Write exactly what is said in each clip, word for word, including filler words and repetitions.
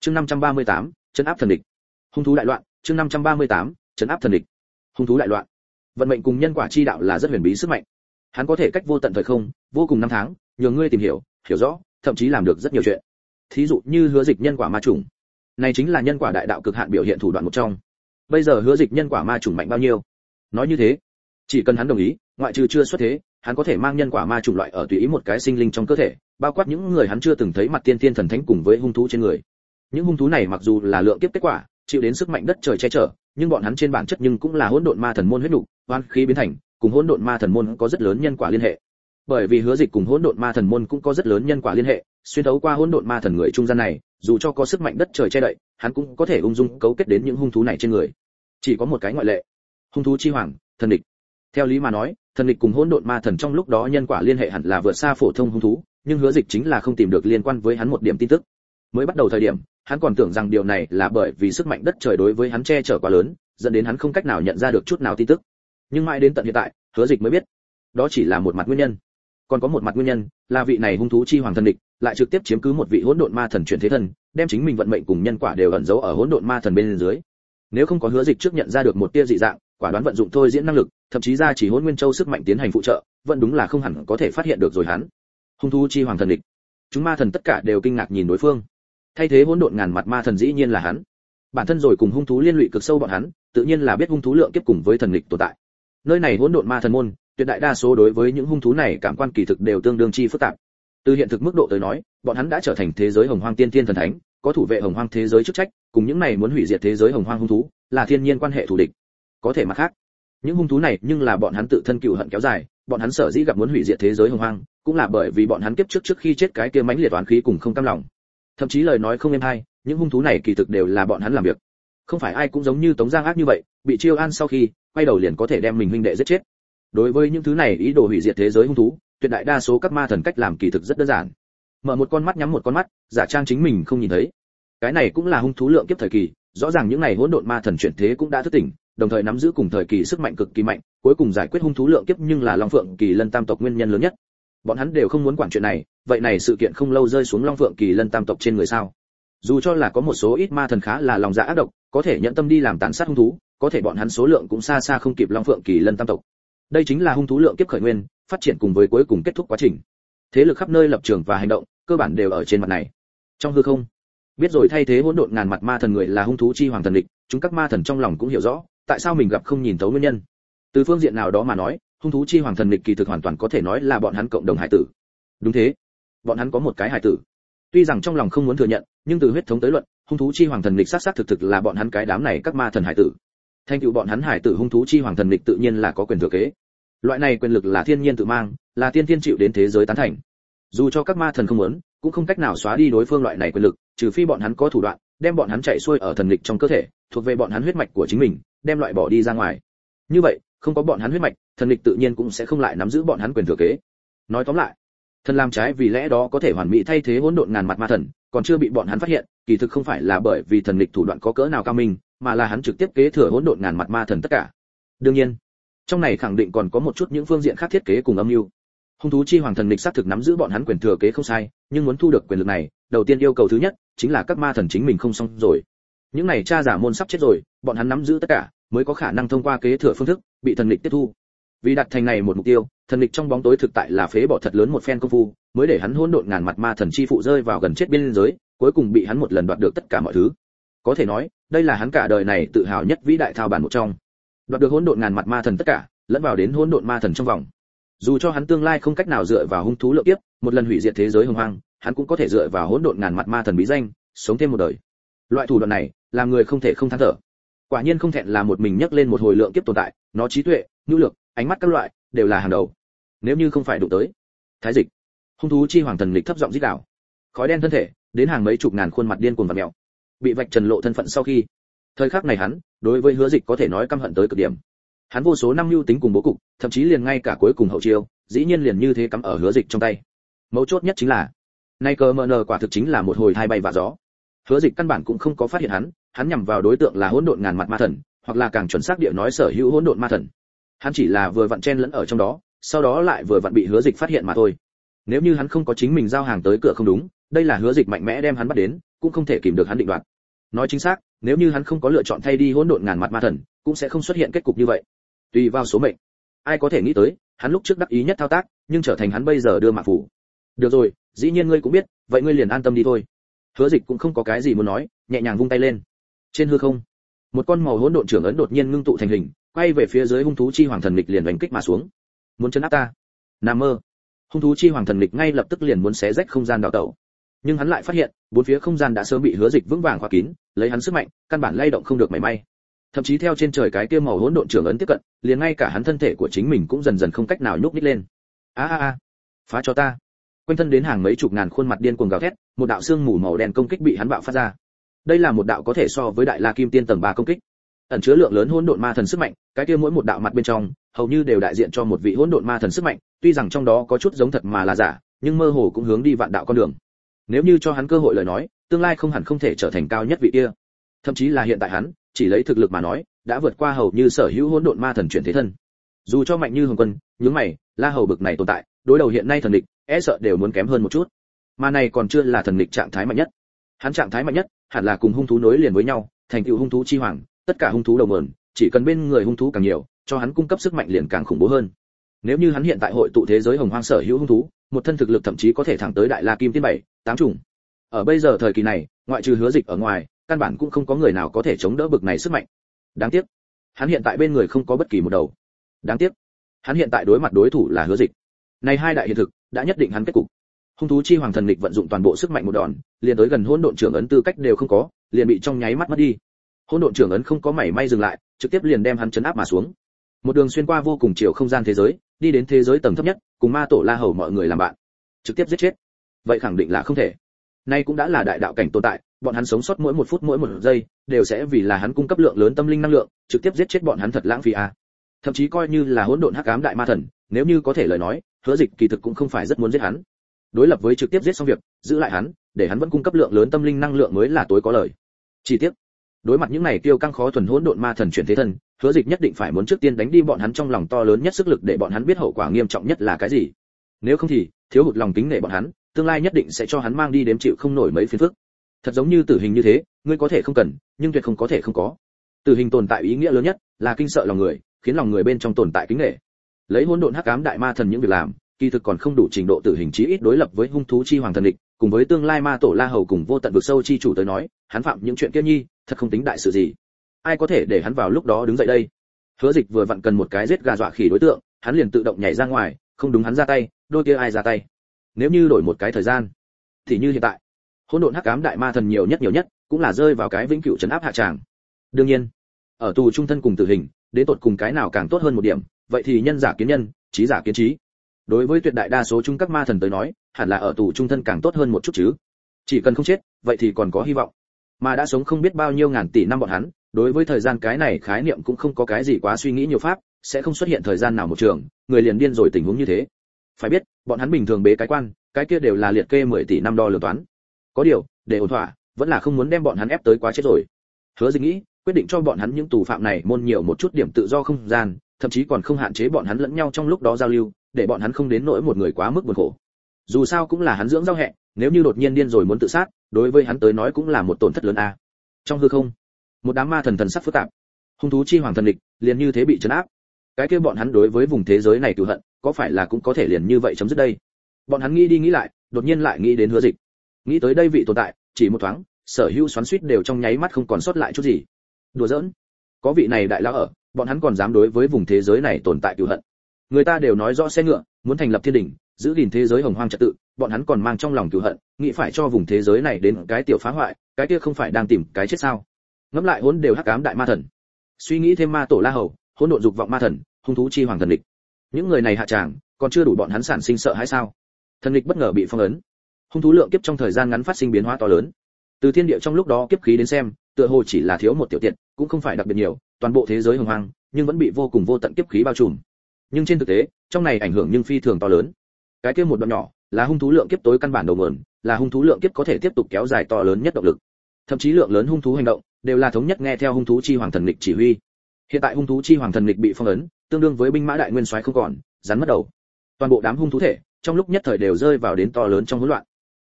Chương năm trăm ba mươi tám, trấn áp thần địch. Hung thú đại loạn, chương năm trăm ba mươi tám, trấn áp thần địch. Hung thú đại loạn. Vận mệnh cùng nhân quả chi đạo là rất huyền bí sức mạnh. Hắn có thể cách vô tận thời không, vô cùng năm tháng, nhường ngươi tìm hiểu, hiểu rõ, thậm chí làm được rất nhiều chuyện. Thí dụ như hứa dịch nhân quả ma chủng. Này chính là nhân quả đại đạo cực hạn biểu hiện thủ đoạn một trong. Bây giờ hứa dịch nhân quả ma chủng mạnh bao nhiêu? Nói như thế, chỉ cần hắn đồng ý, ngoại trừ chưa xuất thế, hắn có thể mang nhân quả ma chủng loại ở tùy ý một cái sinh linh trong cơ thể, bao quát những người hắn chưa từng thấy mặt tiên tiên thần thánh cùng với hung thú trên người. Những hung thú này mặc dù là lượng kiếp kết quả, chịu đến sức mạnh đất trời che chở, nhưng bọn hắn trên bản chất nhưng cũng là hỗn độn ma thần môn huyết nục, oan khí biến thành, cùng hỗn độn ma thần môn có rất lớn nhân quả liên hệ. Bởi vì hứa dịch cùng hỗn độn ma thần môn cũng có rất lớn nhân quả liên hệ, xuyên thấu qua hỗn độn ma thần người trung gian này, dù cho có sức mạnh đất trời che đậy, hắn cũng có thể ung dung cấu kết đến những hung thú này trên người. Chỉ có một cái ngoại lệ, hung thú chi hoàng, thần địch. Theo lý mà nói, thần địch cùng hỗn độn ma thần trong lúc đó nhân quả liên hệ hẳn là vượt xa phổ thông hung thú, nhưng hứa dịch chính là không tìm được liên quan với hắn một điểm tin tức. Mới bắt đầu thời điểm, hắn còn tưởng rằng điều này là bởi vì sức mạnh đất trời đối với hắn che chở quá lớn, dẫn đến hắn không cách nào nhận ra được chút nào tin tức. Nhưng mãi đến tận hiện tại, hứa dịch mới biết, đó chỉ là một mặt nguyên nhân. Còn có một mặt nguyên nhân, là vị này hung thú chi hoàng thần địch, lại trực tiếp chiếm cứ một vị hỗn độn ma thần chuyển thế thân, đem chính mình vận mệnh cùng nhân quả đều ẩn giấu ở hỗn độn ma thần bên dưới. Nếu không có hứa dịch trước nhận ra được một tia dị dạng, quả đoán vận dụng thôi diễn năng lực, thậm chí ra chỉ hỗn nguyên châu sức mạnh tiến hành phụ trợ, vẫn đúng là không hẳn có thể phát hiện được rồi hắn. Hung thú chi hoàng thần địch. Chúng ma thần tất cả đều kinh ngạc nhìn đối phương. Thay thế hỗn độn ngàn mặt ma thần dĩ nhiên là hắn. Bản thân rồi cùng hung thú liên lụy cực sâu bọn hắn, tự nhiên là biết hung thú lượng kiếp cùng với thần địch tồn tại. Nơi này hỗn độn ma thần môn, tuyệt đại đa số đối với những hung thú này cảm quan kỳ thực đều tương đương chi phức tạp. Từ hiện thực mức độ tới nói, bọn hắn đã trở thành thế giới hồng hoang tiên tiên thần thánh, có thủ vệ hồng hoang thế giới chức trách, cùng những này muốn hủy diệt thế giới hồng hoang hung thú, là thiên nhiên quan hệ thù địch. Có thể mặt khác, những hung thú này nhưng là bọn hắn tự thân cừu hận kéo dài, bọn hắn sở dĩ gặp muốn hủy diệt thế giới hồng hoang, cũng là bởi vì bọn hắn kiếp trước trước khi chết cái kia mãnh liệt oán khí cùng không cam lòng. Thậm chí lời nói không êm hay, những hung thú này kỳ thực đều là bọn hắn làm việc. Không phải ai cũng giống như Tống Giang ác như vậy, bị chiêu an sau khi quay đầu liền có thể đem mình huynh đệ giết chết. Đối với những thứ này ý đồ hủy diệt thế giới hung thú, tuyệt đại đa số các ma thần cách làm kỳ thực rất đơn giản. Mở một con mắt nhắm một con mắt, giả trang chính mình không nhìn thấy. Cái này cũng là hung thú lượng kiếp thời kỳ, rõ ràng những này hỗn độn ma thần chuyển thế cũng đã thức tỉnh, đồng thời nắm giữ cùng thời kỳ sức mạnh cực kỳ mạnh, cuối cùng giải quyết hung thú lượng kiếp nhưng là Long Phượng Kỳ Lân Tam tộc nguyên nhân lớn nhất. Bọn hắn đều không muốn quản chuyện này, vậy này sự kiện không lâu rơi xuống Long Phượng Kỳ Lân Tam tộc trên người sao? Dù cho là có một số ít ma thần khá là lòng dạ ác độc, có thể nhận tâm đi làm tàn sát hung thú, có thể bọn hắn số lượng cũng xa xa không kịp Long Phượng Kỳ Lân Tam tộc. Đây chính là hung thú lượng kiếp khởi nguyên, phát triển cùng với cuối cùng kết thúc quá trình. Thế lực khắp nơi lập trường và hành động, cơ bản đều ở trên mặt này. Trong hư không, biết rồi thay thế hỗn độn ngàn mặt ma thần người là hung thú chi hoàng thần địch, chúng các ma thần trong lòng cũng hiểu rõ, tại sao mình gặp không nhìn thấu nguyên nhân. Từ phương diện nào đó mà nói, hung thú chi hoàng thần địch kỳ thực hoàn toàn có thể nói là bọn hắn cộng đồng hải tử. Đúng thế, bọn hắn có một cái hải tử. Tuy rằng trong lòng không muốn thừa nhận, nhưng từ huyết thống tới luận, hung thú chi hoàng thần địch xác xác thực thực là bọn hắn cái đám này các ma thần hải tử. Thành tựu bọn hắn hải tử hung thú chi hoàng thần địch tự nhiên là có quyền thừa kế. Loại này quyền lực là thiên nhiên tự mang, là tiên tiên chịu đến thế giới tán thành. Dù cho các ma thần không muốn, cũng không cách nào xóa đi đối phương loại này quyền lực, trừ phi bọn hắn có thủ đoạn, đem bọn hắn chạy xuôi ở thần địch trong cơ thể, thuộc về bọn hắn huyết mạch của chính mình, đem loại bỏ đi ra ngoài. Như vậy, không có bọn hắn huyết mạch, thần địch tự nhiên cũng sẽ không lại nắm giữ bọn hắn quyền thừa kế. Nói tóm lại, thần làm trái vì lẽ đó có thể hoàn mỹ thay thế hỗn độn ngàn mặt ma thần, còn chưa bị bọn hắn phát hiện, kỳ thực không phải là bởi vì thần địch thủ đoạn có cỡ nào cao minh, mà là hắn trực tiếp kế thừa hỗn độn ngàn mặt ma thần tất cả. Đương nhiên, trong này khẳng định còn có một chút những phương diện khác thiết kế cùng âm mưu. Hung thú chi hoàng thần địch xác thực nắm giữ bọn hắn quyền thừa kế không sai, nhưng muốn thu được quyền lực này, đầu tiên yêu cầu thứ nhất chính là các ma thần chính mình không xong rồi. Những này cha giả môn sắp chết rồi, bọn hắn nắm giữ tất cả, mới có khả năng thông qua kế thừa phương thức bị thần địch tiếp thu. Vì đạt thành này một mục tiêu, thần địch trong bóng tối thực tại là phế bỏ thật lớn một phen công phu, mới để hắn hỗn độn ngàn mặt ma thần chi phụ rơi vào gần chết biên giới, cuối cùng bị hắn một lần đoạt được tất cả mọi thứ. Có thể nói, đây là hắn cả đời này tự hào nhất vĩ đại thao bản một trong. Đoạt được hỗn độn ngàn mặt ma thần tất cả, lẫn vào đến hỗn độn ma thần trong vòng. Dù cho hắn tương lai không cách nào dựa vào hung thú lượng kiếp, một lần hủy diệt thế giới hồng hoang, hắn cũng có thể dựa vào hỗn độn ngàn mặt ma thần bí danh, sống thêm một đời. Loại thủ đoạn này, làm người không thể không than thở. Quả nhiên không thẹn là một mình nhấc lên một hồi lượng kiếp tồn tại, nó trí tuệ, nhu lược, ánh mắt các loại, đều là hàng đầu. Nếu như không phải đụng tới Thái Dịch, hung thú chi hoàng thần lịch thấp giọng rít gào. Khói đen thân thể, đến hàng mấy chục ngàn khuôn mặt điên cuồng vặn mèo. Bị vạch trần lộ thân phận sau khi, thời khắc này hắn, đối với Hứa Dịch có thể nói căm hận tới cực điểm. Hắn vô số năm lưu tính cùng bố cục, thậm chí liền ngay cả cuối cùng hậu chiêu, dĩ nhiên liền như thế cắm ở Hứa Dịch trong tay. Mấu chốt nhất chính là, nay cờ mờ nờ quả thực chính là một hồi hai bay vạ gió. Hứa Dịch căn bản cũng không có phát hiện hắn, hắn nhằm vào đối tượng là hỗn độn ngàn mặt ma thần, hoặc là càng chuẩn xác địa nói sở hữu hỗn độn ma thần. Hắn chỉ là vừa vặn chen lẫn ở trong đó, sau đó lại vừa vặn bị Hứa Dịch phát hiện mà thôi. Nếu như hắn không có chính mình giao hàng tới cửa không đúng, đây là Hứa Dịch mạnh mẽ đem hắn bắt đến, cũng không thể kìm được hắn định đoạt. Nói chính xác, nếu như hắn không có lựa chọn thay đi hỗn độn ngàn mặt ma thần, cũng sẽ không xuất hiện kết cục như vậy. Tùy vào số mệnh. Ai có thể nghĩ tới, hắn lúc trước đắc ý nhất thao tác, nhưng trở thành hắn bây giờ đưa mạng phủ. Được rồi, dĩ nhiên ngươi cũng biết, vậy ngươi liền an tâm đi thôi. Hứa Dịch cũng không có cái gì muốn nói, nhẹ nhàng vung tay lên. Trên hư không, một con màu hỗn độn trưởng ấn đột nhiên ngưng tụ thành hình, quay về phía dưới hung thú chi hoàng thần nghịch liền đánh kích mà xuống. Muốn trấn áp ta? Nằm mơ. Hung thú chi hoàng thần nghịch ngay lập tức liền muốn xé rách không gian đào tẩu. Nhưng hắn lại phát hiện, bốn phía không gian đã sớm bị Hứa Dịch vững vàng khóa kín, lấy hắn sức mạnh, căn bản lay động không được mảy may. Thậm chí theo trên trời cái kia màu hỗn độn trưởng ấn tiếp cận, liền ngay cả hắn thân thể của chính mình cũng dần dần không cách nào nhúc nhích lên. A a a, phá cho ta! Quanh thân đến hàng mấy chục ngàn khuôn mặt điên cuồng gào thét, một đạo xương mù màu đen công kích bị hắn bạo phát ra. Đây là một đạo có thể so với đại la kim tiên tầng ba công kích, ẩn chứa lượng lớn hỗn độn ma thần sức mạnh, cái kia mỗi một đạo mặt bên trong, hầu như đều đại diện cho một vị hỗn độn ma thần sức mạnh, tuy rằng trong đó có chút giống thật mà là giả, nhưng mơ hồ cũng hướng đi vạn đạo con đường. Nếu như cho hắn cơ hội lời nói, tương lai không hẳn không thể trở thành cao nhất vị kia. Thậm chí là hiện tại hắn, chỉ lấy thực lực mà nói, đã vượt qua hầu như sở hữu hỗn độn ma thần chuyển thế thân. Dù cho mạnh như Hồng Quân, nhướng mày, La Hầu bực này tồn tại, đối đầu hiện nay thần địch, e sợ đều muốn kém hơn một chút. Mà này còn chưa là thần địch trạng thái mạnh nhất. Hắn trạng thái mạnh nhất, hẳn là cùng hung thú nối liền với nhau, thành tựu hung thú chi hoàng, tất cả hung thú đầu nguồn, chỉ cần bên người hung thú càng nhiều, cho hắn cung cấp sức mạnh liền càng khủng bố hơn. Nếu như hắn hiện tại hội tụ thế giới hồng hoang sở hữu hung thú, một thân thực lực thậm chí có thể thẳng tới đại la kim tiên bảy, tám chủng. Ở bây giờ thời kỳ này, ngoại trừ Hứa Dịch ở ngoài, căn bản cũng không có người nào có thể chống đỡ bực này sức mạnh. Đáng tiếc, hắn hiện tại bên người không có bất kỳ một đầu. Đáng tiếc, hắn hiện tại đối mặt đối thủ là Hứa Dịch. Này hai đại hiện thực đã nhất định hắn kết cục. Hung thú chi hoàng thần nghịch vận dụng toàn bộ sức mạnh một đòn, liền tới gần hỗn độn trưởng ấn tư cách đều không có, liền bị trong nháy mắt mất đi. Hỗn độn trưởng ấn không có mảy may dừng lại, trực tiếp liền đem hắn chấn áp mà xuống. Một đường xuyên qua vô cùng chiều không gian thế giới, đi đến thế giới tầng thấp nhất, cùng ma tổ La Hầu mọi người làm bạn, trực tiếp giết chết. Vậy khẳng định là không thể. Nay cũng đã là đại đạo cảnh tồn tại, bọn hắn sống sót mỗi một phút mỗi một giây, đều sẽ vì là hắn cung cấp lượng lớn tâm linh năng lượng, trực tiếp giết chết bọn hắn thật lãng phí à. Thậm chí coi như là hỗn độn hắc ám đại ma thần, nếu như có thể lời nói, Hứa Dịch kỳ thực cũng không phải rất muốn giết hắn. Đối lập với trực tiếp giết xong việc, giữ lại hắn, để hắn vẫn cung cấp lượng lớn tâm linh năng lượng mới là tối có lợi. Chi tiết, đối mặt những này tiêu căng khó thuần hỗn độn ma thần chuyển thế thân, Hứa Dịch nhất định phải muốn trước tiên đánh đi bọn hắn trong lòng to lớn nhất sức lực để bọn hắn biết hậu quả nghiêm trọng nhất là cái gì. Nếu không thì, thiếu hụt lòng kính nể bọn hắn, tương lai nhất định sẽ cho hắn mang đi đếm chịu không nổi mấy phiền phức. Thật giống như tử hình như thế, ngươi có thể không cần, nhưng tuyệt không có thể không có. Tử hình tồn tại ý nghĩa lớn nhất là kinh sợ lòng người, khiến lòng người bên trong tồn tại kính nể. Lấy hỗn độn hắc ám đại ma thần những việc làm, kỳ thực còn không đủ trình độ tử hình chí ít đối lập với hung thú chi hoàng thần địch, cùng với tương lai ma tổ La Hầu cùng vô tận vực sâu chi chủ tới nói, hắn phạm những chuyện kia nhi, thật không tính đại sự gì. Ai có thể để hắn vào lúc đó đứng dậy đây? Hứa Dịch vừa vặn cần một cái giết gà dọa khỉ đối tượng, hắn liền tự động nhảy ra ngoài, không đúng hắn ra tay, đôi kia ai ra tay. Nếu như đổi một cái thời gian, thì như hiện tại, hỗn độn hắc ám đại ma thần nhiều nhất nhiều nhất, cũng là rơi vào cái vĩnh cửu trấn áp hạ tràng. Đương nhiên, ở tù trung thân cùng tử hình, đến tột cùng cái nào càng tốt hơn một điểm, vậy thì nhân giả kiến nhân, trí giả kiến trí. Đối với tuyệt đại đa số trung các ma thần tới nói, hẳn là ở tù trung thân càng tốt hơn một chút chứ. Chỉ cần không chết, vậy thì còn có hy vọng. Mà đã sống không biết bao nhiêu ngàn tỷ năm bọn hắn, đối với thời gian cái này khái niệm cũng không có cái gì quá suy nghĩ nhiều pháp, sẽ không xuất hiện thời gian nào một trường, người liền điên rồi tình huống như thế. Phải biết, bọn hắn bình thường bế cái quan, cái kia đều là liệt kê mười tỷ năm đo lường toán. Có điều, để ổn thỏa, vẫn là không muốn đem bọn hắn ép tới quá chết rồi. Hứa Dịch nghĩ, quyết định cho bọn hắn những tù phạm này môn nhiều một chút điểm tự do không gian, thậm chí còn không hạn chế bọn hắn lẫn nhau trong lúc đó giao lưu, để bọn hắn không đến nỗi một người quá mức buồn khổ. Dù sao cũng là hắn dưỡng giao hẹ, nếu như đột nhiên điên rồi muốn tự sát, đối với hắn tới nói cũng là một tổn thất lớn a. À. Trong hư không, một đám ma thần thần sắc phức tạp, hung thú chi hoàng thần địch, liền như thế bị trấn áp. Cái kia bọn hắn đối với vùng thế giới này cừu hận, có phải là cũng có thể liền như vậy chấm dứt đây? Bọn hắn nghĩ đi nghĩ lại, đột nhiên lại nghĩ đến Hứa Dịch. Nghĩ tới đây vị tồn tại, chỉ một thoáng, sở hữu xoắn xuýt đều trong nháy mắt không còn sót lại chút gì. Đùa giỡn, có vị này đại lão ở, bọn hắn còn dám đối với vùng thế giới này tồn tại cừu hận. Người ta đều nói rõ xe ngựa, muốn thành lập thiên đỉnh, giữ gìn thế giới hồng hoang trật tự, bọn hắn còn mang trong lòng cừu hận, nghĩ phải cho vùng thế giới này đến cái tiểu phá hoại, cái kia không phải đang tìm cái chết sao? Ngẫm lại hỗn đều hắc ám đại ma thần, suy nghĩ thêm ma tổ La Hầu, hỗn độn dục vọng ma thần, hung thú chi hoàng thần địch. Những người này hạ tràng, còn chưa đủ bọn hắn sản sinh sợ hãi sao? Thần địch bất ngờ bị phong ấn. Hung thú lượng kiếp trong thời gian ngắn phát sinh biến hóa to lớn. Từ thiên địa trong lúc đó kiếp khí đến xem, tựa hồ chỉ là thiếu một tiểu tiện, cũng không phải đặc biệt nhiều, toàn bộ thế giới hồng hoang, nhưng vẫn bị vô cùng vô tận kiếp khí bao trùm. Nhưng trên thực tế, trong này ảnh hưởng nhưng phi thường to lớn. Cái kia một đoạn nhỏ, là hung thú lượng kiếp tối căn bản đầu nguồn, là hung thú lượng kiếp có thể tiếp tục kéo dài to lớn nhất động lực. Thậm chí lượng lớn hung thú hành động, đều là thống nhất nghe theo hung thú chi hoàng thần lịch chỉ huy. Hiện tại hung thú chi hoàng thần lịch bị phong ấn, tương đương với binh mã đại nguyên soái không còn, rắn mất đầu. Toàn bộ đám hung thú thể, trong lúc nhất thời đều rơi vào đến to lớn trong hỗn loạn.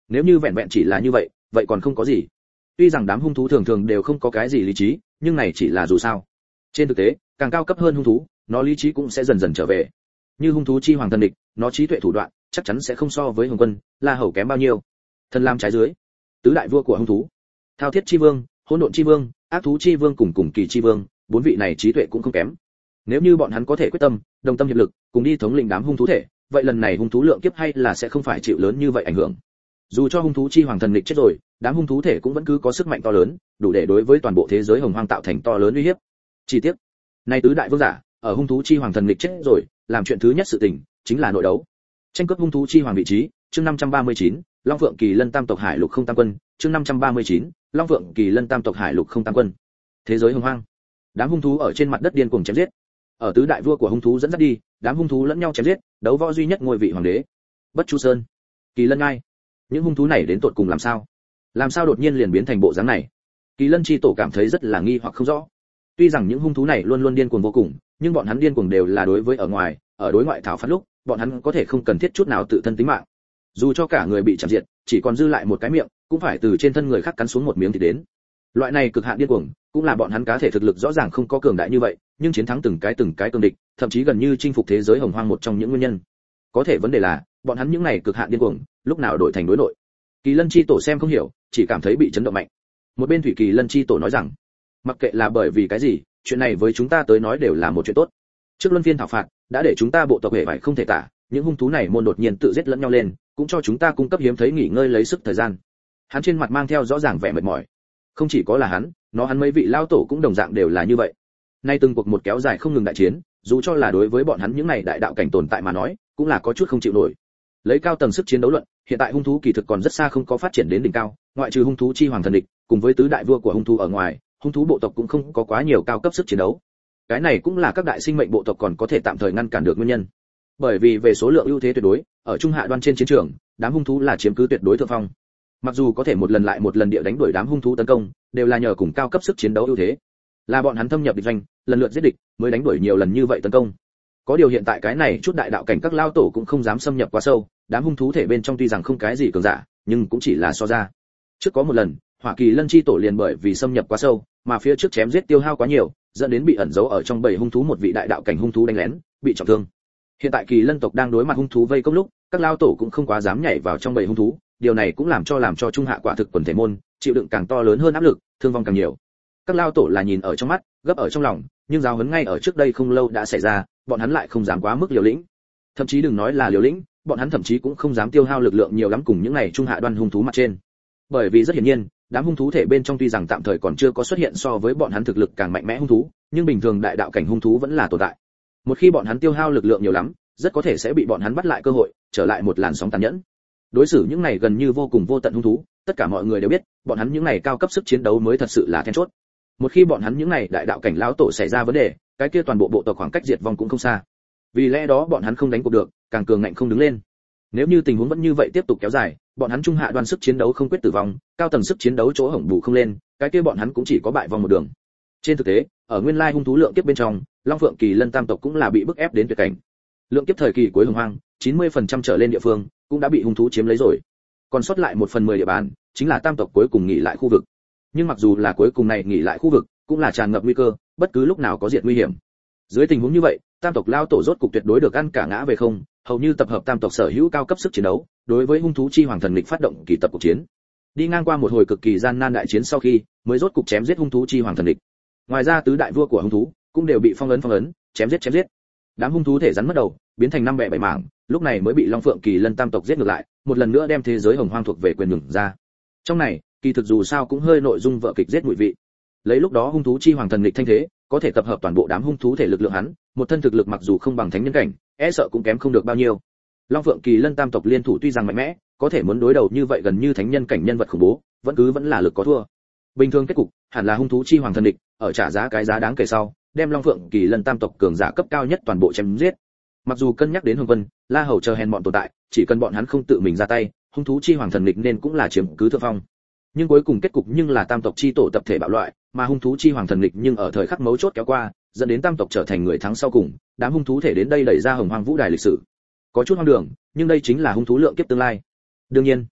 Nếu như vẹn vẹn chỉ là như vậy, vậy còn không có gì. Tuy rằng đám hung thú thường thường đều không có cái gì lý trí, nhưng này chỉ là dù sao. Trên thực tế, càng cao cấp hơn hung thú, nó lý trí cũng sẽ dần dần trở về. Như hung thú chi hoàng thần địch, nó trí tuệ thủ đoạn chắc chắn sẽ không so với Hồng Quân, La Hầu kém bao nhiêu. Thần Lam trái dưới, tứ đại vua của hung thú, Thao Thiết chi vương, Hỗn Độn chi vương, Ác thú chi vương cùng cùng Kỳ chi vương, bốn vị này trí tuệ cũng không kém. Nếu như bọn hắn có thể quyết tâm, đồng tâm hiệp lực, cùng đi thống lĩnh đám hung thú thể, vậy lần này hung thú lượng kiếp hay là sẽ không phải chịu lớn như vậy ảnh hưởng. Dù cho hung thú chi hoàng thần địch chết rồi, đám hung thú thể cũng vẫn cứ có sức mạnh to lớn, đủ để đối với toàn bộ thế giới hồng hoang tạo thành to lớn uy hiếp. Chi tiết, nay tứ đại vương giả, ở hung thú chi hoàng thần địch chết rồi, làm chuyện thứ nhất sự tình chính là nội đấu. Tranh cướp hung thú chi hoàng vị trí, chương năm trăm ba mươi chín, Long Phượng Kỳ Lân Tam tộc Hải Lục không tam quân, chương năm trăm ba mươi chín, Long Phượng Kỳ Lân Tam tộc Hải Lục không tam quân. Thế giới hồng hoang, đám hung thú ở trên mặt đất điên cuồng chém giết. Ở tứ đại vua của hung thú dẫn dắt đi, đám hung thú lẫn nhau chém giết, đấu võ duy nhất ngôi vị hoàng đế. Bất Chu Sơn, Kỳ Lân Ngai. Những hung thú này đến tột cùng làm sao? Làm sao đột nhiên liền biến thành bộ dáng này? Kỳ Lân chi tổ cảm thấy rất là nghi hoặc không rõ. Tuy rằng những hung thú này luôn luôn điên cuồng vô cùng, nhưng bọn hắn điên cuồng đều là đối với ở ngoài, ở đối ngoại thảo phạt lúc, bọn hắn có thể không cần thiết chút nào tự thân tính mạng. Dù cho cả người bị chạm diệt, chỉ còn dư lại một cái miệng, cũng phải từ trên thân người khác cắn xuống một miếng thịt đến. Loại này cực hạn điên cuồng, cũng là bọn hắn cá thể thực lực rõ ràng không có cường đại như vậy, nhưng chiến thắng từng cái từng cái cường địch, thậm chí gần như chinh phục thế giới hồng hoang một trong những nguyên nhân. Có thể vấn đề là, bọn hắn những này cực hạn điên cuồng, lúc nào đổi thành đối nội. Kỳ Lân chi tổ xem không hiểu, chỉ cảm thấy bị chấn động mạnh. Một bên Thủy Kỳ Lân chi tổ nói rằng, mặc kệ là bởi vì cái gì, chuyện này với chúng ta tới nói đều là một chuyện tốt. Trước luân phiên thảo phạt, đã để chúng ta bộ tộc hệ vải không thể tả, những hung thú này môn đột nhiên tự giết lẫn nhau lên, cũng cho chúng ta cung cấp hiếm thấy nghỉ ngơi lấy sức thời gian. Hắn trên mặt mang theo rõ ràng vẻ mệt mỏi. Không chỉ có là hắn, nó hắn mấy vị lao tổ cũng đồng dạng đều là như vậy. Nay từng cuộc một kéo dài không ngừng đại chiến, dù cho là đối với bọn hắn những này đại đạo cảnh tồn tại mà nói, cũng là có chút không chịu nổi. Lấy cao tầng sức chiến đấu luận, hiện tại hung thú kỳ thực còn rất xa không có phát triển đến đỉnh cao, ngoại trừ hung thú chi hoàng thần địch, cùng với tứ đại vua của hung thú ở ngoài, hung thú bộ tộc cũng không có quá nhiều cao cấp sức chiến đấu. Cái này cũng là các đại sinh mệnh bộ tộc còn có thể tạm thời ngăn cản được nguyên nhân. Bởi vì về số lượng ưu thế tuyệt đối, ở trung hạ đoan trên chiến trường, đám hung thú là chiếm cứ tuyệt đối thượng phong. Mặc dù có thể một lần lại một lần địa đánh đuổi đám hung thú tấn công, đều là nhờ cùng cao cấp sức chiến đấu ưu thế. Là bọn hắn thâm nhập địch doanh, lần lượt giết địch, mới đánh đuổi nhiều lần như vậy tấn công. Có điều hiện tại cái này chút đại đạo cảnh các lao tổ cũng không dám xâm nhập quá sâu, đám hung thú thể bên trong tuy rằng không cái gì cường giả, nhưng cũng chỉ là so ra. Trước có một lần, Hỏa Kỳ Lân chi tổ liền bởi vì xâm nhập quá sâu, mà phía trước chém giết tiêu hao quá nhiều, dẫn đến bị ẩn giấu ở trong bầy hung thú một vị đại đạo cảnh hung thú đánh lén, bị trọng thương. Hiện tại Kỳ Lân tộc đang đối mặt hung thú vây công lúc, các lao tổ cũng không quá dám nhảy vào trong bầy hung thú, điều này cũng làm cho làm cho trung hạ quả thực quần thể môn chịu đựng càng to lớn hơn áp lực, thương vong càng nhiều. Các lao tổ là nhìn ở trong mắt, gấp ở trong lòng, nhưng giáo huấn ngay ở trước đây không lâu đã xảy ra, bọn hắn lại không dám quá mức liều lĩnh. Thậm chí đừng nói là liều lĩnh, bọn hắn thậm chí cũng không dám tiêu hao lực lượng nhiều lắm cùng những này trung hạ đoan hung thú mặt trên. Bởi vì rất hiển nhiên, đám hung thú thể bên trong tuy rằng tạm thời còn chưa có xuất hiện so với bọn hắn thực lực càng mạnh mẽ hung thú, nhưng bình thường đại đạo cảnh hung thú vẫn là tồn tại. Một khi bọn hắn tiêu hao lực lượng nhiều lắm, rất có thể sẽ bị bọn hắn bắt lại cơ hội, trở lại một làn sóng tàn nhẫn. Đối xử những này gần như vô cùng vô tận hung thú, tất cả mọi người đều biết, bọn hắn những này cao cấp sức chiến đấu mới thật sự là then chốt. Một khi bọn hắn những này đại đạo cảnh lão tổ xảy ra vấn đề, cái kia toàn bộ bộ tộc khoảng cách diệt vong cũng không xa. Vì lẽ đó bọn hắn không đánh cuộc được, càng cường ngạnh không đứng lên. Nếu như tình huống vẫn như vậy tiếp tục kéo dài, bọn hắn trung hạ đoan sức chiến đấu không quyết tử vong, cao tầng sức chiến đấu chỗ hổng bù không lên, cái kia bọn hắn cũng chỉ có bại vong một đường. Trên thực tế, ở nguyên lai hung thú lượng kiếp bên trong, Long Phượng Kỳ Lân Tam tộc cũng là bị bức ép đến tuyệt cảnh. Lượng kiếp thời kỳ cuối hồng hoang, chín mươi phần trăm trở lên địa phương cũng đã bị hung thú chiếm lấy rồi. Còn sót lại một phần mười địa bàn, chính là Tam tộc cuối cùng nghỉ lại khu vực. Nhưng mặc dù là cuối cùng này nghỉ lại khu vực, cũng là tràn ngập nguy cơ, bất cứ lúc nào có diệt nguy hiểm. Dưới tình huống như vậy, Tam tộc lao tổ rốt cục tuyệt đối được ăn cả ngã về không, hầu như tập hợp Tam tộc sở hữu cao cấp sức chiến đấu, đối với hung thú chi hoàng thần lịch phát động kỳ tập cuộc chiến. Đi ngang qua một hồi cực kỳ gian nan đại chiến sau khi, mới rốt cục chém giết hung thú chi hoàng thần lịch. Ngoài ra tứ đại vua của hung thú cũng đều bị phong ấn phong ấn, chém giết chém giết. Đám hung thú thể rắn mất đầu, biến thành năm bè bảy mảng, lúc này mới bị Long Phượng Kỳ Lân Tam tộc giết ngược lại, một lần nữa đem thế giới hồng hoang thuộc về quyền nhường ra. Trong này, kỳ thực dù sao cũng hơi nội dung vợ kịch giết mùi vị. Lấy lúc đó hung thú chi hoàng thần lịch thanh thế, có thể tập hợp toàn bộ đám hung thú thể lực lượng hắn, một thân thực lực mặc dù không bằng thánh nhân cảnh, e sợ cũng kém không được bao nhiêu. Long Phượng Kỳ Lân Tam tộc liên thủ tuy rằng mạnh mẽ, có thể muốn đối đầu như vậy gần như thánh nhân cảnh nhân vật khủng bố, vẫn cứ vẫn là lực có thua. Bình thường kết cục, hẳn là hung thú chi hoàng thần địch, ở trả giá cái giá đáng kể sau, đem Long Phượng Kỳ Lân Tam tộc cường giả cấp cao nhất toàn bộ chém giết. Mặc dù cân nhắc đến Hồng Vân, La Hầu chờ hèn bọn tồn tại, chỉ cần bọn hắn không tự mình ra tay, hung thú chi hoàng thần địch nên cũng là chiếm cứ thượng phong. Nhưng cuối cùng kết cục nhưng là Tam tộc chi tổ tập thể bạo loại, mà hung thú chi hoàng thần địch nhưng ở thời khắc mấu chốt kéo qua, dẫn đến Tam tộc trở thành người thắng sau cùng, đám hung thú thể đến đây đẩy ra hồng hoang vũ đài lịch sử. Có chút hoang đường, nhưng đây chính là hung thú lượng kiếp tương lai. Đương nhiên,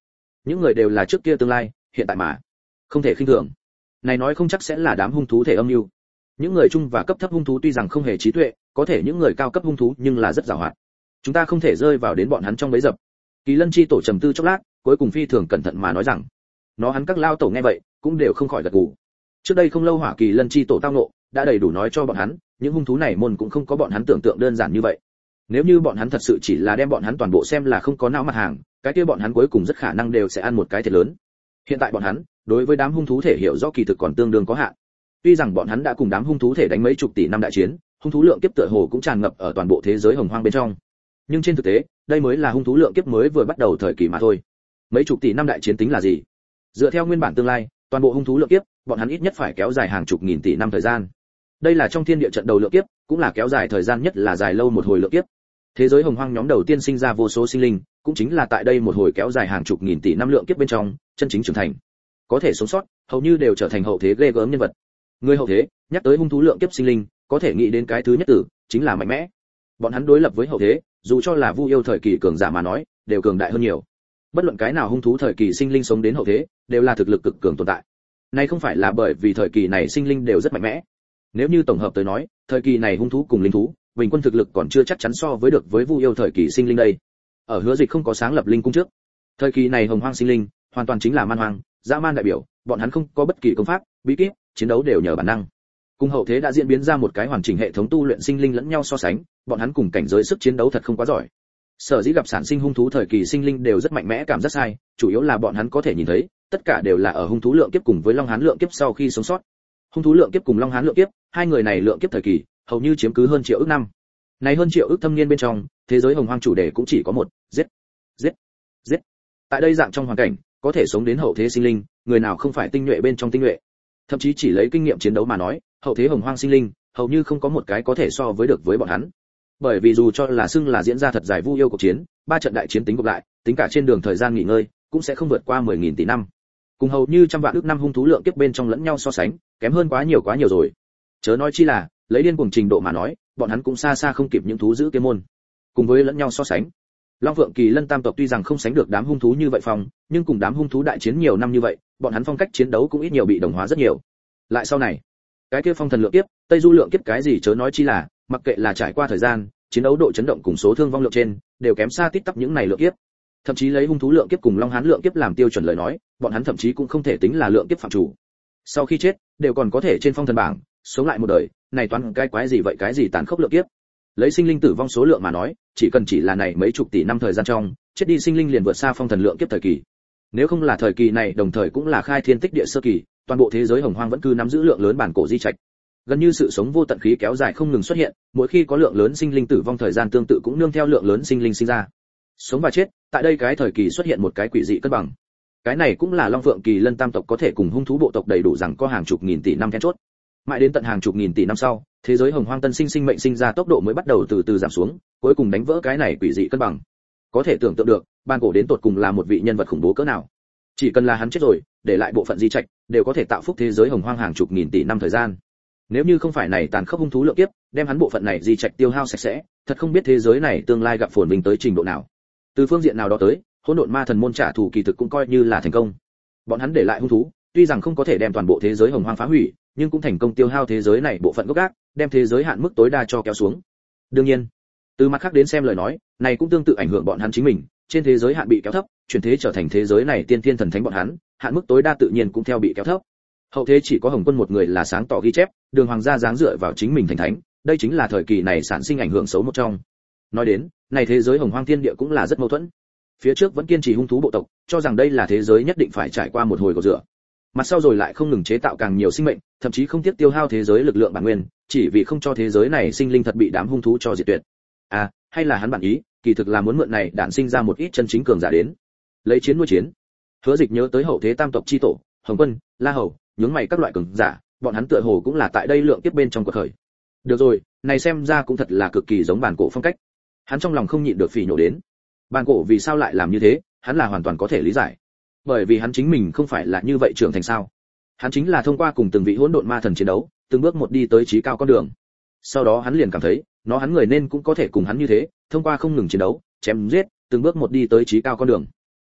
Những người đều là trước kia tương lai, hiện tại mà không thể khinh thường. Này nói không chắc sẽ là đám hung thú thể âm mưu. Những người trung và cấp thấp hung thú tuy rằng không hề trí tuệ, có thể những người cao cấp hung thú nhưng là rất giàu hoạt. Chúng ta không thể rơi vào đến bọn hắn trong bẫy dập. Kỳ Lân chi tổ trầm tư chốc lát, cuối cùng phi thường cẩn thận mà nói rằng, nó hắn các lao tổ nghe vậy, cũng đều không khỏi gật gù. Trước đây không lâu Hỏa Kỳ Lân chi tổ tao nộ, đã đầy đủ nói cho bọn hắn, những hung thú này môn cũng không có bọn hắn tưởng tượng đơn giản như vậy. Nếu như bọn hắn thật sự chỉ là đem bọn hắn toàn bộ xem là không có não mặt hàng, cái kia bọn hắn cuối cùng rất khả năng đều sẽ ăn một cái thiệt lớn. Hiện tại bọn hắn, đối với đám hung thú thể hiểu rõ kỳ thực còn tương đương có hạn. Tuy rằng bọn hắn đã cùng đám hung thú thể đánh mấy chục tỷ năm đại chiến, hung thú lượng kiếp tựa hồ cũng tràn ngập ở toàn bộ thế giới hồng hoang bên trong. Nhưng trên thực tế, đây mới là hung thú lượng kiếp mới vừa bắt đầu thời kỳ mà thôi. Mấy chục tỷ năm đại chiến tính là gì? Dựa theo nguyên bản tương lai, toàn bộ hung thú lượng kiếp, bọn hắn ít nhất phải kéo dài hàng chục nghìn tỷ năm thời gian. Đây là trong thiên địa trận đầu lượng kiếp, cũng là kéo dài thời gian nhất là dài lâu một hồi lượng kiếp. Thế giới hồng hoang nhóm đầu tiên sinh ra vô số sinh linh, cũng chính là tại đây một hồi kéo dài hàng chục nghìn tỷ năm lượng kiếp bên trong, chân chính trưởng thành. Có thể sống sót, hầu như đều trở thành hậu thế ghê gớm nhân vật. Người hậu thế, nhắc tới hung thú lượng kiếp sinh linh, có thể nghĩ đến cái thứ nhất tử, chính là mạnh mẽ. Bọn hắn đối lập với hậu thế, dù cho là Vu yêu thời kỳ cường giả mà nói, đều cường đại hơn nhiều. Bất luận cái nào hung thú thời kỳ sinh linh sống đến hậu thế, đều là thực lực cực cường tồn tại. Này không phải là bởi vì thời kỳ này sinh linh đều rất mạnh mẽ. Nếu như tổng hợp tới nói, thời kỳ này hung thú cùng linh thú, bình quân thực lực còn chưa chắc chắn so với được với Vu yêu thời kỳ sinh linh đây. Ở Hứa Dịch không có sáng lập linh cung trước, thời kỳ này hồng hoang sinh linh, hoàn toàn chính là man hoang, dã man đại biểu, bọn hắn không có bất kỳ công pháp, bí kíp, chiến đấu đều nhờ bản năng. Cùng hậu thế đã diễn biến ra một cái hoàn chỉnh hệ thống tu luyện sinh linh lẫn nhau so sánh, bọn hắn cùng cảnh giới sức chiến đấu thật không quá giỏi. Sở dĩ gặp sản sinh hung thú thời kỳ sinh linh đều rất mạnh mẽ cảm giác sai, chủ yếu là bọn hắn có thể nhìn thấy, tất cả đều là ở hung thú lượng kiếp cùng với long hán lượng kiếp sau khi sống sót. Hung thú lượng kiếp cùng long hán lượng kiếp, hai người này lượng kiếp thời kỳ, hầu như chiếm cứ hơn triệu ức năm. Này hơn triệu ức thâm niên bên trong, thế giới hồng hoang chủ đề cũng chỉ có một, giết, giết, giết. Tại đây dạng trong hoàn cảnh, có thể sống đến hậu thế sinh linh, người nào không phải tinh nhuệ bên trong tinh nhuệ. Thậm chí chỉ lấy kinh nghiệm chiến đấu mà nói, hậu thế hồng hoang sinh linh, hầu như không có một cái có thể so với được với bọn hắn. Bởi vì dù cho là xưng là diễn ra thật dài Vu yêu cuộc chiến, ba trận đại chiến tính gộp lại, tính cả trên đường thời gian nghỉ ngơi, cũng sẽ không vượt qua mười nghìn tỷ năm. Cùng hầu như trăm vạn ước năm hung thú lượng kiếp bên trong lẫn nhau so sánh, kém hơn quá nhiều quá nhiều rồi. Chớ nói chi là, lấy điên cuồng trình độ mà nói, bọn hắn cũng xa xa không kịp những thú dữ kia môn. Cùng với lẫn nhau so sánh, Long Phượng Kỳ Lân Tam tộc tuy rằng không sánh được đám hung thú như vậy phòng, nhưng cùng đám hung thú đại chiến nhiều năm như vậy, bọn hắn phong cách chiến đấu cũng ít nhiều bị đồng hóa rất nhiều. Lại sau này, cái kia phong thần lượng kiếp, Tây Du lượng kiếp cái gì chớ nói chi là, mặc kệ là trải qua thời gian, chiến đấu độ chấn động cùng số thương vong lượng trên, đều kém xa tít tắp những này lượng kiếp. Thậm chí lấy hung thú lượng kiếp cùng long hán lượng kiếp làm tiêu chuẩn lời nói, bọn hắn thậm chí cũng không thể tính là lượng kiếp phạm chủ. Sau khi chết, đều còn có thể trên phong thần bảng, sống lại một đời, này toán cái quái gì vậy cái gì tàn khốc lượng kiếp. Lấy sinh linh tử vong số lượng mà nói, chỉ cần chỉ là này mấy chục tỷ năm thời gian trong, chết đi sinh linh liền vượt xa phong thần lượng kiếp thời kỳ. Nếu không là thời kỳ này đồng thời cũng là khai thiên tích địa sơ kỳ, toàn bộ thế giới hồng hoang vẫn cứ nắm giữ lượng lớn bản cổ di trạch. Gần như sự sống vô tận khí kéo dài không ngừng xuất hiện, mỗi khi có lượng lớn sinh linh tử vong thời gian tương tự cũng nương theo lượng lớn sinh linh sinh ra. Sống và chết, tại đây cái thời kỳ xuất hiện một cái quỷ dị cân bằng. Cái này cũng là Long Phượng Kỳ Lân Tam tộc có thể cùng hung thú bộ tộc đầy đủ rằng có hàng chục nghìn tỷ năm then chốt. Mãi đến tận hàng chục nghìn tỷ năm sau, thế giới hồng hoang tân sinh sinh mệnh sinh ra tốc độ mới bắt đầu từ từ giảm xuống, cuối cùng đánh vỡ cái này quỷ dị cân bằng. Có thể tưởng tượng được, ban cổ đến tột cùng là một vị nhân vật khủng bố cỡ nào. Chỉ cần là hắn chết rồi, để lại bộ phận di trạch, đều có thể tạo phúc thế giới hồng hoang hàng chục nghìn tỷ năm thời gian. Nếu như không phải này tàn khốc hung thú lượng kiếp, đem hắn bộ phận này di trạch tiêu hao sạch sẽ, thật không biết thế giới này tương lai gặp phồn vinh tới trình độ nào. Từ phương diện nào đó tới, hỗn độn ma thần môn trả thù kỳ thực cũng coi như là thành công. Bọn hắn để lại hung thú, tuy rằng không có thể đem toàn bộ thế giới hồng hoang phá hủy, nhưng cũng thành công tiêu hao thế giới này bộ phận gốc gác, đem thế giới hạn mức tối đa cho kéo xuống. Đương nhiên, từ mặt khác đến xem lời nói, này cũng tương tự ảnh hưởng bọn hắn chính mình, trên thế giới hạn bị kéo thấp, chuyển thế trở thành thế giới này tiên thiên thần thánh bọn hắn, hạn mức tối đa tự nhiên cũng theo bị kéo thấp. Hậu thế chỉ có Hồng Quân một người là sáng tỏ ghi chép, Đường Hoàng gia dáng dựa vào chính mình thành thánh, đây chính là thời kỳ này sản sinh ảnh hưởng xấu một trong. Nói đến, này thế giới hồng hoang thiên địa cũng là rất mâu thuẫn. Phía trước vẫn kiên trì hung thú bộ tộc, cho rằng đây là thế giới nhất định phải trải qua một hồi gột rửa. Mặt sau rồi lại không ngừng chế tạo càng nhiều sinh mệnh, thậm chí không tiếc tiêu hao thế giới lực lượng bản nguyên, chỉ vì không cho thế giới này sinh linh thật bị đám hung thú cho diệt tuyệt. À, hay là hắn bản ý, kỳ thực là muốn mượn này đản sinh ra một ít chân chính cường giả đến. Lấy chiến nuôi chiến. Hứa Dịch nhớ tới hậu thế tam tộc chi tổ, Hồng Quân, La Hầu, nhướng mày các loại cường giả, bọn hắn tựa hồ cũng là tại đây lượng kiếp bên trong cuộc khởi. Được rồi, này xem ra cũng thật là cực kỳ giống bản cổ phong cách. Hắn trong lòng không nhịn được phỉ nhổ đến. Bản cổ vì sao lại làm như thế, hắn là hoàn toàn có thể lý giải. Bởi vì hắn chính mình không phải là như vậy trưởng thành sao? Hắn chính là thông qua cùng từng vị hỗn độn ma thần chiến đấu, từng bước một đi tới chí cao con đường. Sau đó hắn liền cảm thấy, nó hắn người nên cũng có thể cùng hắn như thế, thông qua không ngừng chiến đấu, chém giết, từng bước một đi tới chí cao con đường.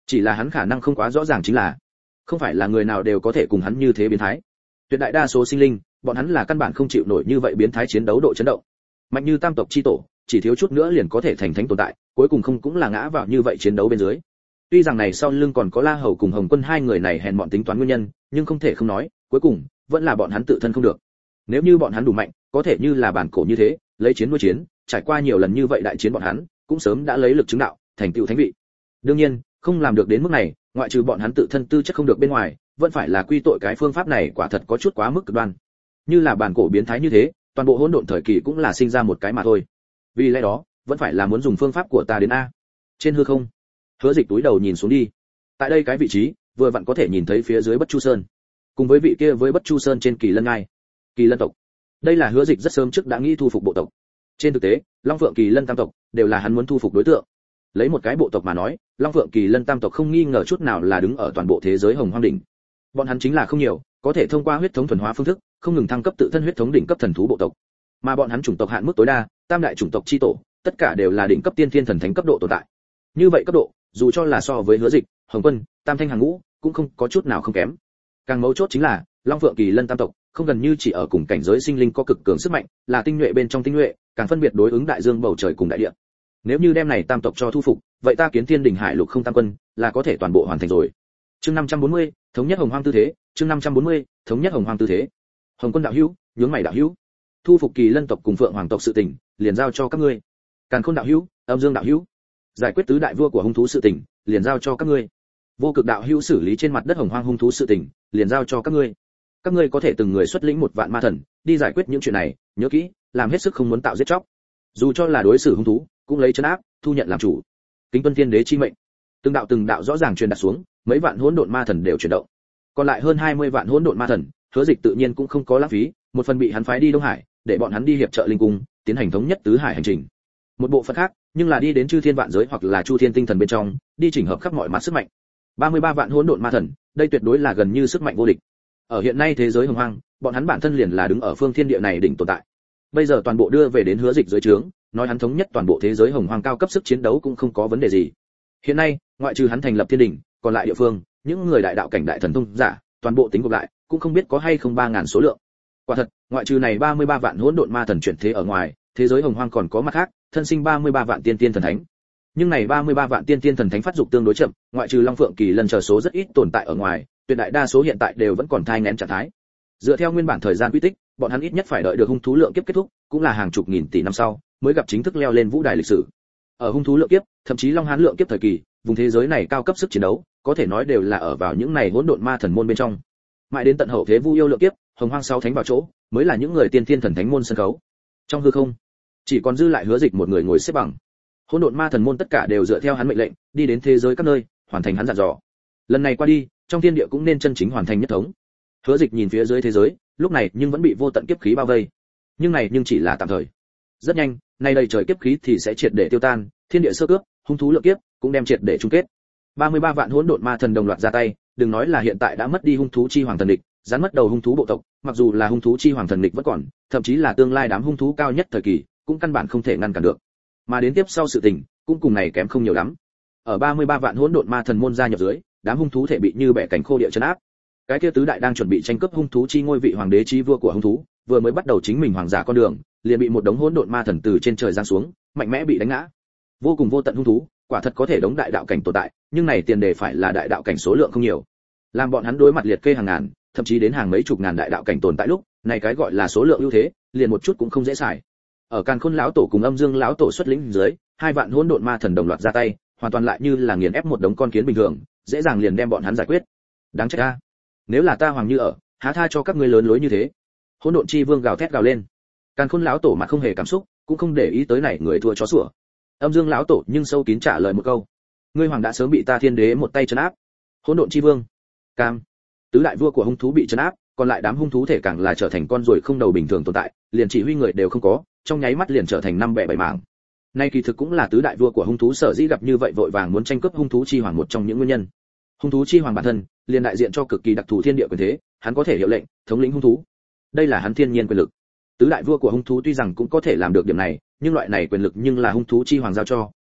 Chỉ là hắn khả năng không quá rõ ràng chính là, không phải là người nào đều có thể cùng hắn như thế biến thái. Tuyệt đại đa số sinh linh, bọn hắn là căn bản không chịu nổi như vậy biến thái chiến đấu độ chấn động. Mạnh như tam tộc chi tổ, chỉ thiếu chút nữa liền có thể thành thánh tồn tại, cuối cùng không cũng là ngã vào như vậy chiến đấu bên dưới. Tuy rằng này sau lưng còn có La Hầu cùng Hồng Quân hai người này hèn bọn tính toán nguyên nhân, nhưng không thể không nói, cuối cùng vẫn là bọn hắn tự thân không được. Nếu như bọn hắn đủ mạnh, có thể như là bản cổ như thế, lấy chiến nuôi chiến, trải qua nhiều lần như vậy đại chiến bọn hắn, cũng sớm đã lấy lực chứng đạo, thành tựu thánh vị. Đương nhiên, không làm được đến mức này, ngoại trừ bọn hắn tự thân tư chất không được bên ngoài, vẫn phải là quy tội cái phương pháp này quả thật có chút quá mức cực đoan. Như là bản cổ biến thái như thế, toàn bộ hỗn độn thời kỳ cũng là sinh ra một cái mà thôi. Vì lẽ đó, vẫn phải là muốn dùng phương pháp của ta đến a. Trên hư không, Hứa Dịch túi đầu nhìn xuống đi. Tại đây cái vị trí, vừa vặn có thể nhìn thấy phía dưới Bất Chu Sơn, cùng với vị kia với Bất Chu Sơn trên Kỳ Lân Ngai. Kỳ Lân tộc. Đây là Hứa Dịch rất sớm trước đã nghĩ thu phục bộ tộc. Trên thực tế, Long Phượng Kỳ Lân tam tộc đều là hắn muốn thu phục đối tượng. Lấy một cái bộ tộc mà nói, Long Phượng Kỳ Lân tam tộc không nghi ngờ chút nào là đứng ở toàn bộ thế giới Hồng Hoang đỉnh. Bọn hắn chính là không nhiều, có thể thông qua huyết thống thuần hóa phương thức, không ngừng thăng cấp tự thân huyết thống đỉnh cấp thần thú bộ tộc. Mà bọn hắn chủng tộc hạn mức tối đa, tam đại chủng tộc chi tổ, tất cả đều là đỉnh cấp tiên thiên thần thánh cấp độ tồn tại. Như vậy cấp độ, dù cho là so với Hứa Dịch, Hồng Quân, Tam Thanh hàng ngũ, cũng không có chút nào không kém. Càng mấu chốt chính là, Long Phượng Kỳ Lân tam tộc, không gần như chỉ ở cùng cảnh giới sinh linh có cực cường sức mạnh, là tinh nhuệ bên trong tinh nhuệ, càng phân biệt đối ứng đại dương bầu trời cùng đại địa. Nếu như đem này tam tộc cho thu phục, vậy ta Kiến Thiên đỉnh hải lục không tam quân, là có thể toàn bộ hoàn thành rồi. Chương năm trăm bốn mươi, thống nhất Hồng Hoang tư thế, chương năm trăm bốn mươi, thống nhất Hồng Hoang tư thế. Hồng Quân đạo hữu, nhướng mày đạo hữu. Thu phục Kỳ Lân tộc cùng Phượng Hoàng tộc sự tình, liền giao cho các ngươi. Càn Khôn đạo hữu, Âm Dương đạo hữu, giải quyết tứ đại vua của hung thú sự tình, liền giao cho các ngươi. Vô Cực đạo hữu xử lý trên mặt đất Hồng Hoang hung thú sự tình, liền giao cho các ngươi. Các ngươi có thể từng người xuất lĩnh một vạn ma thần, đi giải quyết những chuyện này, nhớ kỹ, làm hết sức không muốn tạo giết chóc. Dù cho là đối xử hung thú, cũng lấy trấn áp, thu nhận làm chủ. Kính tuân thiên đế chi mệnh. Từng đạo từng đạo rõ ràng truyền đạt xuống, mấy vạn hỗn độn ma thần đều chuyển động. Còn lại hơn hai mươi vạn hỗn độn ma thần, Hứa Dịch tự nhiên cũng không có lãng phí, một phần bị hắn phái đi Đông Hải, để bọn hắn đi hiệp trợ linh cung, tiến hành thống nhất tứ hải hành trình. Một bộ phận khác, nhưng là đi đến chư thiên vạn giới hoặc là chu thiên tinh thần bên trong, đi chỉnh hợp khắp mọi mặt sức mạnh. ba mươi ba vạn hỗn độn ma thần, đây tuyệt đối là gần như sức mạnh vô địch. Ở hiện nay thế giới Hồng Hoang, bọn hắn bản thân liền là đứng ở phương thiên địa này đỉnh tồn tại. Bây giờ toàn bộ đưa về đến Hứa Dịch dưới trướng, nói hắn thống nhất toàn bộ thế giới Hồng Hoang cao cấp sức chiến đấu cũng không có vấn đề gì. Hiện nay, ngoại trừ hắn thành lập thiên đỉnh, còn lại địa phương, những người đại đạo cảnh đại thần thông giả, toàn bộ tính gộp lại, cũng không biết có hay không ba ngàn số lượng. Quả thật, ngoại trừ này ba mươi ba vạn hỗn độn ma thần chuyển thế ở ngoài, thế giới Hồng Hoang còn có mặt khác, thân sinh ba mươi ba vạn tiên tiên thần thánh. Nhưng này ba mươi ba vạn tiên tiên thần thánh phát dục tương đối chậm, ngoại trừ Long Phượng Kỳ Lân chờ số rất ít tồn tại ở ngoài, tuyệt đại đa số hiện tại đều vẫn còn thai nghén trạng thái. Dựa theo nguyên bản thời gian quy tích, bọn hắn ít nhất phải đợi được hung thú lượng kiếp kết thúc, cũng là hàng chục nghìn tỷ năm sau, mới gặp chính thức leo lên vũ đài lịch sử. Ở hung thú lượng kiếp, thậm chí Long Hán lượng kiếp thời kỳ, vùng thế giới này cao cấp sức chiến đấu, có thể nói đều là ở vào những này hỗn độn ma thần môn bên trong. Mãi đến tận hậu thế Vu Yêu lượng kiếp, Hồng Hoang sáu thánh vào chỗ, mới là những người tiên tiên thần thánh môn sân khấu. Trong hư không, chỉ còn dư lại Hứa Dịch một người ngồi xếp bằng. Hỗn độn ma thần môn tất cả đều dựa theo hắn mệnh lệnh, đi đến thế giới các nơi, hoàn thành hắn dặn dò. Lần này qua đi, trong thiên địa cũng nên chân chính hoàn thành nhất thống. Hứa Dịch nhìn phía dưới thế giới, lúc này nhưng vẫn bị vô tận kiếp khí bao vây. Nhưng này nhưng chỉ là tạm thời. Rất nhanh, nay đầy trời kiếp khí thì sẽ triệt để tiêu tan, thiên địa sơ cướp, hung thú lượng kiếp cũng đem triệt để chung kết. ba mươi ba vạn hỗn độn ma thần đồng loạt ra tay, đừng nói là hiện tại đã mất đi hung thú chi hoàng thần địch, gián mất đầu hung thú bộ tộc, mặc dù là hung thú chi hoàng thần địch vẫn còn, thậm chí là tương lai đám hung thú cao nhất thời kỳ, cũng căn bản không thể ngăn cản được. Mà đến tiếp sau sự tình, cũng cùng này kém không nhiều lắm. Ở ba mươi ba vạn hỗn độn ma thần môn gia nhập dưới, đám hung thú thể bị như bẻ cánh khô địa trấn áp. Cái kia tứ đại đang chuẩn bị tranh cướp hung thú chi ngôi vị hoàng đế chi vua của hung thú, vừa mới bắt đầu chính mình hoàng giả con đường, liền bị một đống hỗn độn ma thần từ trên trời giáng xuống, mạnh mẽ bị đánh ngã. Vô cùng vô tận hung thú, quả thật có thể đống đại đạo cảnh tồn tại, nhưng này tiền đề phải là đại đạo cảnh số lượng không nhiều. Làm bọn hắn đối mặt liệt kê hàng ngàn, thậm chí đến hàng mấy chục ngàn đại đạo cảnh tồn tại lúc, này cái gọi là số lượng ưu thế, liền một chút cũng không dễ xài. Ở Càn Khôn lão tổ cùng Âm Dương lão tổ xuất lĩnh dưới, hai vạn hỗn độn ma thần đồng loạt ra tay, hoàn toàn lại như là nghiền ép một đống con kiến bình thường, dễ dàng liền đem bọn hắn giải quyết. Đáng trách a, nếu là ta hoàng như ở, há tha cho các ngươi lớn lối như thế. Hỗn độn chi vương gào thét gào lên. Càn Khôn lão tổ mặt không hề cảm xúc, cũng không để ý tới này người thua chó sủa. Âm Dương lão tổ nhưng sâu kín trả lời một câu: ngươi hoàng đã sớm bị ta thiên đế một tay trấn áp. Hỗn độn chi vương, cam, tứ đại vua của hung thú bị trấn áp, còn lại đám hung thú thể càng là trở thành con ruồi không đầu bình thường tồn tại, liền chỉ huy người đều không có, trong nháy mắt liền trở thành năm bẻ bảy mảng. Nay kỳ thực cũng là tứ đại vua của hung thú sở dĩ gặp như vậy vội vàng muốn tranh cướp hung thú chi hoàng một trong những nguyên nhân. Hung thú chi hoàng bản thân liền đại diện cho cực kỳ đặc thù thiên địa quyền thế, hắn có thể hiệu lệnh, thống lĩnh hung thú. Đây là hắn thiên nhiên quyền lực. Tứ đại vua của hung thú tuy rằng cũng có thể làm được điểm này, nhưng loại này quyền lực nhưng là hung thú chi hoàng giao cho,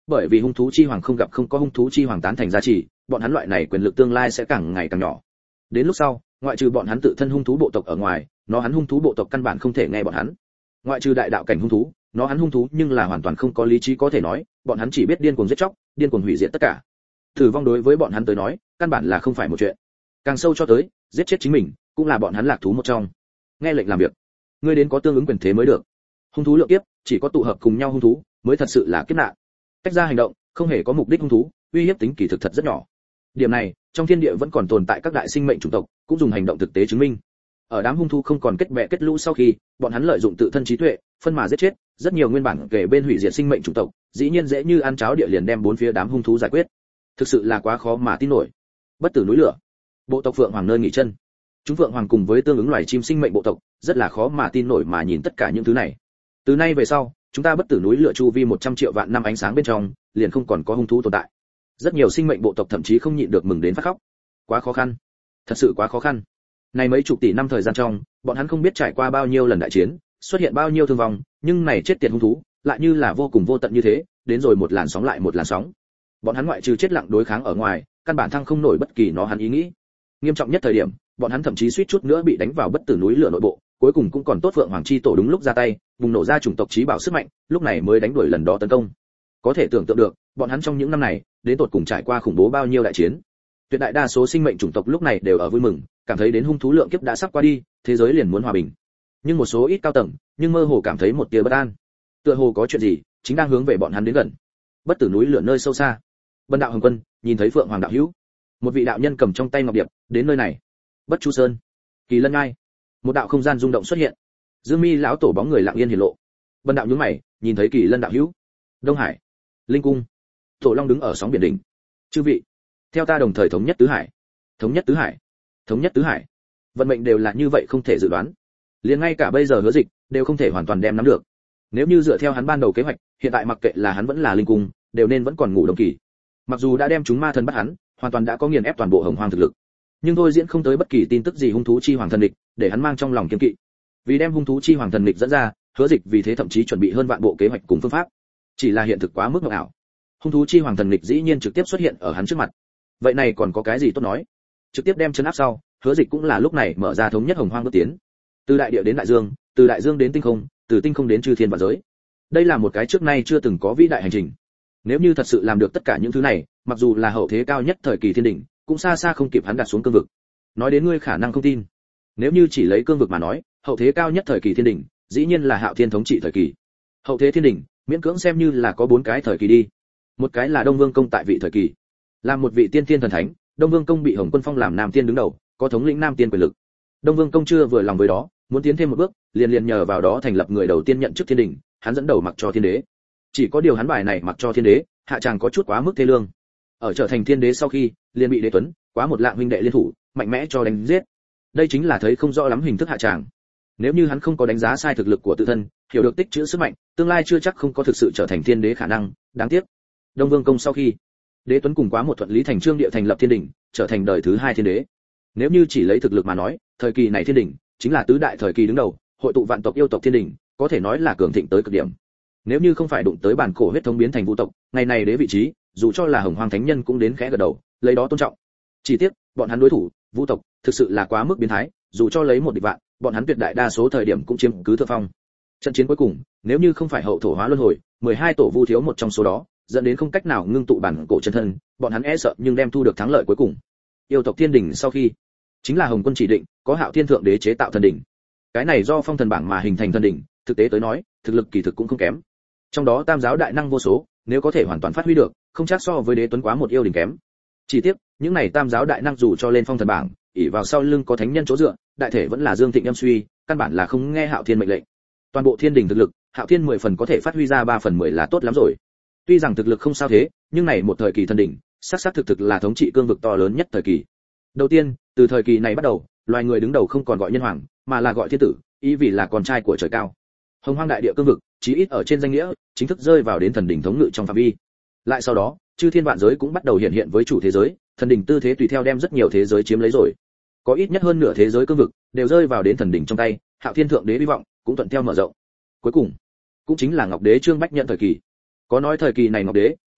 bởi vì hung thú chi hoàng không gặp không có hung thú chi hoàng tán thành gia trì, bọn hắn loại này quyền lực tương lai sẽ càng ngày càng nhỏ. Đến lúc sau, ngoại trừ bọn hắn tự thân hung thú bộ tộc ở ngoài, nó hắn hung thú bộ tộc căn bản không thể nghe bọn hắn. Ngoại trừ đại đạo cảnh hung thú, nó hắn hung thú nhưng là hoàn toàn không có lý trí có thể nói, bọn hắn chỉ biết điên cuồng giết chóc, điên cuồng hủy diệt tất cả. Tử vong đối với bọn hắn tới nói, căn bản là không phải một chuyện. Càng sâu cho tới, giết chết chính mình, cũng là bọn hắn lạc thú một trong. Nghe lệnh làm việc, ngươi đến có tương ứng quyền thế mới được. Hung thú lượng kiếp, chỉ có tụ hợp cùng nhau hung thú, mới thật sự là kiếp nạn. Cách ra hành động, không hề có mục đích hung thú, uy hiếp tính kỳ thực thật rất nhỏ. Điểm này, trong thiên địa vẫn còn tồn tại các đại sinh mệnh chủng tộc, cũng dùng hành động thực tế chứng minh. Ở đám hung thú không còn kết bè kết lũ sau khi, bọn hắn lợi dụng tự thân trí tuệ, phân mà giết chết, rất nhiều nguyên bản kể bên hủy diệt sinh mệnh chủng tộc, dĩ nhiên dễ như ăn cháo địa liền đem bốn phía đám hung thú giải quyết. Thực sự là quá khó mà tin nổi. Bất tử núi lửa, bộ tộc Phượng Hoàng nơi nghỉ chân. Chúng Phượng Hoàng cùng với tương ứng loài chim sinh mệnh bộ tộc, rất là khó mà tin nổi mà nhìn tất cả những thứ này. Từ nay về sau, chúng ta bất tử núi lửa chu vi một trăm triệu vạn năm ánh sáng bên trong, liền không còn có hung thú tồn tại. Rất nhiều sinh mệnh bộ tộc thậm chí không nhịn được mừng đến phát khóc. Quá khó khăn, thật sự quá khó khăn. Này mấy chục tỷ năm thời gian trong, bọn hắn không biết trải qua bao nhiêu lần đại chiến, xuất hiện bao nhiêu thương vong, nhưng này chết tiệt hung thú, lại như là vô cùng vô tận như thế, đến rồi một làn sóng lại một làn sóng. Bọn hắn ngoại trừ chết lặng đối kháng ở ngoài, căn bản thăng không nổi bất kỳ nó hắn ý nghĩ. Nghiêm trọng nhất thời điểm, bọn hắn thậm chí suýt chút nữa bị đánh vào bất tử núi lửa nội bộ, cuối cùng cũng còn tốt Phượng Hoàng chi tổ đúng lúc ra tay, bùng nổ ra chủng tộc trí bảo sức mạnh, lúc này mới đánh đuổi lần đó tấn công. Có thể tưởng tượng được, bọn hắn trong những năm này, đến tột cùng trải qua khủng bố bao nhiêu đại chiến. Tuyệt đại đa số sinh mệnh chủng tộc lúc này đều ở vui mừng, cảm thấy đến hung thú lượng kiếp đã sắp qua đi, thế giới liền muốn hòa bình. Nhưng một số ít cao tầng, nhưng mơ hồ cảm thấy một tia bất an. Tựa hồ có chuyện gì chính đang hướng về bọn hắn đến gần. Bất tử núi lửa nơi sâu xa, Bần đạo Hồng Quân nhìn thấy Phượng Hoàng đạo hữu, một vị đạo nhân cầm trong tay ngọc điệp, đến nơi này. Bất Chu Sơn, Kỳ Lân Ngai, một đạo không gian rung động xuất hiện. Dương Mi lão tổ bóng người lặng yên hiển lộ. Bần đạo nhướng mày, nhìn thấy Kỳ Lân đạo hữu. Đông Hải, Linh Cung, Tổ Long đứng ở sóng biển đỉnh. Chư vị, theo ta đồng thời thống nhất tứ hải. Thống nhất tứ hải, thống nhất tứ hải. Vận mệnh đều là như vậy không thể dự đoán. Liền ngay cả bây giờ Hứa Dịch đều không thể hoàn toàn đem nắm được. Nếu như dựa theo hắn ban đầu kế hoạch, hiện tại mặc kệ là hắn vẫn là Linh Cung, đều nên vẫn còn ngủ đồng kỳ. Mặc dù đã đem chúng ma thần bắt hắn, hoàn toàn đã có nghiền ép toàn bộ Hồng Hoang thực lực, nhưng thôi diễn không tới bất kỳ tin tức gì hung thú chi hoàng thần địch, để hắn mang trong lòng kiêng kỵ. Vì đem hung thú chi hoàng thần địch dẫn ra, Hứa Dịch vì thế thậm chí chuẩn bị hơn vạn bộ kế hoạch cùng phương pháp. Chỉ là hiện thực quá mức mộng ảo. Hung thú chi hoàng thần địch dĩ nhiên trực tiếp xuất hiện ở hắn trước mặt. Vậy này còn có cái gì tốt nói? Trực tiếp đem chấn áp sau, Hứa Dịch cũng là lúc này mở ra thống nhất Hồng Hoang bước tiến. Từ đại địa đến đại dương, từ đại dương đến tinh không, từ tinh không đến chư thiên vạn giới. Đây là một cái trước nay chưa từng có vĩ đại hành trình. Nếu như thật sự làm được tất cả những thứ này, mặc dù là hậu thế cao nhất thời kỳ thiên đỉnh, cũng xa xa không kịp hắn đặt xuống cương vực. Nói đến ngươi khả năng không tin. Nếu như chỉ lấy cương vực mà nói, hậu thế cao nhất thời kỳ thiên đỉnh, dĩ nhiên là Hạo Thiên thống trị thời kỳ. Hậu thế thiên đỉnh, miễn cưỡng xem như là có bốn cái thời kỳ đi. Một cái là Đông Vương công tại vị thời kỳ, làm một vị tiên tiên thần thánh, Đông Vương công bị Hồng Quân phong làm nam tiên đứng đầu, có thống lĩnh nam tiên quyền lực. Đông Vương công chưa vừa lòng với đó, muốn tiến thêm một bước, liền liền nhờ vào đó thành lập người đầu tiên nhận chức thiên đỉnh, hắn dẫn đầu mặc cho thiên đế. Chỉ có điều hắn bài này mặc cho thiên đế, hạ tràng có chút quá mức thê lương. Ở trở thành thiên đế sau khi, liền bị Đế Tuấn, quá một lạng huynh đệ liên thủ, mạnh mẽ cho đánh giết. Đây chính là thấy không rõ lắm hình thức hạ tràng. Nếu như hắn không có đánh giá sai thực lực của tự thân, hiểu được tích trữ sức mạnh, tương lai chưa chắc không có thực sự trở thành thiên đế khả năng, đáng tiếc. Đông Vương công sau khi, Đế Tuấn cùng quá một thuận lý thành chương địa thành lập thiên đỉnh, trở thành đời thứ hai thiên đế. Nếu như chỉ lấy thực lực mà nói, thời kỳ này thiên đỉnh chính là tứ đại thời kỳ đứng đầu, hội tụ vạn tộc yêu tộc thiên đỉnh, có thể nói là cường thịnh tới cực điểm. Nếu như không phải đụng tới bản cổ huyết thống biến thành vũ tộc, ngày này đế vị trí, dù cho là Hồng Hoang thánh nhân cũng đến khẽ gật đầu, lấy đó tôn trọng. Chỉ tiếc, bọn hắn đối thủ, vũ tộc, thực sự là quá mức biến thái, dù cho lấy một địch vạn, bọn hắn tuyệt đại đa số thời điểm cũng chiếm cứ thượng phong. Trận chiến cuối cùng, nếu như không phải hậu thổ hóa luân hồi, mười hai tổ vu thiếu một trong số đó, dẫn đến không cách nào ngưng tụ bản cổ chân thân, bọn hắn e sợ nhưng đem thu được thắng lợi cuối cùng. Yêu tộc thiên đỉnh sau khi, chính là Hồng Quân chỉ định, có Hạo Thiên thượng đế chế tạo thần đỉnh. Cái này do phong thần bảng mà hình thành thần đỉnh, thực tế tới nói, thực lực kỳ thực cũng không kém. Trong đó tam giáo đại năng vô số, nếu có thể hoàn toàn phát huy được, không chắc so với Đế Tuấn quá một yêu đỉnh kém. Chỉ tiếc, những này tam giáo đại năng dù cho lên phong thần bảng, ỷ vào sau lưng có thánh nhân chỗ dựa, đại thể vẫn là Dương Thịnh âm suy, căn bản là không nghe Hạo Thiên mệnh lệnh. Toàn bộ thiên đỉnh thực lực, Hạo Thiên mười phần có thể phát huy ra ba phần mười là tốt lắm rồi. Tuy rằng thực lực không sao thế, nhưng này một thời kỳ thần đỉnh, xác xác thực thực là thống trị cương vực to lớn nhất thời kỳ. Đầu tiên, từ thời kỳ này bắt đầu, loài người đứng đầu không còn gọi nhân hoàng, mà là gọi thiên tử, ý vì là con trai của trời cao. Hồng Hoang đại địa cương vực, chí ít ở trên danh nghĩa, chính thức rơi vào đến thần đỉnh thống ngự trong phạm vi. Lại sau đó, chư thiên vạn giới cũng bắt đầu hiện hiện với chủ thế giới, thần đỉnh tư thế tùy theo đem rất nhiều thế giới chiếm lấy rồi. Có ít nhất hơn nửa thế giới cương vực đều rơi vào đến thần đỉnh trong tay, Hạo Thiên thượng đế hy vọng cũng thuận theo mở rộng. Cuối cùng, cũng chính là Ngọc Đế Trương Bách nhận thời kỳ. Có nói thời kỳ này Ngọc Đế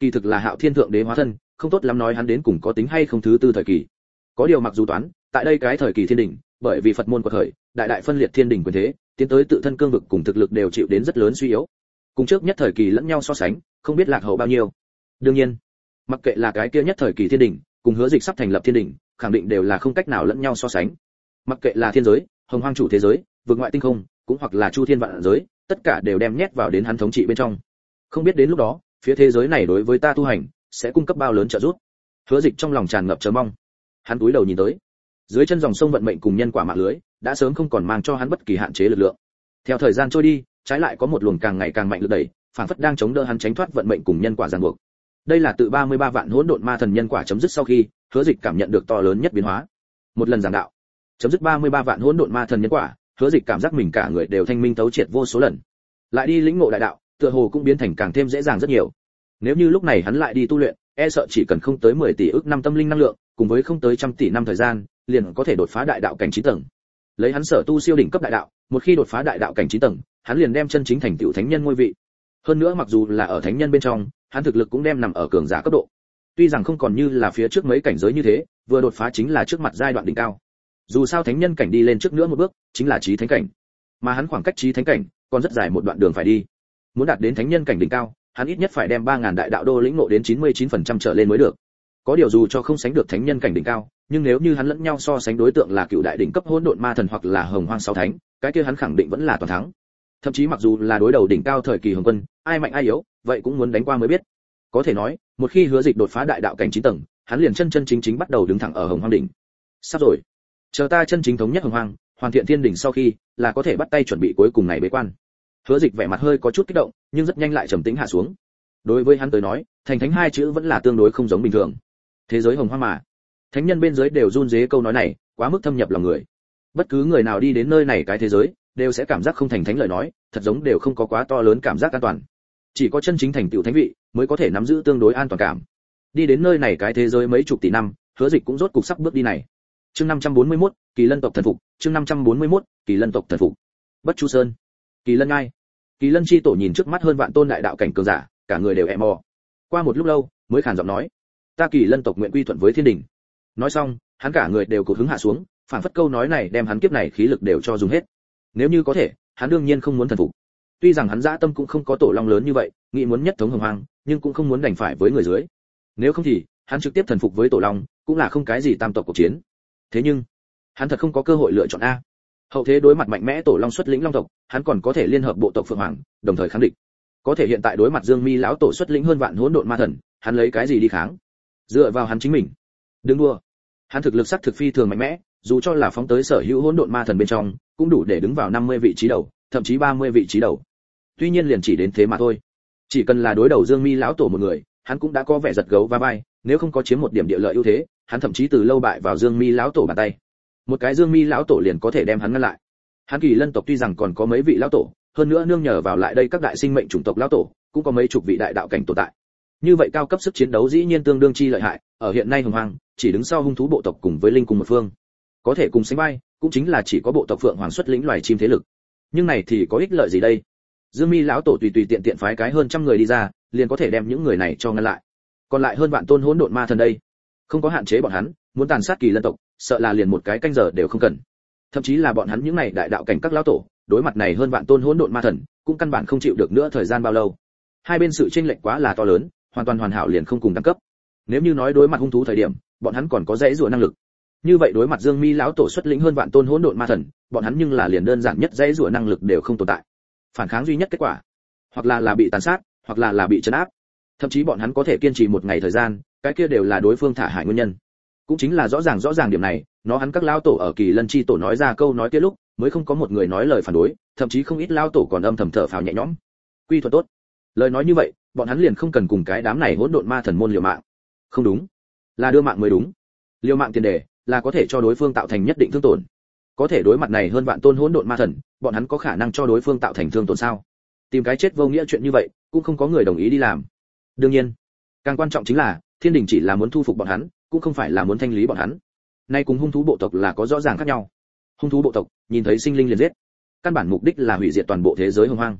kỳ thực là Hạo Thiên thượng đế hóa thân, không tốt lắm nói hắn đến cùng có tính hay không thứ tư thời kỳ. Có điều mặc dù toán, tại đây cái thời kỳ thiên đỉnh, bởi vì Phật môn quật khởi, đại đại phân liệt thiên đỉnh quyền thế, tiến tới tự thân cương vực cùng thực lực đều chịu đến rất lớn suy yếu. Cùng trước nhất thời kỳ lẫn nhau so sánh, không biết lạc hậu bao nhiêu. Đương nhiên, mặc kệ là cái kia nhất thời kỳ thiên đỉnh, cùng Hứa Dịch sắp thành lập thiên đỉnh, khẳng định đều là không cách nào lẫn nhau so sánh. Mặc kệ là thiên giới, hồng hoang chủ thế giới, vực ngoại tinh không, cũng hoặc là chu thiên vạn giới, tất cả đều đem nhét vào đến hắn thống trị bên trong. Không biết đến lúc đó, phía thế giới này đối với ta tu hành sẽ cung cấp bao lớn trợ giúp. Hứa Dịch trong lòng tràn ngập chờ mong. Hắn cúi đầu nhìn tới, dưới chân dòng sông vận mệnh cùng nhân quả mạng lưới đã sớm không còn mang cho hắn bất kỳ hạn chế lực lượng. Theo thời gian trôi đi, trái lại có một luồng càng ngày càng mạnh lực đẩy, phản phất đang chống đỡ hắn tránh thoát vận mệnh cùng nhân quả ràng buộc. Đây là tự ba mươi ba vạn hỗn độn ma thần nhân quả chấm dứt sau khi, Hứa Dịch cảm nhận được to lớn nhất biến hóa. Một lần giảng đạo, chấm dứt ba mươi ba vạn hỗn độn ma thần nhân quả, Hứa Dịch cảm giác mình cả người đều thanh minh tấu triệt vô số lần. Lại đi lĩnh ngộ đại đạo, tựa hồ cũng biến thành càng thêm dễ dàng rất nhiều. Nếu như lúc này hắn lại đi tu luyện, e sợ chỉ cần không tới mười tỷ ức năm tâm linh năng lượng, cùng với không tới trăm tỷ năm thời gian, liền có thể đột phá đại đạo cảnh chín tầng. Lấy hắn sở tu siêu đỉnh cấp đại đạo, một khi đột phá đại đạo cảnh chín tầng, hắn liền đem chân chính thành tựu thánh nhân ngôi vị. Hơn nữa mặc dù là ở thánh nhân bên trong, hắn thực lực cũng đem nằm ở cường giả cấp độ. Tuy rằng không còn như là phía trước mấy cảnh giới như thế, vừa đột phá chính là trước mặt giai đoạn đỉnh cao. Dù sao thánh nhân cảnh đi lên trước nữa một bước, chính là chí thánh cảnh. Mà hắn khoảng cách chí thánh cảnh còn rất dài một đoạn đường phải đi. Muốn đạt đến thánh nhân cảnh đỉnh cao, hắn ít nhất phải đem ba ngàn đại đạo đô lĩnh ngộ đến chín mươi chín phần trăm trở lên mới được. Có điều dù cho không sánh được thánh nhân cảnh đỉnh cao, nhưng nếu như hắn lẫn nhau so sánh đối tượng là cựu đại đỉnh cấp hỗn độn ma thần hoặc là hồng hoang sáu thánh, cái kia hắn khẳng định vẫn là toàn thắng. Thậm chí mặc dù là đối đầu đỉnh cao thời kỳ hồng quân, ai mạnh ai yếu, vậy cũng muốn đánh qua mới biết. Có thể nói, một khi Hứa Dịch đột phá đại đạo cảnh chín tầng, hắn liền chân chân chính chính bắt đầu đứng thẳng ở hồng hoang đỉnh. Sắp rồi, chờ ta chân chính thống nhất hồng hoang, hoàn thiện thiên đỉnh sau khi, là có thể bắt tay chuẩn bị cuối cùng này bế quan. Hứa Dịch vẻ mặt hơi có chút kích động, nhưng rất nhanh lại trầm tĩnh hạ xuống. Đối với hắn tới nói, thành thánh hai chữ vẫn là tương đối không giống bình thường. Thế giới hồng hoang mà, thánh nhân bên dưới đều run rế câu nói này, quá mức thâm nhập lòng người. Bất cứ người nào đi đến nơi này cái thế giới, đều sẽ cảm giác không thành thánh lời nói, thật giống đều không có quá to lớn cảm giác an toàn. Chỉ có chân chính thành tựu thánh vị, mới có thể nắm giữ tương đối an toàn cảm. Đi đến nơi này cái thế giới mấy chục tỷ năm, Hứa Dịch cũng rốt cục sắp bước đi này. Chương năm trăm bốn mươi mốt, Kỳ Lân tộc thần phục, chương năm trăm bốn mươi mốt, Kỳ Lân tộc thần phục. Bất Chu Sơn, Kỳ Lân Ngai. Kỳ Lân chi tổ nhìn trước mắt hơn vạn tôn đại đạo cảnh cường giả, cả người đều ẹ mò. Qua một lúc lâu, mới khàn giọng nói: "Ta Kỳ Lân tộc nguyện quy thuận với thiên đình." Nói xong, hắn cả người đều cụt hứng hạ xuống, phản phất câu nói này đem hắn kiếp này khí lực đều cho dùng hết. Nếu như có thể, hắn đương nhiên không muốn thần phục. Tuy rằng hắn dã tâm cũng không có tổ long lớn như vậy, nghĩ muốn nhất thống hồng hoang, nhưng cũng không muốn đành phải với người dưới. Nếu không thì, hắn trực tiếp thần phục với tổ long, cũng là không cái gì tam tộc cuộc chiến. Thế nhưng, hắn thật không có cơ hội lựa chọn a. Hậu thế đối mặt mạnh mẽ tổ long xuất lĩnh long tộc, hắn còn có thể liên hợp bộ tộc Phượng Hoàng, đồng thời kháng địch. Có thể hiện tại đối mặt Dương Mi lão tổ xuất lĩnh hơn vạn hỗn độn ma thần, hắn lấy cái gì đi kháng? Dựa vào hắn chính mình. Đừng đua. Hắn thực lực sắc thực phi thường mạnh mẽ, dù cho là phóng tới sở hữu hỗn độn ma thần bên trong, cũng đủ để đứng vào năm mươi vị trí đầu, thậm chí ba mươi vị trí đầu. Tuy nhiên liền chỉ đến thế mà thôi. Chỉ cần là đối đầu Dương Mi lão tổ một người, hắn cũng đã có vẻ giật gấu va vai, nếu không có chiếm một điểm địa lợi ưu thế, hắn thậm chí từ lâu bại vào Dương Mi lão tổ bàn tay. Một cái Dương Mi lão tổ liền có thể đem hắn ngăn lại. Hắn Kỳ Lân tộc tuy rằng còn có mấy vị lão tổ, hơn nữa nương nhờ vào lại đây các đại sinh mệnh chủng tộc lão tổ, cũng có mấy chục vị đại đạo cảnh tồn tại. Như vậy cao cấp sức chiến đấu dĩ nhiên tương đương chi lợi hại, ở hiện nay hồng hoang, chỉ đứng sau hung thú bộ tộc cùng với linh cùng một phương. Có thể cùng sánh vai, cũng chính là chỉ có bộ tộc Phượng Hoàng xuất lĩnh loài chim thế lực. Nhưng này thì có ích lợi gì đây? Dương Mi lão tổ tùy tùy tiện tiện phái cái hơn trăm người đi ra, liền có thể đem những người này cho ngăn lại. Còn lại hơn vạn tôn hỗn độn ma thần đây, không có hạn chế bọn hắn, muốn tàn sát Kỳ Lân tộc, sợ là liền một cái canh giờ đều không cần. Thậm chí là bọn hắn những này đại đạo cảnh các lão tổ, đối mặt này hơn vạn tôn hỗn độn ma thần, cũng căn bản không chịu được nữa thời gian bao lâu. Hai bên sự chênh lệch quá là to lớn, hoàn toàn hoàn hảo liền không cùng đẳng cấp. Nếu như nói đối mặt hung thú thời điểm, bọn hắn còn có dãy rủa năng lực. Như vậy đối mặt Dương Mi lão tổ xuất lĩnh hơn vạn tôn hỗn độn ma thần, bọn hắn nhưng là liền đơn giản nhất dãy rủa năng lực đều không tồn tại. Phản kháng duy nhất kết quả, hoặc là là bị tàn sát, hoặc là là bị trấn áp. Thậm chí bọn hắn có thể kiên trì một ngày thời gian, cái kia đều là đối phương thả hại nguyên nhân. Cũng chính là rõ ràng rõ ràng điểm này, nó hắn các lão tổ ở Kỳ Lân chi tổ nói ra câu nói kia lúc, mới không có một người nói lời phản đối, thậm chí không ít lão tổ còn âm thầm thở phào nhẹ nhõm. Quy thuật tốt. Lời nói như vậy, bọn hắn liền không cần cùng cái đám này hỗn độn ma thần môn liều mạng. Không đúng, là đưa mạng mới đúng. Liều mạng tiền đề là có thể cho đối phương tạo thành nhất định thương tổn. Có thể đối mặt này hơn vạn tôn hỗn độn ma thần, bọn hắn có khả năng cho đối phương tạo thành thương tổn sao? Tìm cái chết vô nghĩa chuyện như vậy, cũng không có người đồng ý đi làm. Đương nhiên, càng quan trọng chính là, thiên đình chỉ là muốn thu phục bọn hắn, cũng không phải là muốn thanh lý bọn hắn. Nay cùng hung thú bộ tộc là có rõ ràng khác nhau. Hung thú bộ tộc nhìn thấy sinh linh liền giết, căn bản mục đích là hủy diệt toàn bộ thế giới hồng hoang.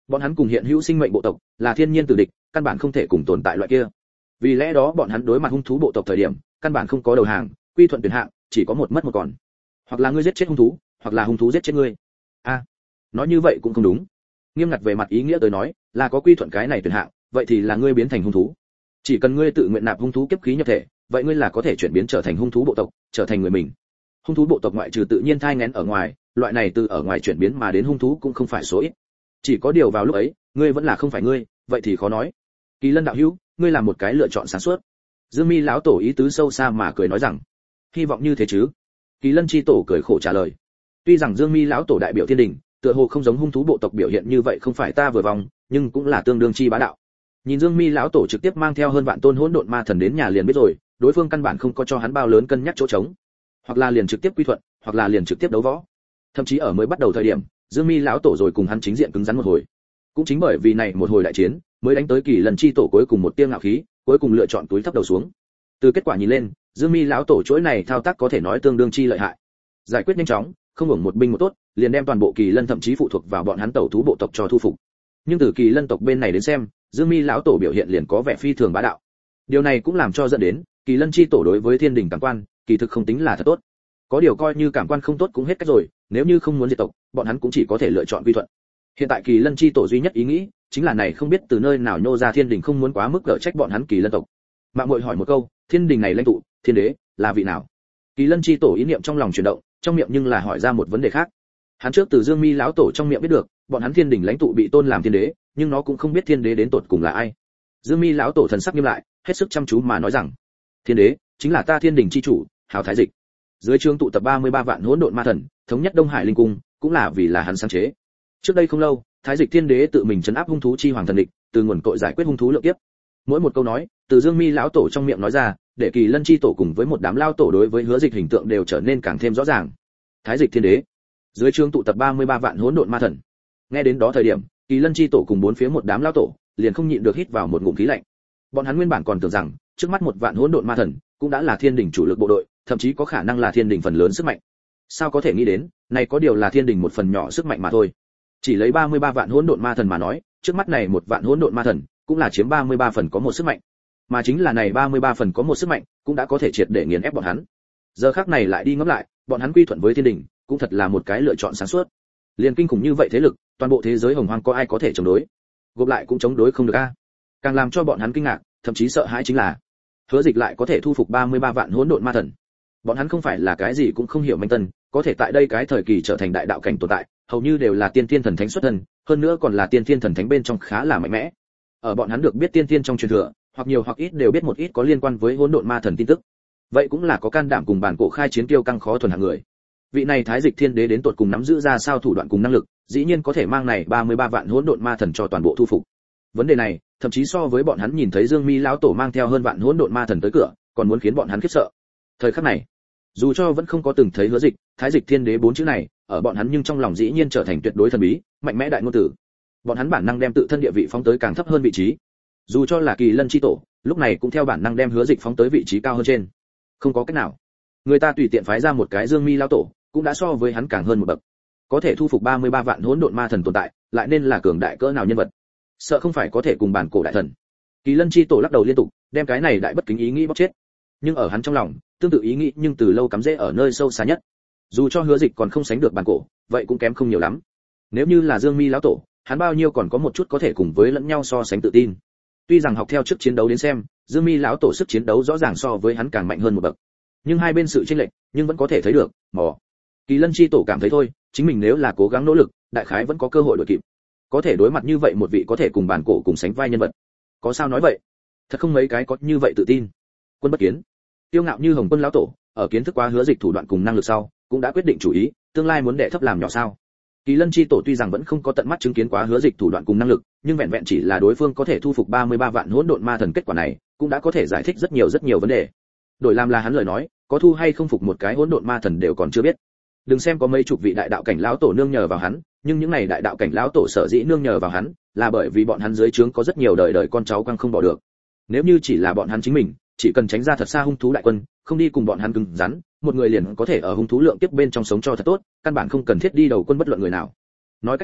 Bọn hắn cùng hiện hữu sinh mệnh bộ tộc là thiên nhiên tử địch, căn bản không thể cùng tồn tại loại kia. Vì lẽ đó bọn hắn đối mặt hung thú bộ tộc thời điểm, căn bản không có đầu hàng, quy thuận tuyển hạng, chỉ có một mất một còn. Hoặc là ngươi giết chết hung thú, hoặc là hung thú giết chết ngươi. A, à, nói như vậy cũng không đúng. Nghiêm ngặt về mặt ý nghĩa tới nói, là có quy thuận cái này tuyển hạng, vậy thì là ngươi biến thành hung thú. Chỉ cần ngươi tự nguyện nạp hung thú kiếp khí nhập thể, vậy ngươi là có thể chuyển biến trở thành hung thú bộ tộc, trở thành người mình. Hung thú bộ tộc ngoại trừ tự nhiên thai nghén ở ngoài, loại này từ ở ngoài chuyển biến mà đến hung thú cũng không phải số ít. Chỉ có điều vào lúc ấy, ngươi vẫn là không phải ngươi, vậy thì khó nói. Kỳ Lân đạo hữu, ngươi làm một cái lựa chọn sáng suốt. Dương Mi lão tổ ý tứ sâu xa mà cười nói rằng, hy vọng như thế chứ. Kỳ Lân chi tổ cười khổ trả lời. Tuy rằng Dương Mi lão tổ đại biểu thiên đình, tựa hồ không giống hung thú bộ tộc biểu hiện như vậy không phải ta vừa vòng, nhưng cũng là tương đương chi bá đạo. Nhìn Dương Mi lão tổ trực tiếp mang theo hơn vạn tôn hỗn độn ma thần đến nhà liền biết rồi, đối phương căn bản không có cho hắn bao lớn cân nhắc chỗ trống, hoặc là liền trực tiếp quy thuận, hoặc là liền trực tiếp đấu võ. Thậm chí ở mới bắt đầu thời điểm, Dương Mi lão tổ rồi cùng hắn chính diện cứng rắn một hồi. Cũng chính bởi vì này một hồi đại chiến, mới đánh tới Kỳ Lân chi tổ cuối cùng một tia ngạo khí, cuối cùng lựa chọn túi thấp đầu xuống. Từ kết quả nhìn lên, Dương Mi lão tổ chuỗi này thao tác có thể nói tương đương chi lợi hại. Giải quyết nhanh chóng, không hưởng một binh một tốt, liền đem toàn bộ Kỳ Lân thậm chí phụ thuộc vào bọn hắn tẩu thú bộ tộc cho thu phục. Nhưng từ Kỳ Lân tộc bên này đến xem, Dương Mi lão tổ biểu hiện liền có vẻ phi thường bá đạo. Điều này cũng làm cho dẫn đến Kỳ Lân chi tổ đối với thiên đình cảm quan, kỳ thực không tính là thật tốt. Có điều coi như cảm quan không tốt cũng hết cách rồi, nếu như không muốn diệt tộc, bọn hắn cũng chỉ có thể lựa chọn quy thuận. Hiện tại Kỳ Lân chi tổ duy nhất ý nghĩ chính là này không biết từ nơi nào nhô ra thiên đình không muốn quá mức gỡ trách bọn hắn Kỳ Lân tộc. Mạng muội hỏi một câu, thiên đình này lãnh tụ, thiên đế, là vị nào? Kỳ Lân chi tổ ý niệm trong lòng chuyển động, trong miệng nhưng là hỏi ra một vấn đề khác. Hắn trước từ Dương Mi lão tổ trong miệng biết được, bọn hắn thiên đình lãnh tụ bị tôn làm thiên đế, nhưng nó cũng không biết thiên đế đến tột cùng là ai. Dương Mi lão tổ thần sắc nghiêm lại, hết sức chăm chú mà nói rằng, thiên đế chính là ta thiên đình chi chủ, Hào Thái Dịch. Dưới trướng tụ tập ba mươi ba vạn hỗn độn ma thần, thống nhất Đông Hải linh cung, cũng là vì là hắn sáng chế. Trước đây không lâu, Thái Dịch thiên đế tự mình trấn áp hung thú chi hoàng thần địch, từ nguồn cội giải quyết hung thú lượng kiếp. Mỗi một câu nói, từ Dương Mi lão tổ trong miệng nói ra, để Kỳ Lân chi tổ cùng với một đám lao tổ đối với Hứa Dịch hình tượng đều trở nên càng thêm rõ ràng. Thái Dịch thiên đế, dưới trướng tụ tập ba mươi ba vạn hỗn độn ma thần. Nghe đến đó thời điểm, Kỳ Lân chi tổ cùng bốn phía một đám lao tổ, liền không nhịn được hít vào một ngụm khí lạnh. Bọn hắn nguyên bản còn tưởng rằng, trước mắt một vạn hỗn độn ma thần, cũng đã là thiên đình chủ lực bộ đội, thậm chí có khả năng là thiên đình phần lớn sức mạnh. Sao có thể nghĩ đến, này có điều là thiên đình một phần nhỏ sức mạnh mà thôi. Chỉ lấy ba mươi ba vạn hỗn độn ma thần mà nói, trước mắt này một vạn hỗn độn ma thần, cũng là chiếm ba mươi ba phần có một sức mạnh. Mà chính là này ba mươi ba phần có một sức mạnh, cũng đã có thể triệt để nghiền ép bọn hắn. Giờ khắc này lại đi ngẫm lại, bọn hắn quy thuận với thiên đình, cũng thật là một cái lựa chọn sáng suốt. Liên kinh khủng như vậy thế lực, toàn bộ thế giới hồng hoang có ai có thể chống đối? Gộp lại cũng chống đối không được a. Càng làm cho bọn hắn kinh ngạc, thậm chí sợ hãi chính là, Hứa Dịch lại có thể thu phục ba mươi ba vạn hỗn độn ma thần. Bọn hắn không phải là cái gì cũng không hiểu manh tân, có thể tại đây cái thời kỳ trở thành đại đạo cảnh tồn tại, hầu như đều là tiên thiên thần thánh xuất thân, hơn nữa còn là tiên thiên thần thánh bên trong khá là mạnh mẽ. Ở bọn hắn được biết tiên thiên trong truyền thừa, hoặc nhiều hoặc ít đều biết một ít có liên quan với hỗn độn ma thần tin tức. Vậy cũng là có can đảm cùng bản cổ khai chiến kiêu căng khó thuần hạng người. Vị này Thái Dịch thiên đế đến tột cùng nắm giữ ra sao thủ đoạn cùng năng lực, dĩ nhiên có thể mang này ba mươi ba vạn hỗn độn ma thần cho toàn bộ thu phục. Vấn đề này, thậm chí so với bọn hắn nhìn thấy Dương Mi lão tổ mang theo hơn vạn hỗn độn ma thần tới cửa, còn muốn khiến bọn hắn khiếp sợ. Thời khắc này, dù cho vẫn không có từng thấy Hứa Dịch, Thái Dịch thiên đế bốn chữ này, ở bọn hắn nhưng trong lòng dĩ nhiên trở thành tuyệt đối thần bí, mạnh mẽ đại ngôn tử. Bọn hắn bản năng đem tự thân địa vị phóng tới càng thấp hơn vị trí. Dù cho là Kỳ Lân chi tổ, lúc này cũng theo bản năng đem Hứa Dịch phóng tới vị trí cao hơn trên. Không có cách nào, người ta tùy tiện phái ra một cái Dương Mi lão tổ, cũng đã so với hắn càng hơn một bậc. Có thể thu phục ba mươi ba vạn hỗn độn ma thần tồn tại, lại nên là cường đại cỡ nào nhân vật. Sợ không phải có thể cùng bản cổ đại thần. Kỳ Lân chi tổ lắc đầu liên tục, đem cái này đại bất kính ý nghĩ bóc chết. Nhưng ở hắn trong lòng, tương tự ý nghĩ nhưng từ lâu cắm rễ ở nơi sâu xa nhất. Dù cho Hứa Dịch còn không sánh được bản cổ, vậy cũng kém không nhiều lắm. Nếu như là Dương Mi lão tổ, hắn bao nhiêu còn có một chút có thể cùng với lẫn nhau so sánh tự tin. Tuy rằng học theo trước chiến đấu đến xem, Dương Mi lão tổ sức chiến đấu rõ ràng so với hắn càng mạnh hơn một bậc. Nhưng hai bên sự chênh lệch, nhưng vẫn có thể thấy được, mò. Kỳ Lân chi tổ cảm thấy thôi, chính mình nếu là cố gắng nỗ lực, đại khái vẫn có cơ hội đuổi kịp. Có thể đối mặt như vậy một vị có thể cùng bản cổ cùng sánh vai nhân vật. Có sao nói vậy? Thật không mấy cái có như vậy tự tin. Quân Bất Kiến, tiêu ngạo như Hồng Quân lão tổ, ở kiến thức quá Hứa Dịch thủ đoạn cùng năng lực sau, cũng đã quyết định chủ ý, tương lai muốn đệ thấp làm nhỏ sao. Kỳ Lân chi tổ tuy rằng vẫn không có tận mắt chứng kiến quá Hứa Dịch thủ đoạn cùng năng lực, nhưng vẹn vẹn chỉ là đối phương có thể thu phục ba mươi ba vạn hỗn độn ma thần kết quả này, cũng đã có thể giải thích rất nhiều rất nhiều vấn đề. Đổi làm là hắn lời nói, có thu hay không phục một cái hỗn độn ma thần đều còn chưa biết. Đừng xem có mấy chục vị đại đạo cảnh lão tổ nương nhờ vào hắn, nhưng những này đại đạo cảnh lão tổ sở dĩ nương nhờ vào hắn, là bởi vì bọn hắn dưới trướng có rất nhiều đời đời con cháu quăng không bỏ được. Nếu như chỉ là bọn hắn chính mình, chỉ cần tránh ra thật xa hung thú đại quân, không đi cùng bọn hắn cứng rắn, một người liền có thể ở hung thú lượng tiếp bên trong sống cho thật tốt, căn bản không cần thiết đi đầu quân bất luận người nào. Nói cách khác,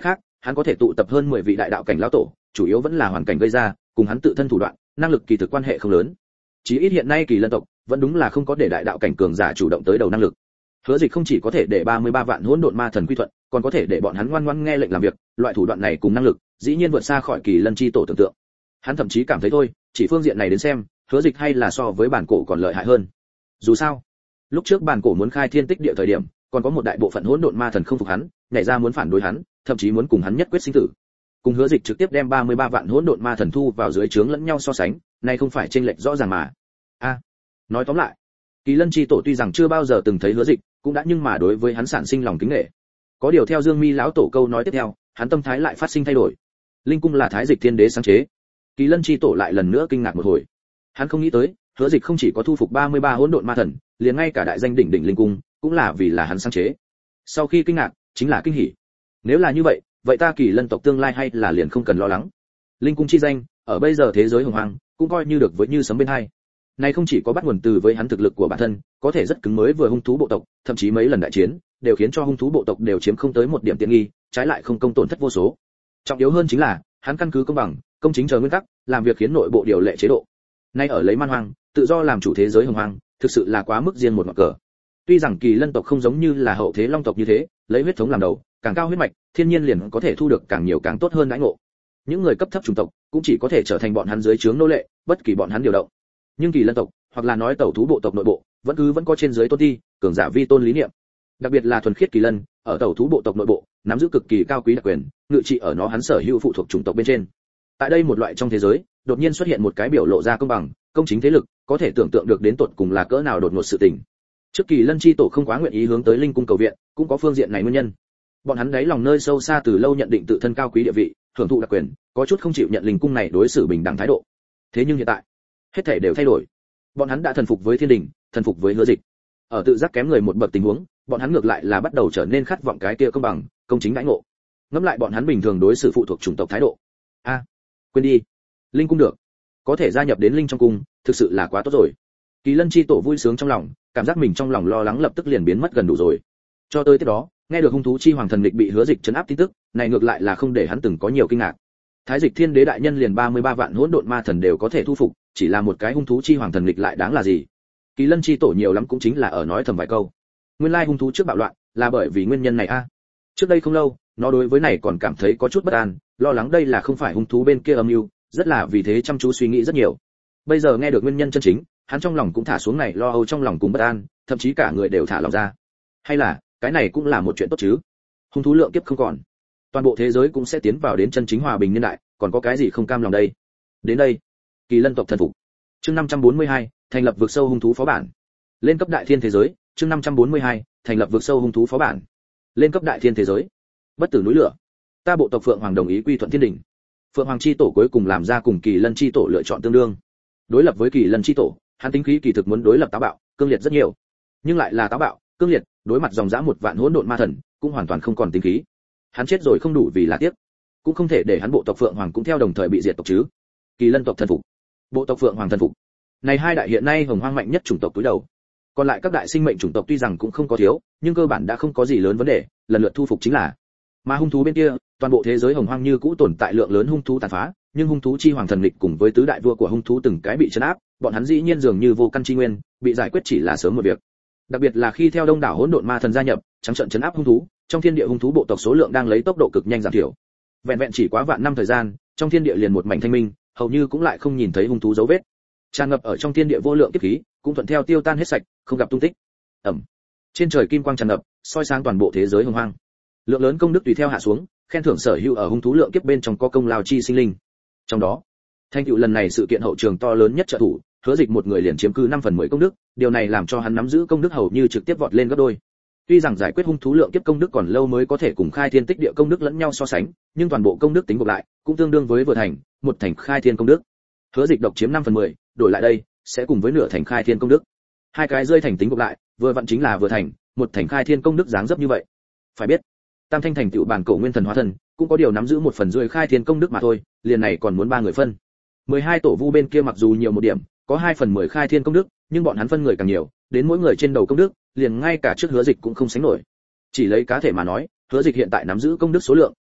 hắn có thể tụ tập hơn mười vị đại đạo cảnh lão tổ, chủ yếu vẫn là hoàn cảnh gây ra, cùng hắn tự thân thủ đoạn, năng lực kỳ thực quan hệ không lớn. Chí ít hiện nay Kỳ Lân tộc vẫn đúng là không có để đại đạo cảnh cường giả chủ động tới đầu năng lực. Hứa Dịch không chỉ có thể để ba mươi ba vạn hỗn độn ma thần quy thuận, còn có thể để bọn hắn ngoan ngoãn nghe lệnh làm việc, loại thủ đoạn này cùng năng lực, dĩ nhiên vượt xa khỏi Kỳ Lân chi tổ tưởng tượng. Hắn thậm chí cảm thấy thôi, chỉ phương diện này đến xem, Hứa Dịch hay là so với bản cổ còn lợi hại hơn. Dù sao, lúc trước bản cổ muốn khai thiên tích địa thời điểm, còn có một đại bộ phận hỗn độn ma thần không phục hắn, nhảy ra muốn phản đối hắn, thậm chí muốn cùng hắn nhất quyết sinh tử. Cùng Hứa Dịch trực tiếp đem ba mươi ba vạn hỗn độn ma thần thu vào dưới trướng lẫn nhau so sánh, này không phải chênh lệch rõ ràng mà. A, nói tóm lại, Kỳ Lân chi tổ tuy rằng chưa bao giờ từng thấy Hứa Dịch, cũng đã nhưng mà đối với hắn sản sinh lòng kính nể. Có điều theo Dương Mi lão tổ câu nói tiếp theo, hắn tâm thái lại phát sinh thay đổi. Linh cung là Thái Dịch Thiên Đế sáng chế. Kỳ Lân chi tổ lại lần nữa kinh ngạc một hồi. Hắn không nghĩ tới, Hứa Dịch không chỉ có thu phục ba mươi ba hỗn độn ma thần, liền ngay cả đại danh đỉnh đỉnh linh cung cũng là vì là hắn sáng chế. Sau khi kinh ngạc, chính là kinh hỉ. Nếu là như vậy, vậy ta Kỳ Lân tộc tương lai hay là liền không cần lo lắng. Linh cung chi danh, ở bây giờ thế giới hồng hoang, cũng coi như được với như sấm bên hai. Này không chỉ có bắt nguồn từ với hắn thực lực của bản thân, có thể rất cứng mới vừa hung thú bộ tộc, thậm chí mấy lần đại chiến, đều khiến cho hung thú bộ tộc đều chiếm không tới một điểm tiện nghi, trái lại không công tổn thất vô số. Trọng yếu hơn chính là, hắn căn cứ công bằng, công chính chờ nguyên tắc, làm việc khiến nội bộ điều lệ chế độ. Nay ở lấy man hoang, tự do làm chủ thế giới hồng hoang, thực sự là quá mức riêng một ngọn cờ. Tuy rằng Kỳ Lân tộc không giống như là hậu thế long tộc như thế, lấy huyết thống làm đầu, càng cao huyết mạch, thiên nhiên liền có thể thu được càng nhiều càng tốt hơn đãi ngộ. Những người cấp thấp chủng tộc cũng chỉ có thể trở thành bọn hắn dưới trướng nô lệ, bất kỳ bọn hắn điều động. Nhưng Kỳ Lân tộc, hoặc là nói tẩu thú bộ tộc nội bộ, vẫn cứ vẫn có trên dưới tôn ti, cường giả vi tôn lý niệm. Đặc biệt là thuần khiết Kỳ Lân, ở tẩu thú bộ tộc nội bộ, nắm giữ cực kỳ cao quý đặc quyền, ngự trị ở nó hắn sở hữu phụ thuộc chủng tộc bên trên. Tại đây một loại trong thế giới, đột nhiên xuất hiện một cái biểu lộ ra công bằng, công chính thế lực, có thể tưởng tượng được đến tột cùng là cỡ nào đột ngột sự tình. Trước Kỳ Lân chi tổ không quá nguyện ý hướng tới linh cung cầu viện, cũng có phương diện này nguyên nhân. Bọn hắn đáy lòng nơi sâu xa từ lâu nhận định tự thân cao quý địa vị, hưởng thụ đặc quyền, có chút không chịu nhận linh cung này đối xử bình đẳng thái độ. Thế nhưng hiện tại, hết thảy đều thay đổi. Bọn hắn đã thần phục với thiên đình, thần phục với Hứa Dịch. Ở tự giác kém người một bậc tình huống, bọn hắn ngược lại là bắt đầu trở nên khát vọng cái kia công bằng, công chính đãi ngộ. Ngẫm lại bọn hắn bình thường đối xử phụ thuộc chủng tộc thái độ. A, quên đi, linh cung được, có thể gia nhập đến linh trong cung, thực sự là quá tốt rồi. Kỳ Lân chi tổ vui sướng trong lòng, cảm giác mình trong lòng lo lắng lập tức liền biến mất gần đủ rồi. Cho tới tiếp đó, nghe được hung thú chi hoàng thần địch bị Hứa Dịch trấn áp tin tức, này ngược lại là không để hắn từng có nhiều kinh ngạc. Thái Dịch Thiên Đế đại nhân liền ba mươi ba vạn hỗn độn ma thần đều có thể thu phục, chỉ là một cái hung thú chi hoàng thần địch lại đáng là gì? Kỳ Lân chi tổ nhiều lắm cũng chính là ở nói thầm vài câu. Nguyên lai hung thú trước bạo loạn, là bởi vì nguyên nhân này a. À. Trước đây không lâu, nó đối với này còn cảm thấy có chút bất an, lo lắng đây là không phải hung thú bên kia âm mưu, rất là vì thế chăm chú suy nghĩ rất nhiều. Bây giờ nghe được nguyên nhân chân chính, hắn trong lòng cũng thả xuống này lo âu trong lòng cùng bất an, thậm chí cả người đều thả lòng ra. Hay là, cái này cũng là một chuyện tốt chứ? Hung thú lượng kiếp không còn, toàn bộ thế giới cũng sẽ tiến vào đến chân chính hòa bình niên đại, còn có cái gì không cam lòng đây? Đến đây, Kỳ Lân tộc thần phục. Chương năm trăm bốn mươi hai, thành lập vực sâu hung thú phó bản. Lên cấp đại thiên thế giới, chương năm trăm bốn mươi hai, thành lập vực sâu hung thú phó bản. Lên cấp đại thiên thế giới. Bất tử núi lửa. Ta bộ tộc Phượng Hoàng đồng ý quy thuận thiên đình. Phượng Hoàng chi tổ cuối cùng làm ra cùng Kỳ Lân chi tổ lựa chọn tương đương. Đối lập với Kỳ Lân chi tổ, hắn tính khí kỳ thực muốn đối lập táo bạo, cương liệt rất nhiều. Nhưng lại là táo bạo, cương liệt, đối mặt dòng dã một vạn hỗn độn ma thần, cũng hoàn toàn không còn tính khí. Hắn chết rồi không đủ vì là tiếc, cũng không thể để hắn bộ tộc Phượng Hoàng cũng theo đồng thời bị diệt tộc chứ. Kỳ Lân tộc thần phục, bộ tộc Phượng Hoàng thần phục. Này hai đại hiện nay hồng hoang mạnh nhất chủng tộc túi đầu. Còn lại các đại sinh mệnh chủng tộc tuy rằng cũng không có thiếu, nhưng cơ bản đã không có gì lớn vấn đề, lần lượt thu phục chính là. Mà hung thú bên kia, toàn bộ thế giới hồng hoang như cũ tồn tại lượng lớn hung thú tàn phá, nhưng hung thú chi hoàng thần lịch cùng với tứ đại vua của hung thú từng cái bị trấn áp, bọn hắn dĩ nhiên dường như vô căn chi nguyên, bị giải quyết chỉ là sớm một việc. Đặc biệt là khi theo đông đảo hỗn độn ma thần gia nhập, trắng trợn trấn áp hung thú, trong thiên địa hung thú bộ tộc số lượng đang lấy tốc độ cực nhanh giảm thiểu. Vẹn vẹn chỉ quá vạn năm thời gian, trong thiên địa liền một mảnh thanh minh, hầu như cũng lại không nhìn thấy hung thú dấu vết. Tràn ngập ở trong thiên địa vô lượng kiếp khí, cũng thuận theo tiêu tan hết sạch, không gặp tung tích. Ầm. Trên trời kim quang tràn ngập, soi sáng toàn bộ thế giới hồng hoang. Lượng lớn công đức tùy theo hạ xuống, khen thưởng sở hữu ở hung thú lượng kiếp bên trong có công lao chi sinh linh. Trong đó, thành tựu lần này sự kiện hậu trường to lớn nhất trợ thủ, Hứa Dịch một người liền chiếm cứ năm phần mười công đức, điều này làm cho hắn nắm giữ công đức hầu như trực tiếp vọt lên gấp đôi. Tuy rằng giải quyết hung thú lượng kiếp công đức còn lâu mới có thể cùng khai thiên tích địa công đức lẫn nhau so sánh, nhưng toàn bộ công đức tính gộp lại, cũng tương đương với vừa thành, một thành khai thiên công đức. Hứa Dịch độc chiếm năm phần mười, đổi lại đây, sẽ cùng với nửa thành khai thiên công đức. Hai cái rơi thành tính gộp lại, vừa vặn chính là vừa thành, một thành khai thiên công đức dáng dấp như vậy. Phải biết, Tam Thanh thành tựu bản cổ nguyên thần hóa thần, cũng có điều nắm giữ một phần rưỡi khai thiên công đức mà thôi, liền này còn muốn ba người phân. mười hai tổ vu bên kia mặc dù nhiều một điểm, có hai phần mười khai thiên công đức, nhưng bọn hắn phân người càng nhiều, đến mỗi người trên đầu công đức, liền ngay cả trước Hứa Dịch cũng không sánh nổi. Chỉ lấy cá thể mà nói, Hứa Dịch hiện tại nắm giữ công đức số lượng,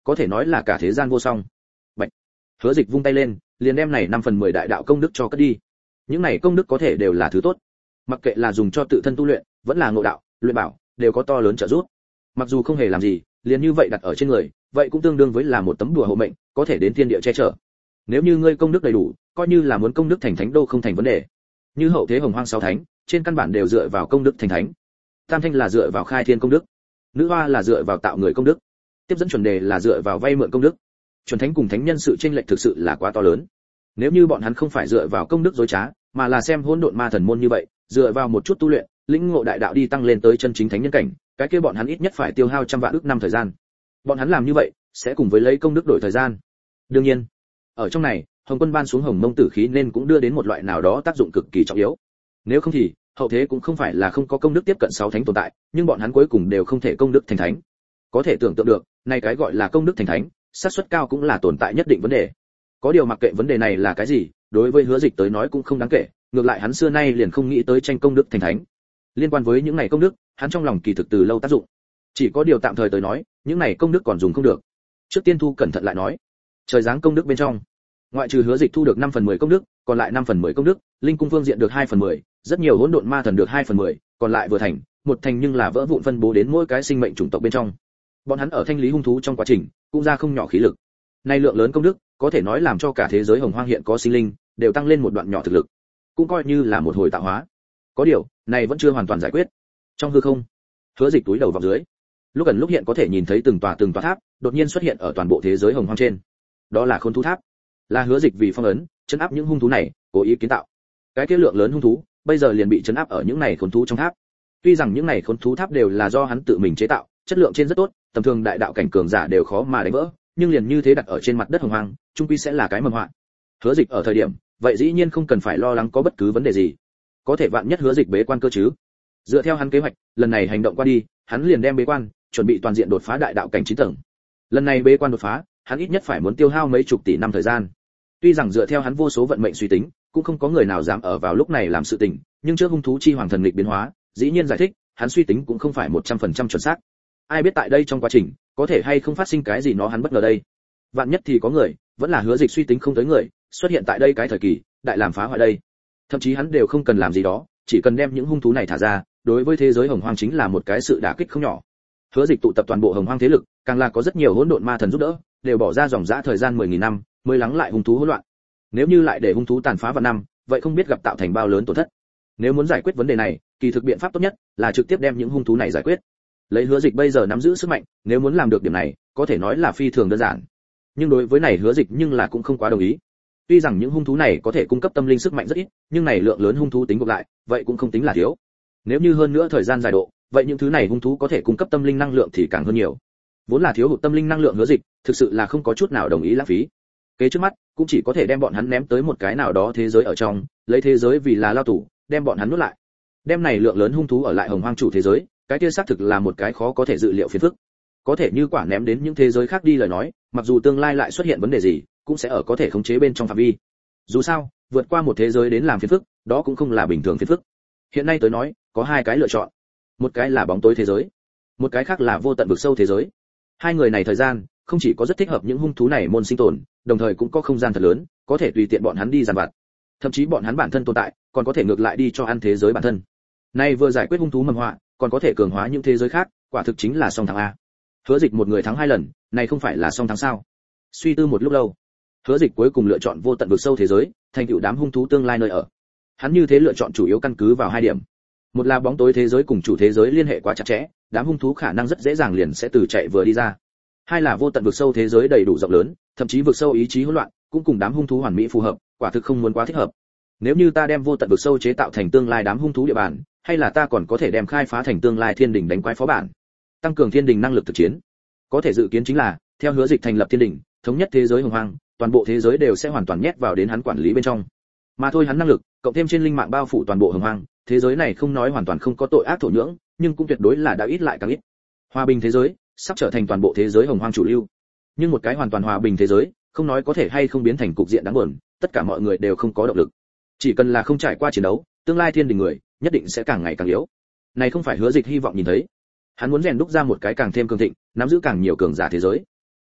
có thể nói là cả thế gian vô song. Bạch. Hứa Dịch vung tay lên, liền đem này năm phần mười đại đạo công đức cho cất đi. Những này công đức có thể đều là thứ tốt, mặc kệ là dùng cho tự thân tu luyện, vẫn là ngộ đạo, luyện bảo, đều có to lớn trợ giúp. Mặc dù không hề làm gì, liền như vậy đặt ở trên người, vậy cũng tương đương với là một tấm đùa hộ mệnh, có thể đến thiên địa che chở. Nếu như ngươi công đức đầy đủ, coi như là muốn công đức thành thánh đô không thành vấn đề. Như hậu thế hồng hoang sáu thánh, trên căn bản đều dựa vào công đức thành thánh. Tam thanh là dựa vào khai thiên công đức, nữ hoa là dựa vào tạo người công đức, tiếp dẫn chuẩn đề là dựa vào vay mượn công đức. Chuẩn thánh cùng thánh nhân sự chênh lệch thực sự là quá to lớn. Nếu như bọn hắn không phải dựa vào công đức dối trá, mà là xem hỗn độn ma thần môn như vậy, dựa vào một chút tu luyện, lĩnh ngộ đại đạo đi tăng lên tới chân chính thánh nhân cảnh, cái kia bọn hắn ít nhất phải tiêu hao trăm vạn ức năm thời gian. Bọn hắn làm như vậy, sẽ cùng với lấy công đức đổi thời gian. Đương nhiên, ở trong này, Hồng Quân ban xuống Hồng Mông tử khí nên cũng đưa đến một loại nào đó tác dụng cực kỳ trọng yếu. Nếu không thì, hậu thế cũng không phải là không có công đức tiếp cận sáu thánh tồn tại, nhưng bọn hắn cuối cùng đều không thể công đức thành thánh. Có thể tưởng tượng được, này cái gọi là công đức thành thánh, xác suất cao cũng là tồn tại nhất định vấn đề. Có điều mặc kệ vấn đề này là cái gì, đối với Hứa Dịch tới nói cũng không đáng kể, ngược lại hắn xưa nay liền không nghĩ tới tranh công đức thành thánh. Liên quan với những này công đức, hắn trong lòng kỳ thực từ lâu tác dụng. Chỉ có điều tạm thời tới nói, những này công đức còn dùng không được. Trước tiên thu cẩn thận lại nói. Trời giáng công đức bên trong, ngoại trừ Hứa Dịch thu được năm phần mười công đức, còn lại năm phần mười công đức, linh cung phương diện được hai phần mười, rất nhiều hỗn độn ma thần được hai phần mười, còn lại vừa thành, một thành nhưng là vỡ vụn phân bố đến mỗi cái sinh mệnh chủng tộc bên trong. Bọn hắn ở thanh lý hung thú trong quá trình, cũng ra không nhỏ khí lực. Nay lượng lớn công đức, có thể nói làm cho cả thế giới hồng hoang hiện có sinh linh đều tăng lên một đoạn nhỏ thực lực, cũng coi như là một hồi tạo hóa. Có điều, này vẫn chưa hoàn toàn giải quyết. Trong hư không, Hứa Dịch túi đầu vào dưới, lúc gần lúc hiện có thể nhìn thấy từng tòa từng tòa tháp đột nhiên xuất hiện ở toàn bộ thế giới hồng hoang trên. Đó là Khôn thú tháp, là Hứa Dịch vì phong ấn, trấn áp những hung thú này, cố ý kiến tạo. Cái kia lượng lớn hung thú, bây giờ liền bị trấn áp ở những này khôn thú trong tháp. Tuy rằng những này khôn thú tháp đều là do hắn tự mình chế tạo, chất lượng trên rất tốt, tầm thường đại đạo cảnh cường giả đều khó mà đánh vỡ, nhưng liền như thế đặt ở trên mặt đất hồng hoang, chung quy sẽ là cái mầm họa. Hứa Dịch ở thời điểm, vậy dĩ nhiên không cần phải lo lắng có bất cứ vấn đề gì. Có thể vạn nhất Hứa Dịch bế quan cơ chứ? Dựa theo hắn kế hoạch, lần này hành động qua đi, hắn liền đem bế quan, chuẩn bị toàn diện đột phá đại đạo cảnh chín tầng. Lần này bế quan đột phá, hắn ít nhất phải muốn tiêu hao mấy chục tỷ năm thời gian. Tuy rằng dựa theo hắn vô số vận mệnh suy tính, cũng không có người nào dám ở vào lúc này làm sự tình, nhưng trước hung thú chi hoàng thần nghịch biến hóa, dĩ nhiên giải thích, hắn suy tính cũng không phải một trăm phần trăm chuẩn xác. Ai biết tại đây trong quá trình, có thể hay không phát sinh cái gì nó hắn bất ngờ đây. Vạn nhất thì có người, vẫn là Hứa Dịch suy tính không tới người, xuất hiện tại đây cái thời kỳ, đại làm phá hoại đây. Thậm chí hắn đều không cần làm gì đó, chỉ cần đem những hung thú này thả ra, đối với thế giới hồng hoang chính là một cái sự đả kích không nhỏ. Hứa Dịch tụ tập toàn bộ hồng hoang thế lực, càng là có rất nhiều hỗn độn ma thần giúp đỡ, đều bỏ ra dòng dã thời gian mười nghìn năm, mới lắng lại hung thú hỗn loạn. Nếu như lại để hung thú tàn phá vạn năm, vậy không biết gặp tạo thành bao lớn tổn thất. Nếu muốn giải quyết vấn đề này, kỳ thực biện pháp tốt nhất là trực tiếp đem những hung thú này giải quyết. Lấy Hứa Dịch bây giờ nắm giữ sức mạnh, nếu muốn làm được điểm này, có thể nói là phi thường đơn giản. Nhưng đối với này Hứa Dịch nhưng là cũng không quá đồng ý. Tuy rằng những hung thú này có thể cung cấp tâm linh sức mạnh rất ít, nhưng này lượng lớn hung thú tính gộp lại, vậy cũng không tính là thiếu. Nếu như hơn nữa thời gian dài độ, vậy những thứ này hung thú có thể cung cấp tâm linh năng lượng thì càng hơn nhiều. Vốn là thiếu hụt tâm linh năng lượng Hứa Dịch, thực sự là không có chút nào đồng ý lãng phí. Kế trước mắt, cũng chỉ có thể đem bọn hắn ném tới một cái nào đó thế giới ở trong, lấy thế giới vì là lao tù, đem bọn hắn nuốt lại. Đem này lượng lớn hung thú ở lại hồng hoang chủ thế giới, cái kia xác thực là một cái khó có thể dự liệu phiền phức. Có thể như quả ném đến những thế giới khác đi lời nói, mặc dù tương lai lại xuất hiện vấn đề gì, cũng sẽ ở có thể khống chế bên trong phạm vi. Dù sao, vượt qua một thế giới đến làm phiền phức, đó cũng không là bình thường phiền phức. Hiện nay tới nói, có hai cái lựa chọn. Một cái là bóng tối thế giới, một cái khác là vô tận vực sâu thế giới. Hai người này thời gian, không chỉ có rất thích hợp những hung thú này môn sinh tồn, đồng thời cũng có không gian thật lớn, có thể tùy tiện bọn hắn đi dàn vặt. Thậm chí bọn hắn bản thân tồn tại, còn có thể ngược lại đi cho ăn thế giới bản thân. Nay vừa giải quyết hung thú mầm họa, còn có thể cường hóa những thế giới khác, quả thực chính là song thắng a. Hứa Dịch một người thắng hai lần, này không phải là song thắng sao? Suy tư một lúc lâu, Hứa Dịch cuối cùng lựa chọn vô tận vực sâu thế giới, thành tựu đám hung thú tương lai nơi ở. Hắn như thế lựa chọn chủ yếu căn cứ vào hai điểm. Một là bóng tối thế giới cùng chủ thế giới liên hệ quá chặt chẽ, đám hung thú khả năng rất dễ dàng liền sẽ từ chạy vừa đi ra. Hai là vô tận vực sâu thế giới đầy đủ rộng lớn, thậm chí vực sâu ý chí hỗn loạn, cũng cùng đám hung thú hoàn mỹ phù hợp, quả thực không muốn quá thích hợp. Nếu như ta đem vô tận vực sâu chế tạo thành tương lai đám hung thú địa bàn, hay là ta còn có thể đem khai phá thành tương lai thiên đình đánh quái phó bản, tăng cường thiên đình năng lực thực chiến. Có thể dự kiến chính là, theo Hứa Dịch thành lập thiên đình, thống nhất thế giới hồng hoang, toàn bộ thế giới đều sẽ hoàn toàn nhét vào đến hắn quản lý bên trong. Mà thôi hắn năng lực, cộng thêm trên linh mạng bao phủ toàn bộ hồng hoang, thế giới này không nói hoàn toàn không có tội ác thổ nhưỡng, nhưng cũng tuyệt đối là đã ít lại càng ít. Hòa bình thế giới sắp trở thành toàn bộ thế giới hồng hoang chủ lưu. Nhưng một cái hoàn toàn hòa bình thế giới, không nói có thể hay không biến thành cục diện đáng buồn, tất cả mọi người đều không có động lực. Chỉ cần là không trải qua chiến đấu, tương lai thiên đình người nhất định sẽ càng ngày càng yếu. Này không phải Hứa Dịch hy vọng nhìn thấy. Hắn muốn rèn đúc ra một cái càng thêm cường thịnh, nắm giữ càng nhiều cường giả thế giới.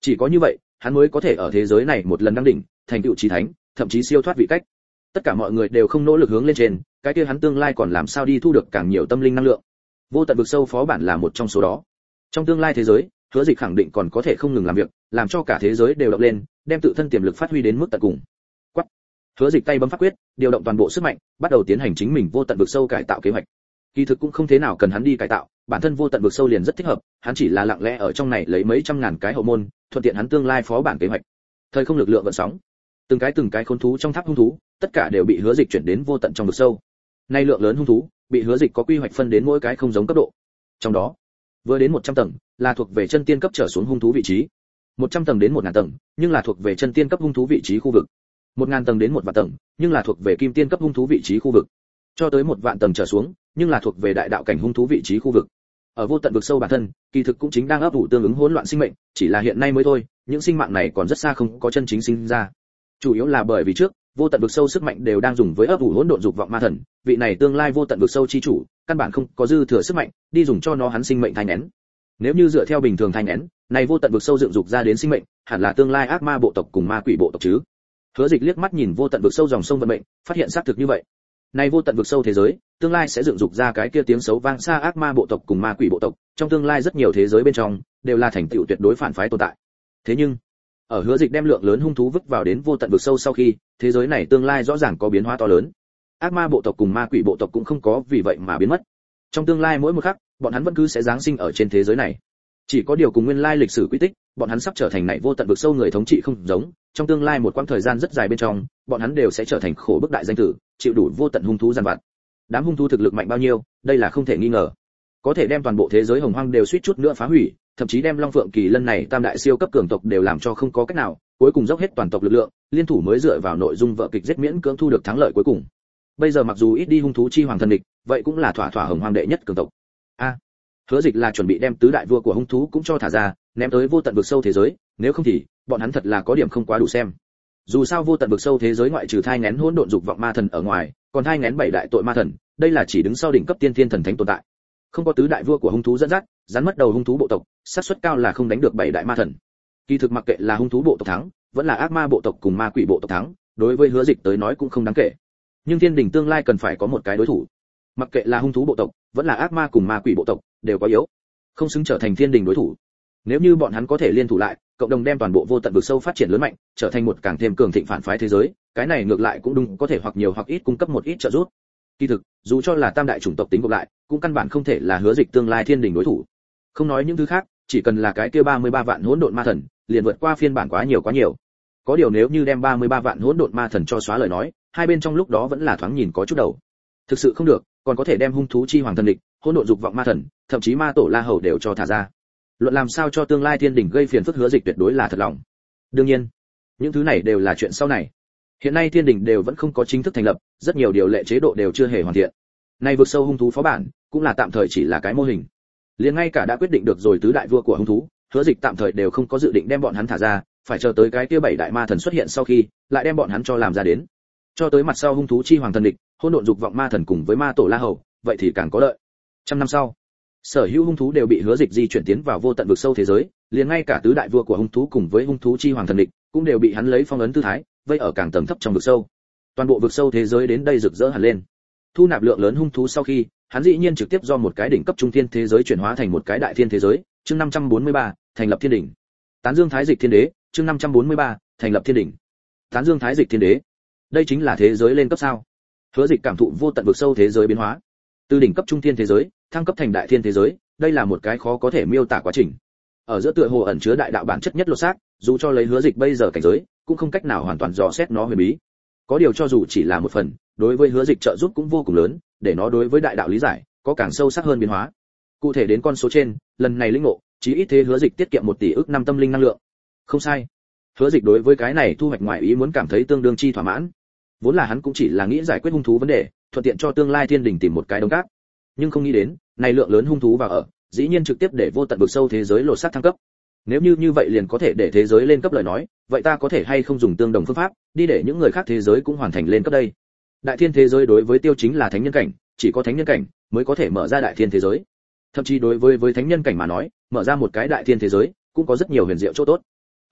Chỉ có như vậy, hắn mới có thể ở thế giới này một lần đăng đỉnh, thành tựu chí thánh, thậm chí siêu thoát vị cách. Tất cả mọi người đều không nỗ lực hướng lên trên, cái kia hắn tương lai còn làm sao đi thu được càng nhiều tâm linh năng lượng. Vô tận vực sâu phó bản là một trong số đó. Trong tương lai thế giới, Hứa Dịch khẳng định còn có thể không ngừng làm việc, làm cho cả thế giới đều động lên, đem tự thân tiềm lực phát huy đến mức tận cùng. Quắc. Hứa Dịch tay bấm pháp quyết, điều động toàn bộ sức mạnh, bắt đầu tiến hành chính mình vô tận vực sâu cải tạo kế hoạch. Kỳ thực cũng không thế nào cần hắn đi cải tạo, bản thân vô tận vực sâu liền rất thích hợp, hắn chỉ là lặng lẽ ở trong này lấy mấy trăm ngàn cái hậu môn, thuận tiện hắn tương lai phó bản kế hoạch. Thời không lực lượng vận sóng, từng cái từng cái khốn thú trong tháp hung thú, tất cả đều bị Hứa Dịch chuyển đến vô tận trong vực sâu. Nay lượng lớn hung thú, bị Hứa Dịch có quy hoạch phân đến mỗi cái không giống cấp độ. Trong đó, vừa đến một trăm tầng, là thuộc về chân tiên cấp trở xuống hung thú vị trí. một trăm tầng đến một nghìn tầng, nhưng là thuộc về chân tiên cấp hung thú vị trí khu vực. một nghìn tầng đến một vạn tầng, nhưng là thuộc về kim tiên cấp hung thú vị trí khu vực. Cho tới một vạn tầng trở xuống, nhưng là thuộc về đại đạo cảnh hung thú vị trí khu vực. Ở vô tận vực sâu bản thân, kỳ thực cũng chính đang ấp ủ tương ứng hỗn loạn sinh mệnh, chỉ là hiện nay mới thôi, những sinh mạng này còn rất xa không có chân chính sinh ra. Chủ yếu là bởi vì trước, vô tận vực sâu sức mạnh đều đang dùng với ấp ủ hỗn độn dục vọng ma thần, vị này tương lai vô tận vực sâu chi chủ, căn bản không có dư thừa sức mạnh đi dùng cho nó hắn sinh mệnh thai nén. Nếu như dựa theo bình thường thai nén, này vô tận vực sâu dựng dục ra đến sinh mệnh, hẳn là tương lai ác ma bộ tộc cùng ma quỷ bộ tộc chứ. Hứa Dịch liếc mắt nhìn vô tận vực sâu dòng sông vận mệnh, phát hiện xác thực như vậy. Này vô tận vực sâu thế giới, tương lai sẽ dựng dục ra cái kia tiếng xấu vang xa ác ma bộ tộc cùng ma quỷ bộ tộc, trong tương lai rất nhiều thế giới bên trong đều là thành tựu tuyệt đối phản phái tồn tại. Thế nhưng, ở Hứa Dịch đem lượng lớn hung thú vứt vào đến vô tận vực sâu sau khi, thế giới này tương lai rõ ràng có biến hóa to lớn. Ác ma bộ tộc cùng ma quỷ bộ tộc cũng không có vì vậy mà biến mất. Trong tương lai mỗi một khắc, bọn hắn vẫn cứ sẽ giáng sinh ở trên thế giới này. Chỉ có điều cùng nguyên lai lịch sử quy tích, bọn hắn sắp trở thành này vô tận vực sâu người thống trị không giống, trong tương lai một quãng thời gian rất dài bên trong, bọn hắn đều sẽ trở thành khổ bức đại danh tử, chịu đủ vô tận hung thú giàn vặt. Đám hung thú thực lực mạnh bao nhiêu, đây là không thể nghi ngờ. Có thể đem toàn bộ thế giới hồng hoang đều suýt chút nữa phá hủy, thậm chí đem Long Phượng Kỳ Lân này tam đại siêu cấp cường tộc đều làm cho không có cách nào, cuối cùng dốc hết toàn tộc lực lượng, liên thủ mới dựa vào nội dung vở kịch giết miễn cưỡng thu được thắng lợi cuối cùng. Bây giờ mặc dù ít đi hung thú chi hoàng thần địch, vậy cũng là thỏa thỏa hồng hoang đệ nhất cường tộc. A, Hứa Dịch là chuẩn bị đem tứ đại vua của hung thú cũng cho thả ra, ném tới vô tận vực sâu thế giới, nếu không thì bọn hắn thật là có điểm không quá đủ xem. Dù sao vô tận vực sâu thế giới ngoại trừ thai nghén hỗn độn dục vọng ma thần ở ngoài, còn thai nghén bảy đại tội ma thần, đây là chỉ đứng sau đỉnh cấp tiên thiên thần thánh tồn tại. Không có tứ đại vua của hung thú dẫn dắt, rắn mất đầu hung thú bộ tộc, xác suất cao là không đánh được bảy đại ma thần. Kỳ thực mặc kệ là hung thú bộ tộc thắng, vẫn là ác ma bộ tộc cùng ma quỷ bộ tộc thắng, đối với Hứa Dịch tới nói cũng không đáng kể. Nhưng thiên đình tương lai cần phải có một cái đối thủ. Mặc kệ là hung thú bộ tộc, vẫn là ác ma cùng ma quỷ bộ tộc, đều quá yếu, không xứng trở thành thiên đình đối thủ. Nếu như bọn hắn có thể liên thủ lại, cộng đồng đem toàn bộ vô tận vực sâu phát triển lớn mạnh, trở thành một càng thêm cường thịnh phản phái thế giới, cái này ngược lại cũng đúng có thể hoặc nhiều hoặc ít cung cấp một ít trợ giúp. Kỳ thực, dù cho là tam đại chủng tộc tính gộp lại, cũng căn bản không thể là Hứa Dịch tương lai thiên đình đối thủ. Không nói những thứ khác, chỉ cần là cái kia ba mươi ba vạn hỗn độn ma thần, liền vượt qua phiên bản quá nhiều quá nhiều. Có điều nếu như đem ba mươi ba vạn hỗn độn ma thần cho xóa lời nói, hai bên trong lúc đó vẫn là thoáng nhìn có chút đầu. Thực sự không được, còn có thể đem hung thú chi hoàng thần địch, hỗn độn dục vọng ma thần, thậm chí ma tổ La Hầu đều cho thả ra. Luận làm sao cho tương lai thiên đình gây phiền phức Hứa Dịch tuyệt đối là thật lòng. Đương nhiên, những thứ này đều là chuyện sau này. Hiện nay thiên đình đều vẫn không có chính thức thành lập, rất nhiều điều lệ chế độ đều chưa hề hoàn thiện. Nay vượt sâu hung thú phó bản, cũng là tạm thời chỉ là cái mô hình. Liền ngay cả đã quyết định được rồi tứ đại vua của hung thú, Hứa Dịch tạm thời đều không có dự định đem bọn hắn thả ra, phải chờ tới cái kia bảy đại ma thần xuất hiện sau khi, lại đem bọn hắn cho làm ra đến. Cho tới mặt sau hung thú chi hoàng thần địch, hỗn độn dục vọng ma thần cùng với ma tổ La Hầu, vậy thì càng có lợi. Trăm năm sau, sở hữu hung thú đều bị Hứa Dịch di chuyển tiến vào vô tận vực sâu thế giới, liền ngay cả tứ đại vua của hung thú cùng với hung thú chi hoàng thần địch, cũng đều bị hắn lấy phong ấn tư thái, vây ở càng tầng thấp trong vực sâu. Toàn bộ vực sâu thế giới đến đây rực rỡ hẳn lên. Thu nạp lượng lớn hung thú sau khi, hắn dĩ nhiên trực tiếp do một cái đỉnh cấp trung thiên thế giới chuyển hóa thành một cái đại thiên thế giới, chương năm trăm bốn mươi ba, thành lập thiên đỉnh. Tán Dương Thái Dịch Thiên Đế, chương năm trăm bốn mươi ba, thành lập thiên đỉnh. Tán Dương Thái Dịch Thiên Đế. Đây chính là thế giới lên cấp sao? Hứa Dịch cảm thụ vô tận vực sâu thế giới biến hóa. Từ đỉnh cấp trung thiên thế giới, thăng cấp thành đại thiên thế giới, đây là một cái khó có thể miêu tả quá trình. Ở giữa tựa hồ ẩn chứa đại đạo bản chất nhất lột xác, dù cho lấy Hứa Dịch bây giờ cảnh giới, cũng không cách nào hoàn toàn dò xét nó huyền bí. Có điều cho dù chỉ là một phần, đối với Hứa Dịch trợ giúp cũng vô cùng lớn, để nó đối với đại đạo lý giải có càng sâu sắc hơn biến hóa. Cụ thể đến con số trên, lần này lĩnh ngộ, chí ít thế Hứa Dịch tiết kiệm một tỷ ức năm tâm linh năng lượng. Không sai. Hứa Dịch đối với cái này thu hoạch ngoại ý muốn cảm thấy tương đương chi thỏa mãn. Vốn là hắn cũng chỉ là nghĩ giải quyết hung thú vấn đề, thuận tiện cho tương lai thiên đình tìm một cái đống cát. Nhưng không nghĩ đến, này lượng lớn hung thú vào ở, dĩ nhiên trực tiếp để vô tận vực sâu thế giới lột xác thăng cấp. Nếu như như vậy liền có thể để thế giới lên cấp lời nói, vậy ta có thể hay không dùng tương đồng phương pháp, đi để những người khác thế giới cũng hoàn thành lên cấp đây. Đại thiên thế giới đối với tiêu chính là thánh nhân cảnh, chỉ có thánh nhân cảnh mới có thể mở ra đại thiên thế giới. Thậm chí đối với với thánh nhân cảnh mà nói, mở ra một cái đại thiên thế giới cũng có rất nhiều huyền diệu chỗ tốt.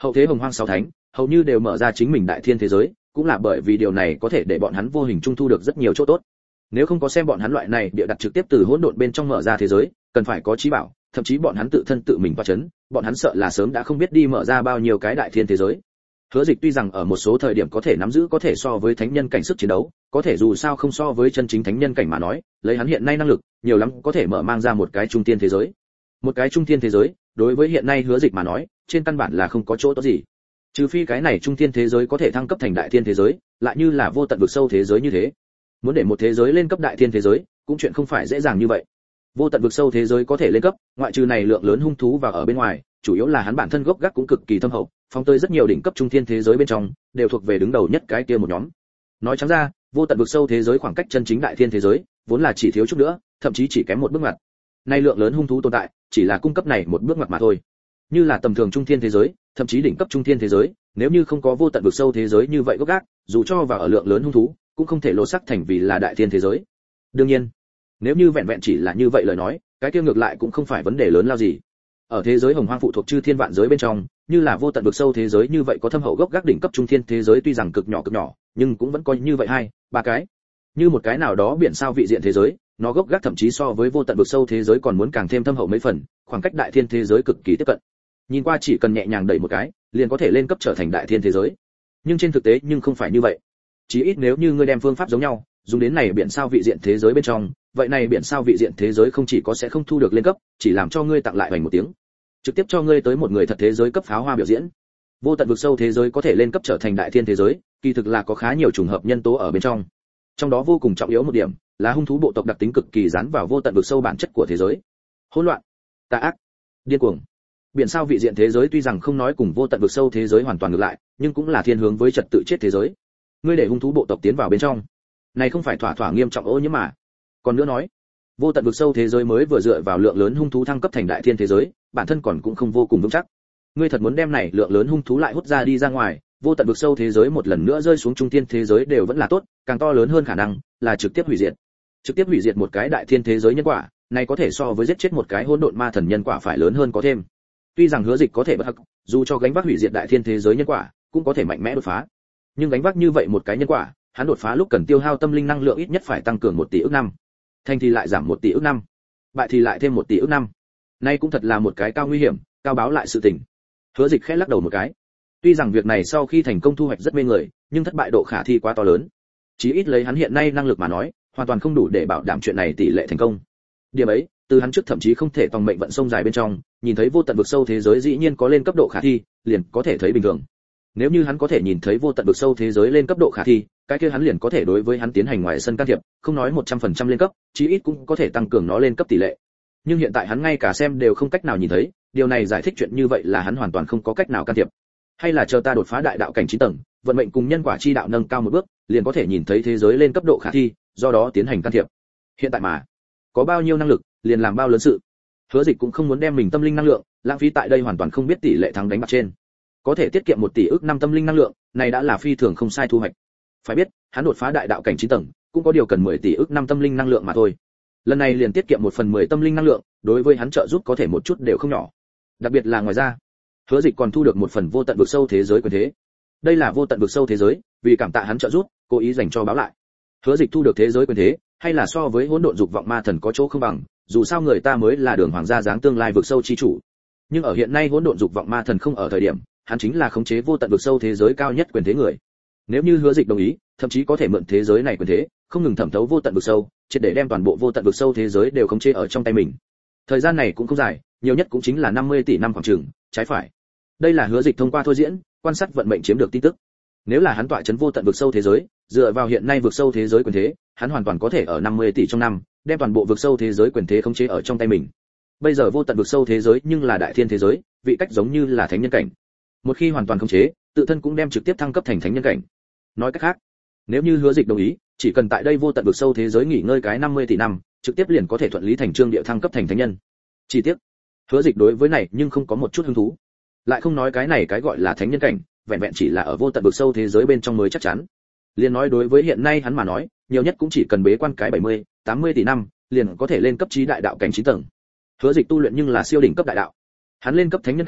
Hậu thế hồng hoang sáu thánh hầu như đều mở ra chính mình đại thiên thế giới, cũng là bởi vì điều này có thể để bọn hắn vô hình trung thu được rất nhiều chỗ tốt. Nếu không có xem bọn hắn loại này địa đặt trực tiếp từ hỗn độn bên trong mở ra thế giới, cần phải có trí bảo, thậm chí bọn hắn tự thân tự mình qua chấn, bọn hắn sợ là sớm đã không biết đi mở ra bao nhiêu cái đại thiên thế giới. Hứa Dịch tuy rằng ở một số thời điểm có thể nắm giữ có thể so với thánh nhân cảnh sức chiến đấu, có thể dù sao không so với chân chính thánh nhân cảnh mà nói, lấy hắn hiện nay năng lực, nhiều lắm có thể mở mang ra một cái trung tiên thế giới. Một cái trung tiên thế giới, đối với hiện nay Hứa Dịch mà nói, trên căn bản là không có chỗ tốt gì. Trừ phi cái này trung tiên thế giới có thể thăng cấp thành đại thiên thế giới, lại như là vô tận vực sâu thế giới như thế. Muốn để một thế giới lên cấp đại thiên thế giới, cũng chuyện không phải dễ dàng như vậy. Vô tận vực sâu thế giới có thể lên cấp, ngoại trừ này lượng lớn hung thú vào ở bên ngoài, chủ yếu là hắn bản thân gốc gác cũng cực kỳ thâm hậu, phóng tới rất nhiều đỉnh cấp trung thiên thế giới bên trong, đều thuộc về đứng đầu nhất cái kia một nhóm. Nói trắng ra, vô tận vực sâu thế giới khoảng cách chân chính đại thiên thế giới, vốn là chỉ thiếu chút nữa, thậm chí chỉ kém một bước ngoặt. Nay lượng lớn hung thú tồn tại, chỉ là cung cấp này một bước ngoặt mà thôi. Như là tầm thường trung thiên thế giới, thậm chí đỉnh cấp trung thiên thế giới, nếu như không có vô tận vực sâu thế giới như vậy gốc gác, dù cho vào ở lượng lớn hung thú, cũng không thể lột sắc thành vì là đại thiên thế giới. Đương nhiên, nếu như vẹn vẹn chỉ là như vậy lời nói, cái kia ngược lại cũng không phải vấn đề lớn lao gì. Ở thế giới hồng hoang phụ thuộc chư thiên vạn giới bên trong, như là vô tận vực sâu thế giới như vậy có thâm hậu gốc gác đỉnh cấp trung thiên thế giới tuy rằng cực nhỏ cực nhỏ, nhưng cũng vẫn có như vậy hai, ba cái. Như một cái nào đó biển sao vị diện thế giới, nó gốc gác thậm chí so với vô tận vực sâu thế giới còn muốn càng thêm thâm hậu mấy phần, khoảng cách đại thiên thế giới cực kỳ tiếp cận. Nhìn qua chỉ cần nhẹ nhàng đẩy một cái, liền có thể lên cấp trở thành đại thiên thế giới. Nhưng trên thực tế nhưng không phải như vậy. Chỉ ít nếu như ngươi đem phương pháp giống nhau, dùng đến này biển sao vị diện thế giới bên trong, vậy này biển sao vị diện thế giới không chỉ có sẽ không thu được lên cấp, chỉ làm cho ngươi tặng lại hoành một tiếng, trực tiếp cho ngươi tới một người thật thế giới cấp pháo hoa biểu diễn. Vô tận vực sâu thế giới có thể lên cấp trở thành đại thiên thế giới, kỳ thực là có khá nhiều trùng hợp nhân tố ở bên trong. Trong đó vô cùng trọng yếu một điểm là hung thú bộ tộc đặc tính cực kỳ dán vào vô tận vực sâu bản chất của thế giới. Hỗn loạn, tà ác, điên cuồng. Biển sao vị diện thế giới tuy rằng không nói cùng vô tận vực sâu thế giới hoàn toàn ngược lại, nhưng cũng là thiên hướng với trật tự chết thế giới. Ngươi để hung thú bộ tộc tiến vào bên trong, này không phải thỏa thỏa nghiêm trọng ô nhiễm mà. Còn nữa nói, vô tận vực sâu thế giới mới vừa dựa vào lượng lớn hung thú thăng cấp thành đại thiên thế giới, bản thân còn cũng không vô cùng vững chắc. Ngươi thật muốn đem này lượng lớn hung thú lại hút ra đi ra ngoài, vô tận vực sâu thế giới một lần nữa rơi xuống trung thiên thế giới đều vẫn là tốt, càng to lớn hơn khả năng là trực tiếp hủy diệt. Trực tiếp hủy diệt một cái đại thiên thế giới nhân quả, này có thể so với giết chết một cái hỗn độn ma thần nhân quả phải lớn hơn có thêm. Tuy rằng Hứa Dịch có thể bất hắc, dù cho gánh vác hủy diệt đại thiên thế giới nhân quả, cũng có thể mạnh mẽ đột phá. Nhưng gánh vác như vậy một cái nhân quả, hắn đột phá lúc cần tiêu hao tâm linh năng lượng ít nhất phải tăng cường một tỷ ức năm. Thành thì lại giảm một tỷ ức năm, bại thì lại thêm một tỷ ức năm. Nay cũng thật là một cái cao nguy hiểm, cao báo lại sự tình. Hứa Dịch khẽ lắc đầu một cái. Tuy rằng việc này sau khi thành công thu hoạch rất mê người, nhưng thất bại độ khả thi quá to lớn. Chí ít lấy hắn hiện nay năng lực mà nói, hoàn toàn không đủ để bảo đảm chuyện này tỷ lệ thành công. Điểm ấy, từ hắn trước thậm chí không thể tòng mệnh vận sông dài bên trong, nhìn thấy vô tận vực sâu thế giới dĩ nhiên có lên cấp độ khả thi, liền có thể thấy bình thường. Nếu như hắn có thể nhìn thấy vô tận vực sâu thế giới lên cấp độ khả thi, cái kia hắn liền có thể đối với hắn tiến hành ngoài sân can thiệp, không nói một trăm phần trăm lên cấp, chí ít cũng có thể tăng cường nó lên cấp tỷ lệ. Nhưng hiện tại hắn ngay cả xem đều không cách nào nhìn thấy, điều này giải thích chuyện như vậy là hắn hoàn toàn không có cách nào can thiệp. Hay là chờ ta đột phá đại đạo cảnh chín tầng, vận mệnh cùng nhân quả chi đạo nâng cao một bước, liền có thể nhìn thấy thế giới lên cấp độ khả thi, do đó tiến hành can thiệp. Hiện tại mà, có bao nhiêu năng lực, liền làm bao lớn sự. Hứa Dịch cũng không muốn đem mình tâm linh năng lượng lãng phí tại đây hoàn toàn không biết tỷ lệ thắng đánh bạc trên. Có thể tiết kiệm một tỷ ức năm tâm linh năng lượng, này đã là phi thường không sai thu hoạch. Phải biết, hắn đột phá đại đạo cảnh chín tầng, cũng có điều cần mười tỷ ức năm tâm linh năng lượng mà thôi. Lần này liền tiết kiệm một phần mười tâm linh năng lượng, đối với hắn trợ giúp có thể một chút đều không nhỏ. Đặc biệt là ngoài ra, Hứa Dịch còn thu được một phần vô tận vực sâu thế giới quyền thế. Đây là vô tận vực sâu thế giới, vì cảm tạ hắn trợ giúp, cố ý dành cho báo lại. Hứa Dịch thu được thế giới quyền thế, hay là so với hỗn độn dục vọng ma thần có chỗ không bằng, dù sao người ta mới là đường hoàng gia dáng tương lai vực sâu chi chủ. Nhưng ở hiện nay hỗn độn dục vọng ma thần không ở thời điểm, hắn chính là khống chế vô tận vực sâu thế giới cao nhất quyền thế người. Nếu như Hứa Dịch đồng ý, thậm chí có thể mượn thế giới này quyền thế, không ngừng thẩm thấu vô tận vực sâu, triệt để đem toàn bộ vô tận vực sâu thế giới đều khống chế ở trong tay mình. Thời gian này cũng không dài, nhiều nhất cũng chính là năm mươi tỷ năm khoảng chừng, trái phải. Đây là Hứa Dịch thông qua thôi diễn, quan sát vận mệnh chiếm được tin tức. Nếu là hắn tọa trấn vô tận vực sâu thế giới, dựa vào hiện nay vực sâu thế giới quyền thế, hắn hoàn toàn có thể ở năm mươi tỷ trong năm, đem toàn bộ vực sâu thế giới quyền thế khống chế ở trong tay mình. Bây giờ vô tận vực sâu thế giới nhưng là đại thiên thế giới, vị cách giống như là thánh nhân cảnh. Một khi hoàn toàn khống chế, tự thân cũng đem trực tiếp thăng cấp thành thánh nhân cảnh. Nói cách khác, nếu như Hứa Dịch đồng ý, chỉ cần tại đây vô tận vực sâu thế giới nghỉ ngơi cái năm mươi tỷ năm, trực tiếp liền có thể thuận lý thành chương địa thăng cấp thành thánh nhân. Chi tiết, Hứa Dịch đối với này nhưng không có một chút hứng thú. Lại không nói cái này cái gọi là thánh nhân cảnh, vẹn vẹn chỉ là ở vô tận vực sâu thế giới bên trong mới chắc chắn. Liên nói đối với hiện nay hắn mà nói, nhiều nhất cũng chỉ cần bế quan cái bảy mươi, tám mươi tỷ năm, liền có thể lên cấp chí đại đạo cảnh chín tầng. Hứa Dịch tu luyện nhưng là siêu đỉnh cấp đại đạo. Hắn lên cấp thánh nhân cảnh,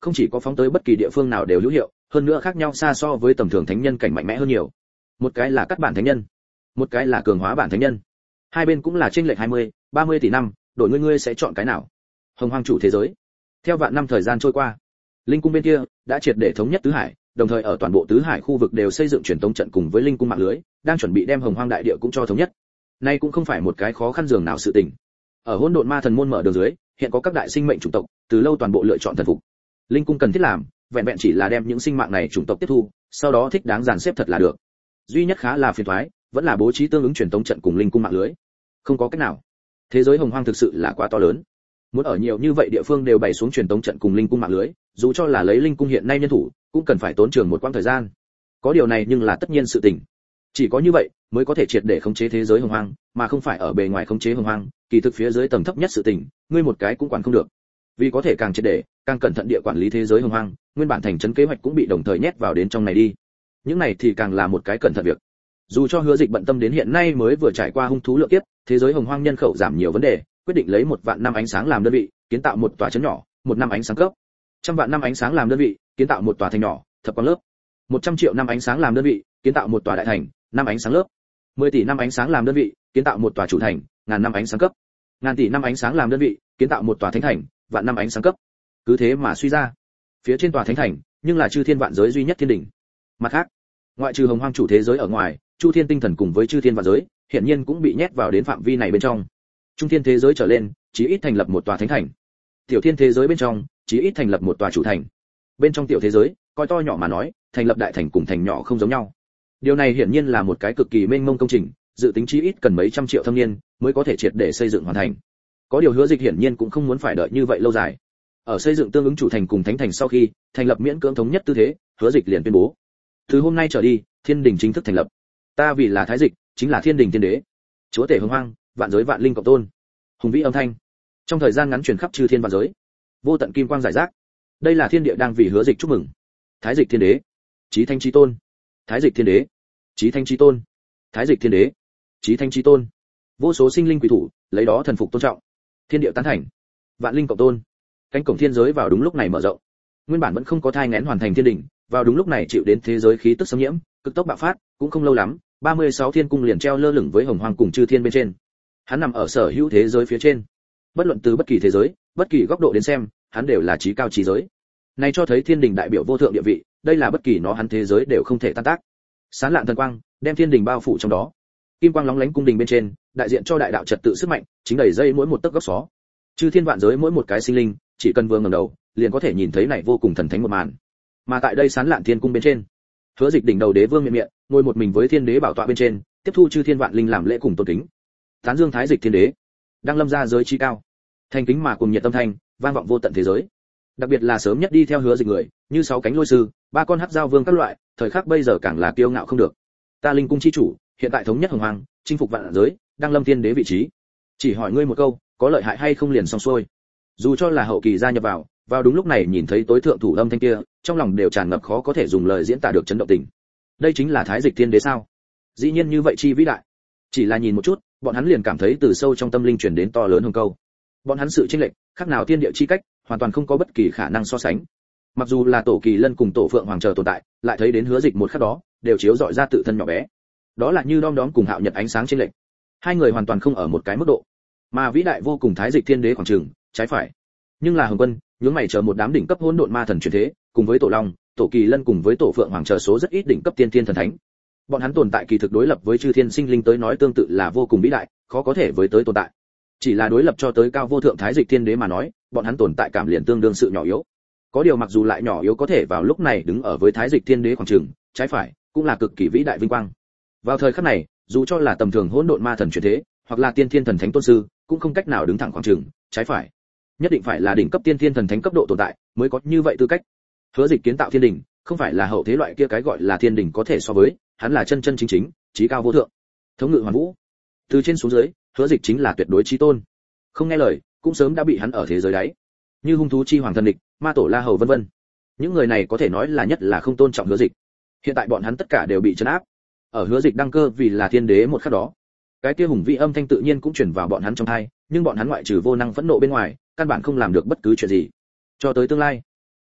không chỉ có phóng tới bất kỳ địa phương nào đều hữu hiệu, hơn nữa khác nhau xa so với tầm thường thánh nhân cảnh mạnh mẽ hơn nhiều. Một cái là cắt bản thánh nhân, một cái là cường hóa bản thánh nhân. Hai bên cũng là chênh lệch hai mươi, ba mươi tỷ năm, đổi ngươi ngươi sẽ chọn cái nào? Hồng Hoang chủ thế giới. Theo vạn năm thời gian trôi qua, linh cung bên kia đã triệt để thống nhất tứ hải, đồng thời ở toàn bộ tứ hải khu vực đều xây dựng truyền tống trận cùng với linh cung mạng lưới, đang chuẩn bị đem Hồng Hoang đại địa cũng cho thống nhất. Nay cũng không phải một cái khó khăn dường nào sự tình. Ở hỗn độn ma thần môn mở đường dưới, hiện có các đại sinh mệnh chủng tộc, từ lâu toàn bộ lựa chọn thần phục. Linh cung cần thiết làm, vẹn vẹn chỉ là đem những sinh mạng này chủng tộc tiếp thu, sau đó thích đáng dàn xếp thật là được. Duy nhất khá là phiền toái, vẫn là bố trí tương ứng truyền tống trận cùng linh cung mạng lưới. Không có cách nào. Thế giới Hồng Hoang thực sự là quá to lớn. Muốn ở nhiều như vậy địa phương đều bày xuống truyền tống trận cùng linh cung mạng lưới, dù cho là lấy linh cung hiện nay nhân thủ, cũng cần phải tốn trường một quãng thời gian. Có điều này nhưng là tất nhiên sự tình. Chỉ có như vậy mới có thể triệt để khống chế thế giới Hồng Hoang, mà không phải ở bề ngoài khống chế Hồng Hoang, kỳ thực phía dưới tầng thấp nhất sự tình, ngươi một cái cũng quản không được. Vì có thể càng triệt để, càng cẩn thận địa quản lý thế giới Hồng Hoang, nguyên bản thành trấn kế hoạch cũng bị đồng thời nhét vào đến trong này đi. Những này thì càng là một cái cẩn thận việc. Dù cho Hứa Dịch bận tâm đến hiện nay mới vừa trải qua hung thú lượng kiếp, thế giới Hồng Hoang nhân khẩu giảm nhiều vấn đề, quyết định lấy một vạn năm ánh sáng làm đơn vị, kiến tạo một tòa trấn nhỏ, một năm ánh sáng cấp. Trăm vạn năm ánh sáng làm đơn vị, kiến tạo một tòa thành nhỏ, thập quang lớp. Một trăm triệu năm ánh sáng làm đơn vị, kiến tạo một tòa đại thành, năm ánh sáng lớp. Mười tỷ năm ánh sáng làm đơn vị, kiến tạo một tòa chủ thành, ngàn năm ánh sáng cấp. Ngàn tỷ năm ánh sáng làm đơn vị, kiến tạo một tòa thánh thành, vạn năm ánh sáng cấp. Cứ thế mà suy ra, phía trên tòa thánh thành, nhưng là chư thiên vạn giới duy nhất thiên đỉnh. Mặt khác, ngoại trừ Hồng Hoang chủ thế giới ở ngoài, Chu Thiên tinh thần cùng với chư thiên vạn giới, hiện nhiên cũng bị nhét vào đến phạm vi này bên trong. Trung thiên thế giới trở lên, chí ít thành lập một tòa thánh thành. Tiểu thiên thế giới bên trong, chí ít thành lập một tòa chủ thành. Bên trong tiểu thế giới, coi to nhỏ mà nói, thành lập đại thành cùng thành nhỏ không giống nhau. Điều này hiển nhiên là một cái cực kỳ mênh mông công trình, dự tính chí ít cần mấy trăm triệu thâm niên mới có thể triệt để xây dựng hoàn thành. Có điều Hứa Dịch hiển nhiên cũng không muốn phải đợi như vậy lâu dài. Ở xây dựng tương ứng chủ thành cùng thánh thành sau khi thành lập miễn cưỡng thống nhất tư thế, Hứa Dịch liền tuyên bố: từ hôm nay trở đi, thiên đình chính thức thành lập. Ta vì là Thái Dịch, chính là thiên đình tiên đế, chúa tể Hồng Hoang, vạn giới vạn linh cộng tôn. Hùng vĩ âm thanh trong thời gian ngắn truyền khắp chư thiên vạn giới, vô tận kim quang giải rác. Đây là thiên địa đang vì Hứa Dịch chúc mừng. Thái Dịch thiên đế, chí thanh chí tôn. Thái Dịch thiên đế, chí thanh chí tôn. Thái Dịch thiên đế, chí thanh chí tôn. Vô số sinh linh quỳ thủ, lấy đó thần phục tôn trọng. Thiên địa tán thành, vạn linh cộng tôn. Cánh cổng thiên giới vào đúng lúc này mở rộng. Nguyên bản vẫn không có thai nghén hoàn thành thiên đỉnh, vào đúng lúc này chịu đến thế giới khí tức xâm nhiễm, cực tốc bạo phát, cũng không lâu lắm, ba mươi sáu thiên cung liền treo lơ lửng với Hồng Hoang cùng chư thiên bên trên. Hắn nằm ở sở hữu thế giới phía trên. Bất luận từ bất kỳ thế giới, bất kỳ góc độ đến xem, hắn đều là chí cao chí giới. Này cho thấy thiên đình đại biểu vô thượng địa vị, đây là bất kỳ nó hắn thế giới đều không thể tan tác. Sáng lạn thần quang, đem thiên đình bao phủ trong đó. Kim quang lóng lánh cung đình bên trên, đại diện cho đại đạo trật tự sức mạnh, chính đầy dây mỗi một tấc góc xó. Chư thiên vạn giới mỗi một cái sinh linh, chỉ cần vừa ngẩng đầu, liền có thể nhìn thấy này vô cùng thần thánh một màn. Mà tại đây sáng lạn thiên cung bên trên, Hứa Dịch đỉnh đầu đế vương miện miệng, ngồi một mình với thiên đế bảo tọa bên trên, tiếp thu chư thiên vạn linh làm lễ cùng tôn kính. Tán dương Thái Dịch thiên đế, đang lâm ra giới chi cao. Thành kính mà cùng nhiệt tâm thanh, vang vọng vô tận thế giới. Đặc biệt là sớm nhất đi theo Hứa Dịch người, như sáu cánh lôi sư, ba con hắc giao vương các loại, thời khắc bây giờ càng là kiêu ngạo không được. Ta linh cung chi chủ, hiện tại thống nhất Hồng Hoang, chinh phục vạn giới, đang lâm thiên đế vị trí. Chỉ hỏi ngươi một câu, có lợi hại hay không liền xong xuôi. Dù cho là hậu kỳ gia nhập vào, vào đúng lúc này nhìn thấy tối thượng thủ âm thanh kia, trong lòng đều tràn ngập khó có thể dùng lời diễn tả được chấn động tình. Đây chính là Thái Dịch thiên đế sao? Dĩ nhiên như vậy chi vĩ đại. Chỉ là nhìn một chút, bọn hắn liền cảm thấy từ sâu trong tâm linh truyền đến to lớn hùng câu. Bọn hắn sự chênh lệch, khác nào thiên địa chi cách, hoàn toàn không có bất kỳ khả năng so sánh. Mặc dù là tổ Kỳ Lân cùng tổ Phượng Hoàng chờ tồn tại, lại thấy đến Hứa Dịch một khắc đó, đều chiếu rọi ra tự thân nhỏ bé. Đó là như đom đóm cùng Hạo Nhật ánh sáng chênh lệch. Hai người hoàn toàn không ở một cái mức độ. Mà vĩ đại vô cùng Thái Dịch thiên đế khoảng chừng, trái phải. Nhưng là Hồng Quân, nhướng mày chờ một đám đỉnh cấp hỗn độn ma thần truyền thế, cùng với tổ Long, tổ Kỳ Lân cùng với tổ Phượng Hoàng chờ số rất ít đỉnh cấp tiên thiên thần thánh. Bọn hắn tồn tại kỳ thực đối lập với chư thiên sinh linh tới nói tương tự là vô cùng vĩ đại, khó có thể với tới tồn tại. Chỉ là đối lập cho tới cao vô thượng Thái Dịch thiên đế mà nói, bọn hắn tồn tại cảm liền tương đương sự nhỏ yếu. Có điều mặc dù lại nhỏ yếu có thể vào lúc này đứng ở với Thái Dịch thiên đế khoảng chừng, trái phải, cũng là cực kỳ vĩ đại vinh quang. Vào thời khắc này, dù cho là tầm thường hỗn độn ma thần truyền thế, hoặc là tiên thiên thần thánh tôn sư, cũng không cách nào đứng thẳng khoảng chừng, trái phải. Nhất định phải là đỉnh cấp tiên thiên thần thánh cấp độ tồn tại, mới có như vậy tư cách. Hứa Dịch kiến tạo thiên đình, không phải là hậu thế loại kia cái gọi là thiên đình có thể so với, hắn là chân chân chính chính, chí cao vô thượng, thống ngự hoàn vũ. Từ trên xuống dưới, Hứa Dịch chính là tuyệt đối chí tôn. Không nghe lời, cũng sớm đã bị hắn ở thế giới đáy. Như hung thú chi hoàng thần địch, ma tổ La Hầu vân vân. Những người này có thể nói là nhất là không tôn trọng Hứa Dịch. Hiện tại bọn hắn tất cả đều bị trấn áp. Ở Hứa Dịch đăng cơ vì là thiên đế một khắc đó, cái kia hùng vĩ âm thanh tự nhiên cũng truyền vào bọn hắn trong tai, nhưng bọn hắn ngoại trừ vô năng phẫn nộ bên ngoài, căn bản không làm được bất cứ chuyện gì. Cho tới tương lai,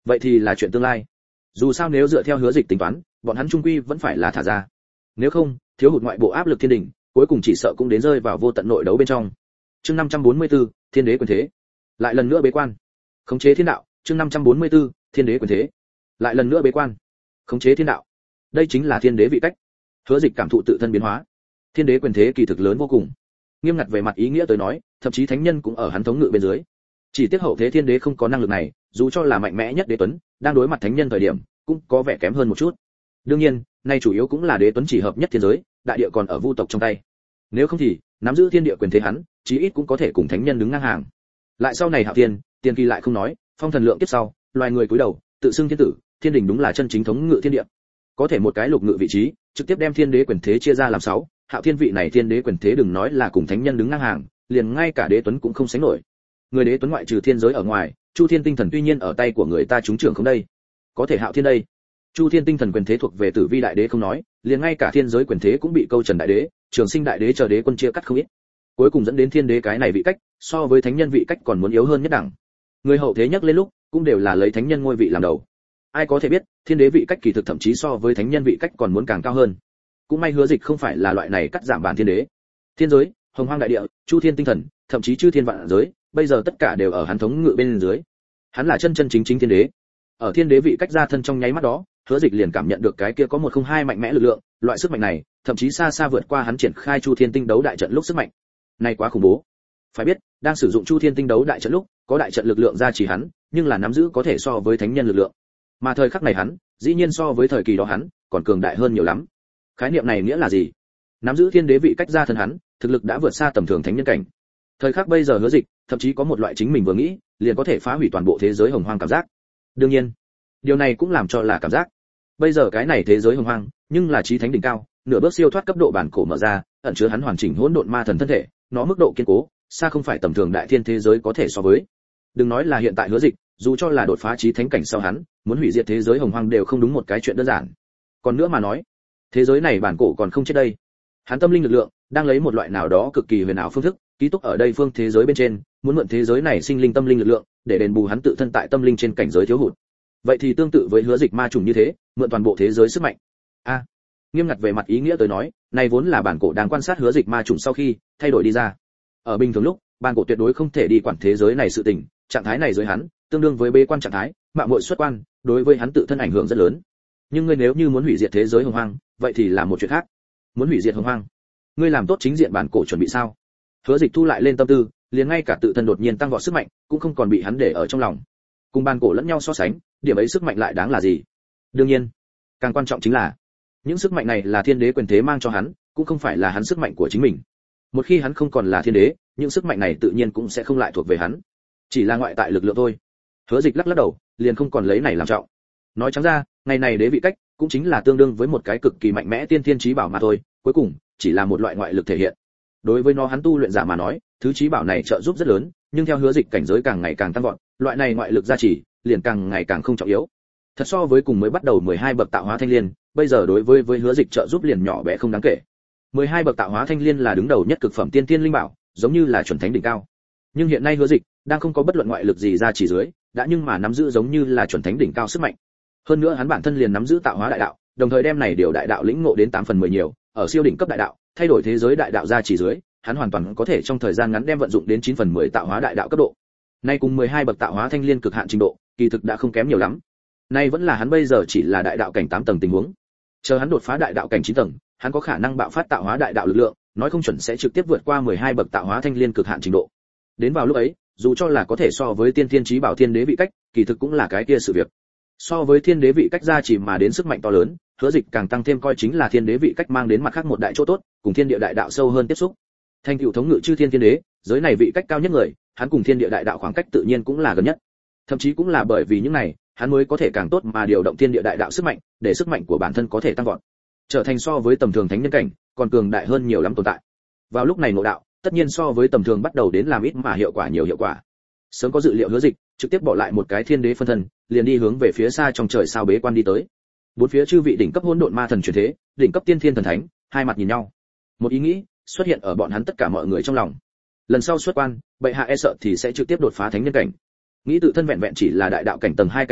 vậy thì là chuyện tương lai. Dù sao nếu dựa theo Hứa Dịch tính toán, bọn hắn trung quy vẫn phải là thả ra. Nếu không, thiếu hụt ngoại bộ áp lực thiên đỉnh, cuối cùng chỉ sợ cũng đến rơi vào vô tận nội đấu bên trong. Chương năm trăm bốn mươi tư, Thiên đế quyền thế. Lại lần nữa bế quan. Khống chế thiên đạo, chương năm trăm bốn mươi tư, Thiên đế quyền thế. Lại lần nữa bế quan. Khống chế thiên đạo. Đây chính là thiên đế vị cách. Hứa Dịch cảm thụ tự thân biến hóa. Thiên đế quyền thế kỳ thực lớn vô cùng. Nghiêm ngặt về mặt ý nghĩa tới nói, thậm chí thánh nhân cũng ở hắn thống ngự bên dưới. Chỉ tiếc hậu thế thiên đế không có năng lực này, dù cho là mạnh mẽ nhất đế tuấn, đang đối mặt thánh nhân thời điểm, cũng có vẻ kém hơn một chút. Đương nhiên, nay chủ yếu cũng là đế tuấn chỉ hợp nhất thiên giới, đại địa còn ở vu tộc trong tay. Nếu không thì, nắm giữ thiên địa quyền thế hắn, chí ít cũng có thể cùng thánh nhân đứng ngang hàng. Lại sau này Hạo Thiên, tiên kỳ lại không nói, phong thần lượng tiếp sau, loài người cúi đầu, tự xưng thiên tử, thiên đình đúng là chân chính thống ngự thiên địa. Có thể một cái lục ngự vị trí, trực tiếp đem thiên đế quyền thế chia ra làm sáu, Hạo Thiên vị này thiên đế quyền thế đừng nói là cùng thánh nhân đứng ngang hàng, liền ngay cả đế tuấn cũng không sánh nổi. Người đế tuấn ngoại trừ thiên giới ở ngoài, Chu Thiên tinh thần tuy nhiên ở tay của người ta trúng trưởng không đây. Có thể Hạo Thiên đây, Chu Thiên tinh thần quyền thế thuộc về Tử Vi đại đế không nói, liền ngay cả thiên giới quyền thế cũng bị Câu Trần đại đế, Trường Sinh đại đế chờ đế quân chia cắt không ít. Cuối cùng dẫn đến thiên đế cái này vị cách, so với thánh nhân vị cách còn muốn yếu hơn nhất đẳng. Người hậu thế nhắc lên lúc, cũng đều là lấy thánh nhân ngôi vị làm đầu. Ai có thể biết, thiên đế vị cách kỳ thực thậm chí so với thánh nhân vị cách còn muốn càng cao hơn. Cũng may Hứa Dịch không phải là loại này cắt giảm bản thiên đế. Thiên giới, Hồng Hoang đại địa, Chu Thiên tinh thần, thậm chí chư thiên vạn giới, bây giờ tất cả đều ở hắn thống ngự bên dưới. Hắn là chân chân chính chính thiên đế. Ở thiên đế vị cách ra thân trong nháy mắt đó, Hứa Dịch liền cảm nhận được cái kia có một không hai mạnh mẽ lực lượng, loại sức mạnh này, thậm chí xa xa vượt qua hắn triển khai Chu Thiên tinh đấu đại trận lúc sức mạnh. Này quá khủng bố. Phải biết, đang sử dụng Chu Thiên tinh đấu đại trận lúc, có đại trận lực lượng ra chỉ hắn, nhưng là nắm giữ có thể so với thánh nhân lực lượng. Mà thời khắc này hắn, dĩ nhiên so với thời kỳ đó hắn, còn cường đại hơn nhiều lắm. Khái niệm này nghĩa là gì? Nắm giữ thiên đế vị cách ra thân hắn, thực lực đã vượt xa tầm thường thánh nhân cảnh. Thời khắc bây giờ Hứa Dịch, thậm chí có một loại chính mình vừa nghĩ, liền có thể phá hủy toàn bộ thế giới hồng hoang cảm giác. Đương nhiên, điều này cũng làm cho là cảm giác. Bây giờ cái này thế giới hồng hoang, nhưng là chí thánh đỉnh cao, nửa bước siêu thoát cấp độ bản cổ mở ra, ẩn chứa hắn hoàn chỉnh hỗn độn ma thần thân thể, nó mức độ kiên cố, xa không phải tầm thường đại thiên thế giới có thể so với. Đừng nói là hiện tại Hứa Dịch, dù cho là đột phá chí thánh cảnh sau hắn, muốn hủy diệt thế giới hồng hoang đều không đúng một cái chuyện đơn giản. Còn nữa mà nói, thế giới này bản cổ còn không chết đây. Hắn tâm linh lực lượng đang lấy một loại nào đó cực kỳ huyền ảo phương thức, ký túc ở đây phương thế giới bên trên, muốn mượn thế giới này sinh linh tâm linh lực lượng, để đền bù hắn tự thân tại tâm linh trên cảnh giới thiếu hụt. Vậy thì tương tự với Hứa Dịch ma trùng như thế, mượn toàn bộ thế giới sức mạnh. A, à, nghiêm ngặt về mặt ý nghĩa tới nói, này vốn là bản cổ đang quan sát Hứa Dịch ma trùng sau khi thay đổi đi ra. Ở bình thường lúc, bản cổ tuyệt đối không thể đi quản thế giới này sự tình, trạng thái này dưới hắn, tương đương với bế quan trạng thái, mạo muội xuất quan, đối với hắn tự thân ảnh hưởng rất lớn. Nhưng ngươi nếu như muốn hủy diệt thế giới hồng hoang, vậy thì là một chuyện khác. Muốn hủy diệt hồng hoang, ngươi làm tốt chính diện bản cổ chuẩn bị sao? Hứa Dịch thu lại lên tâm tư, liền ngay cả tự thân đột nhiên tăng vọt sức mạnh, cũng không còn bị hắn để ở trong lòng. Cùng bản cổ lẫn nhau so sánh, điểm ấy sức mạnh lại đáng là gì? Đương nhiên, càng quan trọng chính là, những sức mạnh này là thiên đế quyền thế mang cho hắn, cũng không phải là hắn sức mạnh của chính mình. Một khi hắn không còn là thiên đế, những sức mạnh này tự nhiên cũng sẽ không lại thuộc về hắn, chỉ là ngoại tại lực lượng thôi. Hứa Dịch lắc lắc đầu, liền không còn lấy này làm trọng. Nói trắng ra, ngày này đế vị cách cũng chính là tương đương với một cái cực kỳ mạnh mẽ tiên thiên chí bảo mà thôi, cuối cùng chỉ là một loại ngoại lực thể hiện. Đối với nó hắn tu luyện giả mà nói, thứ chí bảo này trợ giúp rất lớn, nhưng theo Hứa Dịch cảnh giới càng ngày càng tăng vọt, loại này ngoại lực gia trì liền càng ngày càng không trọng yếu. Thật so với cùng mới bắt đầu mười hai bậc tạo hóa thanh liên, bây giờ đối với với Hứa Dịch trợ giúp liền nhỏ bé không đáng kể. mười hai bậc tạo hóa thanh liên là đứng đầu nhất cực phẩm tiên tiên linh bảo, giống như là chuẩn thánh đỉnh cao. Nhưng hiện nay Hứa Dịch đang không có bất luận ngoại lực gì ra chỉ dưới, đã nhưng mà nắm giữ giống như là chuẩn thánh đỉnh cao sức mạnh. Hơn nữa hắn bản thân liền nắm giữ tạo hóa đại đạo, đồng thời đem này điều đại đạo lĩnh ngộ đến tám phần mười nhiều, ở siêu đỉnh cấp đại đạo, thay đổi thế giới đại đạo ra chỉ dưới, hắn hoàn toàn có thể trong thời gian ngắn đem vận dụng đến chín phần mười tạo hóa đại đạo cấp độ. Nay cùng mười hai bậc tạo hóa thanh liên cực hạn trình độ, kỳ thực đã không kém nhiều lắm. Nay vẫn là hắn bây giờ chỉ là đại đạo cảnh tám tầng tình huống. Chờ hắn đột phá đại đạo cảnh chín tầng, hắn có khả năng bạo phát tạo hóa đại đạo lực lượng, nói không chuẩn sẽ trực tiếp vượt qua mười hai bậc tạo hóa thanh liên cực hạn trình độ. Đến vào lúc ấy, dù cho là có thể so với tiên thiên chí bảo thiên đế vị cách, kỳ thực cũng là cái kia sự việc. So với thiên đế vị cách ra chỉ mà đến sức mạnh to lớn, Hứa Dịch càng tăng thêm coi chính là thiên đế vị cách mang đến mặt khác một đại chỗ tốt, cùng thiên địa đại đạo sâu hơn tiếp xúc. Thành tựu thống ngự chư thiên thiên đế, giới này vị cách cao nhất người, hắn cùng thiên địa đại đạo khoảng cách tự nhiên cũng là gần nhất. Thậm chí cũng là bởi vì những này, hắn mới có thể càng tốt mà điều động thiên địa đại đạo sức mạnh, để sức mạnh của bản thân có thể tăng vọt, trở thành so với tầm thường thánh nhân cảnh, còn cường đại hơn nhiều lắm tồn tại. Vào lúc này ngộ đạo, tất nhiên so với tầm thường bắt đầu đến làm ít mà hiệu quả nhiều hiệu quả. Sớm có dự liệu Hứa Dịch, trực tiếp bỏ lại một cái thiên đế phân thân, liền đi hướng về phía xa trong trời sao bế quan đi tới. Bốn phía chư vị đỉnh cấp hỗn độn ma thần chuyển thế, đỉnh cấp tiên thiên thần thánh, hai mặt nhìn nhau. Một ý nghĩ xuất hiện ở bọn hắn tất cả mọi người trong lòng. Lần sau xuất quan, bệ hạ e sợ thì sẽ trực tiếp đột phá thánh nhân cảnh. Nghĩ tự thân vẹn vẹn chỉ là đại đạo cảnh tầng hai cảnh giới,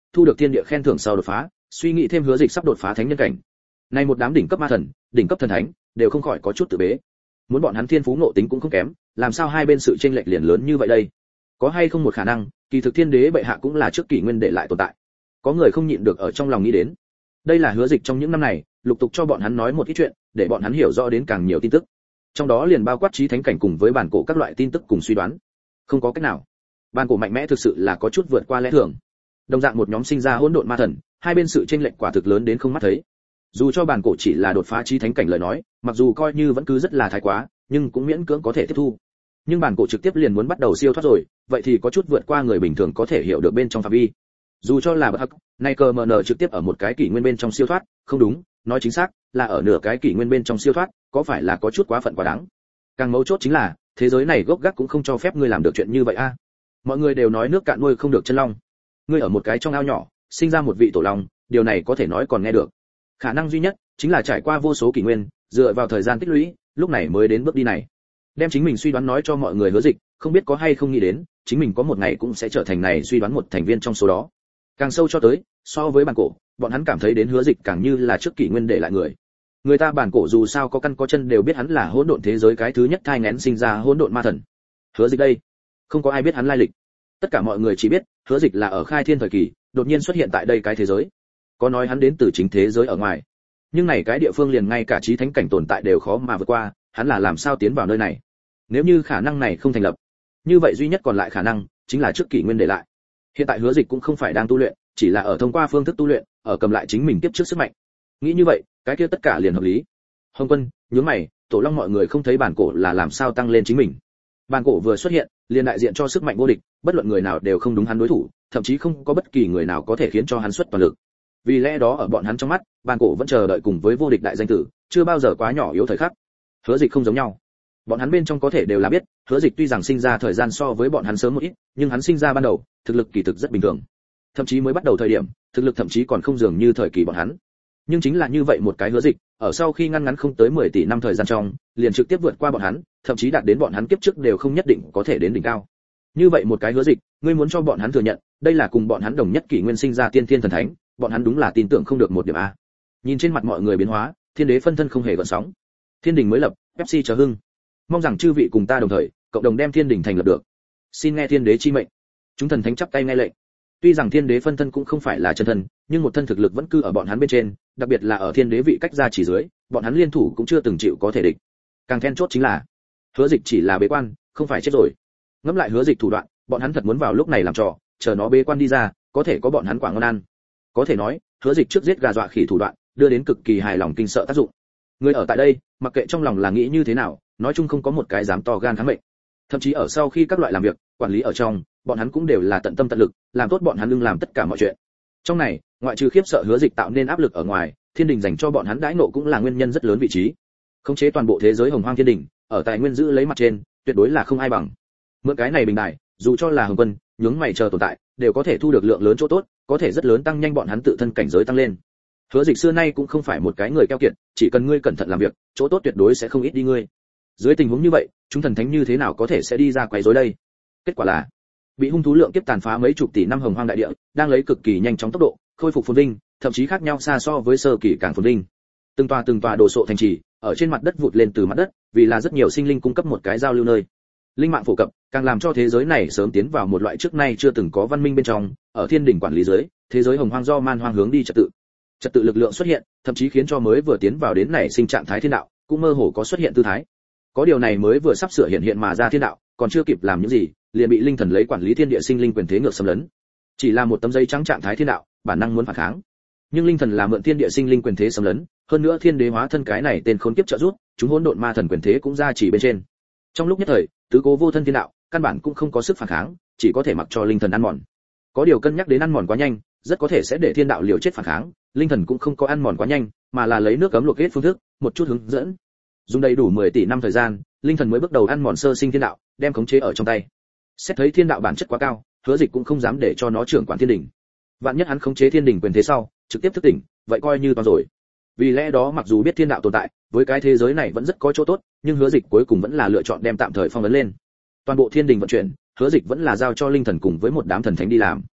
thu được thiên địa khen thưởng sau đột phá, suy nghĩ thêm Hứa Dịch sắp đột phá thánh nhân cảnh. Nay một đám đỉnh cấp ma thần, đỉnh cấp thần thánh, đều không khỏi có chút tự bế. Muốn bọn hắn thiên phú ngộ tính cũng không kém, làm sao hai bên sự chênh lệch liền lớn như vậy đây? Có hay không một khả năng, kỳ thực thiên đế bệ hạ cũng là trước kỷ nguyên để lại tồn tại. Có người không nhịn được ở trong lòng nghĩ đến. Đây là Hứa Dịch trong những năm này, lục tục cho bọn hắn nói một ít chuyện, để bọn hắn hiểu rõ đến càng nhiều tin tức. Trong đó liền bao quát chí thánh cảnh cùng với bản cổ các loại tin tức cùng suy đoán. Không có cách nào. Bản cổ mạnh mẽ thực sự là có chút vượt qua lẽ thường. Đồng dạng một nhóm sinh ra hỗn độn ma thần, hai bên sự chênh lệch quả thực lớn đến không mắt thấy. Dù cho bản cổ chỉ là đột phá chí thánh cảnh lời nói, mặc dù coi như vẫn cứ rất là thái quá, nhưng cũng miễn cưỡng có thể tiếp thu. Nhưng bản cổ trực tiếp liền muốn bắt đầu siêu thoát rồi, vậy thì có chút vượt qua người bình thường có thể hiểu được bên trong phạm vi. Dù cho là bất hắc, nay cờ mờ nở trực tiếp ở một cái kỷ nguyên bên trong siêu thoát, không đúng, nói chính xác là ở nửa cái kỷ nguyên bên trong siêu thoát, có phải là có chút quá phận quá đáng. Càng mấu chốt chính là, thế giới này gốc gác cũng không cho phép ngươi làm được chuyện như vậy a. Mọi người đều nói nước cạn nuôi không được chân long. Ngươi ở một cái trong ao nhỏ, sinh ra một vị tổ long, điều này có thể nói còn nghe được. Khả năng duy nhất chính là trải qua vô số kỷ nguyên, dựa vào thời gian tích lũy, lúc này mới đến bước đi này. Đem chính mình suy đoán nói cho mọi người Hứa Dịch, không biết có hay không nghĩ đến, chính mình có một ngày cũng sẽ trở thành này suy đoán một thành viên trong số đó. Càng sâu cho tới, so với bản cổ, bọn hắn cảm thấy đến Hứa Dịch càng như là trước kỷ nguyên để lại người. Người ta bản cổ dù sao có căn có chân đều biết hắn là hỗn độn thế giới cái thứ nhất thai nghén sinh ra hỗn độn ma thần. Hứa Dịch đây, không có ai biết hắn lai lịch. Tất cả mọi người chỉ biết, Hứa Dịch là ở khai thiên thời kỳ, đột nhiên xuất hiện tại đây cái thế giới. Có nói hắn đến từ chính thế giới ở ngoài. Nhưng này cái địa phương liền ngay cả chí thánh cảnh tồn tại đều khó mà vượt qua, hắn là làm sao tiến vào nơi này? Nếu như khả năng này không thành lập, như vậy duy nhất còn lại khả năng chính là trước kỷ nguyên để lại. Hiện tại Hứa Dịch cũng không phải đang tu luyện, chỉ là ở thông qua phương thức tu luyện, ở cầm lại chính mình tiếp trước sức mạnh. Nghĩ như vậy, cái kia tất cả liền hợp lý. Hồng Quân, nhướng mày, Tổ Long mọi người không thấy bản cổ là làm sao tăng lên chính mình. Bản cổ vừa xuất hiện, liền đại diện cho sức mạnh vô địch, bất luận người nào đều không đúng hắn đối thủ, thậm chí không có bất kỳ người nào có thể khiến cho hắn xuất toàn lực. Vì lẽ đó ở bọn hắn trong mắt, bản cổ vẫn chờ đợi cùng với vô địch đại danh tử, chưa bao giờ quá nhỏ yếu thời khắc. Hứa Dịch không giống nhau. Bọn hắn bên trong có thể đều là biết, Hứa Dịch tuy rằng sinh ra thời gian so với bọn hắn sớm một ít, nhưng hắn sinh ra ban đầu, thực lực kỳ thực rất bình thường. Thậm chí mới bắt đầu thời điểm, thực lực thậm chí còn không dường như thời kỳ bọn hắn. Nhưng chính là như vậy một cái Hứa Dịch, ở sau khi ngăn ngắn không tới mười tỷ năm thời gian trong, liền trực tiếp vượt qua bọn hắn, thậm chí đạt đến bọn hắn kiếp trước đều không nhất định có thể đến đỉnh cao. Như vậy một cái Hứa Dịch, ngươi muốn cho bọn hắn thừa nhận, đây là cùng bọn hắn đồng nhất kỷ nguyên sinh ra tiên thiên thần thánh, bọn hắn đúng là tin tưởng không được một điểm a. Nhìn trên mặt mọi người biến hóa, thiên đế phân thân không hề gợn sóng. Thiên đình mới lập, Pepsi chờ hưng. Mong rằng chư vị cùng ta đồng thời, cộng đồng đem thiên đình thành lập được. Xin nghe thiên đế chi mệnh. Chúng thần thánh chắp tay nghe lệnh. Tuy rằng thiên đế phân thân cũng không phải là chân thân, nhưng một thân thực lực vẫn cư ở bọn hắn bên trên, đặc biệt là ở thiên đế vị cách ra chỉ dưới, bọn hắn liên thủ cũng chưa từng chịu có thể địch. Càng then chốt chính là, Hứa Dịch chỉ là bế quan, không phải chết rồi. Ngẫm lại Hứa Dịch thủ đoạn, bọn hắn thật muốn vào lúc này làm trò, chờ nó bế quan đi ra, có thể có bọn hắn quả ngon ăn. Có thể nói, Hứa Dịch trước giết gà dọa khỉ thủ đoạn, đưa đến cực kỳ hài lòng kinh sợ tác dụng. Người ở tại đây, mặc kệ trong lòng là nghĩ như thế nào, nói chung không có một cái dám to gan kháng mệnh. Thậm chí ở sau khi các loại làm việc, quản lý ở trong, bọn hắn cũng đều là tận tâm tận lực, làm tốt bọn hắn lưng làm tất cả mọi chuyện. Trong này, ngoại trừ khiếp sợ Hứa Dịch tạo nên áp lực ở ngoài, thiên đình dành cho bọn hắn đãi nộ cũng là nguyên nhân rất lớn vị trí. Khống chế toàn bộ thế giới hồng hoang thiên đình, ở tài nguyên giữ lấy mặt trên, tuyệt đối là không ai bằng. Mượn cái này bình đài, dù cho là Hồng Quân, nhướng mày chờ tồn tại, đều có thể thu được lượng lớn chỗ tốt, có thể rất lớn tăng nhanh bọn hắn tự thân cảnh giới tăng lên. Hứa Dịch xưa nay cũng không phải một cái người keo kiệt, chỉ cần ngươi cẩn thận làm việc, chỗ tốt tuyệt đối sẽ không ít đi ngươi. Dưới tình huống như vậy, chúng thần thánh như thế nào có thể sẽ đi ra quấy rối đây? Kết quả là, bị hung thú lượng kiếp tàn phá mấy chục tỷ năm hồng hoang đại địa, đang lấy cực kỳ nhanh chóng tốc độ khôi phục phồn vinh, thậm chí khác nhau xa so với sơ kỳ càng phồn vinh. Từng tòa từng tòa đồ sộ thành trì, ở trên mặt đất vụt lên từ mặt đất, vì là rất nhiều sinh linh cung cấp một cái giao lưu nơi. Linh mạng phổ cập, càng làm cho thế giới này sớm tiến vào một loại trước nay chưa từng có văn minh bên trong, ở thiên đỉnh quản lý dưới, thế giới hồng hoang do man hoang hướng đi trật tự. Trật tự lực lượng xuất hiện, thậm chí khiến cho mới vừa tiến vào đến này sinh trạng thái thiên đạo, cũng mơ hồ có xuất hiện tư thái. Có điều này mới vừa sắp sửa hiện hiện mà ra thiên đạo, còn chưa kịp làm những gì, liền bị linh thần lấy quản lý thiên địa sinh linh quyền thế ngược xâm lấn. Chỉ là một tấm giấy trắng trạng thái thiên đạo, bản năng muốn phản kháng. Nhưng linh thần là mượn thiên địa sinh linh quyền thế xâm lấn, hơn nữa thiên đế hóa thân cái này tên khốn kiếp trợ giúp, chúng hỗn độn ma thần quyền thế cũng ra chỉ bên trên. Trong lúc nhất thời, tứ cố vô thân thiên đạo, căn bản cũng không có sức phản kháng, chỉ có thể mặc cho linh thần ăn mòn. Có điều cân nhắc đến ăn mòn quá nhanh, rất có thể sẽ để thiên đạo liều chết phản kháng, linh thần cũng không có ăn mòn quá nhanh, mà là lấy nước cấm luộc hết phương thức, một chút hướng dẫn. Dùng đầy đủ mười tỷ năm thời gian, linh thần mới bước đầu ăn mòn sơ sinh thiên đạo, đem khống chế ở trong tay. Xét thấy thiên đạo bản chất quá cao, Hứa Dịch cũng không dám để cho nó trưởng quản thiên đình. Vạn nhất hắn khống chế thiên đình quyền thế sau, trực tiếp thức tỉnh, vậy coi như toàn rồi. Vì lẽ đó mặc dù biết thiên đạo tồn tại, với cái thế giới này vẫn rất có chỗ tốt, nhưng Hứa Dịch cuối cùng vẫn là lựa chọn đem tạm thời phong ấn lên. Toàn bộ thiên đình vận chuyển, Hứa Dịch vẫn là giao cho linh thần cùng với một đám thần thánh đi làm.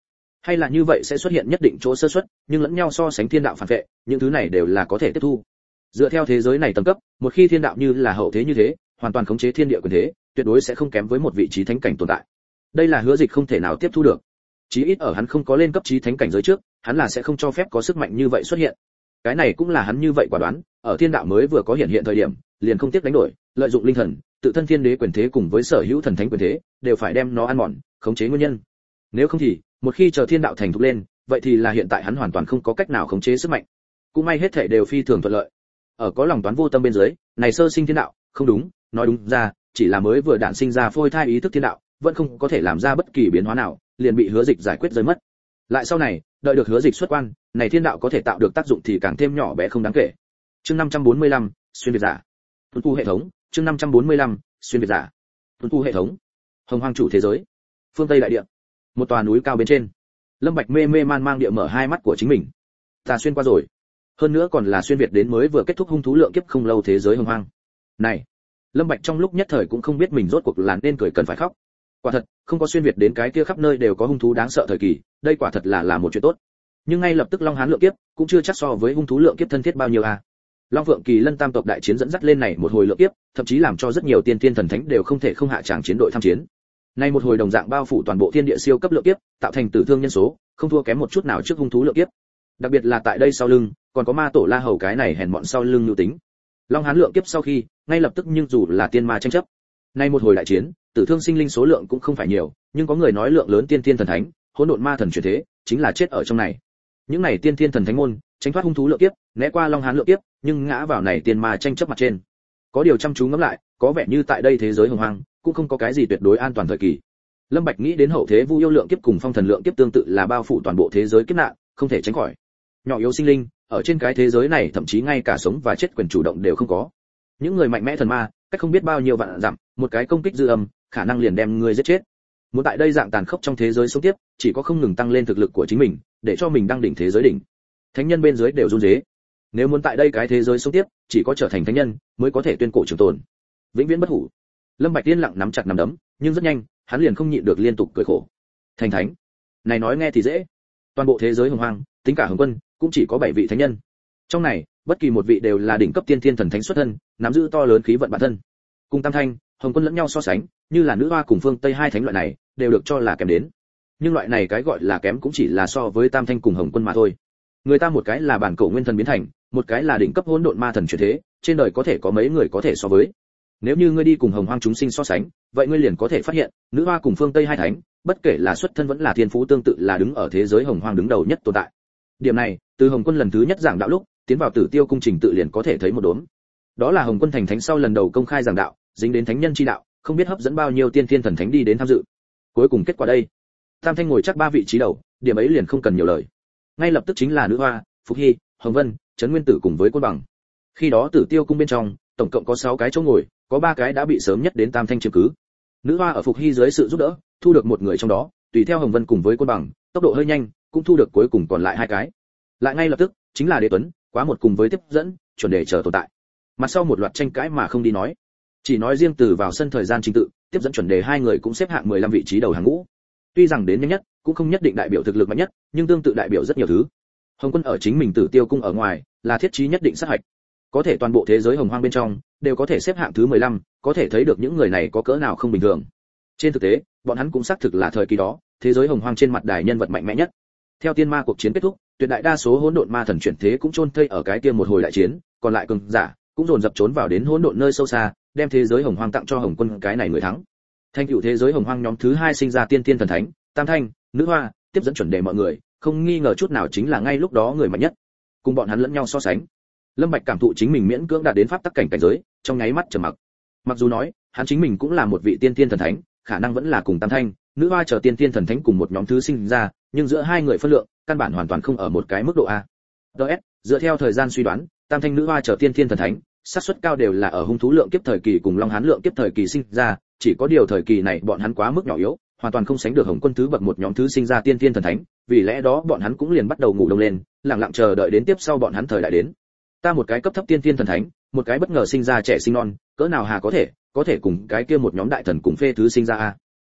Hay là như vậy sẽ xuất hiện nhất định chỗ sơ suất, nhưng lẫn nhau so sánh thiên đạo phản vệ, những thứ này đều là có thể tiếp thu. Dựa theo thế giới này tầng cấp, một khi thiên đạo như là hậu thế như thế, hoàn toàn khống chế thiên địa quyền thế, tuyệt đối sẽ không kém với một vị trí thánh cảnh tồn tại. Đây là Hứa Dịch không thể nào tiếp thu được. Chí ít ở hắn không có lên cấp trí thánh cảnh giới trước, hắn là sẽ không cho phép có sức mạnh như vậy xuất hiện. Cái này cũng là hắn như vậy quả đoán, ở thiên đạo mới vừa có hiện hiện thời điểm, liền không tiếc đánh đổi, lợi dụng linh thần, tự thân thiên đế quyền thế cùng với sở hữu thần thánh quyền thế, đều phải đem nó ăn mòn, khống chế nguyên nhân. Nếu không thì, một khi chờ thiên đạo thành thục lên, vậy thì là hiện tại hắn hoàn toàn không có cách nào khống chế sức mạnh. Cũng may hết thảy đều phi thường thuận lợi. Ở có lòng toán vô tâm bên dưới, này sơ sinh thiên đạo, không đúng, nói đúng ra, chỉ là mới vừa đản sinh ra phôi thai ý thức thiên đạo, vẫn không có thể làm ra bất kỳ biến hóa nào, liền bị Hứa Dịch giải quyết rơi mất. Lại sau này, đợi được Hứa Dịch xuất quan, này thiên đạo có thể tạo được tác dụng thì càng thêm nhỏ bé không đáng kể. Chương năm trăm bốn mươi lăm, xuyên việt giả. Tuân tu hệ thống, chương năm trăm bốn mươi lăm, xuyên việt giả. Tuân tu hệ thống. Hồng Hoang chủ thế giới. Phương Tây đại địa. Một tòa núi cao bên trên. Lâm Bạch mê mê man man địa mở hai mắt của chính mình. Ta xuyên qua rồi. Hơn nữa còn là xuyên việt đến mới vừa kết thúc hung thú lượng kiếp không lâu thế giới Hồng Hoang. Này, Lâm Bạch trong lúc nhất thời cũng không biết mình rốt cuộc là nên cười cần phải khóc. Quả thật, không có xuyên việt đến cái kia khắp nơi đều có hung thú đáng sợ thời kỳ, đây quả thật là là một chuyện tốt. Nhưng ngay lập tức Long Hán lượng kiếp, cũng chưa chắc so với hung thú lượng kiếp thân thiết bao nhiêu à. Long Phượng Kỳ Lân tam tộc đại chiến dẫn dắt lên này một hồi lượng kiếp, thậm chí làm cho rất nhiều tiên tiên thần thánh đều không thể không hạ tràng chiến đội tham chiến. Nay một hồi đồng dạng bao phủ toàn bộ thiên địa siêu cấp lượng kiếp, tạo thành tử thương nhân số, không thua kém một chút nào trước hung thú lượng kiếp. Đặc biệt là tại đây sau lưng, còn có ma tổ La Hầu cái này hèn mọn sau lưng nhu tính. Long Hán lượng kiếp sau khi, ngay lập tức nhưng dù là tiên ma tranh chấp. Nay một hồi đại chiến, tử thương sinh linh số lượng cũng không phải nhiều, nhưng có người nói lượng lớn tiên tiên thần thánh, hỗn độn ma thần chuyển thế, chính là chết ở trong này. Những này tiên tiên thần thánh môn, tránh thoát hung thú lượng kiếp, né qua Long Hán lượng kiếp, nhưng ngã vào này tiên ma tranh chấp mặt trên. Có điều chăm chú ngẫm lại, có vẻ như tại đây thế giới Hồng Hoang, cũng không có cái gì tuyệt đối an toàn thời kỳ. Lâm Bạch nghĩ đến hậu thế Vu yêu lượng kiếp cùng phong thần lượng kiếp tương tự là bao phủ toàn bộ thế giới kiếp nạn, không thể tránh khỏi. Nhỏ yếu sinh linh, ở trên cái thế giới này thậm chí ngay cả sống và chết quyền chủ động đều không có. Những người mạnh mẽ thần ma, cách không biết bao nhiêu vạn dặm, một cái công kích dư âm, khả năng liền đem người giết chết. Muốn tại đây dạng tàn khốc trong thế giới sống tiếp, chỉ có không ngừng tăng lên thực lực của chính mình, để cho mình đăng đỉnh thế giới đỉnh. Thánh nhân bên dưới đều run rế. Nếu muốn tại đây cái thế giới sống tiếp, chỉ có trở thành thánh nhân mới có thể tuyên cổ trường tồn, vĩnh viễn bất hủ. Lâm Bạch yên lặng nắm chặt nắm đấm, nhưng rất nhanh, hắn liền không nhịn được liên tục cười khổ. Thành thánh, này nói nghe thì dễ. Toàn bộ thế giới Hồng Hoang, tính cả Hồng Quân, cũng chỉ có bảy vị thánh nhân. Trong này, bất kỳ một vị đều là đỉnh cấp tiên thiên thần thánh xuất thân, nắm giữ to lớn khí vận bản thân. Cùng Tam Thanh, Hồng Quân lẫn nhau so sánh, như là nữ hoa cùng Phương Tây hai thánh loại này, đều được cho là kém đến. Nhưng loại này cái gọi là kém cũng chỉ là so với Tam Thanh cùng Hồng Quân mà thôi. Người ta một cái là bản cổ nguyên thần biến thành, một cái là đỉnh cấp hỗn độn ma thần chuyển thế, trên đời có thể có mấy người có thể so với. Nếu như ngươi đi cùng Hồng Hoang chúng sinh so sánh, vậy ngươi liền có thể phát hiện, nữ hoa cùng Phương Tây hai thánh, bất kể là xuất thân vẫn là thiên phú tương tự là đứng ở thế giới Hồng Hoang đứng đầu nhất tồn tại. Điểm này, từ Hồng Quân lần thứ nhất giảng đạo lúc, tiến vào Tử Tiêu cung trình tự liền có thể thấy một đốm. Đó là Hồng Quân thành thánh sau lần đầu công khai giảng đạo, dính đến thánh nhân chi đạo, không biết hấp dẫn bao nhiêu tiên thiên thần thánh đi đến tham dự. Cuối cùng kết quả đây, Tam Thanh ngồi chắc ba vị trí đầu, điểm ấy liền không cần nhiều lời. Ngay lập tức chính là nữ hoa, Phục Hy, Hồng Vân, Trấn Nguyên Tử cùng với Côn Bằng. Khi đó Tử Tiêu cung bên trong, tổng cộng có sáu cái chỗ ngồi, có ba cái đã bị sớm nhất đến Tam Thanh chiếm cứ. Nữ hoa ở Phục Hy dưới sự giúp đỡ, thu được một người trong đó, tùy theo Hồng Vân cùng với Côn Bằng, tốc độ hơi nhanh, cũng thu được cuối cùng còn lại hai cái. Lại ngay lập tức, chính là Đế Tuấn, Quá Một cùng với Tiếp Dẫn, chuẩn đề chờ tồn tại. Mặt sau một loạt tranh cãi mà không đi nói, chỉ nói riêng từ vào sân thời gian trình tự, Tiếp Dẫn chuẩn đề hai người cũng xếp hạng mười lăm vị trí đầu hàng ngũ. Tuy rằng đến nhanh nhất, cũng không nhất định đại biểu thực lực mạnh nhất, nhưng tương tự đại biểu rất nhiều thứ. Hồng Quân ở chính mình Tử Tiêu cung ở ngoài, là thiết chí nhất định sát hạch. Có thể toàn bộ thế giới Hồng Hoang bên trong, đều có thể xếp hạng thứ mười lăm, có thể thấy được những người này có cỡ nào không bình thường. Trên thực tế, bọn hắn cũng xác thực là thời kỳ đó, thế giới Hồng Hoang trên mặt đài nhân vật mạnh mẽ nhất. Theo tiên ma cuộc chiến kết thúc, tuyệt đại đa số hỗn độn ma thần chuyển thế cũng chôn thây ở cái kia một hồi đại chiến, còn lại cường giả cũng dồn dập trốn vào đến hỗn độn nơi sâu xa, đem thế giới Hồng Hoang tặng cho Hồng Quân cái này người thắng. Thành tựu thế giới Hồng Hoang nhóm thứ hai sinh ra tiên tiên thần thánh, Tam Thanh, Nữ Hoa, Tiếp Dẫn chuẩn đề mọi người, không nghi ngờ chút nào chính là ngay lúc đó người mạnh nhất. Cùng bọn hắn lẫn nhau so sánh, Lâm Bạch cảm thụ chính mình miễn cưỡng đạt đến pháp tắc cảnh cảnh giới, trong nháy mắt trầm mặc. Mặc dù nói, hắn chính mình cũng là một vị tiên tiên thần thánh, khả năng vẫn là cùng Tam Thanh, Nữ Hoa chờ tiên tiên thần thánh cùng một nhóm thứ sinh ra, nhưng giữa hai người phân lượng, căn bản hoàn toàn không ở một cái mức độ a. đê ét, dựa theo thời gian suy đoán, Tam Thanh, Nữ Hoa chờ tiên tiên thần thánh, xác suất cao đều là ở hung thú lượng kiếp thời kỳ cùng Long Hán lượng kiếp thời kỳ sinh ra, chỉ có điều thời kỳ này bọn hắn quá mức nhỏ yếu, hoàn toàn không sánh được Hồng Quân thứ bậc một nhóm thứ sinh ra tiên tiên thần thánh, vì lẽ đó bọn hắn cũng liền bắt đầu ngủ đông lên, lặng lặng chờ đợi đến tiếp sau bọn hắn thời đại đến. Ta một cái cấp thấp tiên tiên thần thánh, một cái bất ngờ sinh ra trẻ sinh non, cỡ nào hà có thể, có thể cùng cái kia một nhóm đại thần cùng phê thứ sinh ra a.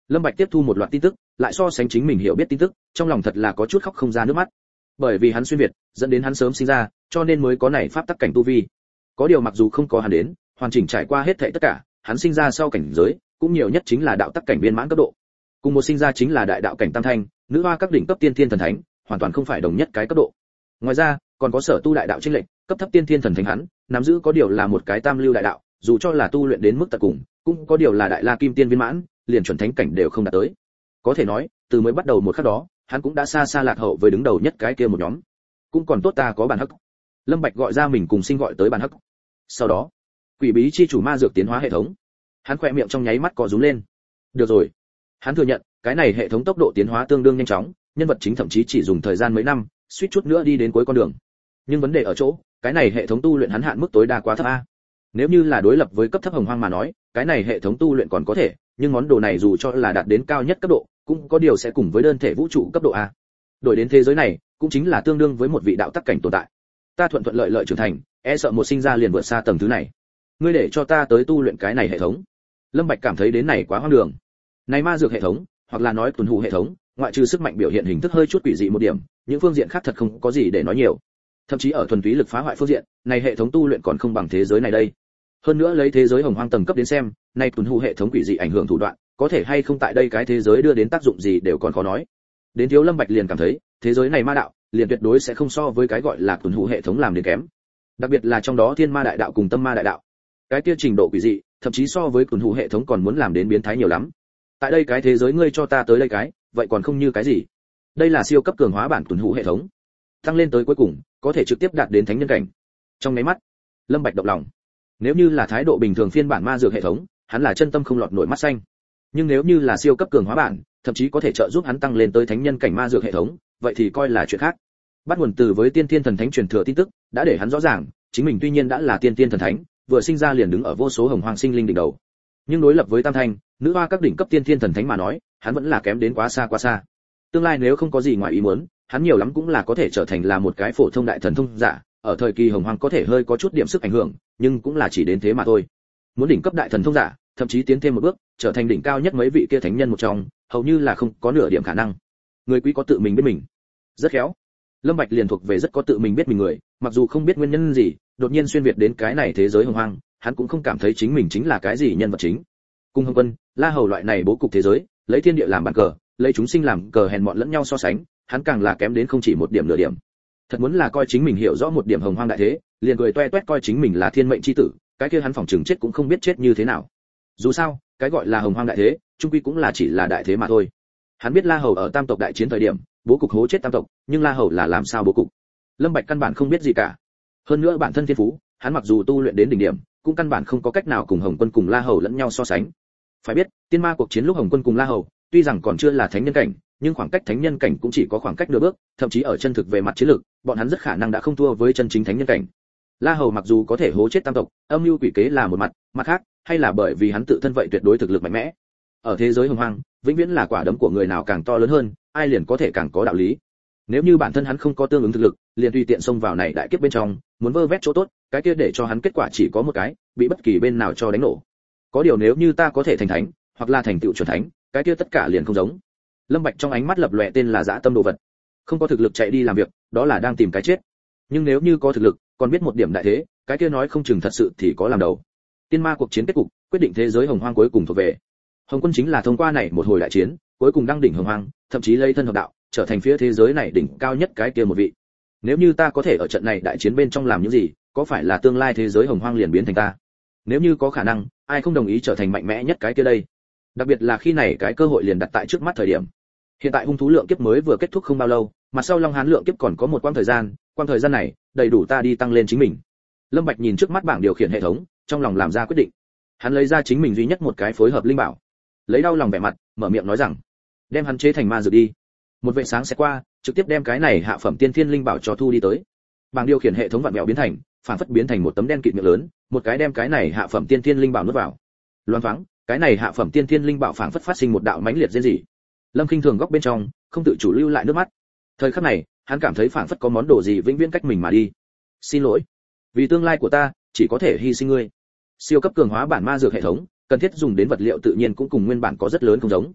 Lâm Bạch tiếp thu một loạt tin tức, lại so sánh chính mình hiểu biết tin tức, trong lòng thật là có chút khóc không ra nước mắt. Bởi vì hắn xuyên việt, dẫn đến hắn sớm sinh ra, cho nên mới có này pháp tắc cảnh tu vi. Có điều mặc dù không có hắn đến, hoàn chỉnh trải qua hết thảy tất cả, hắn sinh ra sau cảnh giới, cũng nhiều nhất chính là đạo tắc cảnh viên mãn cấp độ. Cùng một sinh ra chính là đại đạo cảnh tam thanh, nữ hoa các đỉnh cấp tiên thiên thần thánh, hoàn toàn không phải đồng nhất cái cấp độ. Ngoài ra, còn có sở tu đại đạo chênh lệnh, cấp thấp tiên thiên thần thánh hắn, nắm giữ có điều là một cái tam lưu đại đạo, dù cho là tu luyện đến mức tận cùng, cũng có điều là đại la kim tiên viên mãn, liền chuẩn thánh cảnh đều không đạt tới. Có thể nói, từ mới bắt đầu một khắc đó, hắn cũng đã xa xa lạc hậu với đứng đầu nhất cái kia một nhóm. Cũng còn tốt ta có bản hắc. Lâm Bạch gọi ra mình cùng sinh gọi tới bản hắc. Sau đó, quỷ bí chi chủ ma dược tiến hóa hệ thống. Hắn khẽ miệng trong nháy mắt cọ rúm lên. Được rồi. Hắn thừa nhận, cái này hệ thống tốc độ tiến hóa tương đương nhanh chóng, nhân vật chính thậm chí chỉ dùng thời gian mấy năm, suýt chút nữa đi đến cuối con đường. Nhưng vấn đề ở chỗ, cái này hệ thống tu luyện hắn hạn mức tối đa quá thấp a. Nếu như là đối lập với cấp thấp hồng hoang mà nói, cái này hệ thống tu luyện còn có thể, nhưng món đồ này dù cho là đạt đến cao nhất cấp độ, cũng có điều sẽ cùng với đơn thể vũ trụ cấp độ a. Đổi đến thế giới này, cũng chính là tương đương với một vị đạo tắc cảnh tồn tại. Ta thuận thuận lợi lợi trưởng thành, e sợ một sinh ra liền vượt xa tầng thứ này. Ngươi để cho ta tới tu luyện cái này hệ thống. Lâm Bạch cảm thấy đến này quá hoang đường. Này ma dược hệ thống, hoặc là nói tuần hủ hệ thống, ngoại trừ sức mạnh biểu hiện hình thức hơi chút quỷ dị một điểm, những phương diện khác thật không có gì để nói nhiều. Thậm chí ở thuần túy lực phá hoại phương diện, này hệ thống tu luyện còn không bằng thế giới này đây. Hơn nữa lấy thế giới hồng hoang tầng cấp đến xem, này tuần hủ hệ thống quỷ dị ảnh hưởng thủ đoạn, có thể hay không tại đây cái thế giới đưa đến tác dụng gì đều còn khó nói. Đến Thiếu Lâm Bạch liền cảm thấy, thế giới này ma đạo, liền tuyệt đối sẽ không so với cái gọi là tuần hủ hệ thống làm đến kém. Đặc biệt là trong đó thiên ma đại đạo cùng tâm ma đại đạo, cái kia trình độ quỷ dị, thậm chí so với tuần hủ hệ thống còn muốn làm đến biến thái nhiều lắm. Tại đây cái thế giới ngươi cho ta tới đây cái, vậy còn không như cái gì? Đây là siêu cấp cường hóa bản tuần hủ hệ thống, tăng lên tới cuối cùng, có thể trực tiếp đạt đến thánh nhân cảnh. Trong mấy mắt, Lâm Bạch động lòng. Nếu như là thái độ bình thường phiên bản ma dược hệ thống, hắn là chân tâm không lọt nổi mắt xanh. Nhưng nếu như là siêu cấp cường hóa bản, thậm chí có thể trợ giúp hắn tăng lên tới thánh nhân cảnh ma dược hệ thống, vậy thì coi là chuyện khác. Bắt nguồn từ với tiên thiên thần thánh truyền thừa tin tức, đã để hắn rõ ràng, chính mình tuy nhiên đã là tiên thiên thần thánh, vừa sinh ra liền đứng ở vô số hồng hoang sinh linh đỉnh đầu. Nhưng đối lập với tam thanh, nữ hoa các đỉnh cấp tiên thiên thần thánh mà nói, hắn vẫn là kém đến quá xa quá xa. Tương lai nếu không có gì ngoài ý muốn, hắn nhiều lắm cũng là có thể trở thành là một cái phổ thông đại thần thông giả, ở thời kỳ hồng hoang có thể hơi có chút điểm sức ảnh hưởng, nhưng cũng là chỉ đến thế mà thôi. Muốn đỉnh cấp đại thần thông giả, thậm chí tiến thêm một bước, trở thành đỉnh cao nhất mấy vị kia thánh nhân một trong, hầu như là không có nửa điểm khả năng. Người quý có tự mình biết mình, rất khéo. Lâm Bạch liền thuộc về rất có tự mình biết mình người, mặc dù không biết nguyên nhân gì, đột nhiên xuyên việt đến cái này thế giới hồng hoang, hắn cũng không cảm thấy chính mình chính là cái gì nhân vật chính. Cung Hồng Quân, La Hầu loại này bố cục thế giới, lấy thiên địa làm bàn cờ, lấy chúng sinh làm cờ hèn mọn lẫn nhau so sánh, hắn càng là kém đến không chỉ một điểm nửa điểm. Thật muốn là coi chính mình hiểu rõ một điểm hồng hoang đại thế, liền cười toe toét coi chính mình là thiên mệnh chi tử, cái kia hắn phỏng chừng chết cũng không biết chết như thế nào. Dù sao, cái gọi là hồng hoang đại thế, chung quy cũng là chỉ là đại thế mà thôi. Hắn biết La Hầu ở Tam tộc đại chiến thời điểm, bố cục hố chết Tam tộc, nhưng La Hầu là làm sao bố cục? Lâm Bạch căn bản không biết gì cả. Hơn nữa bản thân thiên phú, hắn mặc dù tu luyện đến đỉnh điểm, cũng căn bản không có cách nào cùng Hồng Quân cùng La Hầu lẫn nhau so sánh. Phải biết, tiên ma cuộc chiến lúc Hồng Quân cùng La Hầu, tuy rằng còn chưa là thánh nhân cảnh, nhưng khoảng cách thánh nhân cảnh cũng chỉ có khoảng cách nửa bước, thậm chí ở chân thực về mặt chiến lược, bọn hắn rất khả năng đã không thua với chân chính thánh nhân cảnh. La Hầu mặc dù có thể hố chết Tam tộc, âm mưu quỷ kế là một mặt, mặt khác, hay là bởi vì hắn tự thân vậy tuyệt đối thực lực mạnh mẽ. Ở thế giới hồng hoang, vĩnh viễn là quả đấm của người nào càng to lớn hơn, ai liền có thể càng có đạo lý. Nếu như bản thân hắn không có tương ứng thực lực, liền tùy tiện xông vào này đại kiếp bên trong, muốn vơ vét chỗ tốt, cái kia để cho hắn kết quả chỉ có một cái, bị bất kỳ bên nào cho đánh nổ. Có điều nếu như ta có thể thành thánh, hoặc là thành tựu chuẩn thánh, cái kia tất cả liền không giống. Lâm Bạch trong ánh mắt lập lòe tên là dã tâm đồ vật. Không có thực lực chạy đi làm việc, đó là đang tìm cái chết. Nhưng nếu như có thực lực, còn biết một điểm đại thế, cái kia nói không chừng thật sự thì có làm đầu. Tiên ma cuộc chiến kết cục, quyết định thế giới hồng hoang cuối cùng thuộc về Hồng Quân, chính là thông qua này một hồi đại chiến, cuối cùng đăng đỉnh hồng hoang, thậm chí lấy thân hợp đạo, trở thành phía thế giới này đỉnh cao nhất cái kia một vị. Nếu như ta có thể ở trận này đại chiến bên trong làm những gì, có phải là tương lai thế giới hồng hoang liền biến thành ta? Nếu như có khả năng, ai không đồng ý trở thành mạnh mẽ nhất cái kia đây? Đặc biệt là khi này cái cơ hội liền đặt tại trước mắt thời điểm. Hiện tại hung thú lượng kiếp mới vừa kết thúc không bao lâu, mà sau Long Hán lượng kiếp còn có một quãng thời gian, quãng thời gian này đầy đủ ta đi tăng lên chính mình. Lâm Bạch nhìn trước mắt bảng điều khiển hệ thống, trong lòng làm ra quyết định. Hắn lấy ra chính mình duy nhất một cái phối hợp linh bảo, lấy đau lòng vẻ mặt, mở miệng nói rằng, đem hắn chế thành ma dược đi. Một vệt sáng sẽ qua, trực tiếp đem cái này hạ phẩm tiên thiên linh bảo cho thu đi tới. Bảng điều khiển hệ thống vặn vẹo biến thành, phản phất biến thành một tấm đen kịt miệng lớn, một cái đem cái này hạ phẩm tiên thiên linh bảo nuốt vào. Loan thoáng, cái này hạ phẩm tiên thiên linh bảo phản phất phát sinh một đạo mãnh liệt rên rỉ. Lâm Khinh Thường góc bên trong, không tự chủ lưu lại nước mắt. Thời khắc này, hắn cảm thấy phản phất có món đồ gì vĩnh viễn cách mình mà đi. Xin lỗi, vì tương lai của ta, chỉ có thể hy sinh ngươi. Siêu cấp cường hóa bản ma dược hệ thống, cần thiết dùng đến vật liệu tự nhiên cũng cùng nguyên bản có rất lớn không giống.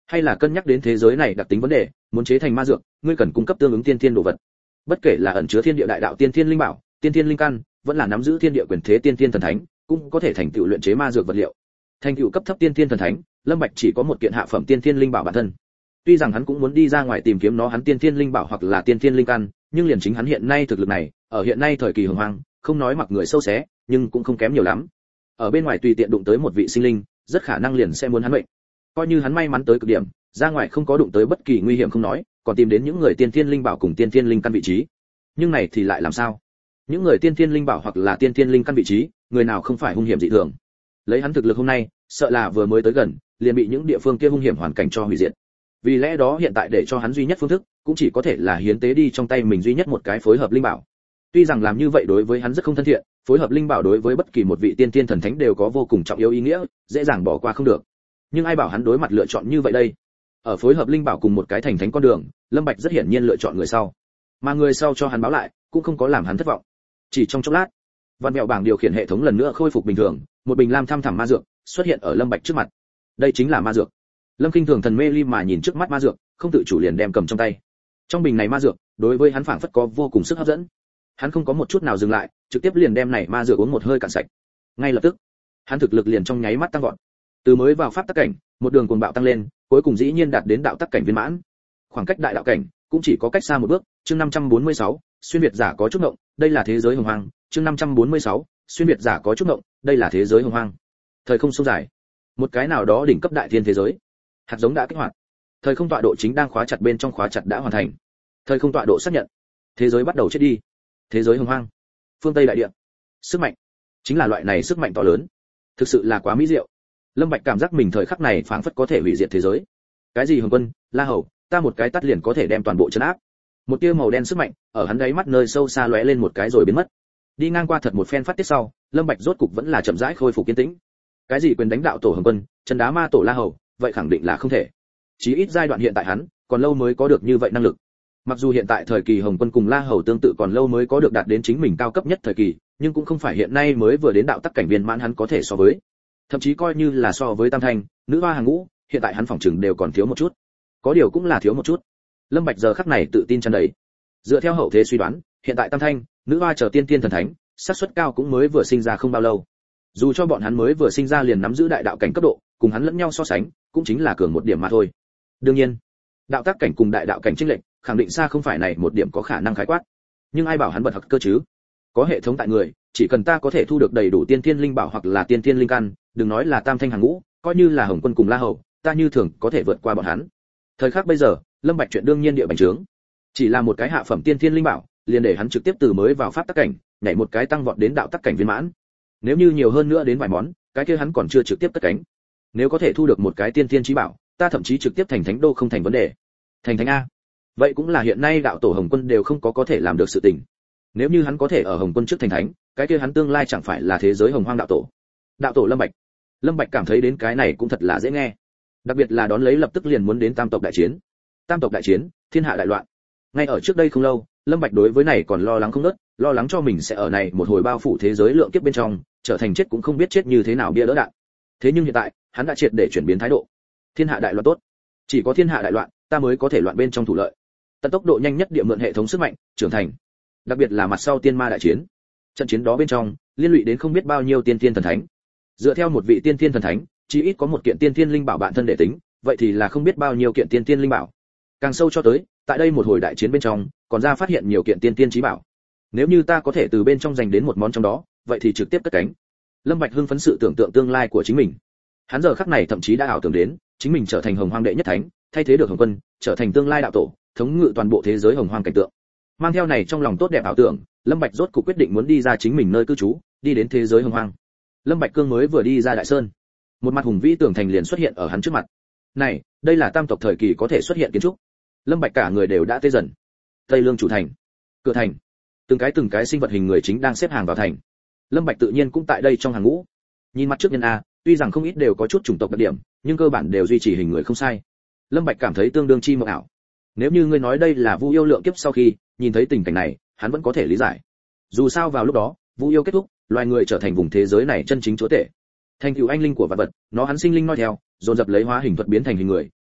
hay là cân nhắc đến thế giới này đặc tính vấn đề, muốn chế thành ma dược, ngươi cần cung cấp tương ứng tiên thiên đồ vật. Bất kể là ẩn chứa thiên địa đại đạo tiên thiên linh bảo, tiên thiên linh căn, vẫn là nắm giữ thiên địa quyền thế tiên thiên thần thánh, cũng có thể thành tựu luyện chế ma dược vật liệu. Thành tựu cấp thấp tiên thiên thần thánh, Lâm Bạch chỉ có một kiện hạ phẩm tiên thiên linh bảo bản thân. Tuy rằng hắn cũng muốn đi ra ngoài tìm kiếm nó hắn tiên thiên linh bảo hoặc là tiên thiên linh căn, nhưng liền chính hắn hiện nay thực lực này, ở hiện nay thời kỳ hồng hoang, không nói mặc người sâu xé, nhưng cũng không kém nhiều lắm. Ở bên ngoài tùy tiện đụng tới một vị sinh linh, rất khả năng liền sẽ muốn hắn mệnh. Coi như hắn may mắn tới cực điểm, ra ngoài không có đụng tới bất kỳ nguy hiểm không nói, còn tìm đến những người tiên thiên linh bảo cùng tiên thiên linh căn vị trí. Nhưng này thì lại làm sao? Những người tiên thiên linh bảo hoặc là tiên thiên linh căn vị trí, người nào không phải hung hiểm dị thường. Lấy hắn thực lực hôm nay, sợ là vừa mới tới gần, liền bị những địa phương kia hung hiểm hoàn cảnh cho hủy diệt. Vì lẽ đó hiện tại để cho hắn duy nhất phương thức, cũng chỉ có thể là hiến tế đi trong tay mình duy nhất một cái phối hợp linh bảo. Tuy rằng làm như vậy đối với hắn rất không thân thiện, phối hợp linh bảo đối với bất kỳ một vị tiên tiên thần thánh đều có vô cùng trọng yếu ý nghĩa, dễ dàng bỏ qua không được. Nhưng ai bảo hắn đối mặt lựa chọn như vậy đây? Ở phối hợp linh bảo cùng một cái thành thánh con đường, Lâm Bạch rất hiển nhiên lựa chọn người sau. Mà người sau cho hắn báo lại, cũng không có làm hắn thất vọng. Chỉ trong chốc lát, văn mèo bảng điều khiển hệ thống lần nữa khôi phục bình thường, một bình lam thăm thẳm ma dược xuất hiện ở Lâm Bạch trước mặt. Đây chính là ma dược. Lâm Kinh thường thần mê ly mà nhìn trước mắt ma dược, không tự chủ liền đem cầm trong tay. Trong bình này ma dược, đối với hắn phảng phất có vô cùng sức hấp dẫn. Hắn không có một chút nào dừng lại, trực tiếp liền đem này ma dược uống một hơi cạn sạch. Ngay lập tức, hắn thực lực liền trong nháy mắt tăng vọt. Từ mới vào pháp tắc cảnh, một đường cuồng bạo tăng lên, cuối cùng dĩ nhiên đạt đến đạo tắc cảnh viên mãn. Khoảng cách đại đạo cảnh cũng chỉ có cách xa một bước. Chương năm trăm bốn mươi sáu, xuyên việt giả có chút ngộng, đây là thế giới hồng hoang. Chương năm trăm bốn mươi sáu, xuyên việt giả có chút ngộng, đây là thế giới hồng hoang. Thời không sâu dài, một cái nào đó đỉnh cấp đại thiên thế giới. Hạt giống đã kích hoạt. Thời không tọa độ chính đang khóa chặt bên trong khóa chặt đã hoàn thành. Thời không tọa độ xác nhận. Thế giới bắt đầu chết đi. Thế giới hồng hoang. Phương Tây đại địa. Sức mạnh, chính là loại này sức mạnh to lớn. Thực sự là quá mỹ diệu. Lâm Bạch cảm giác mình thời khắc này phảng phất có thể hủy diệt thế giới. Cái gì Hồng Quân, La Hầu, ta một cái tát liền có thể đem toàn bộ trấn áp. Một tia màu đen sức mạnh ở hắn đáy mắt nơi sâu xa lóe lên một cái rồi biến mất. Đi ngang qua thật một phen phát tiết sau, Lâm Bạch rốt cục vẫn là chậm rãi khôi phục kiên tĩnh. Cái gì quyền đánh đạo tổ Hồng Quân, chân đá ma tổ La Hầu, vậy khẳng định là không thể. Chí ít giai đoạn hiện tại hắn, còn lâu mới có được như vậy năng lực. Mặc dù hiện tại thời kỳ Hồng Quân cùng La Hầu tương tự còn lâu mới có được đạt đến chính mình cao cấp nhất thời kỳ, nhưng cũng không phải hiện nay mới vừa đến đạo tắc cảnh viên mãn hắn có thể so với. Thậm chí coi như là so với Tam Thanh, nữ hoa hàng ngũ, hiện tại hắn phỏng chừng đều còn thiếu một chút. Có điều cũng là thiếu một chút. Lâm Bạch giờ khắc này tự tin tràn đầy. Dựa theo hậu thế suy đoán, hiện tại Tam Thanh, nữ hoa chờ tiên tiên thần thánh, xác suất cao cũng mới vừa sinh ra không bao lâu. Dù cho bọn hắn mới vừa sinh ra liền nắm giữ đại đạo cảnh cấp độ, cùng hắn lẫn nhau so sánh, cũng chính là cường một điểm mà thôi. Đương nhiên, đạo tác cảnh cùng đại đạo cảnh chênh lệch, khẳng định xa không phải này một điểm có khả năng khái quát. Nhưng ai bảo hắn bật hặc cơ chứ? Có hệ thống tại người, chỉ cần ta có thể thu được đầy đủ tiên tiên linh bảo hoặc là tiên tiên linh căn, đừng nói là Tam Thanh hàng ngũ, coi như là Hồng Quân cùng La Hầu, ta như thường có thể vượt qua bọn hắn. Thời khắc bây giờ, Lâm Bạch chuyện đương nhiên địa bành trướng. Chỉ là một cái hạ phẩm tiên tiên linh bảo, liền để hắn trực tiếp từ mới vào pháp tắc cảnh, nhảy một cái tăng vọt đến đạo tắc cảnh viên mãn. Nếu như nhiều hơn nữa đến vài món, cái kia hắn còn chưa trực tiếp cất cánh. Nếu có thể thu được một cái tiên tiên chí bảo, ta thậm chí trực tiếp thành thánh đô không thành vấn đề. Thành thánh a. Vậy cũng là hiện nay đạo tổ Hồng Quân đều không có có thể làm được sự tình. Nếu như hắn có thể ở Hồng Quân trước thành thánh, cái kia hắn tương lai chẳng phải là thế giới hồng hoang đạo tổ. Đạo tổ Lâm Bạch. Lâm Bạch cảm thấy đến cái này cũng thật là dễ nghe. Đặc biệt là đón lấy lập tức liền muốn đến tam tộc đại chiến. Tam tộc đại chiến, thiên hạ đại loạn. Ngay ở trước đây không lâu, Lâm Bạch đối với này còn lo lắng không ngớt, lo lắng cho mình sẽ ở này một hồi bao phủ thế giới lượng kiếp bên trong, trở thành chết cũng không biết chết như thế nào bia đỡ đạn. Thế nhưng hiện tại, hắn đã triệt để chuyển biến thái độ. Thiên hạ đại loạn tốt, chỉ có thiên hạ đại loạn, ta mới có thể loạn bên trong thủ lợi. Tận tốc độ nhanh nhất địa mượn hệ thống sức mạnh, trưởng thành. Đặc biệt là mặt sau tiên ma đại chiến. Trận chiến đó bên trong, liên lụy đến không biết bao nhiêu tiên tiên thần thánh. Dựa theo một vị tiên tiên thần thánh, chỉ ít có một kiện tiên tiên linh bảo bạn thân để tính, vậy thì là không biết bao nhiêu kiện tiên tiên linh bảo. Càng sâu cho tới, tại đây một hồi đại chiến bên trong, còn ra phát hiện nhiều kiện tiên tiên chí bảo. Nếu như ta có thể từ bên trong giành đến một món trong đó, vậy thì trực tiếp cất cánh. Lâm Bạch hưng phấn sự tưởng tượng tương lai của chính mình. Hắn giờ khắc này thậm chí đã ảo tưởng đến, chính mình trở thành hồng hoang đệ nhất thánh, thay thế được Hồng Quân, trở thành tương lai đạo tổ, thống ngự toàn bộ thế giới hồng hoang cảnh tượng. Mang theo này trong lòng tốt đẹp ảo tưởng, Lâm Bạch rốt cuộc quyết định muốn đi ra chính mình nơi cư trú, đi đến thế giới hồng hoang. Lâm Bạch Cương mới vừa đi ra Đại Sơn, một mặt hùng vĩ tường thành liền xuất hiện ở hắn trước mặt. Này, đây là tam tộc thời kỳ có thể xuất hiện kiến trúc. Lâm Bạch cả người đều đã tê dần. Tây Lương chủ thành, cửa thành, từng cái từng cái sinh vật hình người chính đang xếp hàng vào thành. Lâm Bạch tự nhiên cũng tại đây trong hàng ngũ. Nhìn mặt trước nhân a, tuy rằng không ít đều có chút chủng tộc đặc điểm, nhưng cơ bản đều duy trì hình người không sai. Lâm Bạch cảm thấy tương đương chi mộng ảo. Nếu như ngươi nói đây là Vu yêu lượng kiếp sau khi nhìn thấy tình cảnh này, hắn vẫn có thể lý giải. Dù sao vào lúc đó, Vu yêu kết thúc, loài người trở thành vùng thế giới này chân chính chúa tể. Thành tựu anh linh của vạn vật, nó hắn sinh linh noi theo, dồn dập lấy hóa hình thuật biến thành hình người,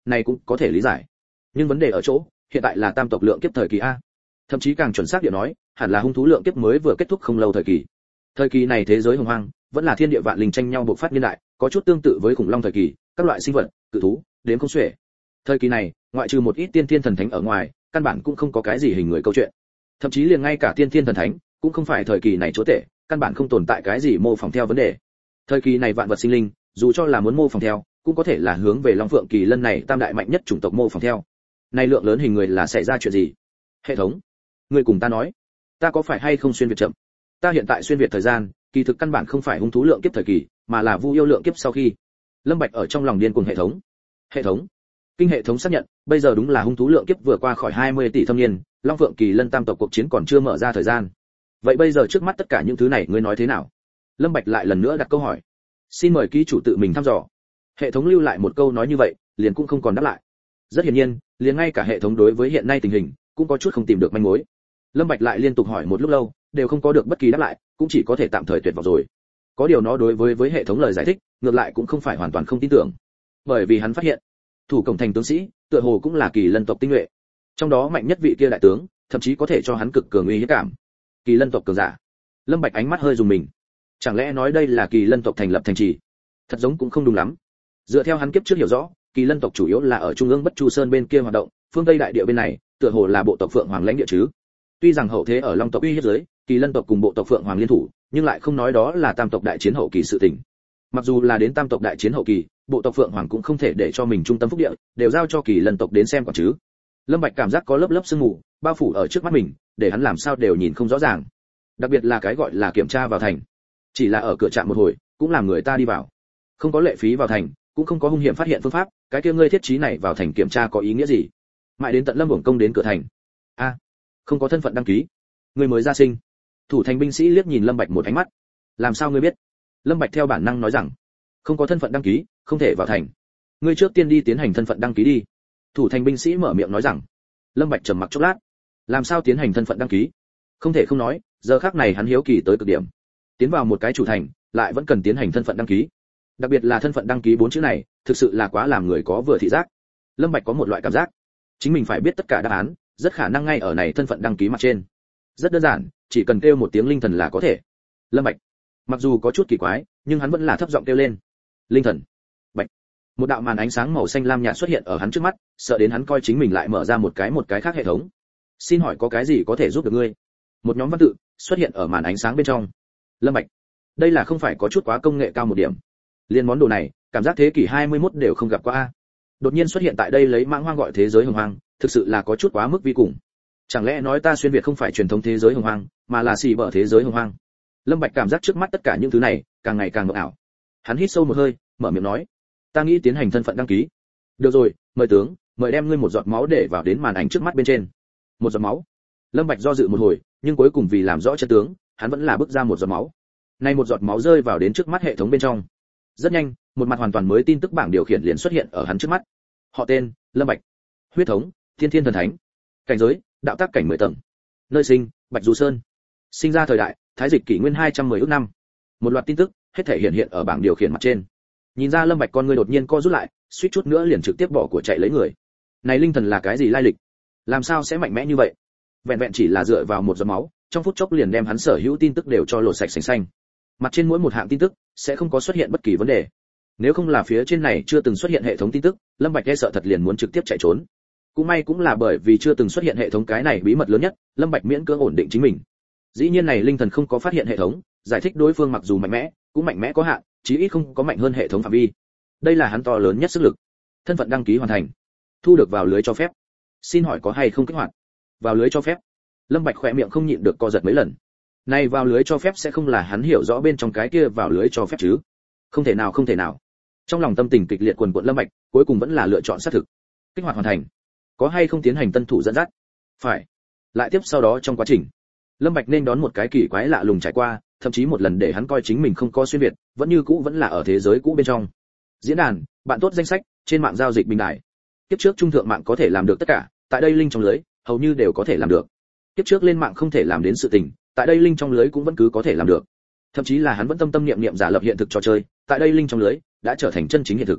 này cũng có thể lý giải. Nhưng vấn đề ở chỗ, hiện tại là tam tộc lượng kiếp thời kỳ a. Thậm chí càng chuẩn xác địa nói, hẳn là hung thú lượng kiếp mới vừa kết thúc không lâu thời kỳ. Thời kỳ này thế giới hồng hoang, vẫn là thiên địa vạn linh tranh nhau bộc phát niên đại, có chút tương tự với khủng long thời kỳ, các loại sinh vật, cự thú, đến không xuể. Thời kỳ này, ngoại trừ một ít tiên thiên thần thánh ở ngoài, căn bản cũng không có cái gì hình người câu chuyện. Thậm chí liền ngay cả tiên thiên thần thánh, cũng không phải thời kỳ này chúa tể, căn bản không tồn tại cái gì mô phỏng theo vấn đề. Thời kỳ này vạn vật sinh linh, dù cho là muốn mô phỏng theo, cũng có thể là hướng về Long Phượng Kỳ Lân này tam đại mạnh nhất chủng tộc mô phỏng theo. Này lượng lớn hình người là xảy ra chuyện gì? Hệ thống, ngươi cùng ta nói, ta có phải hay không xuyên việt chậm? Ta hiện tại xuyên việt thời gian, kỳ thực căn bản không phải hung thú lượng kiếp thời kỳ, mà là vu yêu lượng kiếp sau khi. Lâm Bạch ở trong lòng điên cuồng hệ thống. Hệ thống, kinh hệ thống xác nhận, bây giờ đúng là hung thú lượng kiếp vừa qua khỏi hai mươi tỷ thâm niên, Long Phượng Kỳ Lân tam tộc cuộc chiến còn chưa mở ra thời gian. Vậy bây giờ trước mắt tất cả những thứ này ngươi nói thế nào? Lâm Bạch lại lần nữa đặt câu hỏi. Xin mời ký chủ tự mình thăm dò. Hệ thống lưu lại một câu nói như vậy, liền cũng không còn đáp lại. Rất hiển nhiên, liền ngay cả hệ thống đối với hiện nay tình hình cũng có chút không tìm được manh mối. Lâm Bạch lại liên tục hỏi một lúc lâu, đều không có được bất kỳ đáp lại, cũng chỉ có thể tạm thời tuyệt vọng rồi. Có điều nó đối với với hệ thống lời giải thích, ngược lại cũng không phải hoàn toàn không tin tưởng. Bởi vì hắn phát hiện, thủ cổng thành tướng sĩ, tựa hồ cũng là Kỳ Lân tộc tinh nhuệ. Trong đó mạnh nhất vị kia đại tướng, thậm chí có thể cho hắn cực cường uy hiếp cảm. Kỳ Lân tộc cường giả. Lâm Bạch ánh mắt hơi rùng mình. Chẳng lẽ nói đây là Kỳ Lân tộc thành lập thành trì? Thật giống cũng không đúng lắm. Dựa theo hắn kiếp trước hiểu rõ, Kỳ Lân tộc chủ yếu là ở trung ương Bất Chu Sơn bên kia hoạt động, phương Tây đại địa bên này, tựa hồ là bộ tộc Phượng Hoàng lãnh địa chứ. Tuy rằng hậu thế ở Long tộc uy hiếp dưới, Kỳ Lân tộc cùng bộ tộc Phượng Hoàng liên thủ, nhưng lại không nói đó là tam tộc đại chiến hậu kỳ sự tình. Mặc dù là đến tam tộc đại chiến hậu kỳ, bộ tộc Phượng Hoàng cũng không thể để cho mình trung tâm phúc địa, đều giao cho Kỳ Lân tộc đến xem còn chứ. Lâm Bạch cảm giác có lớp lớp sương mù bao phủ ở trước mắt mình, để hắn làm sao đều nhìn không rõ ràng. Đặc biệt là cái gọi là kiểm tra vào thành, chỉ là ở cửa trạm một hồi, cũng làm người ta đi vào. Không có lệ phí vào thành, cũng không có hung hiểm phát hiện phương pháp, cái kia ngươi thiết trí này vào thành kiểm tra có ý nghĩa gì? Mãi đến tận Lâm Uổng Công đến cửa thành. A, à, không có thân phận đăng ký. Ngươi mới ra sinh. Thủ thành binh sĩ liếc nhìn Lâm Bạch một ánh mắt. Làm sao ngươi biết? Lâm Bạch theo bản năng nói rằng, không có thân phận đăng ký, không thể vào thành. Ngươi trước tiên đi tiến hành thân phận đăng ký đi. Thủ thành binh sĩ mở miệng nói rằng. Lâm Bạch trầm mặc chốc lát. Làm sao tiến hành thân phận đăng ký? Không thể không nói, giờ khắc này hắn hiếu kỳ tới cực điểm. Tiến vào một cái chủ thành, lại vẫn cần tiến hành thân phận đăng ký. Đặc biệt là thân phận đăng ký bốn chữ này, thực sự là quá làm người có vừa thị giác. Lâm Bạch có một loại cảm giác, chính mình phải biết tất cả đáp án, rất khả năng ngay ở này thân phận đăng ký mặt trên. Rất đơn giản, chỉ cần kêu một tiếng linh thần là có thể. Lâm Bạch, mặc dù có chút kỳ quái, nhưng hắn vẫn là thấp giọng kêu lên. Linh thần. Bạch. Một đạo màn ánh sáng màu xanh lam nhạt xuất hiện ở hắn trước mắt, sợ đến hắn coi chính mình lại mở ra một cái một cái khác hệ thống. Xin hỏi có cái gì có thể giúp được ngươi? Một nhóm văn tự xuất hiện ở màn ánh sáng bên trong. Lâm Bạch, đây là không phải có chút quá công nghệ cao một điểm. Liên món đồ này, cảm giác thế kỷ hai mươi mốt đều không gặp qua a. Đột nhiên xuất hiện tại đây lấy mãng hoang gọi thế giới hồng hoang, thực sự là có chút quá mức vi cùng. Chẳng lẽ nói ta xuyên việt không phải truyền thống thế giới hồng hoang, mà là xì bở thế giới hồng hoang? Lâm Bạch cảm giác trước mắt tất cả những thứ này, càng ngày càng mộng ảo. Hắn hít sâu một hơi, mở miệng nói: "Ta nghĩ tiến hành thân phận đăng ký." "Được rồi, mời tướng, mời đem ngươi một giọt máu để vào đến màn ảnh trước mắt bên trên." Một giọt máu. Lâm Bạch do dự một hồi, nhưng cuối cùng vì làm rõ chân tướng, hắn vẫn là bước ra một giọt máu. Nay một giọt máu rơi vào đến trước mắt hệ thống bên trong. Rất nhanh, một mặt hoàn toàn mới tin tức bảng điều khiển liền xuất hiện ở hắn trước mắt. Họ tên: Lâm Bạch. Huyết thống: Thiên Thiên thần thánh. Cảnh giới: đạo tác cảnh mười tầng. Nơi sinh: Bạch Du Sơn. Sinh ra thời đại: Thái dịch kỷ nguyên hai trăm mười ước năm. Một loạt tin tức hết thể hiện hiện ở bảng điều khiển mặt trên. Nhìn ra Lâm Bạch con ngươi đột nhiên co rút lại, suýt chút nữa liền trực tiếp bỏ của chạy lấy người. Này linh thần là cái gì lai lịch? Làm sao sẽ mạnh mẽ như vậy? Vẹn vẹn chỉ là dựa vào một giọt máu, trong phút chốc liền đem hắn sở hữu tin tức đều cho lột sạch sành xanh. Mặt trên mỗi một hạng tin tức sẽ không có xuất hiện bất kỳ vấn đề. Nếu không là phía trên này chưa từng xuất hiện hệ thống tin tức, Lâm Bạch e sợ thật liền muốn trực tiếp chạy trốn. Cũng may cũng là bởi vì chưa từng xuất hiện hệ thống cái này bí mật lớn nhất, Lâm Bạch miễn cưỡng ổn định chính mình. Dĩ nhiên này linh thần không có phát hiện hệ thống, giải thích đối phương mặc dù mạnh mẽ, cũng mạnh mẽ có hạn, chí ít không có mạnh hơn hệ thống phạm vi. Đây là hắn to lớn nhất sức lực. Thân phận đăng ký hoàn thành, thu được vào lưới cho phép. Xin hỏi có hay không kích hoạt? Vào lưới cho phép. Lâm Bạch khẽ miệng không nhịn được co giật mấy lần. Này vào lưới cho phép sẽ không là hắn hiểu rõ bên trong cái kia vào lưới cho phép chứ? Không thể nào, không thể nào. Trong lòng tâm tình kịch liệt quần quật Lâm Bạch, cuối cùng vẫn là lựa chọn xác thực. Kích hoạt hoàn thành. Có hay không tiến hành tân thủ dẫn dắt? Phải. Lại tiếp sau đó trong quá trình, Lâm Bạch nên đón một cái kỳ quái lạ lùng trải qua, thậm chí một lần để hắn coi chính mình không có xuyên việt, vẫn như cũ vẫn là ở thế giới cũ bên trong. Diễn đàn, bạn tốt danh sách, trên mạng giao dịch bình đại. Kiếp trước trung thượng mạng có thể làm được tất cả, tại đây linh trong lưới, hầu như đều có thể làm được. Kiếp trước lên mạng không thể làm đến sự tình, tại đây linh trong lưới cũng vẫn cứ có thể làm được. Thậm chí là hắn vẫn tâm tâm niệm niệm giả lập hiện thực trò chơi, tại đây linh trong lưới đã trở thành chân chính hiện thực.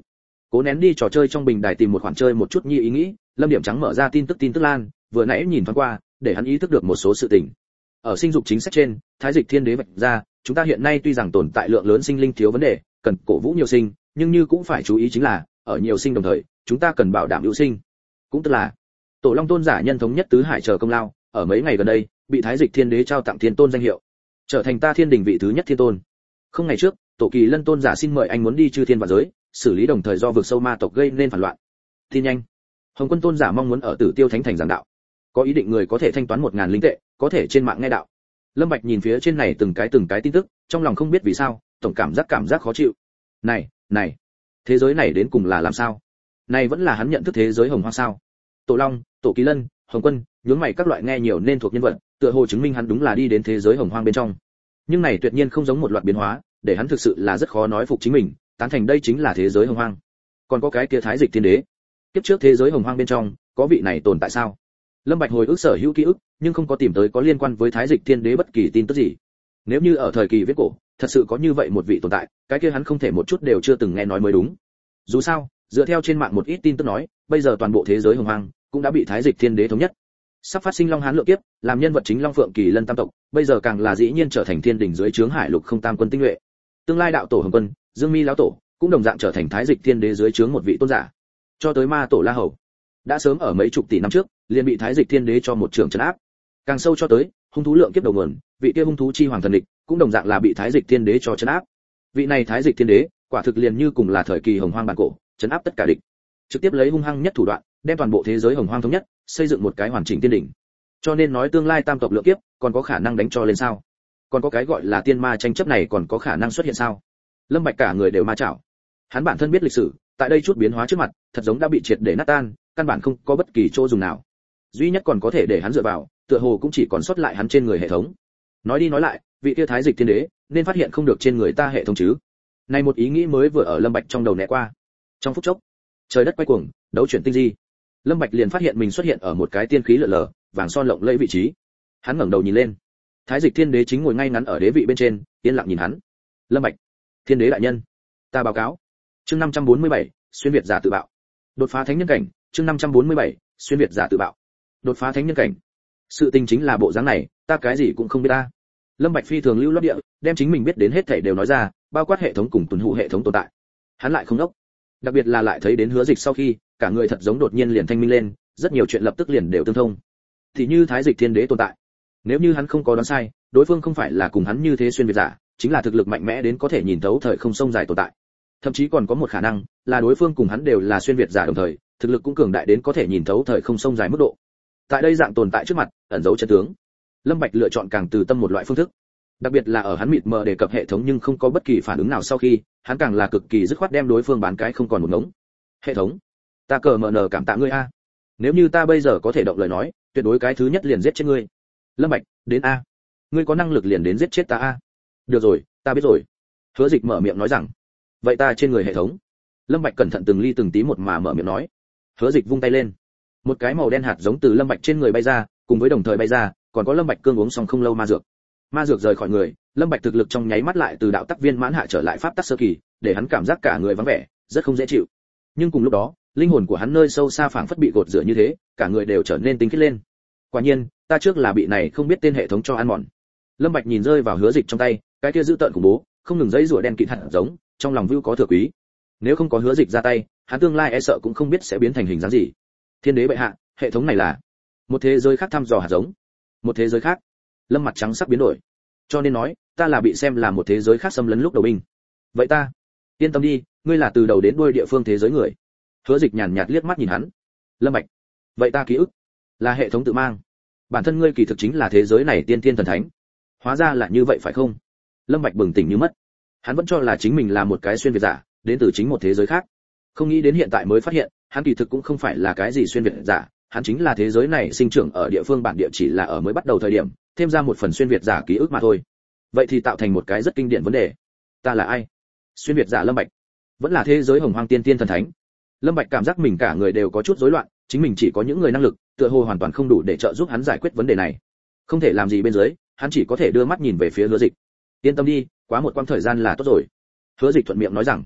Cố nén đi trò chơi trong bình đài tìm một khoản chơi một chút nhi ý nghĩ, Lâm Điểm Trắng mở ra tin tức tin tức lan, vừa nãy nhìn thoáng qua, để hắn ý thức được một số sự tình. Ở sinh dục chính sách trên, Thái Dịch Thiên Đế vạch ra, chúng ta hiện nay tuy rằng tồn tại lượng lớn sinh linh thiếu vấn đề, cần cổ vũ nhiều sinh, nhưng như cũng phải chú ý chính là, ở nhiều sinh đồng thời, chúng ta cần bảo đảm hữu sinh. Cũng tức là, Tổ Long Tôn giả nhân thống nhất tứ hải chờ công lao, ở mấy ngày gần đây, bị Thái Dịch Thiên Đế trao tặng Thiên Tôn danh hiệu, trở thành ta Thiên Đình vị thứ nhất Thiên Tôn. Không ngày trước, Tổ Kỳ Lân Tôn giả xin mời anh muốn đi chư thiên vạn giới, xử lý đồng thời do vực sâu ma tộc gây nên phản loạn. Tin nhanh. Hồng Quân Tôn giả mong muốn ở Tử Tiêu Thánh Thành giảng đạo. Có ý định người có thể thanh toán một ngàn linh tệ, có thể trên mạng nghe đạo. Lâm Bạch nhìn phía trên này từng cái từng cái tin tức, trong lòng không biết vì sao, tổng cảm giác cảm giác khó chịu. Này, này, thế giới này đến cùng là làm sao? Này vẫn là hắn nhận thức thế giới hồng hoang sao? Tổ Long, Tổ Kỳ Lân, Hồng Quân, nhướng mày các loại nghe nhiều nên thuộc nhân vật, tựa hồ chứng minh hắn đúng là đi đến thế giới hồng hoang bên trong. Nhưng này tuyệt nhiên không giống một loạt biến hóa, để hắn thực sự là rất khó nói phục chính mình, tán thành đây chính là thế giới hồng hoang. Còn có cái kia Thái Dịch Thiên Đế, tiếp trước thế giới hồng hoang bên trong, có vị này tồn tại sao? Lâm Bạch hồi ức sở hữu ký ức, nhưng không có tìm tới có liên quan với Thái Dịch Thiên Đế bất kỳ tin tức gì. Nếu như ở thời kỳ viết cổ, thật sự có như vậy một vị tồn tại, cái kia hắn không thể một chút đều chưa từng nghe nói mới đúng. Dù sao, dựa theo trên mạng một ít tin tức nói, bây giờ toàn bộ thế giới hồng hoang cũng đã bị Thái Dịch Thiên Đế thống nhất. Sắp phát sinh Long Hán lượng kiếp, làm nhân vật chính Long Phượng Kỳ Lân tam tộc, bây giờ càng là dĩ nhiên trở thành Thiên Đình dưới trướng Hải Lục không tam quân tinh nhuệ. Tương lai đạo tổ Hồng Quân, Dương Mi lão tổ, cũng đồng dạng trở thành Thái Dịch Thiên Đế dưới trướng một vị tôn giả. Cho tới ma tổ La Hầu, đã sớm ở mấy chục tỷ năm trước, liền bị Thái Dịch Thiên Đế cho một trường trấn áp. Càng sâu cho tới, hung thú lượng kiếp đầu nguồn, vị kia hung thú chi hoàng thần địch, cũng đồng dạng là bị Thái Dịch Thiên Đế cho trấn áp. Vị này Thái Dịch Thiên Đế, quả thực liền như cùng là thời kỳ hồng hoang bản cổ, trấn áp tất cả địch, trực tiếp lấy hung hăng nhất thủ đoạn, đem toàn bộ thế giới hồng hoang thống nhất, xây dựng một cái hoàn chỉnh tiên đỉnh. Cho nên nói tương lai tam tộc lượng kiếp, còn có khả năng đánh cho lên sao? Còn có cái gọi là tiên ma tranh chấp này còn có khả năng xuất hiện sao? Lâm Bạch cả người đều ma chảo. Hắn bản thân biết lịch sử, tại đây chút biến hóa trước mặt, thật giống đã bị triệt để nát tan, căn bản không có bất kỳ chỗ dùng nào. Duy nhất còn có thể để hắn dựa vào, tựa hồ cũng chỉ còn sót lại hắn trên người hệ thống. Nói đi nói lại, vị kia Thái Dịch Thiên Đế, nên phát hiện không được trên người ta hệ thống chứ? Này một ý nghĩ mới vừa ở Lâm Bạch trong đầu né qua. Trong phút chốc, trời đất quay cuồng, đấu chuyển tinh di. Lâm Bạch liền phát hiện mình xuất hiện ở một cái tiên khí lờ lờ, vàng son lộng lẫy vị trí. Hắn ngẩng đầu nhìn lên, Thái Dịch Thiên Đế chính ngồi ngay ngắn ở đế vị bên trên, yên lặng nhìn hắn. Lâm Bạch, Thiên Đế đại nhân, ta báo cáo. Chương năm trăm bốn mươi bảy, xuyên việt giả tự bạo. Đột phá thánh nhân cảnh, chương năm trăm bốn mươi bảy, xuyên việt giả tự bạo. Đột phá thánh nhân cảnh. Sự tình chính là bộ dáng này, ta cái gì cũng không biết ta. Lâm Bạch phi thường lưu loát địa, đem chính mình biết đến hết thảy đều nói ra, bao quát hệ thống cùng tuần hụ hệ thống tồn tại. Hắn lại không đốc, đặc biệt là lại thấy đến Hứa Dịch sau khi, cả người thật giống đột nhiên liền thanh minh lên, rất nhiều chuyện lập tức liền đều tương thông. Thì như Thái Dịch Thiên Đế tồn tại, nếu như hắn không có đoán sai, đối phương không phải là cùng hắn như thế xuyên việt giả, chính là thực lực mạnh mẽ đến có thể nhìn thấu thời không sông dài tồn tại. Thậm chí còn có một khả năng, là đối phương cùng hắn đều là xuyên việt giả đồng thời, thực lực cũng cường đại đến có thể nhìn thấu thời không sông dài mức độ. Tại đây dạng tồn tại trước mặt, ẩn giấu chân tướng. Lâm Bạch lựa chọn càng từ tâm một loại phương thức. Đặc biệt là ở hắn mịt mờ đề cập hệ thống nhưng không có bất kỳ phản ứng nào sau khi, hắn càng là cực kỳ dứt khoát đem đối phương bán cái không còn một ngống. Hệ thống, ta cờ mờ nờ cảm tạ ngươi a. Nếu như ta bây giờ có thể động lời nói, tuyệt đối cái thứ nhất liền giết chết ngươi. Lâm Bạch, đến a. Ngươi có năng lực liền đến giết chết ta a. Được rồi, ta biết rồi. Hứa Dịch mở miệng nói rằng, vậy ta trên người hệ thống. Lâm Bạch cẩn thận từng ly từng tí một mà mở miệng nói. Hứa Dịch vung tay lên, một cái màu đen hạt giống từ Lâm Bạch trên người bay ra, cùng với đồng thời bay ra, còn có Lâm Bạch cương uống xong không lâu ma dược. Ma dược rời khỏi người, Lâm Bạch thực lực trong nháy mắt lại từ đạo tắc viên mãn hạ trở lại pháp tắc sơ kỳ, để hắn cảm giác cả người vắng vẻ, rất không dễ chịu. Nhưng cùng lúc đó, linh hồn của hắn nơi sâu xa phảng phất bị gột rửa như thế, cả người đều trở nên tinh khiết lên. Quả nhiên, ta trước là bị này không biết tên hệ thống cho ăn mòn. Lâm Bạch nhìn rơi vào Hứa Dịch trong tay, cái kia dữ tợn khủng bố, không ngừng giãy giụa đen kịt hạt giống, trong lòng vưu có thừa quý. Nếu không có Hứa Dịch ra tay, hắn tương lai e sợ cũng không biết sẽ biến thành hình dáng gì. Thiên Đế bệ hạ, hệ thống này là một thế giới khác thăm dò hạt giống. Một thế giới khác? Lâm mặt trắng sắc biến đổi. Cho nên nói, ta là bị xem là một thế giới khác xâm lấn lúc đầu binh. Vậy ta, yên tâm đi, ngươi là từ đầu đến đuôi địa phương thế giới người. Hứa Dịch nhàn nhạt liếc mắt nhìn hắn. Lâm Bạch, vậy ta ký ức là hệ thống tự mang. Bản thân ngươi kỳ thực chính là thế giới này tiên tiên thần thánh. Hóa ra là như vậy phải không? Lâm Bạch bừng tỉnh như mất. Hắn vẫn cho là chính mình là một cái xuyên việt giả, đến từ chính một thế giới khác. Không nghĩ đến hiện tại mới phát hiện, hắn kỳ thực cũng không phải là cái gì xuyên việt giả, hắn chính là thế giới này sinh trưởng ở địa phương bản địa chỉ là ở mới bắt đầu thời điểm, thêm ra một phần xuyên việt giả ký ức mà thôi. Vậy thì tạo thành một cái rất kinh điển vấn đề. Ta là ai? Xuyên việt giả Lâm Bạch, vẫn là thế giới hồng hoang tiên tiên thần thánh? Lâm Bạch cảm giác mình cả người đều có chút rối loạn, chính mình chỉ có những người năng lực, tựa hồ hoàn toàn không đủ để trợ giúp hắn giải quyết vấn đề này. Không thể làm gì bên dưới, hắn chỉ có thể đưa mắt nhìn về phía Hứa Dịch. Yên tâm đi, quá một quãng thời gian là tốt rồi. Hứa Dịch thuận miệng nói rằng.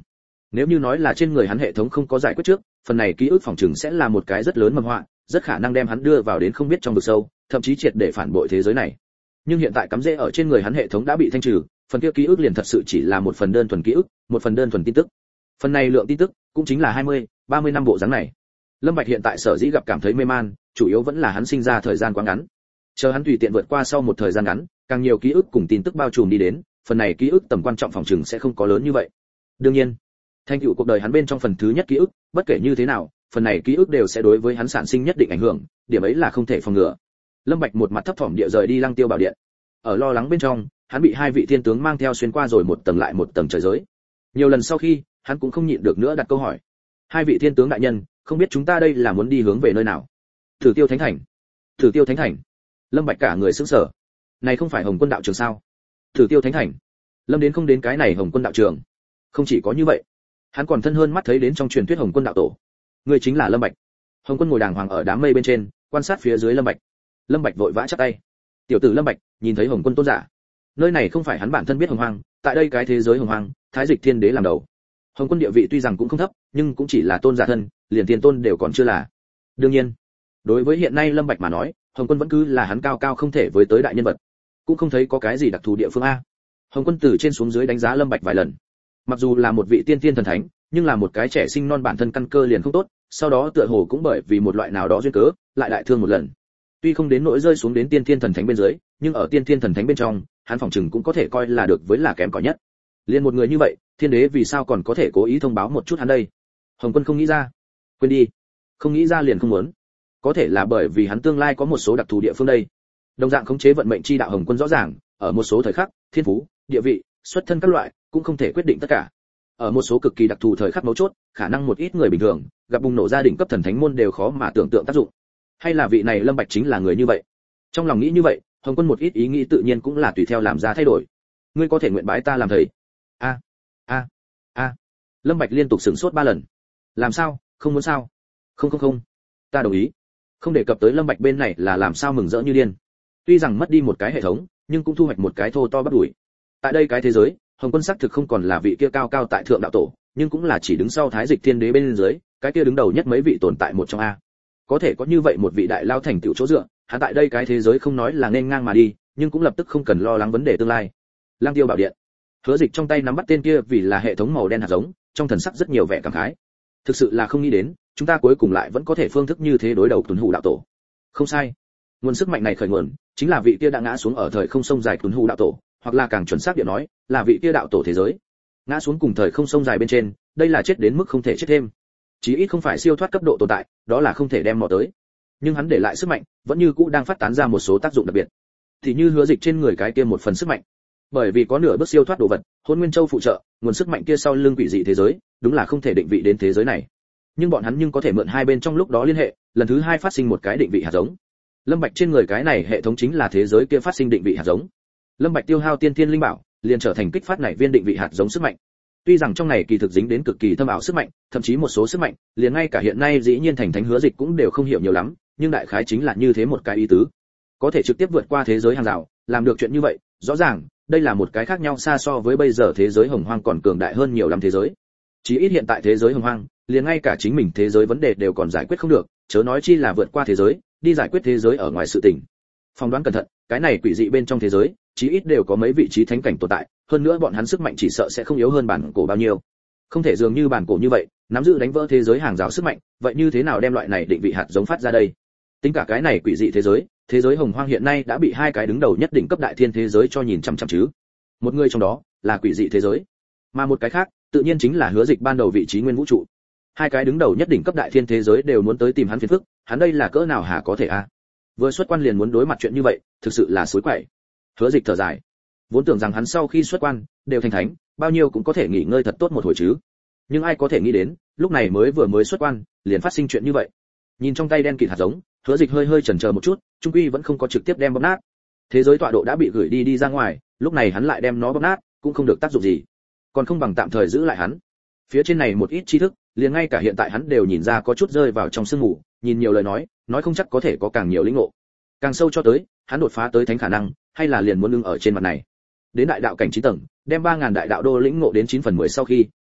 Nếu như nói là trên người hắn hệ thống không có giải quyết trước, phần này ký ức phòng trừng sẽ là một cái rất lớn mầm họa, rất khả năng đem hắn đưa vào đến không biết trong vực sâu, thậm chí triệt để phản bội thế giới này. Nhưng hiện tại cắm rễ ở trên người hắn hệ thống đã bị thanh trừ, phần kia ký ức liền thật sự chỉ là một phần đơn thuần ký ức, một phần đơn thuần tin tức. Phần này lượng tin tức cũng chính là hai mươi, ba mươi năm bộ dáng này. Lâm Bạch hiện tại sở dĩ gặp cảm thấy mê man, chủ yếu vẫn là hắn sinh ra thời gian quá ngắn. Chờ hắn tùy tiện vượt qua sau một thời gian ngắn, càng nhiều ký ức cùng tin tức bao trùm đi đến, phần này ký ức tầm quan trọng phòng trừng sẽ không có lớn như vậy. Đương nhiên, thành tựu cuộc đời hắn bên trong phần thứ nhất ký ức, bất kể như thế nào, phần này ký ức đều sẽ đối với hắn sản sinh nhất định ảnh hưởng, điểm ấy là không thể phòng ngừa. Lâm Bạch một mặt thấp thỏm địa rời đi Lăng Tiêu Bảo Điện. Ở lo lắng bên trong, hắn bị hai vị thiên tướng mang theo xuyên qua rồi một tầng lại một tầng trời giới. Nhiều lần sau khi, hắn cũng không nhịn được nữa đặt câu hỏi. Hai vị thiên tướng đại nhân, không biết chúng ta đây là muốn đi hướng về nơi nào? Thử Tiêu Thánh Thành. Thử Tiêu Thánh Thành. Lâm Bạch cả người sững sờ. Này không phải Hồng Quân đạo trường sao? Thử Tiêu Thánh Thành. Lâm đến không đến cái này Hồng Quân đạo trường. Không chỉ có như vậy, hắn còn thân hơn mắt thấy đến trong truyền thuyết Hồng Quân đạo tổ. Người chính là Lâm Bạch. Hồng Quân ngồi đàng hoàng ở đám mây bên trên, quan sát phía dưới Lâm Bạch. Lâm Bạch vội vã chắp tay. Tiểu tử Lâm Bạch, nhìn thấy Hồng Quân tôn giả. Nơi này không phải hắn bản thân biết Hồng Hoang, tại đây cái thế giới Hồng Hoang, Thái Dịch Thiên Đế làm đầu. Hồng Quân địa vị tuy rằng cũng không thấp, nhưng cũng chỉ là tôn giả thân, liền tiền tôn đều còn chưa là. Đương nhiên, đối với hiện nay Lâm Bạch mà nói, Hồng Quân vẫn cứ là hắn cao cao không thể với tới đại nhân vật, cũng không thấy có cái gì đặc thù địa phương a. Hồng Quân từ trên xuống dưới đánh giá Lâm Bạch vài lần. Mặc dù là một vị tiên tiên thần thánh, nhưng là một cái trẻ sinh non bản thân căn cơ liền không tốt, sau đó tựa hồ cũng bởi vì một loại nào đó duyên cớ, lại đại thương một lần. Tuy không đến nỗi rơi xuống đến tiên tiên thần thánh bên dưới, nhưng ở tiên tiên thần thánh bên trong, hắn phỏng chừng cũng có thể coi là được với là kém cỏi nhất. Liên một người như vậy, Thiên Đế vì sao còn có thể cố ý thông báo một chút hắn đây? Hồng Quân không nghĩ ra. Quên đi, không nghĩ ra liền không muốn. Có thể là bởi vì hắn tương lai có một số đặc thù địa phương đây. Đồng dạng khống chế vận mệnh chi đạo Hồng Quân rõ ràng, ở một số thời khắc, thiên phú, địa vị, xuất thân các loại, cũng không thể quyết định tất cả. Ở một số cực kỳ đặc thù thời khắc mấu chốt, khả năng một ít người bình thường gặp bùng nổ gia đình cấp thần thánh môn đều khó mà tưởng tượng tác dụng. Hay là vị này Lâm Bạch chính là người như vậy? Trong lòng nghĩ như vậy, Hồng Quân một ít ý nghĩ tự nhiên cũng là tùy theo làm ra thay đổi. Ngươi có thể nguyện bái ta làm thầy? A, a, a. Lâm Bạch liên tục sửng sốt ba lần. Làm sao? Không muốn sao? Không không không, ta đồng ý. Không đề cập tới Lâm Bạch bên này là làm sao mừng rỡ như điên. Tuy rằng mất đi một cái hệ thống, nhưng cũng thu hoạch một cái thô to bắt đuổi. Tại đây cái thế giới, Hồng Quân xác thực không còn là vị kia cao cao tại thượng đạo tổ, nhưng cũng là chỉ đứng sau Thái Dịch Thiên Đế bên dưới, cái kia đứng đầu nhất mấy vị tồn tại một trong a. Có thể có như vậy một vị đại lao thành tựu chỗ dựa, hắn tại đây cái thế giới không nói là nên ngang mà đi, nhưng cũng lập tức không cần lo lắng vấn đề tương lai. Lang Tiêu Bảo Điện. Hứa Dịch trong tay nắm bắt tên kia vì là hệ thống màu đen hạt giống, trong thần sắc rất nhiều vẻ cảm khái. Thực sự là không nghĩ đến, chúng ta cuối cùng lại vẫn có thể phương thức như thế đối đầu Tuấn Hủ đạo tổ. Không sai. Nguồn sức mạnh này khởi nguồn, chính là vị kia đã ngã xuống ở thời không sông dài Tuấn Hủ đạo tổ, hoặc là càng chuẩn xác địa nói, là vị kia đạo tổ thế giới. Ngã xuống cùng thời không sông dài bên trên, đây là chết đến mức không thể chết thêm. Chí ít không phải siêu thoát cấp độ tồn tại, đó là không thể đem mò tới. Nhưng hắn để lại sức mạnh, vẫn như cũ đang phát tán ra một số tác dụng đặc biệt. Thì như Hứa Dịch trên người cái kia một phần sức mạnh. Bởi vì có nửa bước siêu thoát đồ vật, Hỗn Nguyên Châu phụ trợ, nguồn sức mạnh kia sau lưng quỷ dị thế giới, đúng là không thể định vị đến thế giới này. Nhưng bọn hắn nhưng có thể mượn hai bên trong lúc đó liên hệ, lần thứ hai phát sinh một cái định vị hạt giống. Lâm Bạch trên người cái này hệ thống chính là thế giới kia phát sinh định vị hạt giống. Lâm Bạch tiêu hao tiên thiên linh bảo, liền trở thành kích phát này viên định vị hạt giống sức mạnh. Tuy rằng trong này kỳ thực dính đến cực kỳ thâm ảo sức mạnh, thậm chí một số sức mạnh, liền ngay cả hiện nay dĩ nhiên thành thánh Hứa Dịch cũng đều không hiểu nhiều lắm, nhưng đại khái chính là như thế một cái ý tứ. Có thể trực tiếp vượt qua thế giới hàng rào, làm được chuyện như vậy, rõ ràng, đây là một cái khác nhau xa so với bây giờ thế giới Hồng Hoang còn cường đại hơn nhiều lắm thế giới. Chỉ ít hiện tại thế giới Hồng Hoang, liền ngay cả chính mình thế giới vấn đề đều còn giải quyết không được, chớ nói chi là vượt qua thế giới, đi giải quyết thế giới ở ngoài sự tình. Phỏng đoán cẩn thận, cái này quỷ dị bên trong thế giới, chí ít đều có mấy vị trí thánh cảnh tồn tại, hơn nữa bọn hắn sức mạnh chỉ sợ sẽ không yếu hơn bản cổ bao nhiêu. Không thể dường như bản cổ như vậy, nắm giữ đánh vỡ thế giới hàng rào sức mạnh, vậy như thế nào đem loại này định vị hạt giống phát ra đây? Tính cả cái này quỷ dị thế giới, thế giới Hồng Hoang hiện nay đã bị hai cái đứng đầu nhất đỉnh cấp đại thiên thế giới cho nhìn chằm chằm chứ. Một người trong đó là quỷ dị thế giới, mà một cái khác, tự nhiên chính là Hứa Dịch ban đầu vị trí nguyên vũ trụ. Hai cái đứng đầu nhất đỉnh cấp đại thiên thế giới đều muốn tới tìm hắn phiền phức, hắn đây là cỡ nào hả có thể a? Vừa xuất quan liền muốn đối mặt chuyện như vậy, thực sự là xối quậy. Hứa Dịch thở dài, vốn tưởng rằng hắn sau khi xuất quan đều thành thánh, bao nhiêu cũng có thể nghỉ ngơi thật tốt một hồi chứ. Nhưng ai có thể nghĩ đến, lúc này mới vừa mới xuất quan, liền phát sinh chuyện như vậy. Nhìn trong tay đen kịt hạt giống, Hứa Dịch hơi hơi chần chờ một chút, trung quy vẫn không có trực tiếp đem bóp nát. Thế giới tọa độ đã bị gửi đi đi ra ngoài, lúc này hắn lại đem nó bóp nát, cũng không được tác dụng gì. Còn không bằng tạm thời giữ lại hắn. Phía trên này một ít tri thức, liền ngay cả hiện tại hắn đều nhìn ra có chút rơi vào trong sương mù, nhìn nhiều lời nói, nói không chắc có thể có càng nhiều lĩnh ngộ. Càng sâu cho tới, hắn đột phá tới thánh khả năng, hay là liền muốn lưng ở trên mặt này. Đến đại đạo cảnh chín tầng, đem ba ngàn đại đạo đô lĩnh ngộ đến chín phần mười sau khi,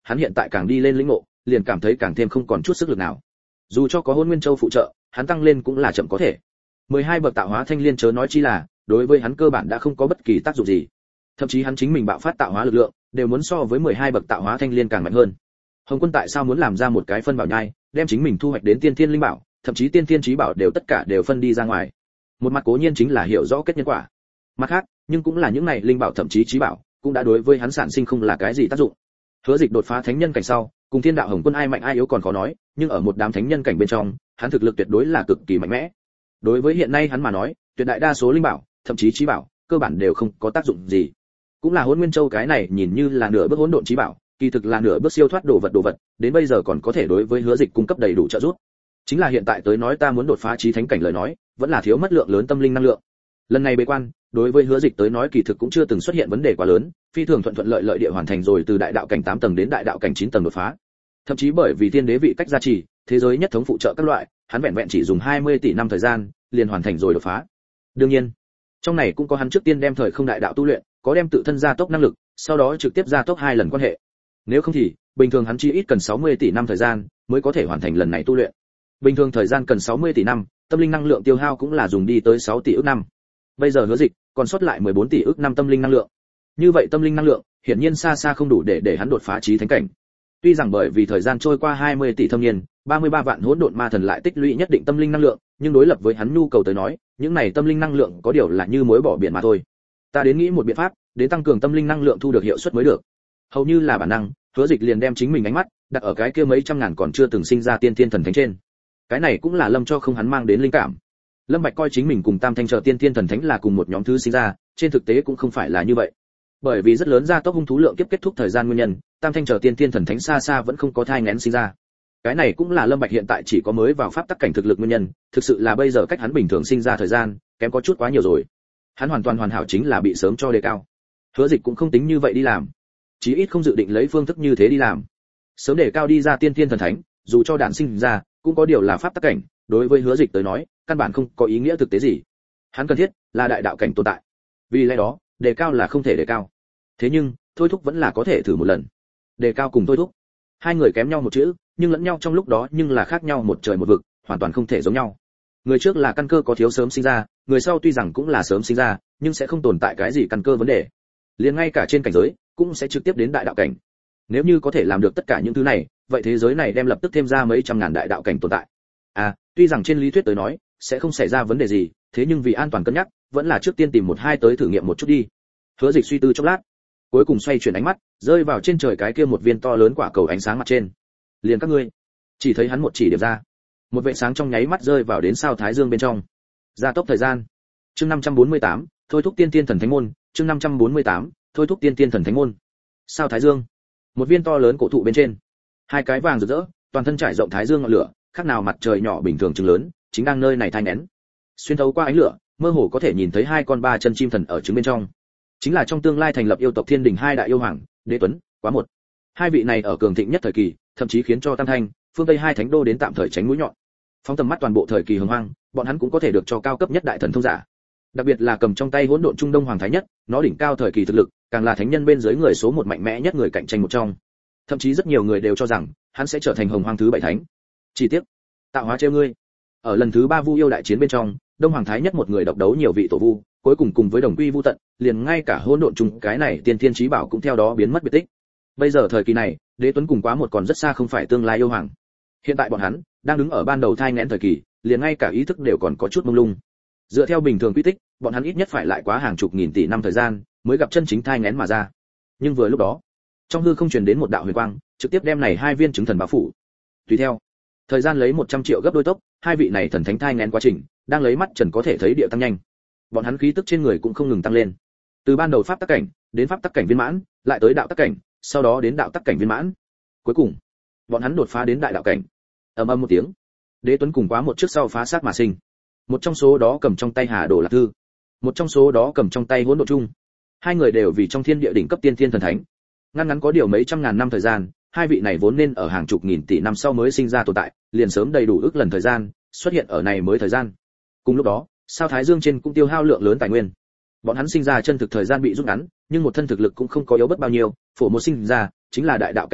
hắn hiện tại càng đi lên lĩnh ngộ, liền cảm thấy càng thêm không còn chút sức lực nào. Dù cho có Hỗn Nguyên Châu phụ trợ, hắn tăng lên cũng là chậm có thể. mười hai bậc tạo hóa thanh liên chớ nói chi là, đối với hắn cơ bản đã không có bất kỳ tác dụng gì. Thậm chí hắn chính mình bạo phát tạo hóa lực lượng, đều muốn so với mười hai bậc tạo hóa thanh liên càng mạnh hơn. Hồng Quân tại sao muốn làm ra một cái phân bảo nhai, đem chính mình thu hoạch đến tiên thiên linh bảo, thậm chí tiên thiên chí bảo đều tất cả đều phân đi ra ngoài. Một mặt cố nhiên chính là hiểu rõ kết nhân quả. Mặt khác, nhưng cũng là những này linh bảo thậm chí chí bảo, cũng đã đối với hắn sản sinh không là cái gì tác dụng. Hứa Dịch đột phá thánh nhân cảnh sau, cùng Thiên Đạo Hồng Quân ai mạnh ai yếu còn khó nói, nhưng ở một đám thánh nhân cảnh bên trong, hắn thực lực tuyệt đối là cực kỳ mạnh mẽ. Đối với hiện nay hắn mà nói, tuyệt đại đa số linh bảo, thậm chí chí bảo, cơ bản đều không có tác dụng gì. Cũng là Hỗn Nguyên Châu cái này nhìn như là nửa bước hỗn độn chí bảo, kỳ thực là nửa bước siêu thoát đồ vật đồ vật, đến bây giờ còn có thể đối với Hứa Dịch cung cấp đầy đủ trợ giúp. Chính là hiện tại tới nói ta muốn đột phá chí thánh cảnh lời nói, vẫn là thiếu mất lượng lớn tâm linh năng lượng. Lần này bế quan, đối với Hứa Dịch tới nói kỳ thực cũng chưa từng xuất hiện vấn đề quá lớn, phi thường thuận thuận lợi lợi địa hoàn thành rồi từ đại đạo cảnh tám tầng đến đại đạo cảnh chín tầng đột phá. Thậm chí bởi vì tiên đế vị cách gia trì, thế giới nhất thống phụ trợ các loại, hắn vẹn vẹn chỉ dùng hai mươi tỷ năm thời gian, liền hoàn thành rồi đột phá. Đương nhiên, trong này cũng có hắn trước tiên đem thời không đại đạo tu luyện, có đem tự thân gia tốc năng lực, sau đó trực tiếp gia tốc hai lần quan hệ. Nếu không thì, bình thường hắn chỉ ít cần sáu mươi tỷ năm thời gian mới có thể hoàn thành lần này tu luyện. Bình thường thời gian cần sáu mươi tỷ năm, tâm linh năng lượng tiêu hao cũng là dùng đi tới sáu tỷ ức năm. Bây giờ Hứa Dịch còn sót lại mười bốn tỷ ức năm tâm linh năng lượng. Như vậy tâm linh năng lượng, hiển nhiên xa xa không đủ để để hắn đột phá chí thánh cảnh. Tuy rằng bởi vì thời gian trôi qua hai mươi tỷ thâm niên, ba mươi ba vạn hỗn độn ma thần lại tích lũy nhất định tâm linh năng lượng, nhưng đối lập với hắn nhu cầu tới nói, những này tâm linh năng lượng có điều là như muối bỏ biển mà thôi. Ta đến nghĩ một biện pháp, đến tăng cường tâm linh năng lượng thu được hiệu suất mới được. Hầu như là bản năng, Hứa Dịch liền đem chính mình ánh mắt đặt ở cái kia mấy trăm ngàn còn chưa từng sinh ra tiên thiên thần thánh trên. Cái này cũng là Lâm cho không hắn mang đến linh cảm. Lâm Bạch coi chính mình cùng Tam Thanh chờ tiên thiên thần thánh là cùng một nhóm thứ sinh ra, trên thực tế cũng không phải là như vậy. Bởi vì rất lớn gia tốc hung thú lượng kiếp kết thúc thời gian nguyên nhân, Tam Thanh chờ tiên thiên thần thánh xa xa vẫn không có thai nghén sinh ra. Cái này cũng là Lâm Bạch hiện tại chỉ có mới vào pháp tắc cảnh thực lực nguyên nhân, thực sự là bây giờ cách hắn bình thường sinh ra thời gian, kém có chút quá nhiều rồi. Hắn hoàn toàn hoàn hảo chính là bị sớm cho đề cao. Hứa Dịch cũng không tính như vậy đi làm, chí ít không dự định lấy phương thức như thế đi làm. Sớm đề cao đi ra tiên thiên thần thánh, dù cho đản sinh ra, cũng có điều là pháp tắc cảnh, đối với Hứa Dịch tới nói, căn bản không có ý nghĩa thực tế gì. Hắn cần thiết là đại đạo cảnh tồn tại. Vì lẽ đó, đề cao là không thể đề cao. Thế nhưng, thôi thúc vẫn là có thể thử một lần. Đề cao cùng thôi thúc, hai người kém nhau một chữ, nhưng lẫn nhau trong lúc đó nhưng là khác nhau một trời một vực, hoàn toàn không thể giống nhau. Người trước là căn cơ có thiếu sớm sinh ra, người sau tuy rằng cũng là sớm sinh ra, nhưng sẽ không tồn tại cái gì căn cơ vấn đề. Liền ngay cả trên cảnh giới, cũng sẽ trực tiếp đến đại đạo cảnh. Nếu như có thể làm được tất cả những thứ này, vậy thế giới này đem lập tức thêm ra mấy trăm ngàn đại đạo cảnh tồn tại. À, tuy rằng trên lý thuyết tới nói, sẽ không xảy ra vấn đề gì, thế nhưng vì an toàn cân nhắc, vẫn là trước tiên tìm một hai tới thử nghiệm một chút đi. Hứa Dịch suy tư chốc lát, cuối cùng xoay chuyển ánh mắt, rơi vào trên trời cái kia một viên to lớn quả cầu ánh sáng mặt trên. Liền các ngươi, chỉ thấy hắn một chỉ điểm ra, một vệt sáng trong nháy mắt rơi vào đến sao thái dương bên trong. Gia tốc thời gian. Chương năm trăm bốn mươi tám, thôi thúc tiên tiên thần thánh môn, chương năm trăm bốn mươi tám, thôi thúc tiên tiên thần thánh môn. Sao thái dương, một viên to lớn cổ thụ bên trên, hai cái vàng rực rỡ, toàn thân trải rộng thái dương ngọn lửa, khác nào mặt trời nhỏ bình thường trứng lớn, chính đang nơi này thai nén. Xuyên thấu qua ánh lửa, mơ hồ có thể nhìn thấy hai con ba chân chim thần ở trứng bên trong. Chính là trong tương lai thành lập yêu tộc Thiên Đình hai đại yêu hoàng, Đế Tuấn, Quá Một. Hai vị này ở cường thịnh nhất thời kỳ, thậm chí khiến cho Tam Thanh, phương Tây hai thánh đô đến tạm thời tránh mũi nhọn. Phóng tầm mắt toàn bộ thời kỳ hồng hoang, bọn hắn cũng có thể được cho cao cấp nhất đại thần thông giả. Đặc biệt là cầm trong tay hỗn độn trung đông hoàng thái nhất, nó đỉnh cao thời kỳ thực lực, càng là thánh nhân bên dưới người số một mạnh mẽ nhất người cạnh tranh một trong. Thậm chí rất nhiều người đều cho rằng hắn sẽ trở thành hồng hoang thứ bảy thánh. Chi tiết, tạo hóa trêu ngươi. Ở lần thứ ba Vu yêu đại chiến bên trong, Đông Hoàng Thái nhất một người độc đấu nhiều vị tổ vu, cuối cùng cùng với đồng quy vu tận, liền ngay cả hỗn độn trùng cái này tiên thiên chí bảo cũng theo đó biến mất biệt tích. Bây giờ thời kỳ này, Đế Tuấn cùng Quá Một còn rất xa không phải tương lai yêu hoàng. Hiện tại bọn hắn đang đứng ở ban đầu thai nghén thời kỳ, liền ngay cả ý thức đều còn có chút mông lung. Dựa theo bình thường quy tích, bọn hắn ít nhất phải lại quá hàng chục nghìn tỷ năm thời gian mới gặp chân chính thai nghén mà ra. Nhưng vừa lúc đó, trong hư không truyền đến một đạo huyền quang, trực tiếp đem này hai viên chứng thần bao phủ. Tùy theo, thời gian lấy một trăm triệu gấp đôi tốc, hai vị này thần thánh thai nghén quá trình đang lấy mắt trần có thể thấy địa tăng nhanh. Bọn hắn khí tức trên người cũng không ngừng tăng lên. Từ ban đầu pháp tắc cảnh đến pháp tắc cảnh viên mãn, lại tới đạo tắc cảnh, sau đó đến đạo tắc cảnh viên mãn. Cuối cùng, bọn hắn đột phá đến đại đạo cảnh. Ầm ầm một tiếng, Đế Tuấn cùng Quá Một trước sau phá sát mà sinh. Một trong số đó cầm trong tay Hà Đồ Lạc Thư, một trong số đó cầm trong tay Hỗn Độn Chung. Hai người đều vì trong thiên địa đỉnh cấp tiên thiên thần thánh. Ngắn ngắn có điều mấy trăm ngàn năm thời gian, hai vị này vốn nên ở hàng chục nghìn tỷ năm sau mới sinh ra tồn tại, liền sớm đầy đủ ước lần thời gian, xuất hiện ở này mới thời gian. Cùng lúc đó, sao Thái Dương trên cũng tiêu hao lượng lớn tài nguyên. Bọn hắn sinh ra chân thực thời gian bị rút ngắn, nhưng một thân thực lực cũng không có yếu bất bao nhiêu, phổ một sinh ra chính là đại đạo cảnh cất bước,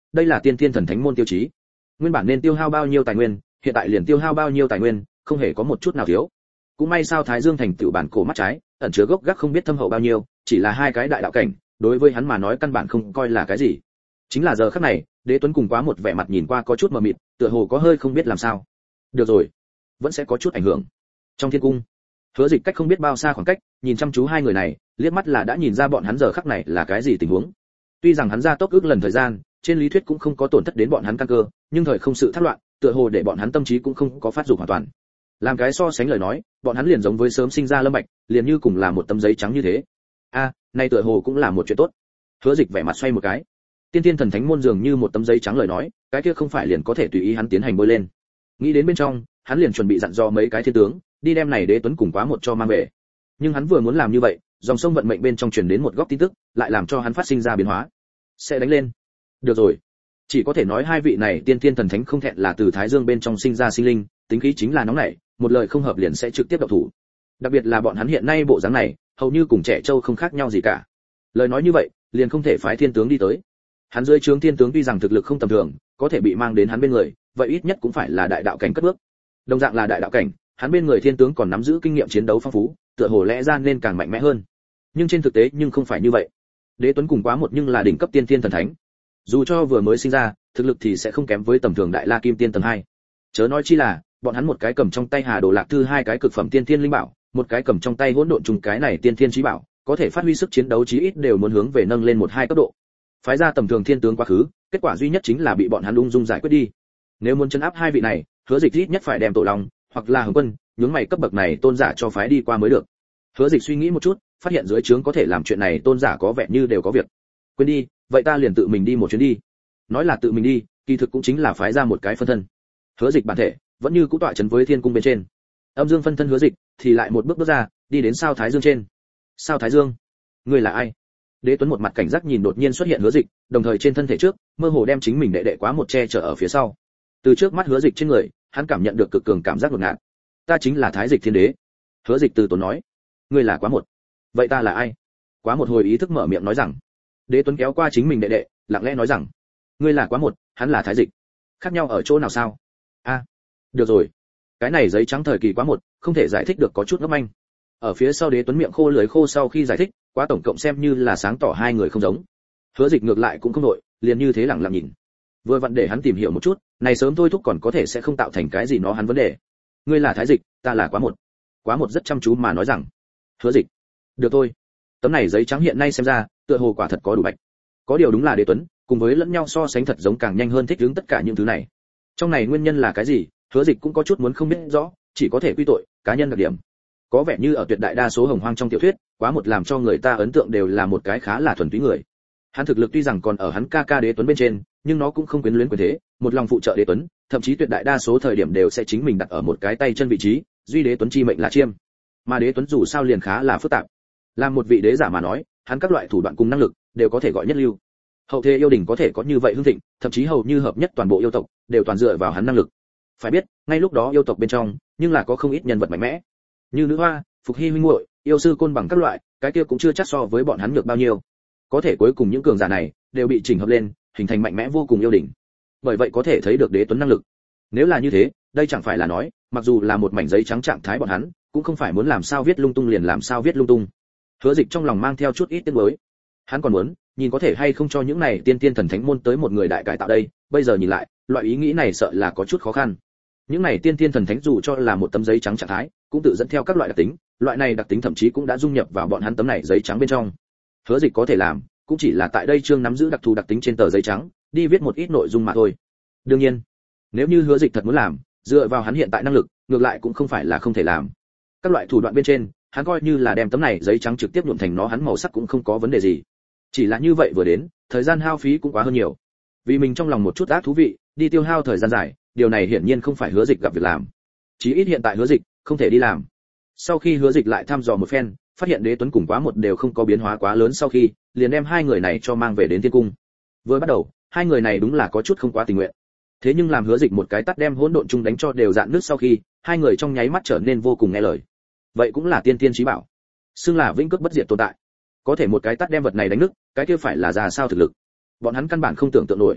đây là tiên thiên thần thánh môn tiêu chí. Nguyên bản nên tiêu hao bao nhiêu tài nguyên, hiện tại liền tiêu hao bao nhiêu tài nguyên, không hề có một chút nào thiếu. Cũng may sao Thái Dương thành tựu bản cổ mắt trái, ẩn chứa gốc gác không biết thâm hậu bao nhiêu, chỉ là hai cái đại đạo cảnh, đối với hắn mà nói căn bản không coi là cái gì. Chính là giờ khắc này, Đế Tuấn cùng Quá Một vẻ mặt nhìn qua có chút mờ mịt, tựa hồ có hơi không biết làm sao. Được rồi, vẫn sẽ có chút ảnh hưởng. Trong thiên cung, Hứa Dịch cách không biết bao xa khoảng cách, nhìn chăm chú hai người này, liếc mắt là đã nhìn ra bọn hắn giờ khắc này là cái gì tình huống. Tuy rằng hắn ra tốc ước lần thời gian, trên lý thuyết cũng không có tổn thất đến bọn hắn căn cơ, nhưng thời không sự thất loạn, tựa hồ để bọn hắn tâm trí cũng không có phát dục hoàn toàn. Làm cái so sánh lời nói, bọn hắn liền giống với sớm sinh ra Lâm Bạch, liền như cùng là một tấm giấy trắng như thế. A, à, này tựa hồ cũng là một chuyện tốt. Hứa Dịch vẻ mặt xoay một cái. Tiên Thiên Thần Thánh môn dường như một tấm giấy trắng lời nói, cái kia không phải liền có thể tùy ý hắn tiến hành bôi lên. Nghĩ đến bên trong, hắn liền chuẩn bị dặn dò mấy cái thiên tướng, đi đem này Đế Tuấn cùng Quá Một cho mang về. Nhưng hắn vừa muốn làm như vậy, dòng sông vận mệnh bên trong truyền đến một góc tin tức, lại làm cho hắn phát sinh ra biến hóa. Sẽ đánh lên. Được rồi, chỉ có thể nói hai vị này tiên thiên thần thánh không thẹn là từ Thái Dương bên trong sinh ra sinh linh, tính khí chính là nóng nảy, một lời không hợp liền sẽ trực tiếp động thủ. Đặc biệt là bọn hắn hiện nay bộ dáng này, hầu như cùng trẻ trâu không khác nhau gì cả. Lời nói như vậy, liền không thể phái thiên tướng đi tới. Hắn dưới trướng thiên tướng tuy rằng thực lực không tầm thường, có thể bị mang đến hắn bên người, vậy ít nhất cũng phải là đại đạo cảnh cất bước. Đồng dạng là đại đạo cảnh, hắn bên người thiên tướng còn nắm giữ kinh nghiệm chiến đấu phong phú, tựa hồ lẽ ra nên càng mạnh mẽ hơn. Nhưng trên thực tế nhưng không phải như vậy. Đế Tuấn cùng Quá Một nhưng là đỉnh cấp tiên thiên thần thánh. Dù cho vừa mới sinh ra, thực lực thì sẽ không kém với tầm thường đại la kim tiên tầng hai. Chớ nói chi là, bọn hắn một cái cầm trong tay Hà Đồ Lạc Thư hai cái cực phẩm tiên thiên linh bảo, một cái cầm trong tay Hỗn Độn Trùng cái này tiên thiên chí bảo, có thể phát huy sức chiến đấu chí ít đều muốn hướng về nâng lên một hai cấp độ. Phái ra tầm thường thiên tướng quá khứ, kết quả duy nhất chính là bị bọn hắn ung dung giải quyết đi. Nếu muốn chấn áp hai vị này, Hứa Dịch ít nhất phải đem Tổ Long hoặc là Hồng Quân, nhướng mày cấp bậc này tôn giả cho phái đi qua mới được. Hứa Dịch suy nghĩ một chút, phát hiện dưới trướng có thể làm chuyện này tôn giả có vẻ như đều có việc. Quên đi, vậy ta liền tự mình đi một chuyến đi. Nói là tự mình đi, kỳ thực cũng chính là phái ra một cái phân thân. Hứa Dịch bản thể vẫn như cũ tọa trấn với thiên cung bên trên. Âm Dương phân thân Hứa Dịch thì lại một bước bước ra, đi đến sao Thái Dương trên. Sao Thái Dương, ngươi là ai? Đế Tuấn một mặt cảnh giác nhìn đột nhiên xuất hiện Hứa Dịch, đồng thời trên thân thể trước, mơ hồ đem chính mình đệ đệ Quá Một che chở ở phía sau. Từ trước mắt Hứa Dịch trên người, hắn cảm nhận được cực cường cảm giác đột ngột. Ta chính là Thái Dịch Thiên Đế. Hứa Dịch từ tốn nói. Ngươi là Quá Một. Vậy ta là ai? Quá Một hồi ý thức mở miệng nói rằng. Đế Tuấn kéo qua chính mình đệ đệ, lặng lẽ nói rằng, ngươi là Quá Một, hắn là Thái Dịch, khác nhau ở chỗ nào sao? A, à, được rồi, cái này giấy trắng thời kỳ Quá Một, không thể giải thích được, có chút ngốc manh. Ở phía sau Đế Tuấn miệng khô lưỡi khô sau khi giải thích, quá tổng cộng xem như là sáng tỏ hai người không giống. Hứa Dịch ngược lại cũng không đội, liền như thế lặng lặng nhìn. Vừa vặn để hắn tìm hiểu một chút, này sớm thôi thúc còn có thể sẽ không tạo thành cái gì nó hắn vấn đề. Ngươi là Thái Dịch, ta là Quá Một. Quá Một rất chăm chú mà nói rằng, Hứa Dịch, được thôi. Tấm này giấy trắng hiện nay xem ra, tựa hồ quả thật có đủ bạch. Có điều đúng là Đế Tuấn, cùng với lẫn nhau so sánh thật giống càng nhanh hơn thích ứng tất cả những thứ này. Trong này nguyên nhân là cái gì, Hứa Dịch cũng có chút muốn không biết rõ, chỉ có thể quy tội cá nhân đặc điểm. Có vẻ như ở tuyệt đại đa số hồng hoang trong tiểu thuyết, Quá Một làm cho người ta ấn tượng đều là một cái khá là thuần túy người. Hắn thực lực tuy rằng còn ở hắn ca ca Đế Tuấn bên trên, nhưng nó cũng không quyến luyến quyền thế, một lòng phụ trợ Đế Tuấn, thậm chí tuyệt đại đa số thời điểm đều sẽ chính mình đặt ở một cái tay chân vị trí, duy Đế Tuấn chi mệnh là chiêm. Mà Đế Tuấn dù sao liền khá là phức tạp. Làm một vị đế giả mà nói, hắn các loại thủ đoạn cùng năng lực đều có thể gọi nhất lưu. Hậu thế yêu đình có thể có như vậy hưng thịnh, thậm chí hầu như hợp nhất toàn bộ yêu tộc, đều toàn dựa vào hắn năng lực. Phải biết, ngay lúc đó yêu tộc bên trong, nhưng là có không ít nhân vật mạnh mẽ, như Nữ Hoa, Phục Hy huynh muội, yêu sư Côn Bằng các loại, cái kia cũng chưa chắc so với bọn hắn được bao nhiêu. Có thể cuối cùng những cường giả này đều bị chỉnh hợp lên, hình thành mạnh mẽ vô cùng yêu đình. Bởi vậy có thể thấy được Đế Tuấn năng lực. Nếu là như thế, đây chẳng phải là nói, mặc dù là một mảnh giấy trắng trạng thái bọn hắn, cũng không phải muốn làm sao viết lung tung liền làm sao viết lung tung. Hứa Dịch trong lòng mang theo chút ít tiếc nuối. Hắn còn muốn, nhìn có thể hay không cho những này tiên tiên thần thánh môn tới một người đại cải tạo đây, bây giờ nhìn lại, loại ý nghĩ này sợ là có chút khó khăn. Những này tiên tiên thần thánh dù cho là một tấm giấy trắng trạng thái, cũng tự dẫn theo các loại đặc tính, loại này đặc tính thậm chí cũng đã dung nhập vào bọn hắn tấm này giấy trắng bên trong. Hứa Dịch có thể làm, cũng chỉ là tại đây chương nắm giữ đặc thù đặc tính trên tờ giấy trắng, đi viết một ít nội dung mà thôi. Đương nhiên, nếu như Hứa Dịch thật muốn làm, dựa vào hắn hiện tại năng lực, ngược lại cũng không phải là không thể làm. Các loại thủ đoạn bên trên, hắn coi như là đem tấm này giấy trắng trực tiếp nhuộm thành nó hắn màu sắc cũng không có vấn đề gì. Chỉ là như vậy vừa đến, thời gian hao phí cũng quá hơn nhiều. Vì mình trong lòng một chút ác thú vị, đi tiêu hao thời gian dài, điều này hiển nhiên không phải Hứa Dịch gặp việc làm. Chí ít hiện tại Hứa Dịch không thể đi làm. Sau khi Hứa Dịch lại thăm dò một phen, phát hiện Đế Tuấn cùng Quá Một đều không có biến hóa quá lớn, sau khi liền đem hai người này cho mang về đến thiên cung. Vừa bắt đầu, hai người này đúng là có chút không quá tình nguyện. Thế nhưng làm Hứa Dịch một cái tát đem hỗn độn chung đánh cho đều dạn nước sau khi, hai người trong nháy mắt trở nên vô cùng nghe lời. Vậy cũng là tiên tiên chí bảo, xưng là vĩnh cước bất diệt tồn tại. Có thể một cái tát đem vật này đánh nứt, cái kia phải là ra sao thực lực? Bọn hắn căn bản không tưởng tượng nổi.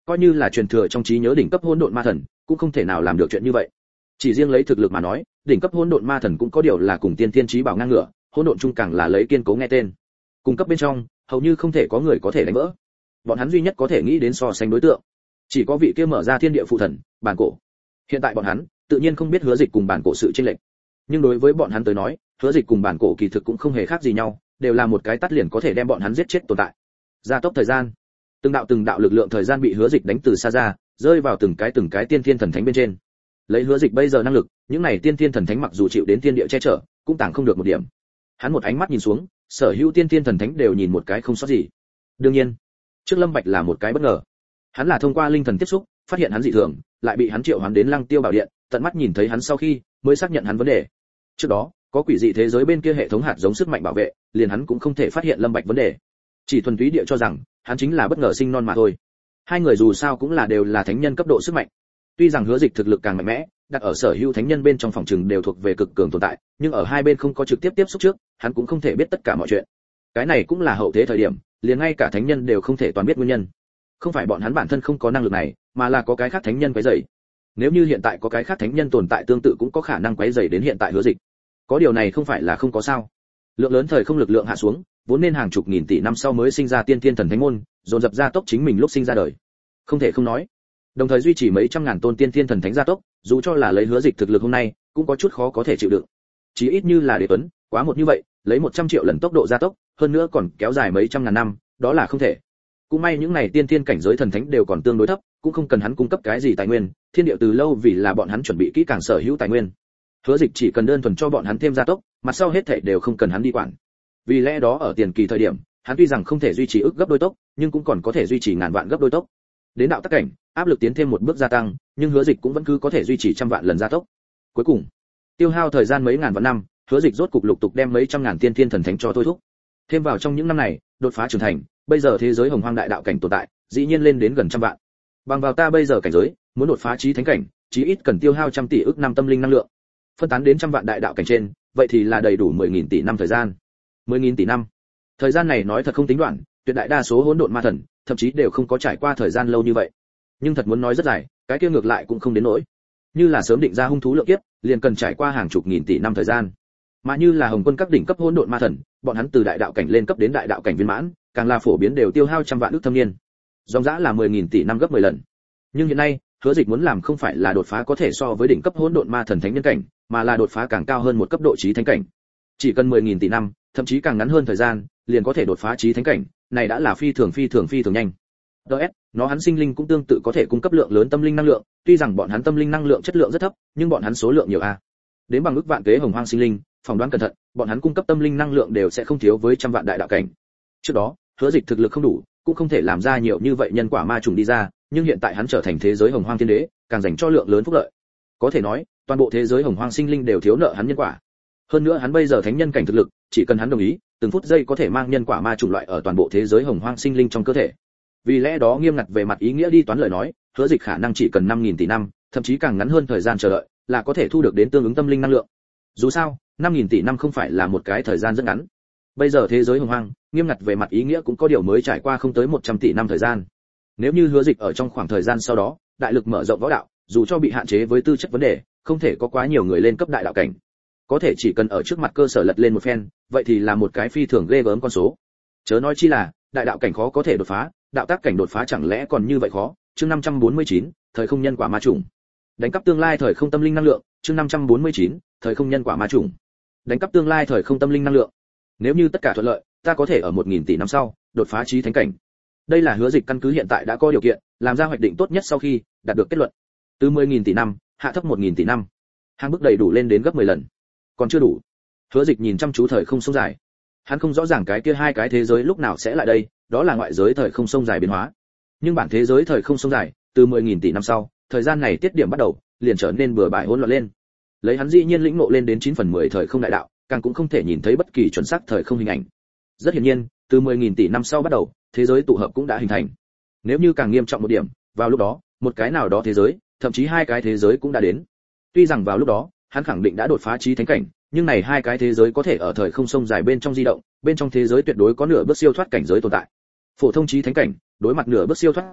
coi như là truyền thừa trong trí nhớ đỉnh cấp hỗn độn ma thần cũng không thể nào làm được chuyện như vậy. Chỉ riêng lấy thực lực mà nói, đỉnh cấp hỗn độn ma thần cũng có điều là cùng tiên thiên trí bảo ngang ngửa, hỗn độn trung càng là lấy kiên cố nghe tên. Cung cấp bên trong, hầu như không thể có người có thể đánh vỡ. Bọn hắn duy nhất có thể nghĩ đến so sánh đối tượng, chỉ có vị kia mở ra thiên địa phụ thần, bản cổ. Hiện tại bọn hắn tự nhiên không biết Hứa Dịch cùng bản cổ sự chênh lệch, nhưng đối với bọn hắn tới nói, Hứa Dịch cùng bản cổ kỳ thực cũng không hề khác gì nhau, đều là một cái tát liền có thể đem bọn hắn giết chết tồn tại. Gia tốc thời gian, từng đạo từng đạo lực lượng thời gian bị Hứa Dịch đánh từ xa ra, rơi vào từng cái từng cái tiên thiên thần thánh bên trên. Lấy Hứa Dịch bây giờ năng lực, những này tiên thiên thần thánh mặc dù chịu đến thiên địa che chở, cũng tàng không được một điểm. Hắn một ánh mắt nhìn xuống, sở hữu tiên thiên thần thánh đều nhìn một cái không sót gì. Đương nhiên, trước Lâm Bạch là một cái bất ngờ. Hắn là thông qua linh thần tiếp xúc, phát hiện hắn dị thường, lại bị hắn triệu hoán đến Lăng Tiêu Bảo Điện, tận mắt nhìn thấy hắn sau khi, mới xác nhận hắn vấn đề. Trước đó, có quỷ dị thế giới bên kia hệ thống hạt giống sức mạnh bảo vệ, liền hắn cũng không thể phát hiện Lâm Bạch vấn đề. Chỉ thuần túy địa cho rằng, hắn chính là bất ngờ sinh non mà thôi. Hai người dù sao cũng là đều là thánh nhân cấp độ sức mạnh. Tuy rằng Hứa Dịch thực lực càng mạnh mẽ, đặt ở sở hữu thánh nhân bên trong phòng trừng đều thuộc về cực cường tồn tại, nhưng ở hai bên không có trực tiếp tiếp xúc trước, hắn cũng không thể biết tất cả mọi chuyện. Cái này cũng là hậu thế thời điểm, liền ngay cả thánh nhân đều không thể toàn biết nguyên nhân. Không phải bọn hắn bản thân không có năng lực này, mà là có cái khác thánh nhân quấy rầy. Nếu như hiện tại có cái khác thánh nhân tồn tại tương tự cũng có khả năng quấy rầy đến hiện tại Hứa Dịch. Có điều này không phải là không có sao. Lượng lớn thời không lực lượng hạ xuống, vốn nên hàng chục nghìn tỷ năm sau mới sinh ra tiên thiên thần thánh môn, dồn dập gia tốc chính mình lúc sinh ra đời. Không thể không nói, đồng thời duy trì mấy trăm ngàn tôn tiên thiên thần thánh gia tốc, dù cho là lấy Hứa Dịch thực lực hôm nay, cũng có chút khó có thể chịu đựng. Chỉ ít như là Đế Tuấn, quá một như vậy, lấy một trăm triệu lần tốc độ gia tốc, hơn nữa còn kéo dài mấy trăm ngàn năm, đó là không thể. Cũng may những này tiên thiên cảnh giới thần thánh đều còn tương đối thấp, cũng không cần hắn cung cấp cái gì tài nguyên, thiên địa từ lâu vì là bọn hắn chuẩn bị kỹ càng sở hữu tài nguyên. Hứa Dịch chỉ cần đơn thuần cho bọn hắn thêm gia tốc, mặt sau hết thảy đều không cần hắn đi quản. Vì lẽ đó ở tiền kỳ thời điểm, hắn tuy rằng không thể duy trì ức gấp đôi tốc, nhưng cũng còn có thể duy trì ngàn vạn gấp đôi tốc. Đến đạo tắc cảnh, áp lực tiến thêm một bước gia tăng, nhưng Hứa Dịch cũng vẫn cứ có thể duy trì trăm vạn lần gia tốc. Cuối cùng, tiêu hao thời gian mấy ngàn vạn năm, Hứa Dịch rốt cục lục tục đem mấy trăm ngàn tiên thiên thần thánh cho thôi thúc. Thêm vào trong những năm này, đột phá trưởng thành, bây giờ thế giới hồng hoang đại đạo cảnh tồn tại, dĩ nhiên lên đến gần trăm vạn. Bằng vào ta bây giờ cảnh giới, muốn đột phá chí thánh cảnh, chí ít cần tiêu hao trăm tỷ ức năm tâm linh năng lượng. Phân tán đến trăm vạn đại đạo cảnh trên, vậy thì là đầy đủ mười nghìn tỷ năm thời gian. mười nghìn tỷ năm. Thời gian này nói thật không tính đoạn, tuyệt đại đa số hỗn độn ma thần, thậm chí đều không có trải qua thời gian lâu như vậy. Nhưng thật muốn nói rất dài, cái kia ngược lại cũng không đến nỗi. Như là sớm định ra hung thú lượng kiếp, liền cần trải qua hàng chục nghìn tỷ năm thời gian. Mà như là Hồng Quân các đỉnh cấp hỗn độn ma thần, bọn hắn từ đại đạo cảnh lên cấp đến đại đạo cảnh viên mãn, càng là phổ biến đều tiêu hao trăm vạn ức thâm niên. Dòng dã là mười nghìn tỷ năm gấp mười lần. Nhưng hiện nay, Hứa Dịch muốn làm không phải là đột phá có thể so với đỉnh cấp hỗn độn ma thần thánh nhân cảnh, mà là đột phá càng cao hơn một cấp độ chí thánh cảnh. Chỉ cần mười nghìn tỷ năm, thậm chí càng ngắn hơn thời gian, liền có thể đột phá chí thánh cảnh, này đã là phi thường phi thường phi thường nhanh. đê ét, nó hắn sinh linh cũng tương tự có thể cung cấp lượng lớn tâm linh năng lượng, tuy rằng bọn hắn tâm linh năng lượng chất lượng rất thấp, nhưng bọn hắn số lượng nhiều a. Đến bằng ức vạn kế hồng hoang sinh linh, phỏng đoán cẩn thận, bọn hắn cung cấp tâm linh năng lượng đều sẽ không thiếu với trăm vạn đại đạo cảnh. Trước đó, Hứa Dịch thực lực không đủ, cũng không thể làm ra nhiều như vậy nhân quả ma trùng đi ra, nhưng hiện tại hắn trở thành thế giới hồng hoang thiên đế, càng dành cho lượng lớn phúc lợi. Có thể nói, toàn bộ thế giới hồng hoang sinh linh đều thiếu nợ hắn nhân quả. Hơn nữa hắn bây giờ thánh nhân cảnh thực lực, chỉ cần hắn đồng ý, từng phút giây có thể mang nhân quả ma trùng loại ở toàn bộ thế giới hồng hoang sinh linh trong cơ thể. Vì lẽ đó nghiêm ngặt về mặt ý nghĩa đi toán lời nói, Hứa Dịch khả năng chỉ cần năm nghìn tỷ năm, thậm chí càng ngắn hơn thời gian chờ đợi, là có thể thu được đến tương ứng tâm linh năng lượng. Dù sao, năm nghìn tỷ năm không phải là một cái thời gian rất ngắn. Bây giờ thế giới hồng hoang, nghiêm ngặt về mặt ý nghĩa cũng có điều mới trải qua không tới một trăm tỷ năm thời gian. Nếu như Hứa Dịch ở trong khoảng thời gian sau đó, đại lực mở rộng võ đạo, dù cho bị hạn chế với tư chất vấn đề, không thể có quá nhiều người lên cấp đại đạo cảnh. Có thể chỉ cần ở trước mặt cơ sở lật lên một phen, vậy thì là một cái phi thường ghê gớm con số. Chớ nói chi là, đại đạo cảnh khó có thể đột phá, đạo tác cảnh đột phá chẳng lẽ còn như vậy khó. Chương năm trăm bốn mươi chín, thời không nhân quả ma trùng. Đánh cắp tương lai thời không tâm linh năng lượng, chương năm trăm bốn mươi chín, thời không nhân quả ma trùng. Đánh cắp tương lai thời không tâm linh năng lượng. Nếu như tất cả thuận lợi, ta có thể ở một nghìn tỷ năm sau đột phá chí thánh cảnh. Đây là Hứa Dịch căn cứ hiện tại đã có điều kiện, làm ra hoạch định tốt nhất sau khi đạt được kết luận. Từ mười nghìn tỷ năm, hạ thấp một nghìn tỷ năm. Hàng bước đầy đủ lên đến gấp mười lần. Còn chưa đủ. Hứa Dịch nhìn chăm chú thời không sông dài. Hắn không rõ ràng cái kia hai cái thế giới lúc nào sẽ lại đây, đó là ngoại giới thời không sông dài biến hóa. Nhưng bản thế giới thời không sông dài, từ mười nghìn tỷ năm sau, thời gian này tiết điểm bắt đầu, liền trở nên bừa bãi hỗn loạn lên. Lấy hắn dĩ nhiên lĩnh ngộ lên đến chín phần mười thời không đại đạo, càng cũng không thể nhìn thấy bất kỳ chuẩn xác thời không hình ảnh. Rất hiển nhiên, từ mười nghìn tỷ năm sau bắt đầu, thế giới tụ hợp cũng đã hình thành. Nếu như càng nghiêm trọng một điểm, vào lúc đó, một cái nào đó thế giới, thậm chí hai cái thế giới cũng đã đến. Tuy rằng vào lúc đó, hắn khẳng định đã đột phá chí thánh cảnh, nhưng này hai cái thế giới có thể ở thời không sông dài bên trong di động, bên trong thế giới tuyệt đối có nửa bước siêu thoát cảnh giới tồn tại. Phổ thông chí thánh cảnh, đối mặt nửa bước siêu thoát giả,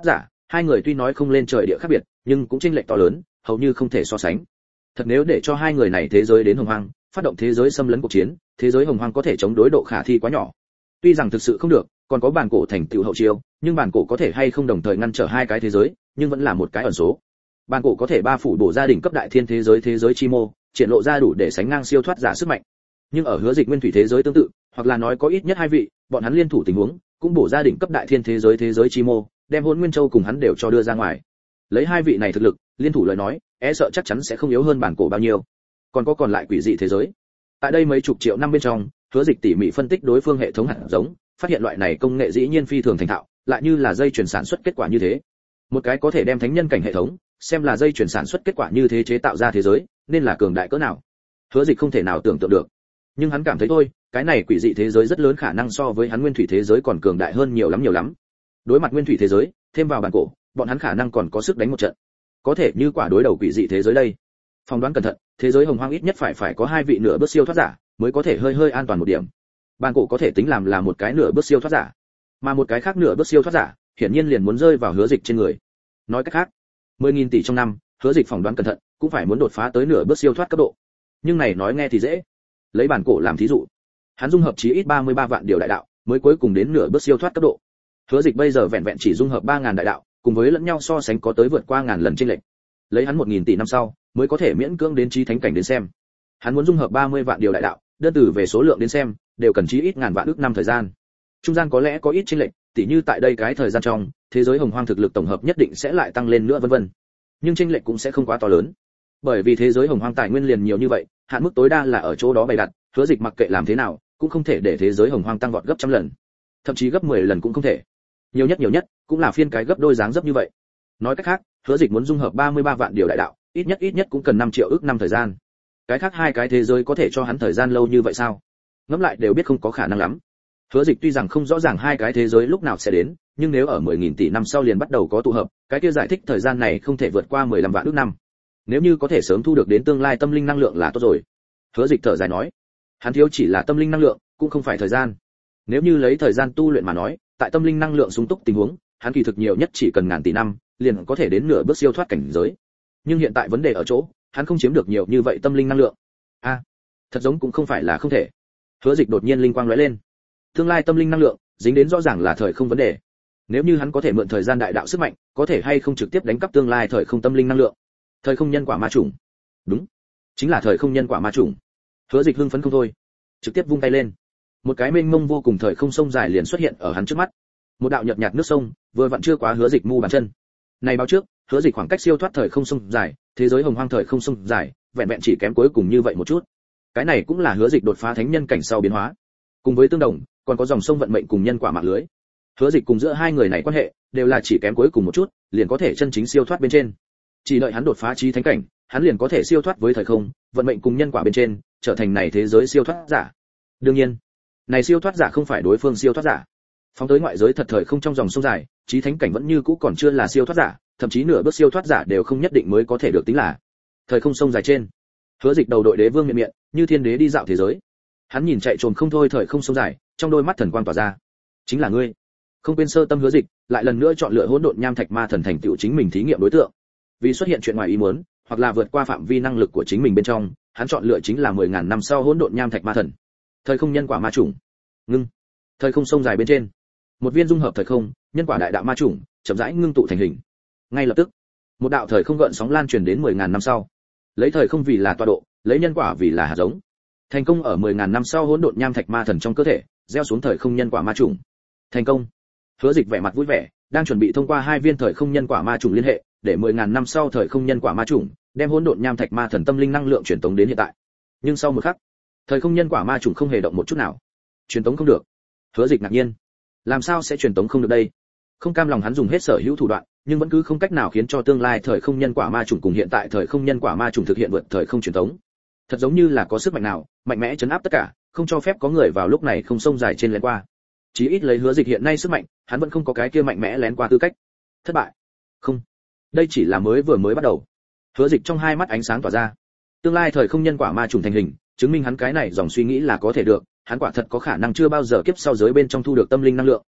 Hai người tuy nói không lên trời địa khác biệt, nhưng cũng chênh lệch to lớn, hầu như không thể so sánh. Thật nếu để cho hai người này thế giới đến hồng hoang, phát động thế giới xâm lấn cuộc chiến, thế giới hồng hoang có thể chống đối độ khả thi quá nhỏ. Tuy rằng thực sự không được, còn có bản cổ thành tựu hậu chiêu, nhưng bản cổ có thể hay không đồng thời ngăn trở hai cái thế giới, nhưng vẫn là một cái ẩn số. Bản cổ có thể ba phủ bổ gia đình cấp đại thiên thế giới thế giới chi mô, triển lộ ra đủ để sánh ngang siêu thoát giả sức mạnh. Nhưng ở Hứa Dịch nguyên thủy thế giới tương tự, hoặc là nói có ít nhất hai vị, bọn hắn liên thủ tình huống, cũng bổ gia đình cấp đại thiên thế giới thế giới chi mô, đem Hỗn Nguyên Châu cùng hắn đều cho đưa ra ngoài. Lấy hai vị này thực lực, liên thủ lời nói, e sợ chắc chắn sẽ không yếu hơn bản cổ bao nhiêu. Còn có còn lại quỷ dị thế giới. Tại đây mấy chục triệu năm bên trong, Hứa Dịch tỉ mỉ phân tích đối phương hệ thống hạt giống, phát hiện loại này công nghệ dĩ nhiên phi thường thành thạo, lại như là dây chuyển sản xuất kết quả như thế. Một cái có thể đem thánh nhân cảnh hệ thống, xem là dây chuyển sản xuất kết quả như thế chế tạo ra thế giới, nên là cường đại cỡ nào. Hứa Dịch không thể nào tưởng tượng được. Nhưng hắn cảm thấy thôi, cái này quỷ dị thế giới rất lớn khả năng so với hắn nguyên thủy thế giới còn cường đại hơn nhiều lắm nhiều lắm. Đối mặt nguyên thủy thế giới, thêm vào bản cổ, bọn hắn khả năng còn có sức đánh một trận. Có thể như quả đối đầu quỷ dị thế giới đây. Phỏng đoán cẩn thận, thế giới hồng hoang ít nhất phải phải có hai vị nửa bước siêu thoát giả, mới có thể hơi hơi an toàn một điểm. Bản cổ có thể tính làm là một cái nửa bước siêu thoát giả, mà một cái khác nửa bước siêu thoát giả, hiển nhiên liền muốn rơi vào Hứa Dịch trên người. Nói cách khác, mười nghìn tỷ trong năm, Hứa Dịch phỏng đoán cẩn thận, cũng phải muốn đột phá tới nửa bước siêu thoát cấp độ. Nhưng này nói nghe thì dễ. Lấy bản cổ làm thí dụ, hắn dung hợp chí ít ba mươi ba vạn điều đại đạo, mới cuối cùng đến nửa bước siêu thoát cấp độ. Hứa Dịch bây giờ vẹn vẹn chỉ dung hợp ba ngàn đại đạo, cùng với lẫn nhau so sánh có tới vượt qua ngàn lần chênh lệch. Lấy hắn một nghìn tỷ năm sau, mới có thể miễn cưỡng đến chí thánh cảnh đến xem. Hắn muốn dung hợp ba mươi vạn điều đại đạo, đơn từ về số lượng đến xem, đều cần chí ít ngàn vạn ước năm thời gian. Trung gian có lẽ có ít chênh lệch, tỉ như tại đây cái thời gian trong, thế giới hồng hoang thực lực tổng hợp nhất định sẽ lại tăng lên nữa vân vân. Nhưng chênh lệch cũng sẽ không quá to lớn. Bởi vì thế giới hồng hoang tài nguyên liền nhiều như vậy, hạn mức tối đa là ở chỗ đó bày đặt, Hứa Dịch mặc kệ làm thế nào, cũng không thể để thế giới hồng hoang tăng vọt gấp trăm lần, thậm chí gấp mười lần cũng không thể. Nhiều nhất nhiều nhất, cũng là phiên cái gấp đôi dáng dấp như vậy. Nói cách khác, Hứa Dịch muốn dung hợp ba mươi ba vạn điều đại đạo, ít nhất ít nhất cũng cần năm triệu ước năm thời gian. Cái khác hai cái thế giới có thể cho hắn thời gian lâu như vậy sao? Ngẫm lại đều biết không có khả năng lắm. Hứa Dịch tuy rằng không rõ ràng hai cái thế giới lúc nào sẽ đến, nhưng nếu ở mười nghìn tỷ năm sau liền bắt đầu có tụ hợp, cái kia giải thích thời gian này không thể vượt qua mười lăm vạn ước năm. Nếu như có thể sớm thu được đến tương lai tâm linh năng lượng là tốt rồi. Hứa Dịch thở dài nói, hắn thiếu chỉ là tâm linh năng lượng, cũng không phải thời gian. Nếu như lấy thời gian tu luyện mà nói, tại tâm linh năng lượng sung túc tình huống, hắn kỳ thực nhiều nhất chỉ cần ngàn tỷ năm, liền có thể đến nửa bước siêu thoát cảnh giới. Nhưng hiện tại vấn đề ở chỗ, hắn không chiếm được nhiều như vậy tâm linh năng lượng. A, à, thật giống cũng không phải là không thể. Hứa Dịch đột nhiên linh quang lóe lên. Tương lai tâm linh năng lượng, dính đến rõ ràng là thời không vấn đề. Nếu như hắn có thể mượn thời gian đại đạo sức mạnh, có thể hay không trực tiếp đánh cắp tương lai thời không tâm linh năng lượng. Thời không nhân quả ma chủng. Đúng, chính là thời không nhân quả ma chủng. Hứa Dịch hưng phấn không thôi, trực tiếp vung tay lên. Một cái mênh mông vô cùng thời không sông dài liền xuất hiện ở hắn trước mắt. Một đạo nhợt nhạt nước sông, vừa vặn chưa quá Hứa Dịch mu bàn chân. Này báo trước, Hứa Dịch khoảng cách siêu thoát thời không sông dài, thế giới hồng hoang thời không sông dài, vẹn vẹn chỉ kém cuối cùng như vậy một chút. Cái này cũng là Hứa Dịch đột phá thánh nhân cảnh sau biến hóa. Cùng với tương đồng, còn có dòng sông vận mệnh cùng nhân quả mạng lưới. Hứa Dịch cùng giữa hai người này quan hệ, đều là chỉ kém cuối cùng một chút, liền có thể chân chính siêu thoát bên trên. Chỉ đợi hắn đột phá chí thánh cảnh, hắn liền có thể siêu thoát với thời không, vận mệnh cùng nhân quả bên trên, trở thành này thế giới siêu thoát giả. Đương nhiên, này siêu thoát giả không phải đối phương siêu thoát giả. Phóng tới ngoại giới thật thời không trong dòng sông dài, chí thánh cảnh vẫn như cũ còn chưa là siêu thoát giả, thậm chí nửa bước siêu thoát giả đều không nhất định mới có thể được tính là. Thời không sông dài trên, Hứa Dịch đầu đội đế vương miện miệng, như thiên đế đi dạo thế giới. Hắn nhìn chạy trồm không thôi thời không sông dài, trong đôi mắt thần quang tỏa ra. Chính là ngươi. Không quên sơ tâm Hứa Dịch, lại lần nữa chọn lựa hỗn độn nham thạch ma thần thành tựu chính mình thí nghiệm đối tượng. Vì xuất hiện chuyện ngoài ý muốn, hoặc là vượt qua phạm vi năng lực của chính mình bên trong, hắn chọn lựa chính là mười ngàn năm sau hỗn độn nham thạch ma thần. Thời không nhân quả ma chủng. Ngưng. Thời không sông dài bên trên, một viên dung hợp thời không, nhân quả đại đạo ma chủng, chậm rãi ngưng tụ thành hình. Ngay lập tức, một đạo thời không gợn sóng lan truyền đến mười ngàn năm sau. Lấy thời không vì là tọa độ, lấy nhân quả vì là hạt giống. Thành công ở mười ngàn năm sau hỗn độn nham thạch ma thần trong cơ thể, gieo xuống thời không nhân quả ma chủng. Thành công. Hứa Dịch vẻ mặt vui vẻ, đang chuẩn bị thông qua hai viên thời không nhân quả ma chủng liên hệ, để mười ngàn năm sau thời không nhân quả ma chủng, đem hỗn độn nham thạch ma thần tâm linh năng lượng truyền tống đến hiện tại. Nhưng sau một khắc, thời không nhân quả ma chủng không hề động một chút nào. Truyền tống không được. Hứa Dịch ngạc nhiên, làm sao sẽ truyền tống không được đây? Không cam lòng hắn dùng hết sở hữu thủ đoạn, nhưng vẫn cứ không cách nào khiến cho tương lai thời không nhân quả ma chủng cùng hiện tại thời không nhân quả ma chủng thực hiện vượt thời không truyền tống. Thật giống như là có sức mạnh nào, mạnh mẽ chấn áp tất cả, không cho phép có người vào lúc này không sông dài trên lén qua. Chí ít lấy Hứa Dịch hiện nay sức mạnh, hắn vẫn không có cái kia mạnh mẽ lén qua tư cách. Thất bại. Không, đây chỉ là mới vừa mới bắt đầu. Hứa Dịch trong hai mắt ánh sáng tỏa ra. Tương lai thời không nhân quả ma trùng thành hình, chứng minh hắn cái này dòng suy nghĩ là có thể được, hắn quả thật có khả năng chưa bao giờ kiếp sau giới bên trong thu được tâm linh năng lượng.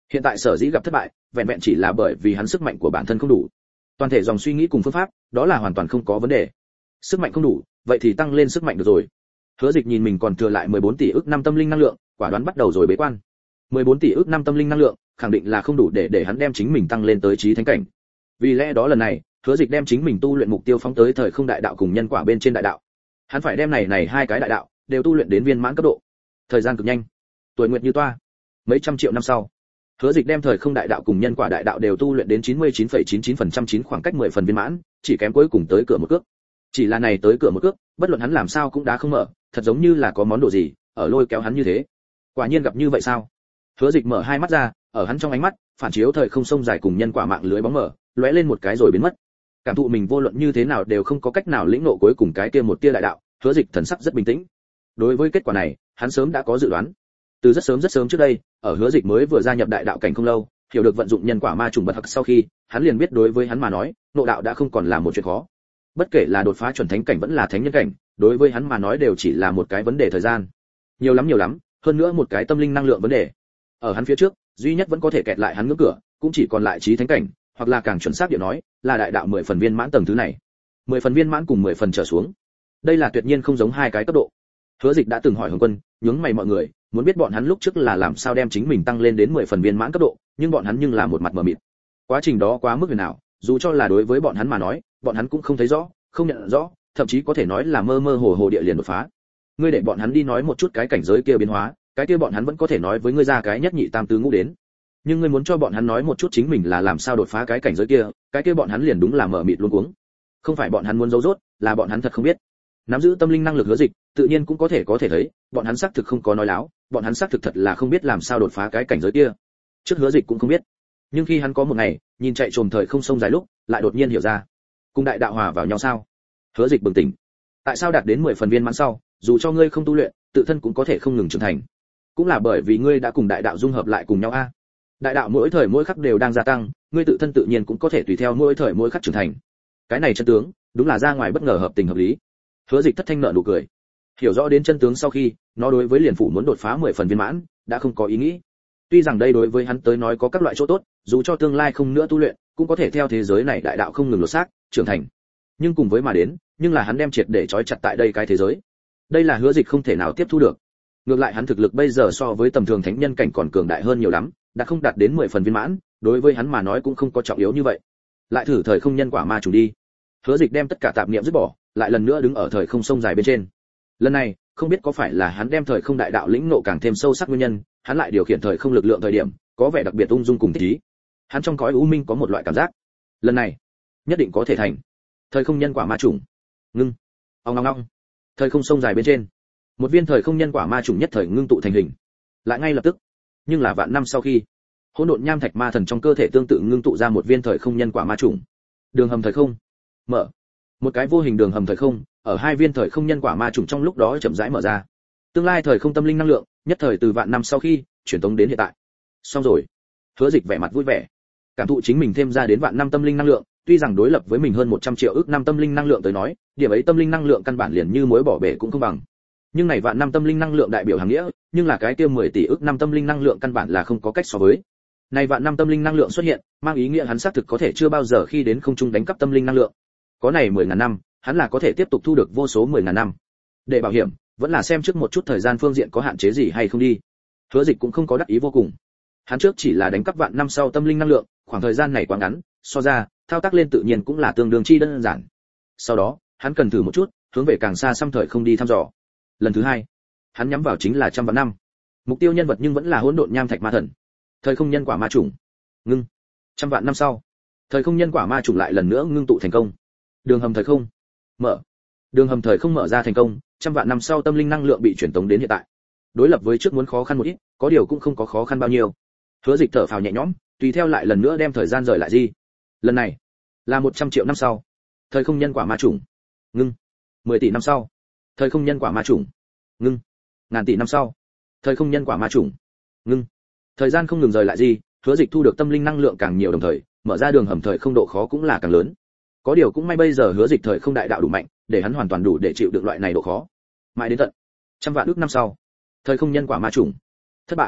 Hiện tại sở dĩ gặp thất bại, vẹn vẹn chỉ là bởi vì hắn sức mạnh của bản thân không đủ. Toàn thể dòng suy nghĩ cùng phương pháp, đó là hoàn toàn không có vấn đề. Sức mạnh không đủ, vậy thì tăng lên sức mạnh được rồi. Hứa Dịch nhìn mình còn thừa lại mười bốn tỷ ức năm tâm linh năng lượng, quả đoán bắt đầu rồi bế quan. mười bốn tỷ ức năm tâm linh năng lượng, khẳng định là không đủ để để hắn đem chính mình tăng lên tới chí thánh cảnh. Vì lẽ đó lần này, Hứa Dịch đem chính mình tu luyện mục tiêu phóng tới thời không đại đạo cùng nhân quả bên trên đại đạo. Hắn phải đem này này hai cái đại đạo đều tu luyện đến viên mãn cấp độ. Thời gian cực nhanh, tuổi nguyệt như toa. Mấy trăm triệu năm sau, Hứa Dịch đem thời không đại đạo cùng nhân quả đại đạo đều tu luyện đến chín mươi chín phẩy chín chín phần trăm chín khoảng cách mười phần viên mãn, chỉ kém cuối cùng tới cửa một cước. Chỉ là này tới cửa một cước, bất luận hắn làm sao cũng đá không mở, thật giống như là có món đồ gì ở lôi kéo hắn như thế. Quả nhiên gặp như vậy sao? Hứa Dịch mở hai mắt ra, ở hắn trong ánh mắt, phản chiếu thời không sông dài cùng nhân quả mạng lưới bóng mở, lóe lên một cái rồi biến mất. Cảm thụ mình vô luận như thế nào đều không có cách nào lĩnh ngộ cuối cùng cái kia một tia đại đạo, Hứa Dịch thần sắc rất bình tĩnh. Đối với kết quả này, hắn sớm đã có dự đoán. Từ rất sớm rất sớm trước đây, ở Hứa Dịch mới vừa gia nhập đại đạo cảnh không lâu, hiểu được vận dụng nhân quả ma trùng bật hặc sau khi, hắn liền biết đối với hắn mà nói, nội đạo đã không còn là một chuyện khó. Bất kể là đột phá chuẩn thánh cảnh vẫn là thánh nhân cảnh, đối với hắn mà nói đều chỉ là một cái vấn đề thời gian. Nhiều lắm nhiều lắm, hơn nữa một cái tâm linh năng lượng vấn đề. Ở hắn phía trước, duy nhất vẫn có thể kẹt lại hắn ngưỡng cửa, cũng chỉ còn lại chí thánh cảnh, hoặc là càng chuẩn xác địa nói, là đại đạo mười phần viên mãn tầng thứ này. mười phần viên mãn cùng mười phần trở xuống. Đây là tuyệt nhiên không giống hai cái cấp độ. Hứa Dịch đã từng hỏi Hồng Quân, nhướng mày mọi người, muốn biết bọn hắn lúc trước là làm sao đem chính mình tăng lên đến mười phần viên mãn cấp độ, nhưng bọn hắn nhưng là một mặt mờ mịt. Quá trình đó quá mức huyền ảo, dù cho là đối với bọn hắn mà nói, bọn hắn cũng không thấy rõ, không nhận rõ, thậm chí có thể nói là mơ mơ hồ hồ địa liền đột phá. Ngươi để bọn hắn đi nói một chút cái cảnh giới kia biến hóa, cái kia bọn hắn vẫn có thể nói với ngươi ra cái nhất nhị tam tứ ngũ đến. Nhưng ngươi muốn cho bọn hắn nói một chút chính mình là làm sao đột phá cái cảnh giới kia, cái kia bọn hắn liền đúng là mờ mịt luống cuống. Không phải bọn hắn muốn giấu giốt, là bọn hắn thật không biết. Nắm giữ tâm linh năng lực Hứa Dịch, tự nhiên cũng có thể có thể thấy, bọn hắn xác thực không có nói láo, bọn hắn xác thực thật là không biết làm sao đột phá cái cảnh giới kia. Trước Hứa Dịch cũng không biết, nhưng khi hắn có một ngày, nhìn chạy trồm thời không sông dài lúc, lại đột nhiên hiểu ra, cùng đại đạo hòa vào nhau sao? Hứa Dịch bừng tỉnh. Tại sao đạt đến mười phần viên mãn sau, dù cho ngươi không tu luyện, tự thân cũng có thể không ngừng trưởng thành. Cũng là bởi vì ngươi đã cùng đại đạo dung hợp lại cùng nhau a. Đại đạo mỗi thời mỗi khắc đều đang gia tăng, ngươi tự thân tự nhiên cũng có thể tùy theo mỗi thời mỗi khắc trưởng thành. Cái này chân tướng, đúng là ra ngoài bất ngờ hợp tình hợp lý. Hứa Dịch thất thanh nở nụ cười. Hiểu rõ đến chân tướng sau khi, nó đối với liền phủ muốn đột phá mười phần viên mãn, đã không có ý nghĩ. Tuy rằng đây đối với hắn tới nói có các loại chỗ tốt, dù cho tương lai không nữa tu luyện, cũng có thể theo thế giới này đại đạo không ngừng lột xác, trưởng thành. Nhưng cùng với mà đến, nhưng là hắn đem triệt để trói chặt tại đây cái thế giới. Đây là Hứa Dịch không thể nào tiếp thu được. Ngược lại hắn thực lực bây giờ so với tầm thường thánh nhân cảnh còn cường đại hơn nhiều lắm, đã không đạt đến mười phần viên mãn, đối với hắn mà nói cũng không có trọng yếu như vậy. Lại thử thời không nhân quả ma trùng đi. Hứa Dịch đem tất cả tạp niệm dứt bỏ, lại lần nữa đứng ở thời không sông dài bên trên. Lần này, không biết có phải là hắn đem thời không đại đạo lĩnh ngộ càng thêm sâu sắc nguyên nhân, hắn lại điều khiển thời không lực lượng thời điểm, có vẻ đặc biệt ung dung cùng thích ý. Hắn trong cõi u minh có một loại cảm giác, lần này, nhất định có thể thành. Thời không nhân quả ma trùng. Ngưng. Ong ong ong. Thời không sông dài bên trên, một viên thời không nhân quả ma trùng nhất thời ngưng tụ thành hình. Lại ngay lập tức, nhưng là vạn năm sau khi, hỗn độn nham thạch ma thần trong cơ thể tương tự ngưng tụ ra một viên thời không nhân quả ma trùng. Đường hầm thời không mở. Một cái vô hình đường hầm thời không, ở hai viên thời không nhân quả ma trùng trong lúc đó chậm rãi mở ra. Tương lai thời không tâm linh năng lượng, nhất thời từ vạn năm sau khi chuyển tống đến hiện tại. Xong rồi. Hứa Dịch vẻ mặt vui vẻ, cảm thụ chính mình thêm ra đến vạn năm tâm linh năng lượng, tuy rằng đối lập với mình hơn một trăm triệu ức năm tâm linh năng lượng tới nói, điểm ấy tâm linh năng lượng căn bản liền như muối bỏ bể cũng không bằng. Nhưng này vạn năm tâm linh năng lượng đại biểu hàng nghĩa, nhưng là cái kia mười tỷ ức năm tâm linh năng lượng căn bản là không có cách so với. Này vạn năm tâm linh năng lượng xuất hiện, mang ý nghĩa hắn xác thực có thể chưa bao giờ khi đến không trung đánh cắp tâm linh năng lượng. Có này mười ngàn năm, hắn là có thể tiếp tục thu được vô số mười ngàn năm. Để bảo hiểm, vẫn là xem trước một chút thời gian phương diện có hạn chế gì hay không đi. Hứa Dịch cũng không có đắc ý vô cùng. Hắn trước chỉ là đánh cắp vạn năm sau tâm linh năng lượng, khoảng thời gian này quá ngắn, so ra, thao tác lên tự nhiên cũng là tương đương chi đơn giản. Sau đó, hắn cần thử một chút, hướng về càng xa xăm thời không đi thăm dò. Lần thứ hai, hắn nhắm vào chính là trăm vạn năm. Mục tiêu nhân vật nhưng vẫn là hỗn độn nham thạch ma thần. Thời không nhân quả ma trùng. Ngưng. Trăm vạn năm sau, thời không nhân quả ma trùng lại lần nữa ngưng tụ thành công. Đường hầm thời không mở. Đường hầm thời không mở ra thành công, trăm vạn năm sau tâm linh năng lượng bị chuyển tống đến hiện tại. Đối lập với trước muốn khó khăn một ít, có điều cũng không có khó khăn bao nhiêu. Hứa Dịch thở phào nhẹ nhõm, tùy theo lại lần nữa đem thời gian rời lại gì. Lần này là một trăm triệu năm sau, thời không nhân quả ma trùng. Ngưng. mười tỷ năm sau, thời không nhân quả ma trùng. Ngưng. Ngàn tỷ năm sau, thời không nhân quả ma trùng. Ngưng. Thời gian không ngừng rời lại gì, Hứa Dịch thu được tâm linh năng lượng càng nhiều đồng thời, mở ra đường hầm thời không độ khó cũng là càng lớn. Có điều cũng may bây giờ Hứa Dịch thời không đại đạo đủ mạnh, để hắn hoàn toàn đủ để chịu được loại này độ khó. Mãi đến tận trăm vạn ước năm sau, thời không nhân quả ma trùng thất bại.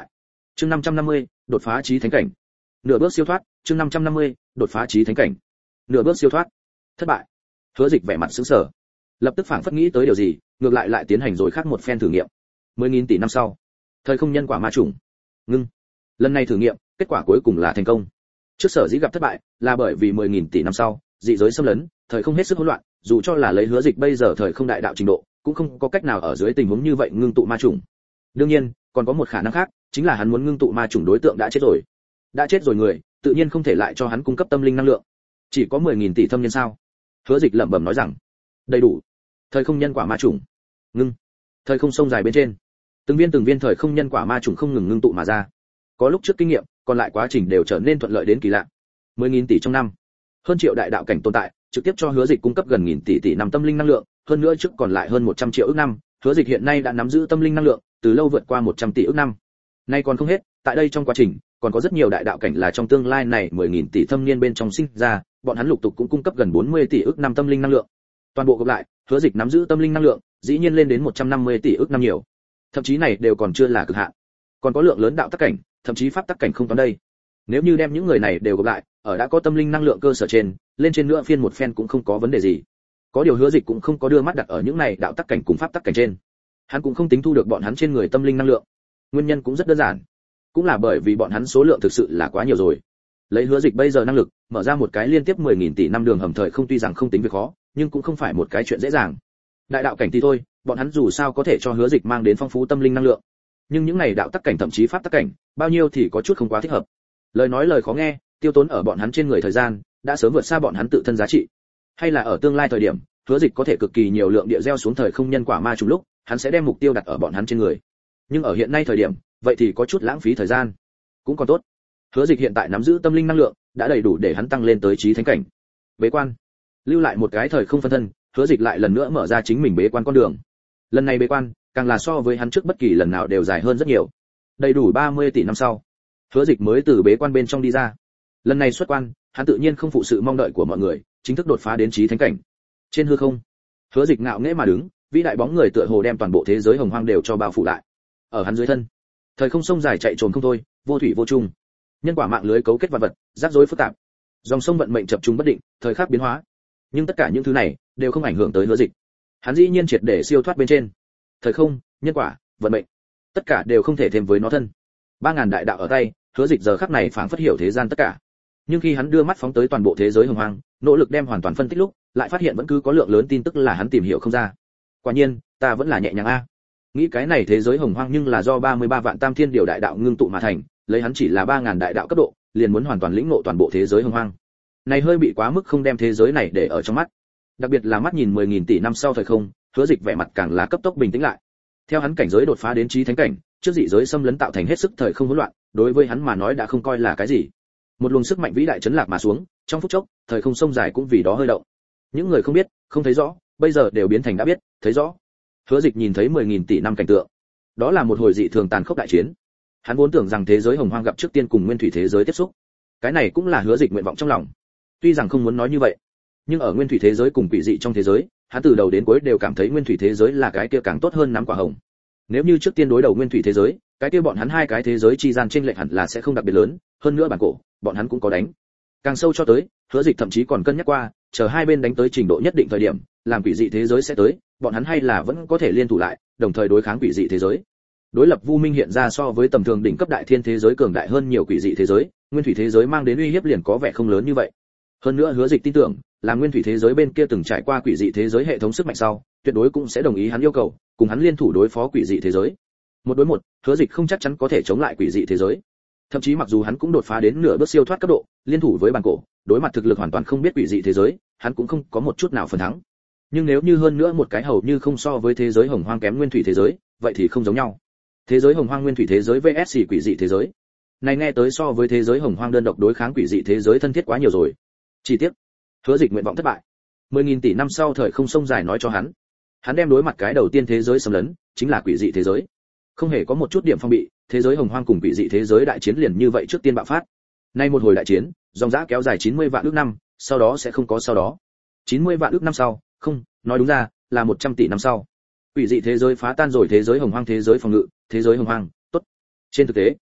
Chương năm trăm năm mươi, đột phá chí thánh cảnh. Nửa bước siêu thoát, chương năm trăm năm mươi, đột phá chí thánh cảnh. Nửa bước siêu thoát. Thất bại. Hứa Dịch vẻ mặt sững sờ, lập tức phảng phất nghĩ tới điều gì, ngược lại lại tiến hành rồi khác một phen thử nghiệm. mười nghìn tỷ năm sau, thời không nhân quả ma trùng. Ngưng. Lần này thử nghiệm, kết quả cuối cùng là thành công. Trước sở dĩ gặp thất bại, là bởi vì mười nghìn tỷ năm sau, dị giới xâm lấn, thời không hết sức hỗn loạn, dù cho là lấy Hứa Dịch bây giờ thời không đại đạo trình độ, cũng không có cách nào ở dưới tình huống như vậy ngưng tụ ma trùng. Đương nhiên, còn có một khả năng khác, chính là hắn muốn ngưng tụ ma trùng đối tượng đã chết rồi. Đã chết rồi người, tự nhiên không thể lại cho hắn cung cấp tâm linh năng lượng. Chỉ có mười nghìn tỷ thâm nhân sao? Hứa Dịch lẩm bẩm nói rằng, đầy đủ. Thời không nhân quả ma trùng. Ngưng. Thời không sông dài bên trên, từng viên từng viên thời không nhân quả ma trùng không ngừng ngưng tụ mà ra. Có lúc trước kinh nghiệm, còn lại quá trình đều trở nên thuận lợi đến kỳ lạ. mười nghìn tỷ trong năm, hơn triệu đại đạo cảnh tồn tại, trực tiếp cho Hứa Dịch cung cấp gần nghìn tỷ tỷ năm tâm linh năng lượng, hơn nữa trước còn lại hơn một trăm triệu ức năm, Hứa Dịch hiện nay đã nắm giữ tâm linh năng lượng, từ lâu vượt qua một trăm tỷ ức năm. Nay còn không hết, tại đây trong quá trình, còn có rất nhiều đại đạo cảnh là trong tương lai này mười nghìn tỷ thâm niên bên trong sinh ra, bọn hắn lục tục cũng cung cấp gần bốn mươi tỷ ức năm tâm linh năng lượng. Toàn bộ cộng lại, Hứa Dịch nắm giữ tâm linh năng lượng, dĩ nhiên lên đến một trăm năm mươi tỷ ức năm nhiều. Thậm chí này đều còn chưa là cực hạn. Còn có lượng lớn đạo tắc cảnh, thậm chí pháp tắc cảnh không toán đây. Nếu như đem những người này đều gộp lại, ở đã có tâm linh năng lượng cơ sở trên, lên trên nữa phiên một phen cũng không có vấn đề gì. Có điều Hứa Dịch cũng không có đưa mắt đặt ở những này đạo tắc cảnh cùng pháp tắc cảnh trên. Hắn cũng không tính thu được bọn hắn trên người tâm linh năng lượng. Nguyên nhân cũng rất đơn giản, cũng là bởi vì bọn hắn số lượng thực sự là quá nhiều rồi. Lấy Hứa Dịch bây giờ năng lực, mở ra một cái liên tiếp mười nghìn tỷ năm đường hầm thời không tuy rằng không tính việc khó, nhưng cũng không phải một cái chuyện dễ dàng. Đại đạo cảnh thì thôi, bọn hắn dù sao có thể cho Hứa Dịch mang đến phong phú tâm linh năng lượng. Nhưng những này đạo tắc cảnh thậm chí pháp tắc cảnh, bao nhiêu thì có chút không quá thích hợp. Lời nói lời khó nghe, tiêu tốn ở bọn hắn trên người thời gian, đã sớm vượt xa bọn hắn tự thân giá trị. Hay là ở tương lai thời điểm, Hứa Dịch có thể cực kỳ nhiều lượng địa gieo xuống thời không nhân quả ma trùng lúc, hắn sẽ đem mục tiêu đặt ở bọn hắn trên người. Nhưng ở hiện nay thời điểm, vậy thì có chút lãng phí thời gian. Cũng còn tốt. Hứa Dịch hiện tại nắm giữ tâm linh năng lượng, đã đầy đủ để hắn tăng lên tới chí thánh cảnh. Bế quan, lưu lại một cái thời không phân thân, Hứa Dịch lại lần nữa mở ra chính mình bế quan con đường. Lần này bế quan, càng là so với hắn trước bất kỳ lần nào đều dài hơn rất nhiều. Đầy đủ ba mươi tỷ năm sau, Hứa Dịch mới từ bế quan bên trong đi ra. Lần này xuất quan, hắn tự nhiên không phụ sự mong đợi của mọi người, chính thức đột phá đến chí thánh cảnh. Trên hư không, Hứa Dịch ngạo nghễ mà đứng, vĩ đại bóng người tựa hồ đem toàn bộ thế giới hồng hoang đều cho bao phủ lại. Ở hắn dưới thân, thời không sông dài chạy trồn không thôi, vô thủy vô chung. Nhân quả mạng lưới cấu kết vật vật, rắc rối phức tạp. Dòng sông vận mệnh chập trùng bất định, thời khắc biến hóa. Nhưng tất cả những thứ này đều không ảnh hưởng tới Hứa Dịch. Hắn dĩ nhiên triệt để siêu thoát bên trên. Thời không, nhân quả, vận mệnh, tất cả đều không thể thêm với nó thân. Ba ngàn đại đạo ở tay, Hứa Dịch giờ khắc này phảng phất hiểu thế gian tất cả. Nhưng khi hắn đưa mắt phóng tới toàn bộ thế giới hồng hoang, nỗ lực đem hoàn toàn phân tích lúc, lại phát hiện vẫn cứ có lượng lớn tin tức là hắn tìm hiểu không ra. Quả nhiên, ta vẫn là nhẹ nhàng a. Nghĩ cái này thế giới hồng hoang nhưng là do ba mươi ba vạn tam thiên điều đại đạo ngưng tụ mà thành, lấy hắn chỉ là ba ngàn đại đạo cấp độ, liền muốn hoàn toàn lĩnh ngộ toàn bộ thế giới hồng hoang. Này hơi bị quá mức không đem thế giới này để ở trong mắt. Đặc biệt là mắt nhìn mười nghìn tỷ năm sau thời không, Hứa Dịch vẻ mặt càng là cấp tốc bình tĩnh lại. Theo hắn cảnh giới đột phá đến chí thánh cảnh, trước dị giới xâm lấn tạo thành hết sức thời không hỗn loạn, đối với hắn mà nói đã không coi là cái gì. Một luồng sức mạnh vĩ đại chấn lạc mà xuống, trong phút chốc, thời không sông dài cũng vì đó hơi động. Những người không biết, không thấy rõ, bây giờ đều biến thành đã biết, thấy rõ. Hứa Dịch nhìn thấy mười nghìn tỷ năm cảnh tượng. Đó là một hồi dị thường tàn khốc đại chiến. Hắn vốn tưởng rằng thế giới hồng hoang gặp trước tiên cùng nguyên thủy thế giới tiếp xúc. Cái này cũng là Hứa Dịch nguyện vọng trong lòng. Tuy rằng không muốn nói như vậy, nhưng ở nguyên thủy thế giới cùng quỷ dị trong thế giới, hắn từ đầu đến cuối đều cảm thấy nguyên thủy thế giới là cái kia càng tốt hơn nắm quả hồng. Nếu như trước tiên đối đầu nguyên thủy thế giới, cái kia bọn hắn hai cái thế giới chi gian chênh lệch hẳn là sẽ không đặc biệt lớn, hơn nữa bản cổ, bọn hắn cũng có đánh. Càng sâu cho tới, Hứa Dịch thậm chí còn cân nhắc qua, chờ hai bên đánh tới trình độ nhất định thời điểm, làm quỷ dị thế giới sẽ tới, bọn hắn hay là vẫn có thể liên thủ lại, đồng thời đối kháng quỷ dị thế giới. Đối lập Vu Minh hiện ra so với tầm thường đỉnh cấp đại thiên thế giới cường đại hơn nhiều quỷ dị thế giới, nguyên thủy thế giới mang đến uy hiếp liền có vẻ không lớn như vậy. Hơn nữa Hứa Dịch tin tưởng, là nguyên thủy thế giới bên kia từng trải qua quỷ dị thế giới hệ thống sức mạnh sau, tuyệt đối cũng sẽ đồng ý hắn yêu cầu, cùng hắn liên thủ đối phó quỷ dị thế giới. Một đối một, Hứa Dịch không chắc chắn có thể chống lại quỷ dị thế giới. Thậm chí mặc dù hắn cũng đột phá đến nửa bước siêu thoát cấp độ, liên thủ với bản cổ, đối mặt thực lực hoàn toàn không biết quỷ dị thế giới, hắn cũng không có một chút nào phần thắng. Nhưng nếu như hơn nữa một cái hầu như không so với thế giới hồng hoang kém nguyên thủy thế giới, vậy thì không giống nhau. Thế giới hồng hoang nguyên thủy thế giới vs quỷ dị thế giới. Này nghe tới so với thế giới hồng hoang đơn độc đối kháng quỷ dị thế giới thân thiết quá nhiều rồi. Chi tiết, Hứa Dịch nguyện vọng thất bại. mười nghìn tỷ năm sau thời không sông dài nói cho hắn, hắn đem đối mặt cái đầu tiên thế giới xâm lấn, chính là quỷ dị thế giới. Không hề có một chút điểm phong bị, thế giới hồng hoang cùng quỷ dị thế giới đại chiến liền như vậy trước tiên bạo phát. Nay một hồi đại chiến, dòng dã kéo dài chín mươi vạn ước năm, sau đó sẽ không có sau đó. chín mươi vạn ước năm sau, không, nói đúng ra là một trăm tỷ năm sau. Quỷ dị thế giới phá tan rồi thế giới hồng hoang thế giới phòng ngự, thế giới hồng hoang, tốt. Trên thực tế,